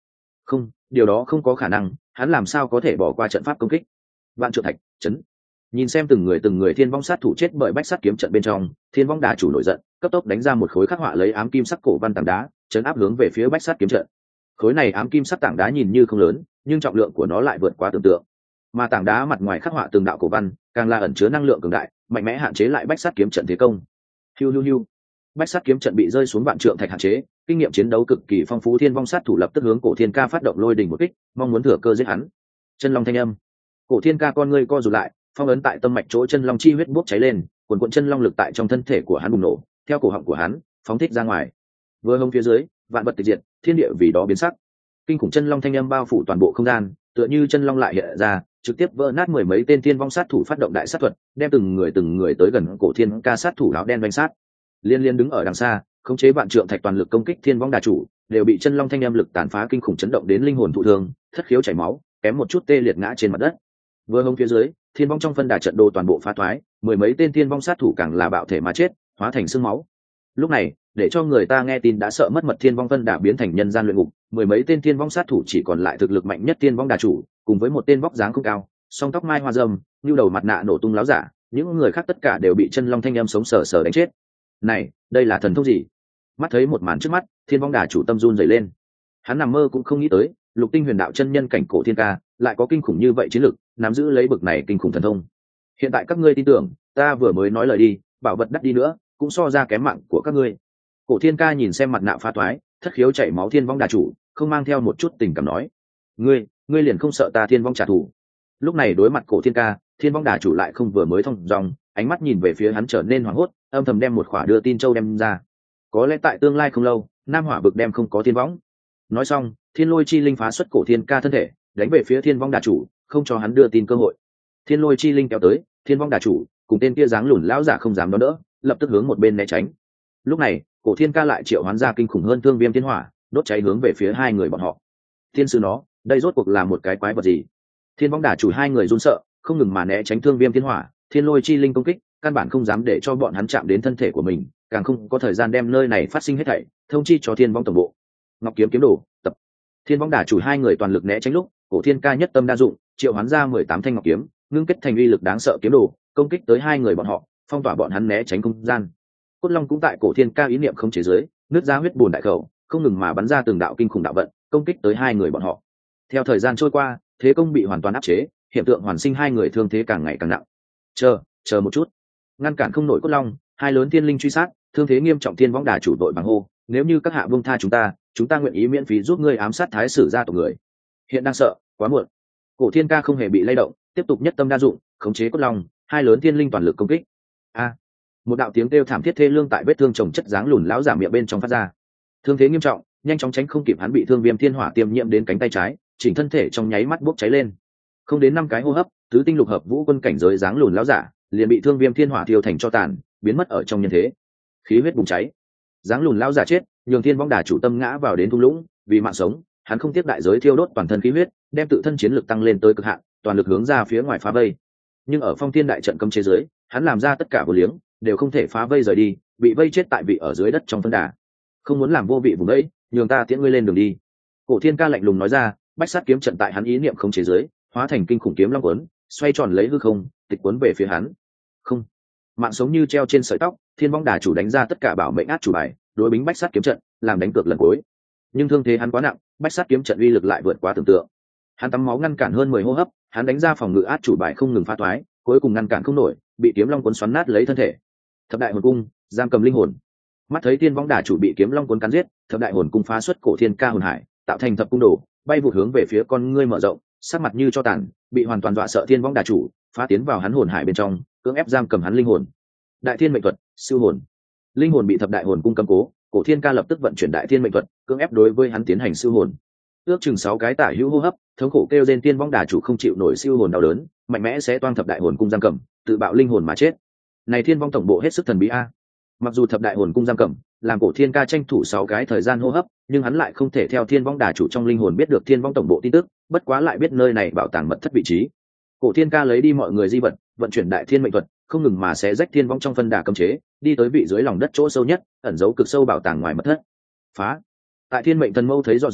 Không, điều đó không có khả năng, hắn làm sao có thể bỏ qua trận pháp công kích. Vạn Trượng Thạch chấn. Nhìn xem từng người từng người thiên vong sát thủ chết bởi bách sát kiếm trận bên trong, thiên vong đà chủ nổi giận, cấp tốc đánh ra một khối khắc họa lấy ám kim sắc cổ văn tảng đá, chấn áp hướng về phía bách sát kiếm trận. Khối này ám kim sắc tảng đá nhìn như không lớn, nhưng trọng lượng của nó lại vượt quá tưởng tượng. Mà tảng đá mặt ngoài khắc họa từng đạo cổ văn, càng là ẩn chứa năng lượng cường đại, mạnh mẽ hạn chế lại bách sát kiếm trận thế công. Hiu hiu hiu. Bách sát kiếm trận bị rơi xuống Vạn Trượng Thạch hạn chế, kinh nghiệm chiến đấu cực kỳ phong phú thiên vong sát thủ lập tức hướng Cổ Thiên Ca phát động lôi đình một kích, mong muốn thừa cơ giết hắn. Chân long thanh âm. Cổ Thiên Ca con ngươi co rụt lại, phong ấn tại tâm mạch chỗ chân long chi huyết bốc cháy lên, cuồn cuộn chân long lực tại trong thân thể của hắn bùng nổ, theo cổ họng của hắn phóng thích ra ngoài. Vừa hông phía dưới, vạn vật tịch diệt, thiên địa vì đó biến sắc. Kinh khủng chân long thanh âm bao phủ toàn bộ không gian, tựa như chân long lại hiện ra, trực tiếp vỡ nát mười mấy tên thiên vong sát thủ phát động đại sát thuật, đem từng người từng người tới gần Cổ Thiên Ca sát thủ áo đen đánh sát. Liên liên đứng ở đằng xa, khống chế Vạn Trượng Thạch toàn lực công kích thiên vong đà chủ, đều bị chân long thanh âm lực tàn phá kinh khủng chấn động đến linh hồn thụ thương, thất khiếu chảy máu, kém một chút tê liệt ngã trên mặt đất. Vừa hông phía dưới, thiên vong trong phân đà trận đồ toàn bộ phá thoái, mười mấy tên thiên vong sát thủ càng là bạo thể mà chết, hóa thành xương máu. Lúc này, để cho người ta nghe tin đã sợ mất mật thiên vong phân đà biến thành nhân gian luyện ngục, mười mấy tên thiên vong sát thủ chỉ còn lại thực lực mạnh nhất thiên vong đà chủ, cùng với một tên vóc dáng không cao, song tóc mai hoa râm, như đầu mặt nạ nổ tung láo giả, những người khác tất cả đều bị chân long thanh âm sống sờ sờ đánh chết. Này, đây là thần thông gì? Mắt thấy một màn trước mắt, thiên vong đà chủ tâm run rẩy lên. Hắn nằm mơ cũng không nghĩ tới, lục tinh huyền đạo chân nhân cảnh Cổ Thiên Ca lại có kinh khủng như vậy chiến lực, nắm giữ lấy bực này kinh khủng thần thông. Hiện tại các ngươi tin tưởng, ta vừa mới nói lời đi, bảo vật đắt đi nữa, cũng so ra kém mạng của các ngươi. Cổ Thiên Ca nhìn xem mặt nạ phá toái, thất khiếu chảy máu thiên vong đà chủ, không mang theo một chút tình cảm nói: "Ngươi, ngươi liền không sợ ta thiên vong trả thù?" Lúc này đối mặt Cổ Thiên Ca, thiên vong đà chủ lại không vừa mới thông dòng, ánh mắt nhìn về phía hắn trở nên hoảng hốt, âm thầm đem một khỏa đưa tin châu đem ra. Có lẽ tại tương lai không lâu, Nam Hỏa vực đem không có thiên võng. Nói xong, thiên lôi chi linh phá xuất Cổ Thiên Ca thân thể, đánh về phía thiên vong đà chủ, không cho hắn đưa tin cơ hội. Thiên lôi chi linh kéo tới, thiên vong đà chủ cùng tên kia dáng lùn lão giả không dám đón đỡ, lập tức hướng một bên né tránh. Lúc này, Cổ Thiên Ca lại triệu hoán ra kinh khủng hơn thương viêm thiên hỏa, đốt cháy hướng về phía hai người bọn họ. Thiên sư nó, đây rốt cuộc là một cái quái vật gì? Thiên vong đà chủ hai người run sợ, không ngừng mà né tránh thương viêm thiên hỏa, thiên lôi chi linh công kích, căn bản không dám để cho bọn hắn chạm đến thân thể của mình, càng không có thời gian đem nơi này phát sinh hết thảy thông chi cho thiên vong tổng bộ. Ngọc kiếm kiếm đồ tập. Thiên vong đà chủ hai người toàn lực né tránh lúc, Cổ Thiên Ca nhất tâm đa dụng, triệu hoán ra mười tám thanh ngọc kiếm, ngưng kết thành uy lực đáng sợ kiếm đồ, công kích tới hai người bọn họ, phong tỏa bọn hắn né tránh không gian. Cốt long cũng tại Cổ Thiên Ca ý niệm không chế giới, nứt ra huyết bùn đại khẩu, không ngừng mà bắn ra từng đạo kinh khủng đạo vận, công kích tới hai người bọn họ. Theo thời gian trôi qua, thế công bị hoàn toàn áp chế, hiện tượng hoàn sinh hai người thương thế càng ngày càng nặng. Chờ, chờ một chút, ngăn cản không nổi Cốt long, hai lớn thiên linh truy sát, thương thế nghiêm trọng thiên vong đà chủ đội bằng hô, nếu như các hạ buông tha chúng ta, chúng ta nguyện ý miễn phí giúp ngươi ám sát thái sử gia tộc người. Hiện đang sợ, quá muộn. Cổ Thiên Ca không hề bị lay động, tiếp tục nhất tâm đa dụng, khống chế Cốt long, hai lớn thiên linh toàn lực công kích. A! Một đạo tiếng kêu thảm thiết thê lương tại vết thương chồng chất dáng lùn lão giả miệng bên trong phát ra. Thương thế nghiêm trọng, nhanh chóng tránh không kịp, hắn bị thương viêm thiên hỏa tiêm nhiễm đến cánh tay trái, chỉnh thân thể trong nháy mắt bốc cháy lên. Không đến năm cái hô hấp, tứ tinh lục hợp vũ quân cảnh giới dáng lùn lão giả liền bị thương viêm thiên hỏa thiêu thành cho tàn, biến mất ở trong nhân thế. Khí huyết bùng cháy, dáng lùn lão giả chết, nhường thiên vong đà chủ tâm ngã vào đến thung lũng, vì mạng sống, hắn không tiếc đại giới thiêu đốt toàn thân khí huyết, đem tự thân chiến lực tăng lên tới cực hạn, toàn lực hướng ra phía ngoài phá vây. Nhưng ở phong thiên đại trận cấm chế dưới, hắn làm ra tất cả vô liếng, đều không thể phá vây rời đi, bị vây chết tại vị ở dưới đất trong phân đà. Không muốn làm vô vị vùng ấy, nhường ta tiễn ngươi lên đường đi. Cổ Thiên Ca lạnh lùng nói ra, bách sát kiếm trận tại hắn ý niệm không chế dưới, hóa thành kinh khủng kiếm long cuốn, xoay tròn lấy hư không, tịch cuốn về phía hắn. Không, mạng sống như treo trên sợi tóc, thiên vong đà chủ đánh ra tất cả bảo mệnh át chủ bài, đối bính bách sát kiếm trận, làm đánh cược lần cuối. Nhưng thương thế hắn quá nặng, bách sát kiếm trận uy lực lại vượt quá tưởng tượng. Hắn tắm máu ngăn cản hơn mười hô hấp, hắn đánh ra phòng ngự át chủ bài không ngừng phá toái, cuối cùng ngăn cản không nổi, bị kiếm long cuốn xoắn nát lấy thân thể. Thập đại hồn cung giam cầm linh hồn. Mắt thấy thiên vong đà chủ bị kiếm long cuốn cắn giết, thập đại hồn cung phá xuất Cổ Thiên Ca hồn hải, tạo thành thập cung đồ, bay vụt hướng về phía con ngươi mở rộng, sắc mặt như cho tàn, bị hoàn toàn dọa sợ thiên vong đà chủ phá tiến vào hắn hồn hải bên trong, cưỡng ép giam cầm hắn linh hồn. Đại thiên mệnh thuật siêu hồn. Linh hồn bị thập đại hồn cung cầm cố, Cổ Thiên Ca lập tức vận chuyển đại thiên mệnh thuật, cưỡng ép đối với hắn tiến hành siêu hồn. Ước chừng sáu cái tả hữu hô hấp, thống khổ kêu rên thiên vong đà chủ không chịu nổi siêu hồn đau đớn, mạnh mẽ sẽ toang thập đại hồn cung giam cầm, tự bạo linh hồn mà chết. Này thiên vong tổng bộ hết sức thần bí a. Mặc dù thập đại hồn cung giam cầm, làm Cổ Thiên Ca tranh thủ sáu cái thời gian hô hấp, nhưng hắn lại không thể theo thiên vong đà chủ trong linh hồn biết được thiên vong tổng bộ tin tức, bất quá lại biết nơi này bảo tàng mật thất vị trí. Cổ Thiên Ca lấy đi mọi người di vật, vận chuyển đại thiên mệnh thuật, không ngừng mà xé rách thiên vong trong phân đà cấm chế, đi tới vị dưới lòng đất chỗ sâu nhất, ẩn giấu cực sâu bảo tàng ngoài mật thất. Phá! Tại thiên mệnh thần mâu thấy rõ dưới,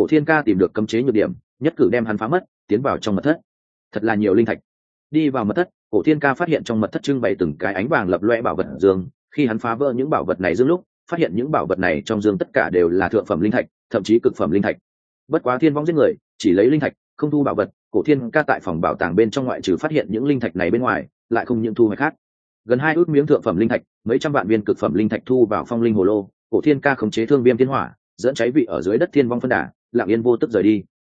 cổ thiên ca tìm được cấm chế nhược điểm, nhất cử đem hắn phá mất, tiến vào trong mật thất. Thật là nhiều linh thạch. Đi vào mật thất, cổ thiên ca phát hiện trong mật thất trưng bày từng cái ánh vàng lập loè bảo vật dương. Khi hắn phá vỡ những bảo vật này dương lúc, phát hiện những bảo vật này trong dương tất cả đều là thượng phẩm linh thạch, thậm chí cực phẩm linh thạch. Bất quá thiên vong giết người, chỉ lấy linh thạch, không thu bảo vật. Cổ thiên ca tại phòng bảo tàng bên trong ngoại trừ phát hiện những linh thạch này bên ngoài, lại không những thu hoạch khác. Gần hai ước miếng thượng phẩm linh thạch, mấy trăm vạn viên cực phẩm linh thạch thu vào phong linh hồ lô. Cổ thiên ca khống chế thương viêm thiên hỏa, dẫn cháy vị ở dưới đất thiên vong phân đà, lặng yên vô tức rời đi.